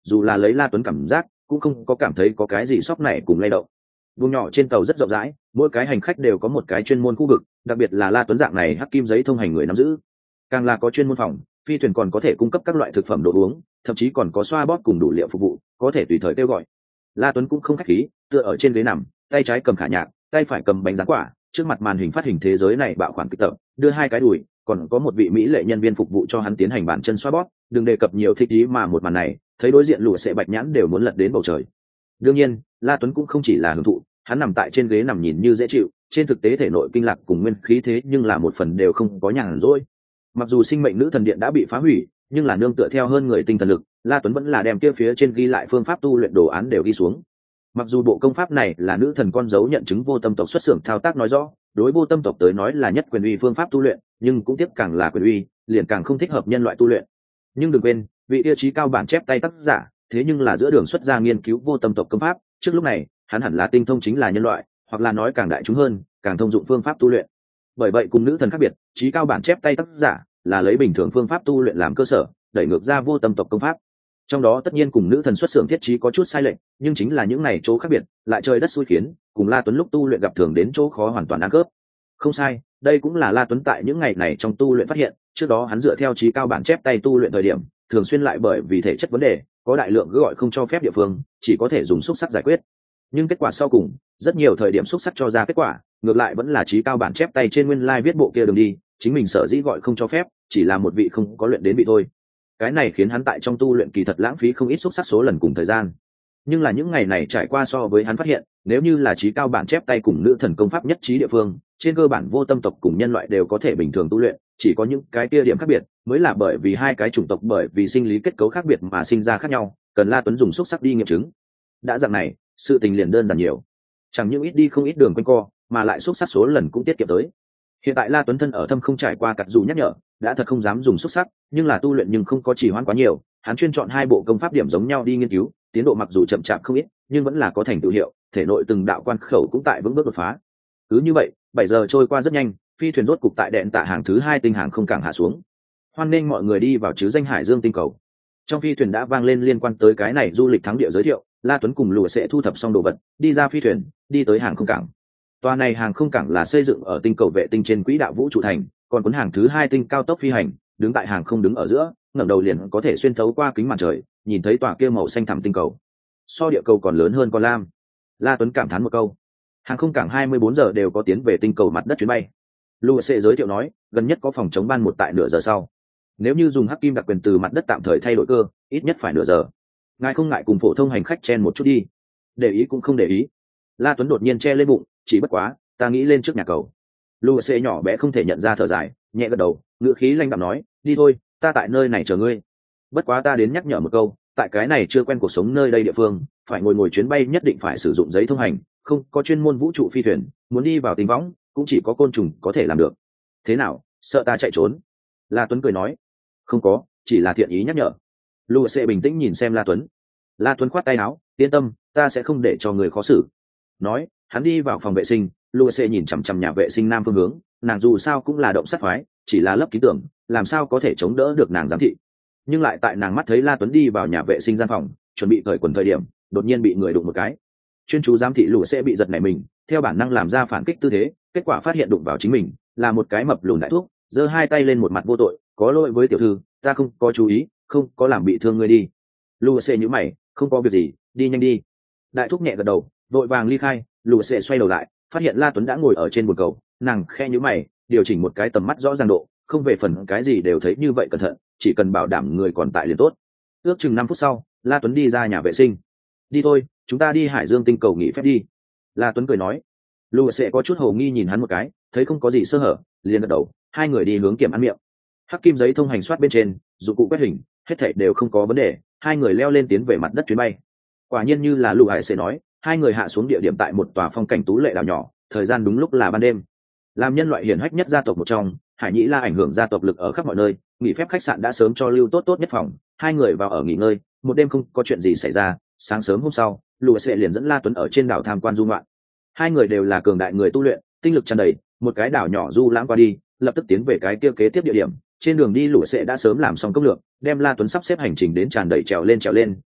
dù là lấy La Tuấn cảm giác cũng không có cảm thấy có cái gì sóc này cùng lay động. Vùng nhỏ trên tàu rất rộng rãi, mỗi cái hành khách đều có một cái chuyên môn khu vực, đặc biệt là La Tuấn dạng này hắc kim giấy thông hành người nắm giữ, càng là có chuyên môn phòng, phi thuyền còn có thể cung cấp các loại thực phẩm đồ uống, thậm chí còn có xoa bóp cùng đủ liệu phục vụ, có thể tùy thời kêu gọi. La Tuấn cũng không khách khí, tựa ở trên ghế nằm, tay trái cầm khả nhạc, tay phải cầm bánh rán quả, trước mặt màn hình phát hình thế giới này bạo khoản kịch tập, đưa hai cái đùi, còn có một vị mỹ lệ nhân viên phục vụ cho hắn tiến hành bàn chân xoa bóp, đừng đề cập nhiều thích ý mà một màn này, thấy đối diện lũ sẽ bạch nhãn đều muốn lật đến bầu trời. Đương nhiên, La Tuấn cũng không chỉ là hưởng thụ, hắn nằm tại trên ghế nằm nhìn như dễ chịu, trên thực tế thể nội kinh lạc cùng nguyên khí thế nhưng là một phần đều không có nhàn rỗi. Mặc dù sinh mệnh nữ thần điện đã bị phá hủy, nhưng là nương tựa theo hơn người tinh thần lực, La Tuấn vẫn là đem kia phía trên ghi lại phương pháp tu luyện đồ án đều ghi xuống. Mặc dù bộ công pháp này là nữ thần con dấu nhận chứng vô tâm tộc xuất xưởng thao tác nói rõ, đối vô tâm tộc tới nói là nhất quyền uy phương pháp tu luyện, nhưng cũng tiếp càng là quyền uy, liền càng không thích hợp nhân loại tu luyện. Nhưng đừng quên, vị tiêu chí cao bản chép tay tác giả, thế nhưng là giữa đường xuất ra nghiên cứu vô tâm tộc công pháp, trước lúc này, hắn hẳn là tinh thông chính là nhân loại, hoặc là nói càng đại chúng hơn, càng thông dụng phương pháp tu luyện. Bởi vậy cùng nữ thần khác biệt, chí cao bản chép tay tác giả là lấy bình thường phương pháp tu luyện làm cơ sở, đẩy ngược ra vô tâm tộc công pháp. Trong đó tất nhiên cùng nữ thần xuất xưởng thiết trí có chút sai lệch, nhưng chính là những này chỗ khác biệt, lại trời đất xui khiến, cùng La Tuấn lúc tu luyện gặp thường đến chỗ khó hoàn toàn ăn cướp. Không sai, đây cũng là La Tuấn tại những ngày này trong tu luyện phát hiện, trước đó hắn dựa theo chí cao bản chép tay tu luyện thời điểm, thường xuyên lại bởi vì thể chất vấn đề, có đại lượng cứ gọi không cho phép địa phương, chỉ có thể dùng xúc sắc giải quyết. Nhưng kết quả sau cùng, rất nhiều thời điểm xúc sắc cho ra kết quả, ngược lại vẫn là chí cao bản chép tay trên nguyên lai viết bộ kia đường đi, chính mình sở dĩ gọi không cho phép, chỉ là một vị không có luyện đến bị thôi. Cái này khiến hắn tại trong tu luyện kỳ thật lãng phí không ít xúc sắc số lần cùng thời gian. Nhưng là những ngày này trải qua so với hắn phát hiện, nếu như là chí cao bản chép tay cùng nữ thần công pháp nhất trí địa phương, trên cơ bản vô tâm tộc cùng nhân loại đều có thể bình thường tu luyện, chỉ có những cái kia điểm khác biệt mới là bởi vì hai cái chủng tộc bởi vì sinh lý kết cấu khác biệt mà sinh ra khác nhau, cần La Tuấn dùng xúc sắc đi nghiệm chứng. Đã dạng này, sự tình liền đơn giản nhiều, chẳng những ít đi không ít đường quanh co, mà lại xúc sắc số lần cũng tiết kiệm tới. Hiện tại La Tuấn thân ở thâm không trải qua cặt dù nhắc nhở, đã thật không dám dùng xúc sắc, nhưng là tu luyện nhưng không có trì hoãn quá nhiều, hắn chuyên chọn hai bộ công pháp điểm giống nhau đi nghiên cứu, tiến độ mặc dù chậm chạp không ít, nhưng vẫn là có thành tựu hiệu, thể nội từng đạo quan khẩu cũng tại vững bước đột phá. Cứ như vậy, bảy giờ trôi qua rất nhanh, phi thuyền rốt cục tại đèn tạ hàng thứ hai tinh hàng không cảng hạ xuống. Hoan nghênh mọi người đi vào chứ danh Hải Dương tinh cầu. Trong phi thuyền đã vang lên liên quan tới cái này du lịch thắng địa giới thiệu, La Tuấn cùng Lùa sẽ thu thập xong đồ vật, đi ra phi thuyền, đi tới hàng không cảng. Tòa này hàng không cảng là xây dựng ở tinh cầu vệ tinh trên quỹ đạo vũ trụ thành, còn cuốn hàng thứ hai tinh cao tốc phi hành, đứng tại hàng không đứng ở giữa, ngẩng đầu liền có thể xuyên thấu qua kính màn trời, nhìn thấy tòa kia màu xanh thẳm tinh cầu. So địa cầu còn lớn hơn con lam. La Tuấn cảm thán một câu. Hàng không cảng hai mươi bốn giờ đều có tiến về tinh cầu mặt đất chuyến bay. Lùa sẽ giới thiệu nói, gần nhất có phòng chống ban một tại nửa giờ sau. Nếu như dùng hắc kim đặc quyền từ mặt đất tạm thời thay đổi cơ, ít nhất phải nửa giờ. Ngài không ngại cùng phổ thông hành khách chen một chút đi. Để ý cũng không để ý. La Tuấn đột nhiên che lên bụng, chỉ bất quá, ta nghĩ lên trước nhà cầu. Lùa sẽ nhỏ bé không thể nhận ra thở dài, nhẹ gật đầu, ngữ khí lanh đạm nói, đi thôi, ta tại nơi này chờ ngươi. Bất quá ta đến nhắc nhở một câu, tại cái này chưa quen cuộc sống nơi đây địa phương, phải ngồi ngồi chuyến bay nhất định phải sử dụng giấy thông hành, không có chuyên môn vũ trụ phi thuyền, muốn đi vào tinh võng cũng chỉ có côn trùng có thể làm được. Thế nào, sợ ta chạy trốn? La Tuấn cười nói, không có, chỉ là thiện ý nhắc nhở. Lùa sẽ bình tĩnh nhìn xem La Tuấn. La Tuấn khoát tay áo, yên tâm, ta sẽ không để cho người khó xử. Nói, hắn đi vào phòng vệ sinh, Lùa sẽ nhìn chằm chằm nhà vệ sinh nam phương hướng, nàng dù sao cũng là động sát phái, chỉ là lấp ký tưởng, làm sao có thể chống đỡ được nàng giám thị. Nhưng lại tại nàng mắt thấy La Tuấn đi vào nhà vệ sinh gian phòng, chuẩn bị cởi quần thời điểm, đột nhiên bị người đụng một cái. Chuyên chú giám thị Lùa sẽ bị giật nảy mình, theo bản năng làm ra phản kích tư thế, kết quả phát hiện đụng vào chính mình, là một cái mập lùn đại thuốc, giơ hai tay lên một mặt vô tội, có lỗi với tiểu thư, ta không có chú ý, không có làm bị thương ngươi đi. Lùa sẽ nhíu mày, không có việc gì, đi nhanh đi. Đại thúc nhẹ gật đầu, vội vàng ly khai. Lùa sẽ xoay đầu lại, phát hiện La Tuấn đã ngồi ở trên bồn cầu, nàng khe nhíu mày, điều chỉnh một cái tầm mắt rõ ràng độ, không về phần cái gì đều thấy như vậy cẩn thận, chỉ cần bảo đảm người còn tại liền tốt. Ước chừng năm phút sau, La Tuấn đi ra nhà vệ sinh. Đi thôi, chúng ta đi Hải Dương tinh cầu nghỉ phép đi. La Tuấn cười nói. Lùa sẽ có chút hồ nghi nhìn hắn một cái, thấy không có gì sơ hở, liền gật đầu, hai người đi hướng kiểm ăn miệng. Hắc kim giấy thông hành soát bên trên, dụng cụ quét hình, hết thảy đều không có vấn đề, hai người leo lên tiến về mặt đất chuyến bay. Quả nhiên như là Lùa Hải sẽ nói, hai người hạ xuống địa điểm tại một tòa phong cảnh tú lệ đảo nhỏ, thời gian đúng lúc là ban đêm. Làm nhân loại hiển hách nhất gia tộc một trong, Hải Nhĩ La ảnh hưởng gia tộc lực ở khắp mọi nơi, nghỉ phép khách sạn đã sớm cho lưu tốt tốt nhất phòng, hai người vào ở nghỉ ngơi, một đêm không có chuyện gì xảy ra. Sáng sớm hôm sau, Lùa sẽ liền dẫn La Tuấn ở trên đảo tham quan du ngoạn. Hai người đều là cường đại người tu luyện, tinh lực tràn đầy, một cái đảo nhỏ du lãng qua đi, lập tức tiến về cái kia kế tiếp địa điểm. Trên đường đi Lùa sẽ đã sớm làm xong công lược, đem La Tuấn sắp xếp hành trình đến tràn đầy trèo lên trèo lên,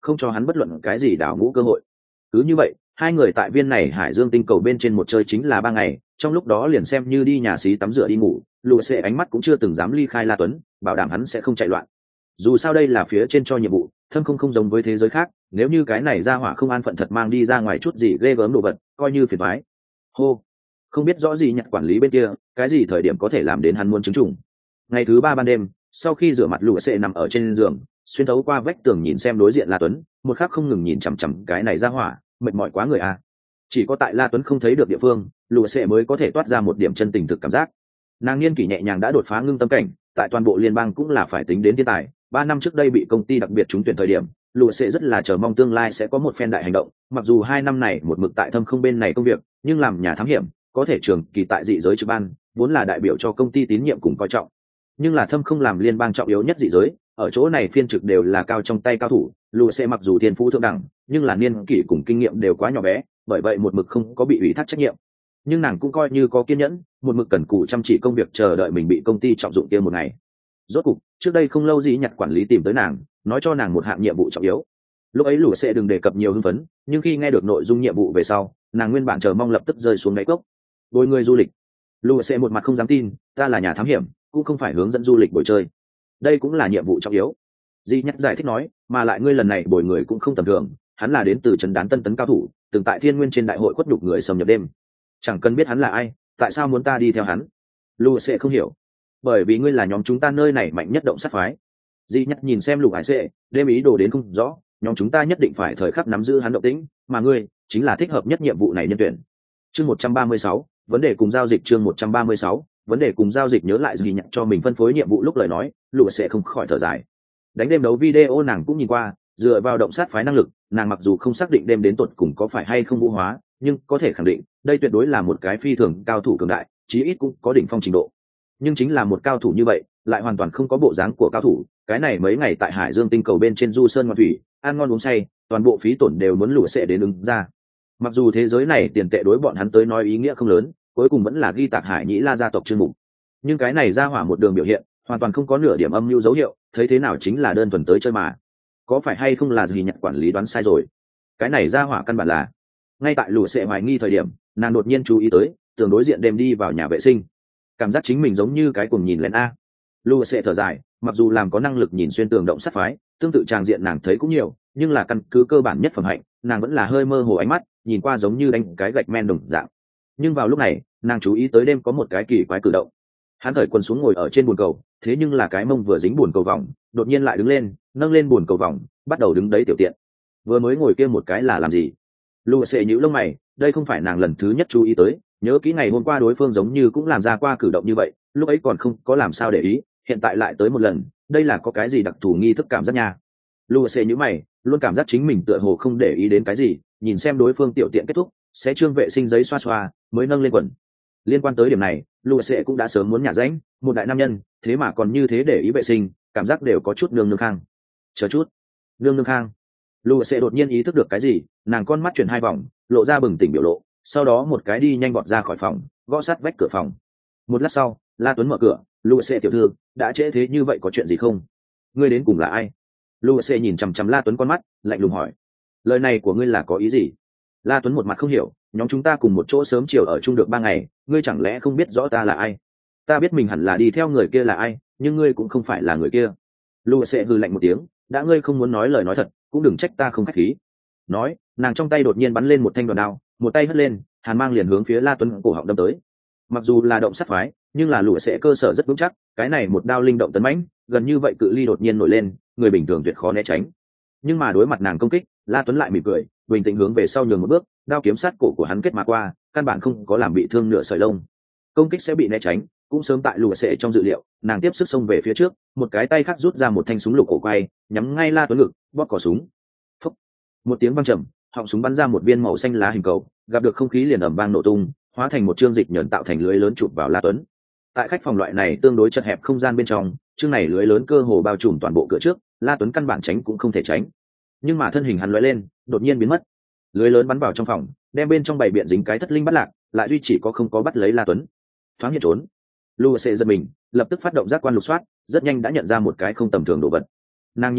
không cho hắn bất luận cái gì đảo ngũ cơ hội. Cứ như vậy hai người tại viên này hải dương tinh cầu bên trên một chơi chính là ba ngày, trong lúc đó liền xem như đi nhà xí tắm rửa đi ngủ, lùa xệ ánh mắt cũng chưa từng dám ly khai La Tuấn, bảo đảm hắn sẽ không chạy loạn. Dù sao đây là phía trên cho nhiệm vụ, thâm không không giống với thế giới khác, nếu như cái này ra hỏa không an phận thật mang đi ra ngoài chút gì ghê gớm đồ vật, coi như phiền toái. Hô, không biết rõ gì nhặt quản lý bên kia, cái gì thời điểm có thể làm đến hắn muốn chứng trùng. Ngày thứ ba ban đêm, sau khi rửa mặt lùa xệ nằm ở trên giường, xuyên thấu qua vách tường nhìn xem đối diện La Tuấn, một khắc không ngừng nhìn chằm chằm cái này ra hỏa, mệt mỏi quá người à. Chỉ có tại La Tuấn không thấy được địa phương, lùa xệ mới có thể toát ra một điểm chân tình thực cảm giác. Nàng niên kỷ nhẹ nhàng đã đột phá ngưng tâm cảnh, tại toàn bộ liên bang cũng là phải tính đến thiên tài. Ba năm trước đây bị công ty đặc biệt trúng tuyển thời điểm, lùa xệ rất là chờ mong tương lai sẽ có một phen đại hành động. Mặc dù hai năm này một mực tại thâm không bên này công việc, nhưng làm nhà thám hiểm có thể trường kỳ tại dị giới trực ban, vốn là đại biểu cho công ty tín nhiệm cùng coi trọng. Nhưng là thâm không làm liên bang trọng yếu nhất dị giới, ở chỗ này phiên trực đều là cao trong tay cao thủ. Lùa xệ mặc dù thiên phú thượng đẳng, nhưng là niên kỷ cùng kinh nghiệm đều quá nhỏ bé, bởi vậy một mực không có bị ủy thác trách nhiệm. Nhưng nàng cũng coi như có kiên nhẫn, một mực cần cù chăm chỉ công việc chờ đợi mình bị công ty trọng dụng kia một ngày. Rốt cục trước đây không lâu gì nhặt quản lý tìm tới nàng, nói cho nàng một hạng nhiệm vụ trọng yếu. Lúc ấy lùa sẽ đừng đề cập nhiều hưng phấn, nhưng khi nghe được nội dung nhiệm vụ về sau, nàng nguyên bản chờ mong lập tức rơi xuống đáy cốc. Bồi người du lịch. Lùa sẽ một mặt không dám tin, ta là nhà thám hiểm, cũng không phải hướng dẫn du lịch bồi chơi. Đây cũng là nhiệm vụ trọng yếu. Di nhắc giải thích nói, mà lại ngươi lần này bồi người cũng không tầm thường, hắn là đến từ trấn đán tân tấn cao thủ, từng tại thiên nguyên trên đại hội khuất nhục người xâm nhập đêm. Chẳng cần biết hắn là ai, tại sao muốn ta đi theo hắn? Lùa sẽ không hiểu. Bởi vì ngươi là nhóm chúng ta nơi này mạnh nhất động sát phái. Di nhắc nhìn xem lục hải sệ, đêm ý đồ đến không rõ, nhóm chúng ta nhất định phải thời khắc nắm giữ hắn động tĩnh, mà ngươi chính là thích hợp nhất nhiệm vụ này nhân tuyển. Chương một trăm ba mươi sáu, vấn đề cùng giao dịch. Chương một trăm ba mươi sáu, vấn đề cùng giao dịch. Nhớ lại Di nhắc cho mình phân phối nhiệm vụ lúc lời nói, lục sẽ không khỏi thở dài. Đánh đêm đấu video nàng cũng nhìn qua, dựa vào động sát phái năng lực, nàng mặc dù không xác định đêm đến tuột cùng có phải hay không vũ hóa, nhưng có thể khẳng định đây tuyệt đối là một cái phi thường cao thủ cường đại, chí ít cũng có đỉnh phong trình độ. Nhưng chính là một cao thủ như vậy, lại hoàn toàn không có bộ dáng của cao thủ. Cái này mấy ngày tại hải dương tinh cầu bên trên du sơn ngoạn thủy, ăn ngon uống say, toàn bộ phí tổn đều muốn lụa sẽ đến ứng ra. Mặc dù thế giới này tiền tệ đối bọn hắn tới nói ý nghĩa không lớn, cuối cùng vẫn là ghi tạc hải nhĩ la gia tộc chương mục. Nhưng cái này ra hỏa một đường biểu hiện, hoàn toàn không có nửa điểm âm mưu dấu hiệu, thấy thế nào chính là đơn thuần tới chơi mà. Có phải hay không là gì nhận quản lý đoán sai rồi? Cái này ra hỏa căn bản là. Ngay tại lụa sẽ hoài nghi thời điểm, nàng đột nhiên chú ý tới, tường đối diện đêm đi vào nhà vệ sinh. Cảm giác chính mình giống như cái cuồng nhìn lén a. Lua sẽ thở dài, mặc dù làm có năng lực nhìn xuyên tường động sát phái, tương tự tràng diện nàng thấy cũng nhiều, nhưng là căn cứ cơ bản nhất phẩm hạnh, nàng vẫn là hơi mơ hồ ánh mắt, nhìn qua giống như đánh cái gạch men đồng dạng. Nhưng vào lúc này, nàng chú ý tới đêm có một cái kỳ quái cử động. Hắn thởi quần xuống ngồi ở trên bồn cầu, thế nhưng là cái mông vừa dính bồn cầu vòng, đột nhiên lại đứng lên, nâng lên bồn cầu vòng, bắt đầu đứng đấy tiểu tiện. Vừa mới ngồi kia một cái là làm gì? Lua sẽ nhíu lông mày, đây không phải nàng lần thứ nhất chú ý tới, nhớ kỹ ngày hôm qua đối phương giống như cũng làm ra qua cử động như vậy, lúc ấy còn không có làm sao để ý, hiện tại lại tới một lần, đây là có cái gì đặc thù nghi thức cảm giác nha. Lua sẽ nhíu mày, luôn cảm giác chính mình tựa hồ không để ý đến cái gì, nhìn xem đối phương tiểu tiện kết thúc, sẽ trương vệ sinh giấy xoa xoa, mới nâng lên quần. Liên quan tới điểm này, Lua sẽ cũng đã sớm muốn nhả rãnh, một đại nam nhân, thế mà còn như thế để ý vệ sinh, cảm giác đều có chút nương nương khang. Chờ chút, nương nương khang. Lua sẽ đột nhiên ý thức được cái gì, nàng con mắt chuyển hai vòng, lộ ra bừng tỉnh biểu lộ, sau đó một cái đi nhanh vọt ra khỏi phòng, gõ sát vách cửa phòng. Một lát sau, La Tuấn mở cửa, Lua sẽ tiểu thư, đã trễ thế như vậy có chuyện gì không? Ngươi đến cùng là ai? Lua sẽ nhìn chằm chằm La Tuấn con mắt, lạnh lùng hỏi. Lời này của ngươi là có ý gì? La Tuấn một mặt không hiểu, nhóm chúng ta cùng một chỗ sớm chiều ở chung được ba ngày, ngươi chẳng lẽ không biết rõ ta là ai? Ta biết mình hẳn là đi theo người kia là ai, nhưng ngươi cũng không phải là người kia. Lua sẽ hừ lạnh một tiếng, đã ngươi không muốn nói lời nói thật, cũng đừng trách ta không khách khí. Nói, nàng trong tay đột nhiên bắn lên một thanh đoàn đao, một tay hất lên, hàn mang liền hướng phía La Tuấn cổ họng đâm tới. Mặc dù là động sát phái, nhưng là lụa sẽ cơ sở rất vững chắc, cái này một đao linh động tấn mãnh, gần như vậy cự ly đột nhiên nổi lên, người bình thường tuyệt khó né tránh. Nhưng mà đối mặt nàng công kích, La Tuấn lại mỉm cười, bình tĩnh hướng về sau nhường một bước, đao kiếm sát cổ của hắn kết mà qua, căn bản không có làm bị thương nửa sợi lông. Công kích sẽ bị né tránh, cũng sớm tại lụa sẽ trong dự liệu, nàng tiếp sức xông về phía trước, một cái tay khác rút ra một thanh súng lục cổ quay, nhắm ngay La Tuấn ngực, bóp cò súng. Phúc. Một tiếng vang trầm, họng súng bắn ra một viên màu xanh lá hình cầu, gặp được không khí liền ầm vang nổ tung, hóa thành một chương dịch nhẫn tạo thành lưới lớn chụp vào La Tuấn. Tại khách phòng loại này tương đối chật hẹp không gian bên trong, chương này lưới lớn cơ hồ bao trùm toàn bộ cửa trước, La Tuấn căn bản tránh cũng không thể tránh. Nhưng mà thân hình hắn lóe lên, đột nhiên biến mất. Lưới lớn bắn vào trong phòng, đem bên trong bảy biện dính cái thất linh bắt lạc, lại duy chỉ có không có bắt lấy La Tuấn. Thoáng hiện trốn. Lu sẽ giật mình, lập tức phát động giác quan lục soát, rất nhanh đã nhận ra một cái không tầm thường đồ vật. Nàng nhìn lại,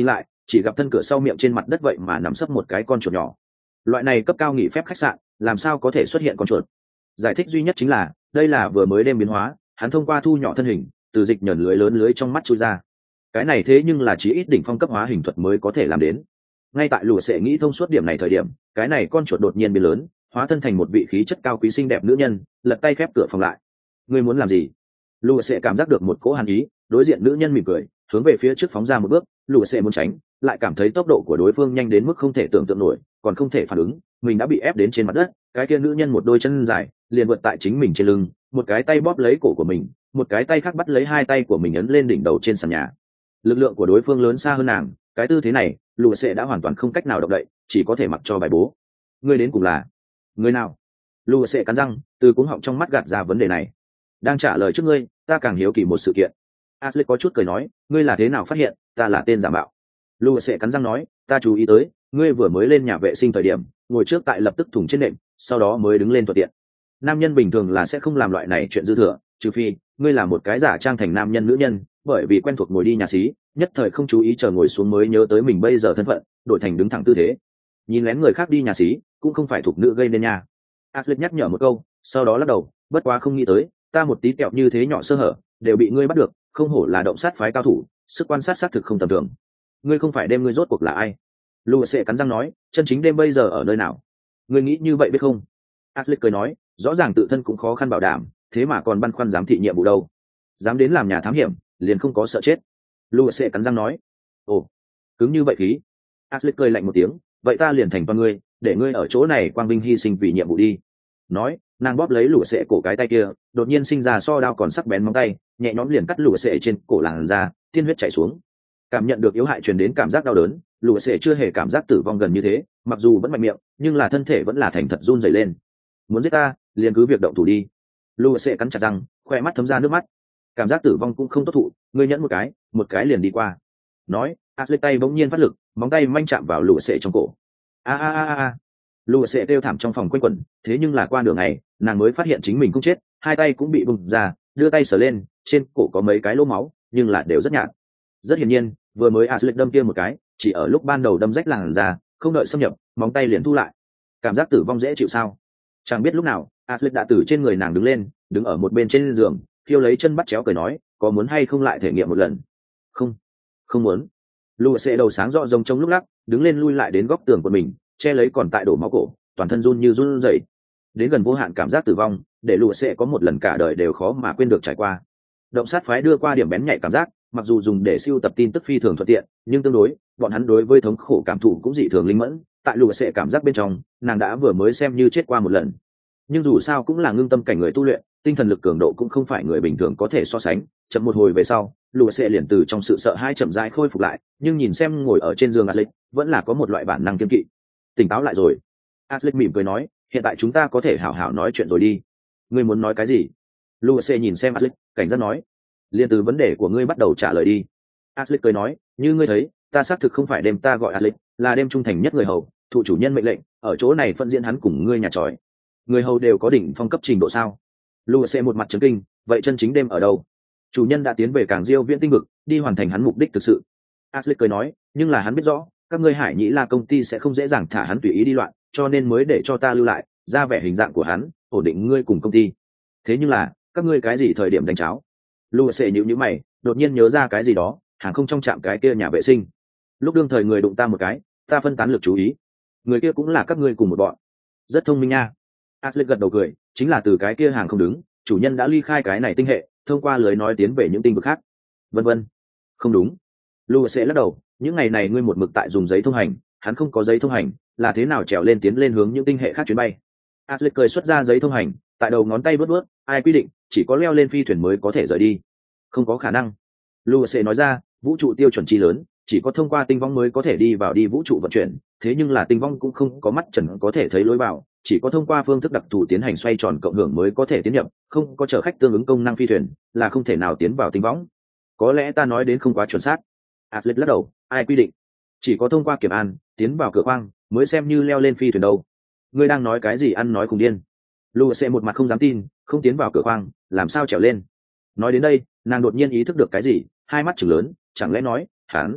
chỉ gặp thân cửa sau miệng trên mặt đất vậy mà nằm sấp một cái con chuột nhỏ. Loại này cấp cao nghỉ phép khách sạn làm sao có thể xuất hiện con chuột? Giải thích duy nhất chính là đây là vừa mới đêm biến hóa, hắn thông qua thu nhỏ thân hình từ dịch nhờn lưới lớn lưới trong mắt chui ra. Cái này thế nhưng là chí ít đỉnh phong cấp hóa hình thuật mới có thể làm đến. Ngay tại lùa sệ nghĩ thông suốt điểm này thời điểm, cái này con chuột đột nhiên biến lớn, hóa thân thành một vị khí chất cao quý xinh đẹp nữ nhân, lật tay khép cửa phòng lại. Ngươi muốn làm gì? Lùa sệ cảm giác được một cỗ hàn ý, đối diện nữ nhân mỉm cười, hướng về phía trước phóng ra một bước. Lùa sệ muốn tránh, lại cảm thấy tốc độ của đối phương nhanh đến mức không thể tưởng tượng nổi, còn không thể phản ứng, mình đã bị ép đến trên mặt đất. Cái kia nữ nhân một đôi chân dài liền vượt tại chính mình trên lưng, một cái tay bóp lấy cổ của mình, một cái tay khác bắt lấy hai tay của mình ấn lên đỉnh đầu trên sàn nhà. Lực lượng của đối phương lớn xa hơn nàng, cái tư thế này lùa sệ đã hoàn toàn không cách nào động đậy, chỉ có thể mặc cho bài bố. Ngươi đến cùng là người nào? Lùa sệ cắn răng, từ cuống họng trong mắt gạt ra vấn đề này. Đang trả lời trước ngươi, ta càng hiếu kỳ một sự kiện. Ashley có chút cười nói, ngươi là thế nào phát hiện ta là tên giả mạo? Lùa sệ cắn răng nói, ta chú ý tới ngươi vừa mới lên nhà vệ sinh thời điểm ngồi trước tại lập tức thùng trên nệm, sau đó mới đứng lên thuận tiện. Nam nhân bình thường là sẽ không làm loại này chuyện dư thừa, trừ phi ngươi là một cái giả trang thành nam nhân nữ nhân, bởi vì quen thuộc ngồi đi nhà xí, nhất thời không chú ý chờ ngồi xuống mới nhớ tới mình bây giờ thân phận, đổi thành đứng thẳng tư thế. Nhìn lén người khác đi nhà xí cũng không phải thuộc nữ gây nên nha. Ashley nhắc nhở một câu, sau đó lắc đầu, bất quá không nghĩ tới ta một tí kẹo như thế nhỏ sơ hở đều bị ngươi bắt được, không hổ là động sát phái cao thủ, sức quan sát xác thực không tầm thường. Ngươi không phải đêm ngươi rốt cuộc là ai? Lùa sệ cắn răng nói, chân chính đêm bây giờ ở nơi nào? Ngươi nghĩ như vậy biết không? Ashley cười nói, rõ ràng tự thân cũng khó khăn bảo đảm, thế mà còn băn khoăn giám thị nhiệm vụ đâu? Dám đến làm nhà thám hiểm liền không có sợ chết? Lùa sệ cắn răng nói, ồ, cứng như vậy khí. Ashley cười lạnh một tiếng, vậy ta liền thành toàn ngươi, để ngươi ở chỗ này quang vinh hy sinh vì nhiệm vụ đi. Nói, nàng bóp lấy lùa sệ cổ cái tay kia, đột nhiên sinh ra so đao còn sắc bén móng tay, nhẹ nhõm liền cắt lùa sệ trên cổ làn ra, tiên huyết chảy xuống. Cảm nhận được yếu hại truyền đến cảm giác đau đớn, lùa sệ chưa hề cảm giác tử vong gần như thế, mặc dù vẫn mạnh miệng nhưng là thân thể vẫn là thành thật run rẩy lên. Muốn giết ta liền cứ việc động thủ đi. Lùa sệ cắn chặt răng, khoe mắt thấm ra nước mắt. Cảm giác tử vong cũng không tốt thụ, ngươi nhẫn một cái một cái liền đi qua. Nói, Ashley tay bỗng nhiên phát lực, móng tay manh chạm vào lùa sệ trong cổ. A a a a. Lùa sệ kêu thảm trong phòng quanh quẩn, thế nhưng là qua nửa ngày nàng mới phát hiện chính mình không chết, hai tay cũng bị bùng ra, đưa tay sờ lên, trên cổ có mấy cái lỗ máu nhưng là đều rất nhạt. Rất hiển nhiên vừa mới Ashley đâm kia một cái chỉ ở lúc ban đầu đâm rách làn da, không đợi xâm nhập móng tay liền thu lại. Cảm giác tử vong dễ chịu sao? Chẳng biết lúc nào Ashley đã từ trên người nàng đứng lên, đứng ở một bên trên giường, phiêu lấy chân bắt chéo cười nói, có muốn hay không lại thể nghiệm một lần? Không, không muốn. Lùa sệ đầu sáng rõ rồng trong lúc lắc, đứng lên lui lại đến góc tường của mình, che lấy còn tại đổ máu cổ, toàn thân run như run rẩy. Đến gần vô hạn cảm giác tử vong, để lùa sệ có một lần cả đời đều khó mà quên được trải qua. Động sát phái đưa qua điểm bén nhạy cảm giác, mặc dù dùng để siêu tập tin tức phi thường thuận tiện, nhưng tương đối bọn hắn đối với thống khổ cảm thụ cũng dị thường linh mẫn. Tại lùa sệ cảm giác bên trong, nàng đã vừa mới xem như chết qua một lần, nhưng dù sao cũng là ngưng tâm cảnh người tu luyện, tinh thần lực cường độ cũng không phải người bình thường có thể so sánh. Chậm một hồi về sau, lùa sệ liền từ trong sự sợ hãi chậm rãi khôi phục lại, nhưng nhìn xem ngồi ở trên giường Ashley, vẫn là có một loại bản năng kiêng kỵ. Tỉnh táo lại rồi. Ashley mỉm cười nói, hiện tại chúng ta có thể hảo hảo nói chuyện rồi đi. Ngươi muốn nói cái gì? Lùa sệ nhìn xem Ashley, cảnh giác nói, liền từ vấn đề của ngươi bắt đầu trả lời đi. Ashley cười nói, như ngươi thấy, ta xác thực không phải đêm, ta gọi Ashley là đêm trung thành nhất người hầu, thụ chủ nhân mệnh lệnh ở chỗ này phân diễn hắn cùng ngươi nhà tròi. Người hầu đều có đỉnh phong cấp trình độ sao? Lùa sệ một mặt trấn kinh, vậy chân chính đêm ở đâu? Chủ nhân đã tiến về cảng diêu viễn tinh vực, đi hoàn thành hắn mục đích thực sự. Ashley cười nói, nhưng là hắn biết rõ các ngươi Hải Nhĩ La công ty sẽ không dễ dàng thả hắn tùy ý đi loạn, cho nên mới để cho ta lưu lại, ra vẻ hình dạng của hắn, ổn định ngươi cùng công ty. Thế nhưng là các ngươi cái gì thời điểm đánh cháo? Lùa sệ nhíu nhíu mày, đột nhiên nhớ ra cái gì đó, hàng không trong trạm cái kia nhà vệ sinh. Lúc đương thời người đụng ta một cái, ta phân tán lực chú ý. Người kia cũng là các ngươi cùng một bọn. Rất thông minh nha. Ashley gật đầu cười, chính là từ cái kia hàng không đứng, chủ nhân đã ly khai cái này tinh hệ, thông qua lưới nói tiến về những tinh vực khác. Vân vân. Không đúng. Lùa sẽ lắc đầu, những ngày này ngươi một mực tại dùng giấy thông hành, hắn không có giấy thông hành, là thế nào trèo lên tiến lên hướng những tinh hệ khác chuyến bay? Ashley cười xuất ra giấy thông hành, tại đầu ngón tay bớt bớt, ai quy định chỉ có leo lên phi thuyền mới có thể rời đi? Không có khả năng. Lùa sẽ nói ra, vũ trụ tiêu chuẩn chi lớn, chỉ có thông qua tinh vong mới có thể đi vào đi vũ trụ vận chuyển, thế nhưng là tinh vong cũng không có mắt trần có thể thấy lối vào, chỉ có thông qua phương thức đặc thù tiến hành xoay tròn cộng hưởng mới có thể tiến nhập, không có chở khách tương ứng công năng phi thuyền là không thể nào tiến vào tinh võng. Có lẽ ta nói đến không quá chuẩn xác. Ashley lắc đầu, ai quy định chỉ có thông qua kiểm an tiến vào cửa khoang mới xem như leo lên phi thuyền đâu? Ngươi đang nói cái gì ăn nói cùng điên? Lùa sẽ một mặt không dám tin, không tiến vào cửa khoang làm sao trèo lên? Nói đến đây nàng đột nhiên ý thức được cái gì, hai mắt chừng lớn, chẳng lẽ nói hắn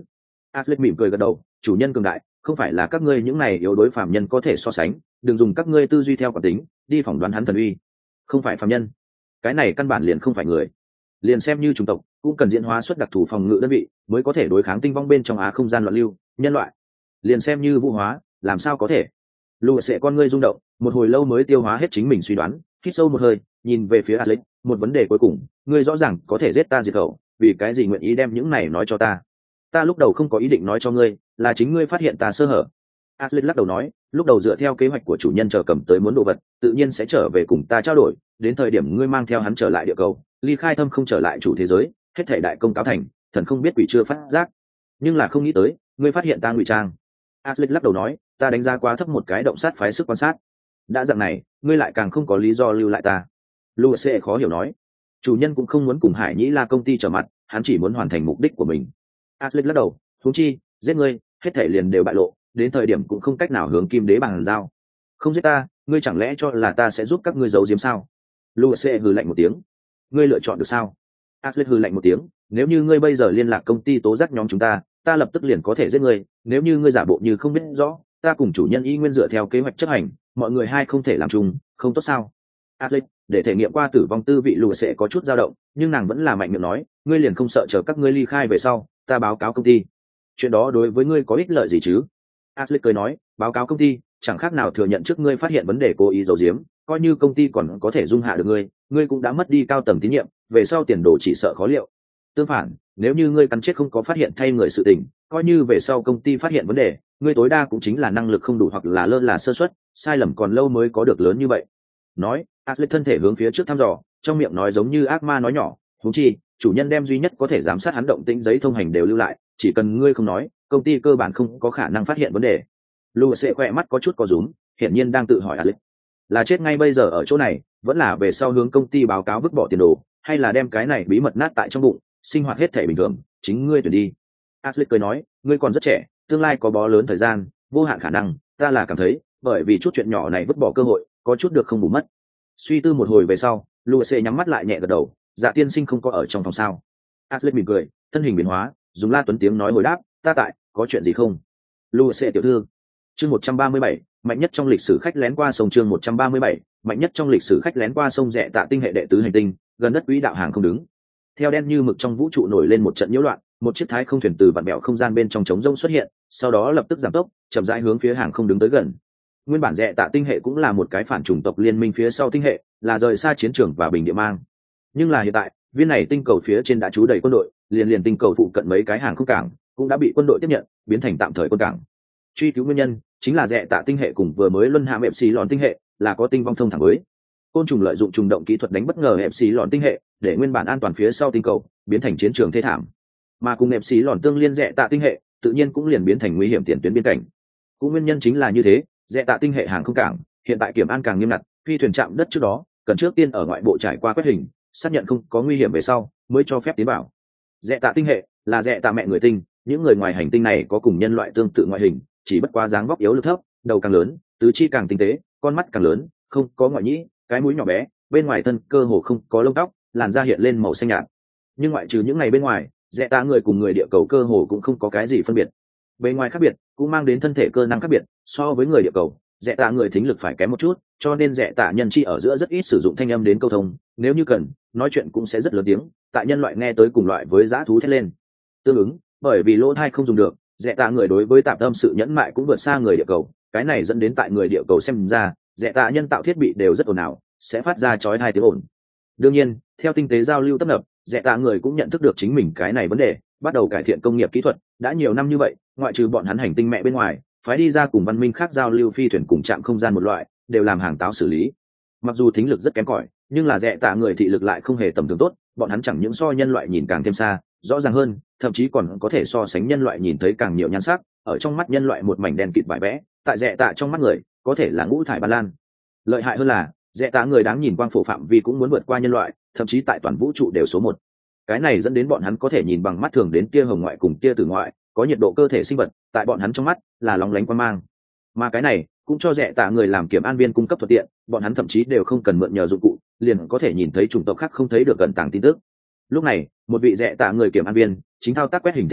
Atlet mỉm cười gật đầu, chủ nhân cường đại, không phải là các ngươi những này yếu đối phàm nhân có thể so sánh, đừng dùng các ngươi tư duy theo cảm tính, đi phỏng đoán hắn thần uy. Không phải phàm nhân, cái này căn bản liền không phải người. Liền xem như chủng tộc, cũng cần diễn hóa xuất đặc thù phòng ngự đơn vị, mới có thể đối kháng tinh vong bên trong á không gian loạn lưu, nhân loại. Liền xem như vũ hóa, làm sao có thể? Lùa sẽ con ngươi rung động, một hồi lâu mới tiêu hóa hết chính mình suy đoán, hít sâu một hơi, nhìn về phía Atlet, một vấn đề cuối cùng, ngươi rõ ràng có thể giết ta diệt khẩu, vì cái gì nguyện ý đem những này nói cho ta? Ta lúc đầu không có ý định nói cho ngươi, là chính ngươi phát hiện ta sơ hở. Atlet lắc đầu nói, lúc đầu dựa theo kế hoạch của chủ nhân chờ cầm tới muốn đồ vật, tự nhiên sẽ trở về cùng ta trao đổi, đến thời điểm ngươi mang theo hắn trở lại địa cầu, ly khai thâm không trở lại chủ thế giới, hết thể đại công cáo thành, thần không biết quỷ chưa phát giác. Nhưng là không nghĩ tới, ngươi phát hiện ta ngụy trang. Atlet lắc đầu nói, ta đánh giá quá thấp một cái động sát phái sức quan sát. Đã dạng này, ngươi lại càng không có lý do lưu lại ta. Luce khó hiểu nói, chủ nhân cũng không muốn cùng Hải Nhĩ La công ty trở mặt, hắn chỉ muốn hoàn thành mục đích của mình. Atlet lắc đầu, huống chi, giết ngươi, hết thể liền đều bại lộ, đến thời điểm cũng không cách nào hướng Kim Đế bằng giao. Không giết ta, ngươi chẳng lẽ cho là ta sẽ giúp các ngươi giấu giếm sao? Luce hừ lạnh một tiếng. Ngươi lựa chọn được sao? Atlet hừ lạnh một tiếng, nếu như ngươi bây giờ liên lạc công ty tố giác nhóm chúng ta, ta lập tức liền có thể giết ngươi, nếu như ngươi giả bộ như không biết rõ, ta cùng chủ nhân y nguyên dựa theo kế hoạch chấp hành, mọi người hai không thể làm chung, không tốt sao? Atlet, để thể nghiệm qua tử vong tư vị lùa sẽ có chút dao động, nhưng nàng vẫn là mạnh miệng nói, ngươi liền không sợ chờ các ngươi ly khai về sau, ta báo cáo công ty. Chuyện đó đối với ngươi có ích lợi gì chứ? Atlet cười nói, báo cáo công ty, chẳng khác nào thừa nhận trước ngươi phát hiện vấn đề cố ý giấu giếm, coi như công ty còn có thể dung hạ được ngươi, ngươi cũng đã mất đi cao tầng tín nhiệm, về sau tiền đồ chỉ sợ khó liệu. Tương phản, nếu như ngươi cắn chết không có phát hiện thay người sự tình, coi như về sau công ty phát hiện vấn đề, ngươi tối đa cũng chính là năng lực không đủ hoặc là lơ là sơ suất, sai lầm còn lâu mới có được lớn như vậy. Nói, Atlet thân thể hướng phía trước thăm dò, trong miệng nói giống như ác ma nói nhỏ, huống chi, chủ nhân đem duy nhất có thể giám sát hắn động tĩnh giấy thông hành đều lưu lại, chỉ cần ngươi không nói, công ty cơ bản không có khả năng phát hiện vấn đề. Lua sẽ khỏe mắt có chút có rúm, hiển nhiên đang tự hỏi Atlet, là chết ngay bây giờ ở chỗ này, vẫn là về sau hướng công ty báo cáo vứt bỏ tiền đồ, hay là đem cái này bí mật nát tại trong bụng, sinh hoạt hết thể bình thường, chính ngươi tuyển đi. Atlet cười nói, ngươi còn rất trẻ, tương lai có bó lớn thời gian, vô hạn khả năng, ta là cảm thấy, bởi vì chút chuyện nhỏ này vứt bỏ cơ hội, có chút được không bù mất. Suy tư một hồi về sau, Luce nhắm mắt lại nhẹ gật đầu, Dạ tiên sinh không có ở trong phòng sao? Atlet mỉm cười, thân hình biến hóa, dùng La Tuấn tiếng nói hồi đáp, ta tại, có chuyện gì không? Luce tiểu thư. Chương một trăm ba mươi bảy, mạnh nhất trong lịch sử khách lén qua sông. Chương một trăm ba mươi bảy, mạnh nhất trong lịch sử khách lén qua sông. Rẽ Tạ tinh hệ đệ tứ hành tinh, gần đất quỹ đạo hàng không đứng. Theo đen như mực trong vũ trụ nổi lên một trận nhiễu loạn, một chiếc thái không thuyền từ vạn bẹo không gian bên trong trống rỗng xuất hiện, sau đó lập tức giảm tốc, chậm rãi hướng phía hàng không đứng tới gần. Nguyên bản Rẽ Tạ tinh hệ cũng là một cái phản chủng tộc liên minh phía sau tinh hệ, là rời xa chiến trường và bình địa mang. Nhưng là hiện tại, viên này tinh cầu phía trên đã trú đầy quân đội, liền liền tinh cầu phụ cận mấy cái hàng không cảng cũng đã bị quân đội tiếp nhận, biến thành tạm thời quân cảng. Truy cứu nguyên nhân, chính là Rẽ Tạ tinh hệ cùng vừa mới luân hãm ép xí lòn tinh hệ, là có tinh vong thông thẳng với. Côn trùng lợi dụng trùng động kỹ thuật đánh bất ngờ ép xí lòn tinh hệ, để nguyên bản an toàn phía sau tinh cầu biến thành chiến trường thê thảm. Mà cùng ép xí lòn tương liên Rẽ Tạ tinh hệ, tự nhiên cũng liền biến thành nguy hiểm tiền tuyến biên cảnh. Cũng nguyên nhân chính là như thế, Rẽ Tạ tinh hệ hàng không cảng hiện tại kiểm an càng nghiêm ngặt, phi thuyền chạm đất trước đó cần trước tiên ở ngoại bộ trải qua quét hình, xác nhận không có nguy hiểm về sau mới cho phép tiến vào. Rẽ Tạ tinh hệ là Rẽ Tạ mẹ người tinh, những người ngoài hành tinh này có cùng nhân loại tương tự ngoại hình, chỉ bất quá dáng vóc yếu lực thấp, đầu càng lớn, tứ chi càng tinh tế, con mắt càng lớn, không có ngoại nhĩ, cái mũi nhỏ bé, bên ngoài thân cơ hồ không có lông tóc, làn da hiện lên màu xanh nhạt. Nhưng ngoại trừ những ngày bên ngoài, Rẽ Tạ người cùng người địa cầu cơ hồ cũng không có cái gì phân biệt. Bên ngoài khác biệt cũng mang đến thân thể cơ năng khác biệt, so với người địa cầu, Rẽ Tạ người thính lực phải kém một chút, cho nên Rẽ Tạ nhân chi ở giữa rất ít sử dụng thanh âm đến câu thông, nếu như cần, nói chuyện cũng sẽ rất lớn tiếng, tại nhân loại nghe tới cùng loại với dã thú thét lên. Tương ứng, bởi vì lỗ tai không dùng được, Rẽ Tạ người đối với tạp âm sự nhẫn mại cũng vượt xa người địa cầu, cái này dẫn đến tại người địa cầu xem ra, Rẽ Tạ nhân tạo thiết bị đều rất ồn ào, sẽ phát ra chói tai tiếng ồn. Đương nhiên, theo tinh tế giao lưu tấp nập, Rẽ Tạ người cũng nhận thức được chính mình cái này vấn đề, bắt đầu cải thiện công nghiệp kỹ thuật, đã nhiều năm như vậy, ngoại trừ bọn hắn hành tinh mẹ bên ngoài, phái đi ra cùng văn minh khác giao lưu phi thuyền cùng trạm không gian một loại, đều làm hàng táo xử lý. Mặc dù thính lực rất kém cỏi, nhưng là Rẽ Tạ người thị lực lại không hề tầm thường tốt, bọn hắn chẳng những so nhân loại nhìn càng thêm xa, rõ ràng hơn, thậm chí còn có thể so sánh nhân loại nhìn thấy càng nhiều nhan sắc, ở trong mắt nhân loại một mảnh đen kịt vải vẽ, tại Rẽ Tạ trong mắt người, có thể là ngũ thải ban lan. Lợi hại hơn là, Rẽ Tạ người đáng nhìn quang phổ phạm vi cũng muốn vượt qua nhân loại, thậm chí tại toàn vũ trụ đều số một. Cái này dẫn đến bọn hắn có thể nhìn bằng mắt thường đến tia hồng ngoại cùng tia tử ngoại, có nhiệt độ cơ thể sinh vật, tại bọn hắn trong mắt là lóng lánh quang mang. Mà cái này cũng cho Rẽ Tạ người làm kiểm an viên cung cấp thuận tiện, bọn hắn thậm chí đều không cần mượn nhờ dụng cụ, liền có thể nhìn thấy chủng tộc khác không thấy được gần tàng tin tức. Lúc này, một vị Rẽ Tạ người kiểm an viên chính thao tác quét hình thiết bị,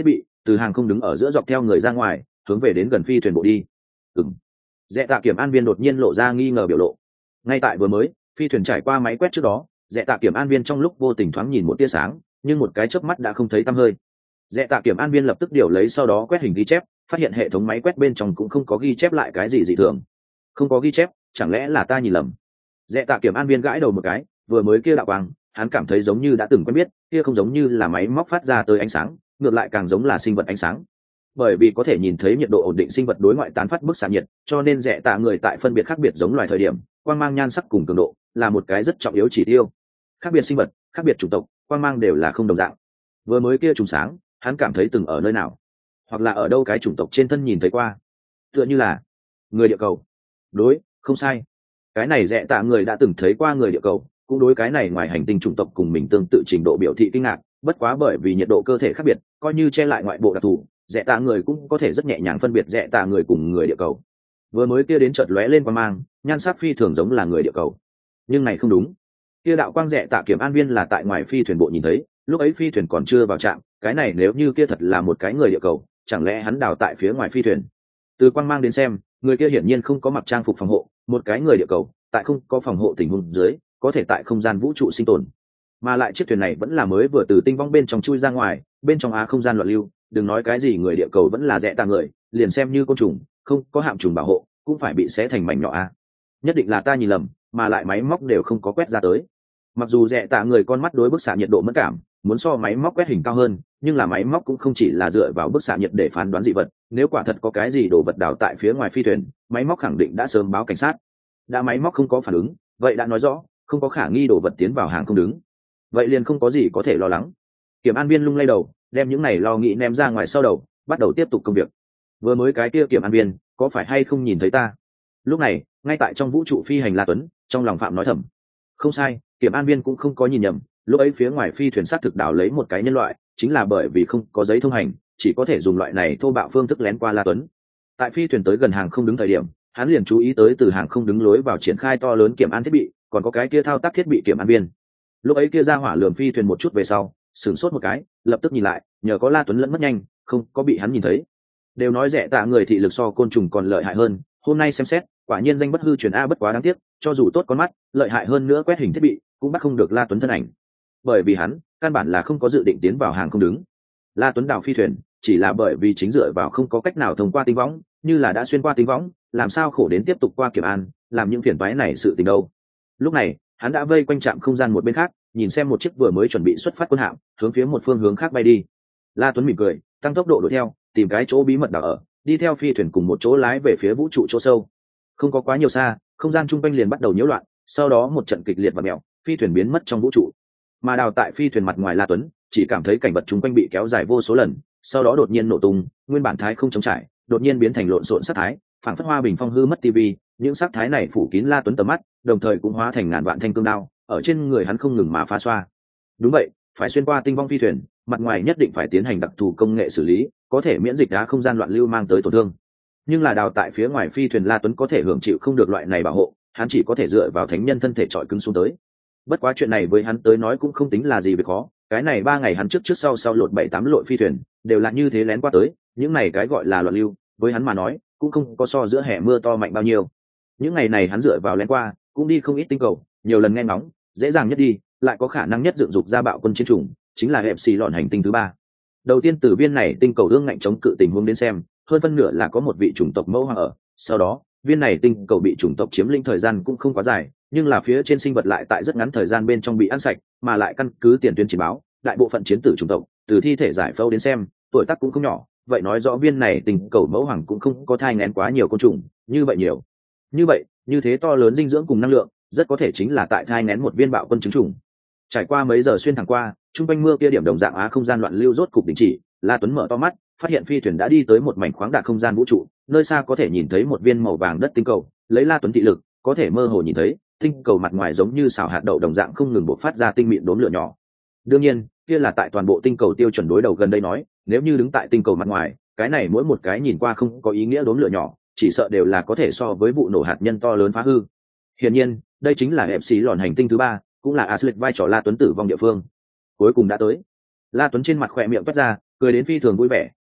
từ hàng không đứng ở giữa dọc theo người ra ngoài hướng về đến gần phi thuyền bộ đi. Ừm. Rẽ tạ kiểm an viên đột nhiên lộ ra nghi ngờ biểu lộ. Ngay tại vừa mới phi thuyền trải qua máy quét trước đó, rẽ tạ kiểm an viên trong lúc vô tình thoáng nhìn một tia sáng, nhưng một cái chớp mắt đã không thấy tăm hơi. Rẽ tạ kiểm an viên lập tức điều lấy sau đó quét hình ghi chép, phát hiện hệ thống máy quét bên trong cũng không có ghi chép lại cái gì dị thường. Không có ghi chép, chẳng lẽ là ta nhìn lầm? Rẽ tạ kiểm an viên gãi đầu một cái, vừa mới kia đạo quang, hắn cảm thấy giống như đã từng quen biết, kia không giống như là máy móc phát ra tới ánh sáng, ngược lại càng giống là sinh vật ánh sáng. Bởi vì có thể nhìn thấy nhiệt độ ổn định sinh vật đối ngoại tán phát bức xạ nhiệt, cho nên rẽ tạ người tại phân biệt khác biệt giống loài thời điểm, quang mang nhan sắc cùng cường độ là một cái rất trọng yếu chỉ tiêu. Khác biệt sinh vật, khác biệt chủng tộc, quang mang đều là không đồng dạng. Vừa mới kia trùng sáng, hắn cảm thấy từng ở nơi nào, hoặc là ở đâu cái chủng tộc trên thân nhìn thấy qua, tựa như là người địa cầu. Đối, không sai, cái này rẽ tạ người đã từng thấy qua người địa cầu, cũng đối cái này ngoài hành tinh chủng tộc cùng mình tương tự trình độ biểu thị kinh ngạc, bất quá bởi vì nhiệt độ cơ thể khác biệt, coi như che lại ngoại bộ đặc thù, rẽ tạ người cũng có thể rất nhẹ nhàng phân biệt rẽ tạ người cùng người địa cầu. Vừa mới kia đến chợt lóe lên qua mang, nhan sắc phi thường giống là người địa cầu, nhưng này không đúng. Kia đạo quang rẽ tạ kiểm an viên là tại ngoài phi thuyền bộ nhìn thấy, lúc ấy phi thuyền còn chưa vào trạm, cái này nếu như kia thật là một cái người địa cầu, chẳng lẽ hắn đào tại phía ngoài phi thuyền? Từ quang mang đến xem, người kia hiển nhiên không có mặc trang phục phòng hộ, một cái người địa cầu tại không có phòng hộ tình huống dưới có thể tại không gian vũ trụ sinh tồn, mà lại chiếc thuyền này vẫn là mới vừa từ tinh vong bên trong chui ra ngoài, bên trong á không gian loạn lưu, đừng nói cái gì người địa cầu vẫn là rẽ tạ người, liền xem như côn trùng không có hạm trùng bảo hộ cũng phải bị xé thành mảnh nhỏ a. Nhất định là ta nhìn lầm, mà lại máy móc đều không có quét ra tới. Mặc dù rẽ tạ người con mắt đối bức xạ nhiệt độ mất cảm, muốn so máy móc quét hình cao hơn, nhưng là máy móc cũng không chỉ là dựa vào bức xạ nhiệt để phán đoán dị vật, nếu quả thật có cái gì đồ vật đào tại phía ngoài phi thuyền, máy móc khẳng định đã sớm báo cảnh sát. Đã máy móc không có phản ứng, vậy đã nói rõ không có khả nghi đồ vật tiến vào hàng không đứng, vậy liền không có gì có thể lo lắng. Kiểm an viên lung lay đầu, đem những này lo nghĩ ném ra ngoài sau đầu, bắt đầu tiếp tục công việc. Vừa mới cái kia kiểm an viên có phải hay không nhìn thấy ta? Lúc này ngay tại trong vũ trụ phi hành La Tuấn trong lòng phạm nói thầm. Không sai, kiểm an viên cũng không có nhìn nhầm, lúc ấy phía ngoài phi thuyền xác thực đào lấy một cái nhân loại, chính là bởi vì không có giấy thông hành, chỉ có thể dùng loại này thô bạo phương thức lén qua La Tuấn. Tại phi thuyền tới gần hàng không đứng thời điểm, hắn liền chú ý tới từ hàng không đứng lối vào triển khai to lớn kiểm an thiết bị, còn có cái kia thao tác thiết bị kiểm an viên. Lúc ấy kia ra hỏa lườm phi thuyền một chút về sau, sửng sốt một cái, lập tức nhìn lại, nhờ có La Tuấn lẫn mất nhanh, không có bị hắn nhìn thấy. Đều nói rẻ tạ người thị lực so côn trùng còn lợi hại hơn, hôm nay xem xét, quả nhiên danh bất hư truyền a, bất quá đáng tiếc, cho dù tốt con mắt, lợi hại hơn nữa quét hình thiết bị, cũng bắt không được La Tuấn thân ảnh. Bởi vì hắn, căn bản là không có dự định tiến vào hàng không đứng. La Tuấn đào phi thuyền, chỉ là bởi vì chính dựa vào không có cách nào thông qua tinh võng, như là đã xuyên qua tinh võng, làm sao khổ đến tiếp tục qua kiểm an, làm những phiền toái này sự tình đâu. Lúc này, hắn đã vây quanh trạm không gian một bên khác, nhìn xem một chiếc vừa mới chuẩn bị xuất phát quân hạm, hướng phía một phương hướng khác bay đi. La Tuấn mỉm cười, tăng tốc độ đuổi theo, tìm cái chỗ bí mật đào ở, đi theo phi thuyền cùng một chỗ lái về phía vũ trụ chỗ sâu. Không có quá nhiều xa, không gian trung quanh liền bắt đầu nhiễu loạn, sau đó một trận kịch liệt và mèo, phi thuyền biến mất trong vũ trụ. Mà đào tại phi thuyền mặt ngoài La Tuấn, chỉ cảm thấy cảnh vật trung quanh bị kéo dài vô số lần, sau đó đột nhiên nổ tung, nguyên bản thái không chống trải, đột nhiên biến thành lộn xộn sắc thái, phản phất hoa bình phong hư mất tivi, những sắc thái này phủ kín La Tuấn tầm mắt, đồng thời cũng hóa thành ngàn vạn thanh cương đao, ở trên người hắn không ngừng mà phá xoa. Đúng vậy, phải xuyên qua tinh vong phi thuyền, mặt ngoài nhất định phải tiến hành đặc thù công nghệ xử lý, có thể miễn dịch đá không gian loạn lưu mang tới tổn thương. Nhưng là đào tại phía ngoài phi thuyền La Tuấn có thể hưởng chịu không được loại này bảo hộ, hắn chỉ có thể dựa vào thánh nhân thân thể trọi cứng xuống tới. Bất quá chuyện này với hắn tới nói cũng không tính là gì việc khó, cái này ba ngày hắn trước trước sau sau lột bảy tám lội phi thuyền, đều là như thế lén qua tới, những này cái gọi là loạn lưu, với hắn mà nói, cũng không có so giữa hè mưa to mạnh bao nhiêu. Những ngày này hắn dựa vào lén qua, cũng đi không ít tinh cầu, nhiều lần nghe ngóng, dễ dàng nhất đi, lại có khả năng nhất dựng dục ra bạo quân chiến chủng, chính là hẹp xì lọn hành tinh thứ ba. Đầu tiên từ viên này tinh cầu ương ngạnh chống cự tình huống đến xem, hơn phân nửa là có một vị chủng tộc mẫu hoàng ở, sau đó viên này tinh cầu bị chủng tộc chiếm lĩnh thời gian cũng không quá dài, nhưng là phía trên sinh vật lại tại rất ngắn thời gian bên trong bị ăn sạch, mà lại căn cứ tiền tuyến chiến báo, đại bộ phận chiến tử chủng tộc, từ thi thể giải phẫu đến xem, tuổi tác cũng không nhỏ, vậy nói rõ viên này tinh cầu mẫu hoàng cũng không có thai nghén quá nhiều côn trùng, như vậy nhiều. Như vậy, như thế to lớn dinh dưỡng cùng năng lượng, rất có thể chính là tại thai nghén một viên bạo quân trứng trùng. Trải qua mấy giờ xuyên thẳng qua, trung quanh mưa kia điểm đồng dạng á không gian loạn lưu rốt cục đình chỉ, La Tuấn mở to mắt, phát hiện phi thuyền đã đi tới một mảnh khoáng đạt không gian vũ trụ, nơi xa có thể nhìn thấy một viên màu vàng đất tinh cầu, lấy La Tuấn thị lực, có thể mơ hồ nhìn thấy, tinh cầu mặt ngoài giống như xào hạt đậu đồng dạng không ngừng bộc phát ra tinh mịn đốm lửa nhỏ. Đương nhiên, kia là tại toàn bộ tinh cầu tiêu chuẩn đối đầu gần đây nói, nếu như đứng tại tinh cầu mặt ngoài, cái này mỗi một cái nhìn qua không có ý nghĩa đốm lửa nhỏ, chỉ sợ đều là có thể so với vụ nổ hạt nhân to lớn phá hư. Hiển nhiên, đây chính là hẹp xí lòn hành tinh thứ ba, cũng là Aslick vai trò La Tuấn tử vong địa phương. Cuối cùng đã tới. La Tuấn trên mặt khỏe miệng toát ra, cười đến phi thường vui vẻ,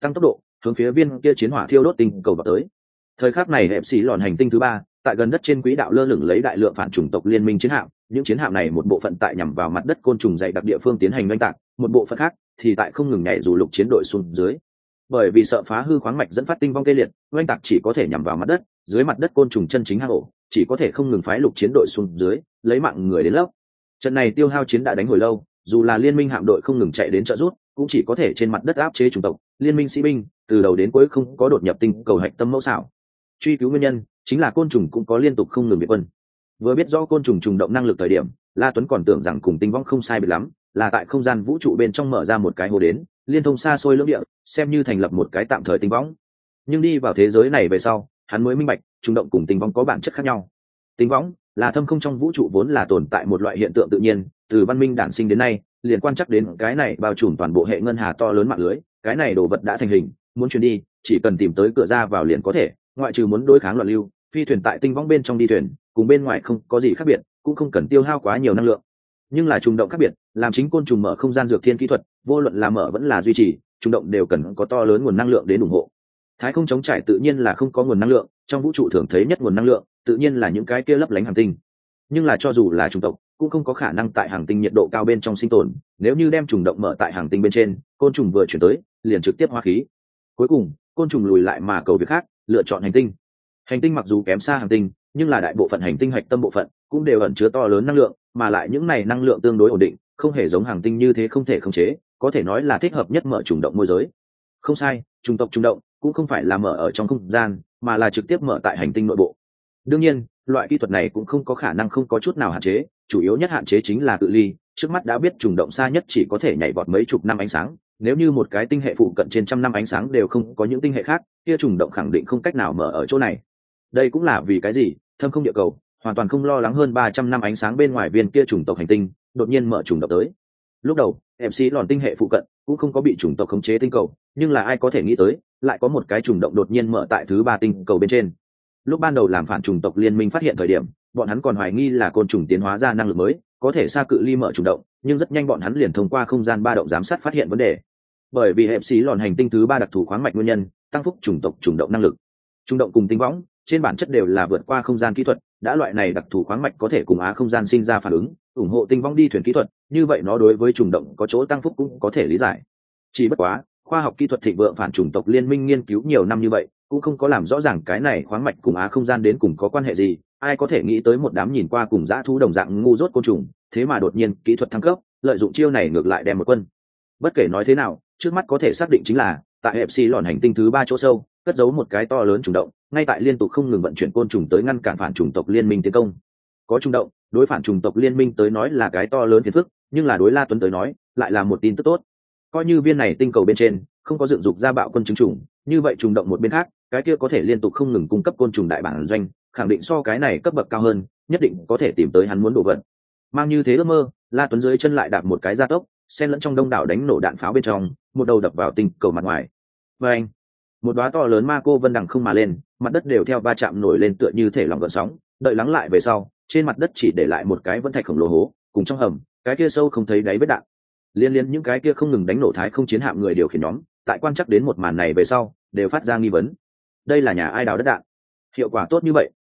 tăng tốc độ hướng phía viên kia chiến hỏa thiêu đốt tinh cầu vào tới. Thời khắc này hẹp xì lòn hành tinh thứ ba tại gần đất trên quỹ đạo lơ lửng lấy đại lượng phản chủng tộc liên minh chiến hạm, những chiến hạm này một bộ phận tại nhằm vào mặt đất côn trùng dày đặc địa phương tiến hành oanh tạc, một bộ phận khác thì tại không ngừng nhảy dù lục chiến đội xuống dưới. Bởi vì sợ phá hư khoáng mạch dẫn phát tinh vong tê liệt, oanh tạc chỉ có thể nhằm vào mặt đất, dưới mặt đất côn trùng chân chính hang ổ, chỉ có thể không ngừng phái lục chiến đội xuống dưới, lấy mạng người đến lấp. Trận này tiêu hao chiến đã đánh hồi lâu, dù là liên minh hạm đội không ngừng chạy đến trợ rút, cũng chỉ có thể trên mặt đất áp chế chủng tộc, liên minh sĩ binh từ đầu đến cuối không có đột nhập tinh cầu hạch tâm mẫu xảo. Truy cứu nguyên nhân chính là côn trùng cũng có liên tục không ngừng bị quân. Vừa biết rõ côn trùng trùng động năng lực thời điểm, La Tuấn còn tưởng rằng cùng tinh vong không sai biệt lắm, là tại không gian vũ trụ bên trong mở ra một cái hồ đến, liên thông xa xôi lưỡng địa, xem như thành lập một cái tạm thời tinh võng. Nhưng đi vào thế giới này về sau, hắn mới minh bạch, trùng động cùng tinh võng có bản chất khác nhau. Tinh võng là thâm không trong vũ trụ vốn là tồn tại một loại hiện tượng tự nhiên, từ văn minh đản sinh đến nay, liền quan chắc đến cái này bao trùm toàn bộ hệ ngân hà to lớn mạng lưới, cái này đồ vật đã thành hình, muốn chuyển đi, chỉ cần tìm tới cửa ra vào liền có thể, ngoại trừ muốn đối kháng loạn lưu, phi thuyền tại tinh võng bên trong đi thuyền, cùng bên ngoài không có gì khác biệt, cũng không cần tiêu hao quá nhiều năng lượng. Nhưng là trùng động khác biệt, làm chính côn trùng mở không gian dược thiên kỹ thuật, vô luận là mở vẫn là duy trì, trùng động đều cần có to lớn nguồn năng lượng đến ủng hộ. Thái không chống trải tự nhiên là không có nguồn năng lượng, trong vũ trụ thường thấy nhất nguồn năng lượng, tự nhiên là những cái kia lấp lánh hành tinh. Nhưng là cho dù là trùng tộc, cũng không có khả năng tại hành tinh nhiệt độ cao bên trong sinh tồn, nếu như đem trùng động mở tại hành tinh bên trên, côn trùng vừa chuyển tới, liền trực tiếp hóa khí. Cuối cùng, côn trùng lùi lại mà cầu việc khác, lựa chọn hành tinh. Hành tinh mặc dù kém xa hành tinh, nhưng là đại bộ phận hành tinh hạch tâm bộ phận cũng đều ẩn chứa to lớn năng lượng, mà lại những này năng lượng tương đối ổn định, không hề giống hành tinh như thế không thể khống chế, có thể nói là thích hợp nhất mở trùng động môi giới. Không sai, trùng tộc trùng động cũng không phải là mở ở trong không gian, mà là trực tiếp mở tại hành tinh nội bộ. Đương nhiên, loại kỹ thuật này cũng không có khả năng không có chút nào hạn chế, chủ yếu nhất hạn chế chính là cự ly, trước mắt đã biết trùng động xa nhất chỉ có thể nhảy vọt mấy chục năm ánh sáng, nếu như một cái tinh hệ phụ cận trên trăm năm ánh sáng đều không có những tinh hệ khác, kia trùng động khẳng định không cách nào mở ở chỗ này. Đây cũng là vì cái gì thâm không địa cầu hoàn toàn không lo lắng hơn ba trăm năm ánh sáng bên ngoài viên kia chủng tộc hành tinh đột nhiên mở chủng tộc tới. Lúc đầu em xê lòn tinh hệ phụ cận cũng không có bị chủng tộc khống chế tinh cầu, nhưng là ai có thể nghĩ tới lại có một cái chủng động đột nhiên mở tại thứ ba tinh cầu bên trên. Lúc ban đầu làm phản chủng tộc liên minh phát hiện thời điểm, bọn hắn còn hoài nghi là côn trùng tiến hóa ra năng lực mới, có thể xa cự ly mở chủng động, nhưng rất nhanh bọn hắn liền thông qua không gian ba động giám sát phát hiện vấn đề. Bởi vì hệ xí lòn hành tinh thứ ba đặc thù khoáng mạch nguyên nhân, tăng phúc chủng tộc chủng động năng lực. Chủng động cùng tinh võng trên bản chất đều là vượt qua không gian kỹ thuật, đã loại này đặc thù khoáng mạch có thể cùng á không gian sinh ra phản ứng, ủng hộ tinh võng đi thuyền kỹ thuật, như vậy nó đối với chủng động có chỗ tăng phúc cũng có thể lý giải. Chỉ bất quá, khoa học kỹ thuật thịnh vượng phản chủng tộc liên minh nghiên cứu nhiều năm như vậy, cũng không có làm rõ ràng cái này khoáng mạch cùng á không gian đến cùng có quan hệ gì, ai có thể nghĩ tới một đám nhìn qua cùng dã thú đồng dạng ngu dốt côn trùng, thế mà đột nhiên kỹ thuật thăng cấp, lợi dụng chiêu này ngược lại đem một quân. Bất kể nói thế nào, trước mắt có thể xác định chính là tại hẹp xì lòn hành tinh thứ ba chỗ sâu cất giấu một cái to lớn trùng động, ngay tại liên tục không ngừng vận chuyển côn trùng tới ngăn cản phản chủng tộc liên minh tiến công. Có trùng động, đối phản chủng tộc liên minh tới nói là cái to lớn phiền phức, nhưng là đối La Tuấn tới nói lại là một tin tức tốt. Coi như viên này tinh cầu bên trên không có dựng dục ra bạo quân chứng trùng, như vậy trùng động một bên khác, cái kia có thể liên tục không ngừng cung cấp côn trùng đại bản doanh, khẳng định so cái này cấp bậc cao hơn, nhất định có thể tìm tới hắn muốn đồ vật. Mang như thế ước mơ, La Tuấn dưới chân lại đạp một cái gia tốc, xen lẫn trong đông đảo đánh nổ đạn pháo bên trong, một đầu đập vào tinh cầu mặt ngoài. Và anh, một đóa to lớn ma cô vân đằng không mà lên, mặt đất đều theo va chạm nổi lên tựa như thể lỏng gợn sóng, đợi lắng lại về sau, trên mặt đất chỉ để lại một cái vân thạch khổng lồ hố, cùng trong hầm, cái kia sâu không thấy đáy vết đạn. Liên liên những cái kia không ngừng đánh nổ thái không chiến hạm người điều khiển nhóm, tại quan chắc đến một màn này về sau, đều phát ra nghi vấn. Đây là nhà ai đào đất đạn? Hiệu quả tốt như vậy?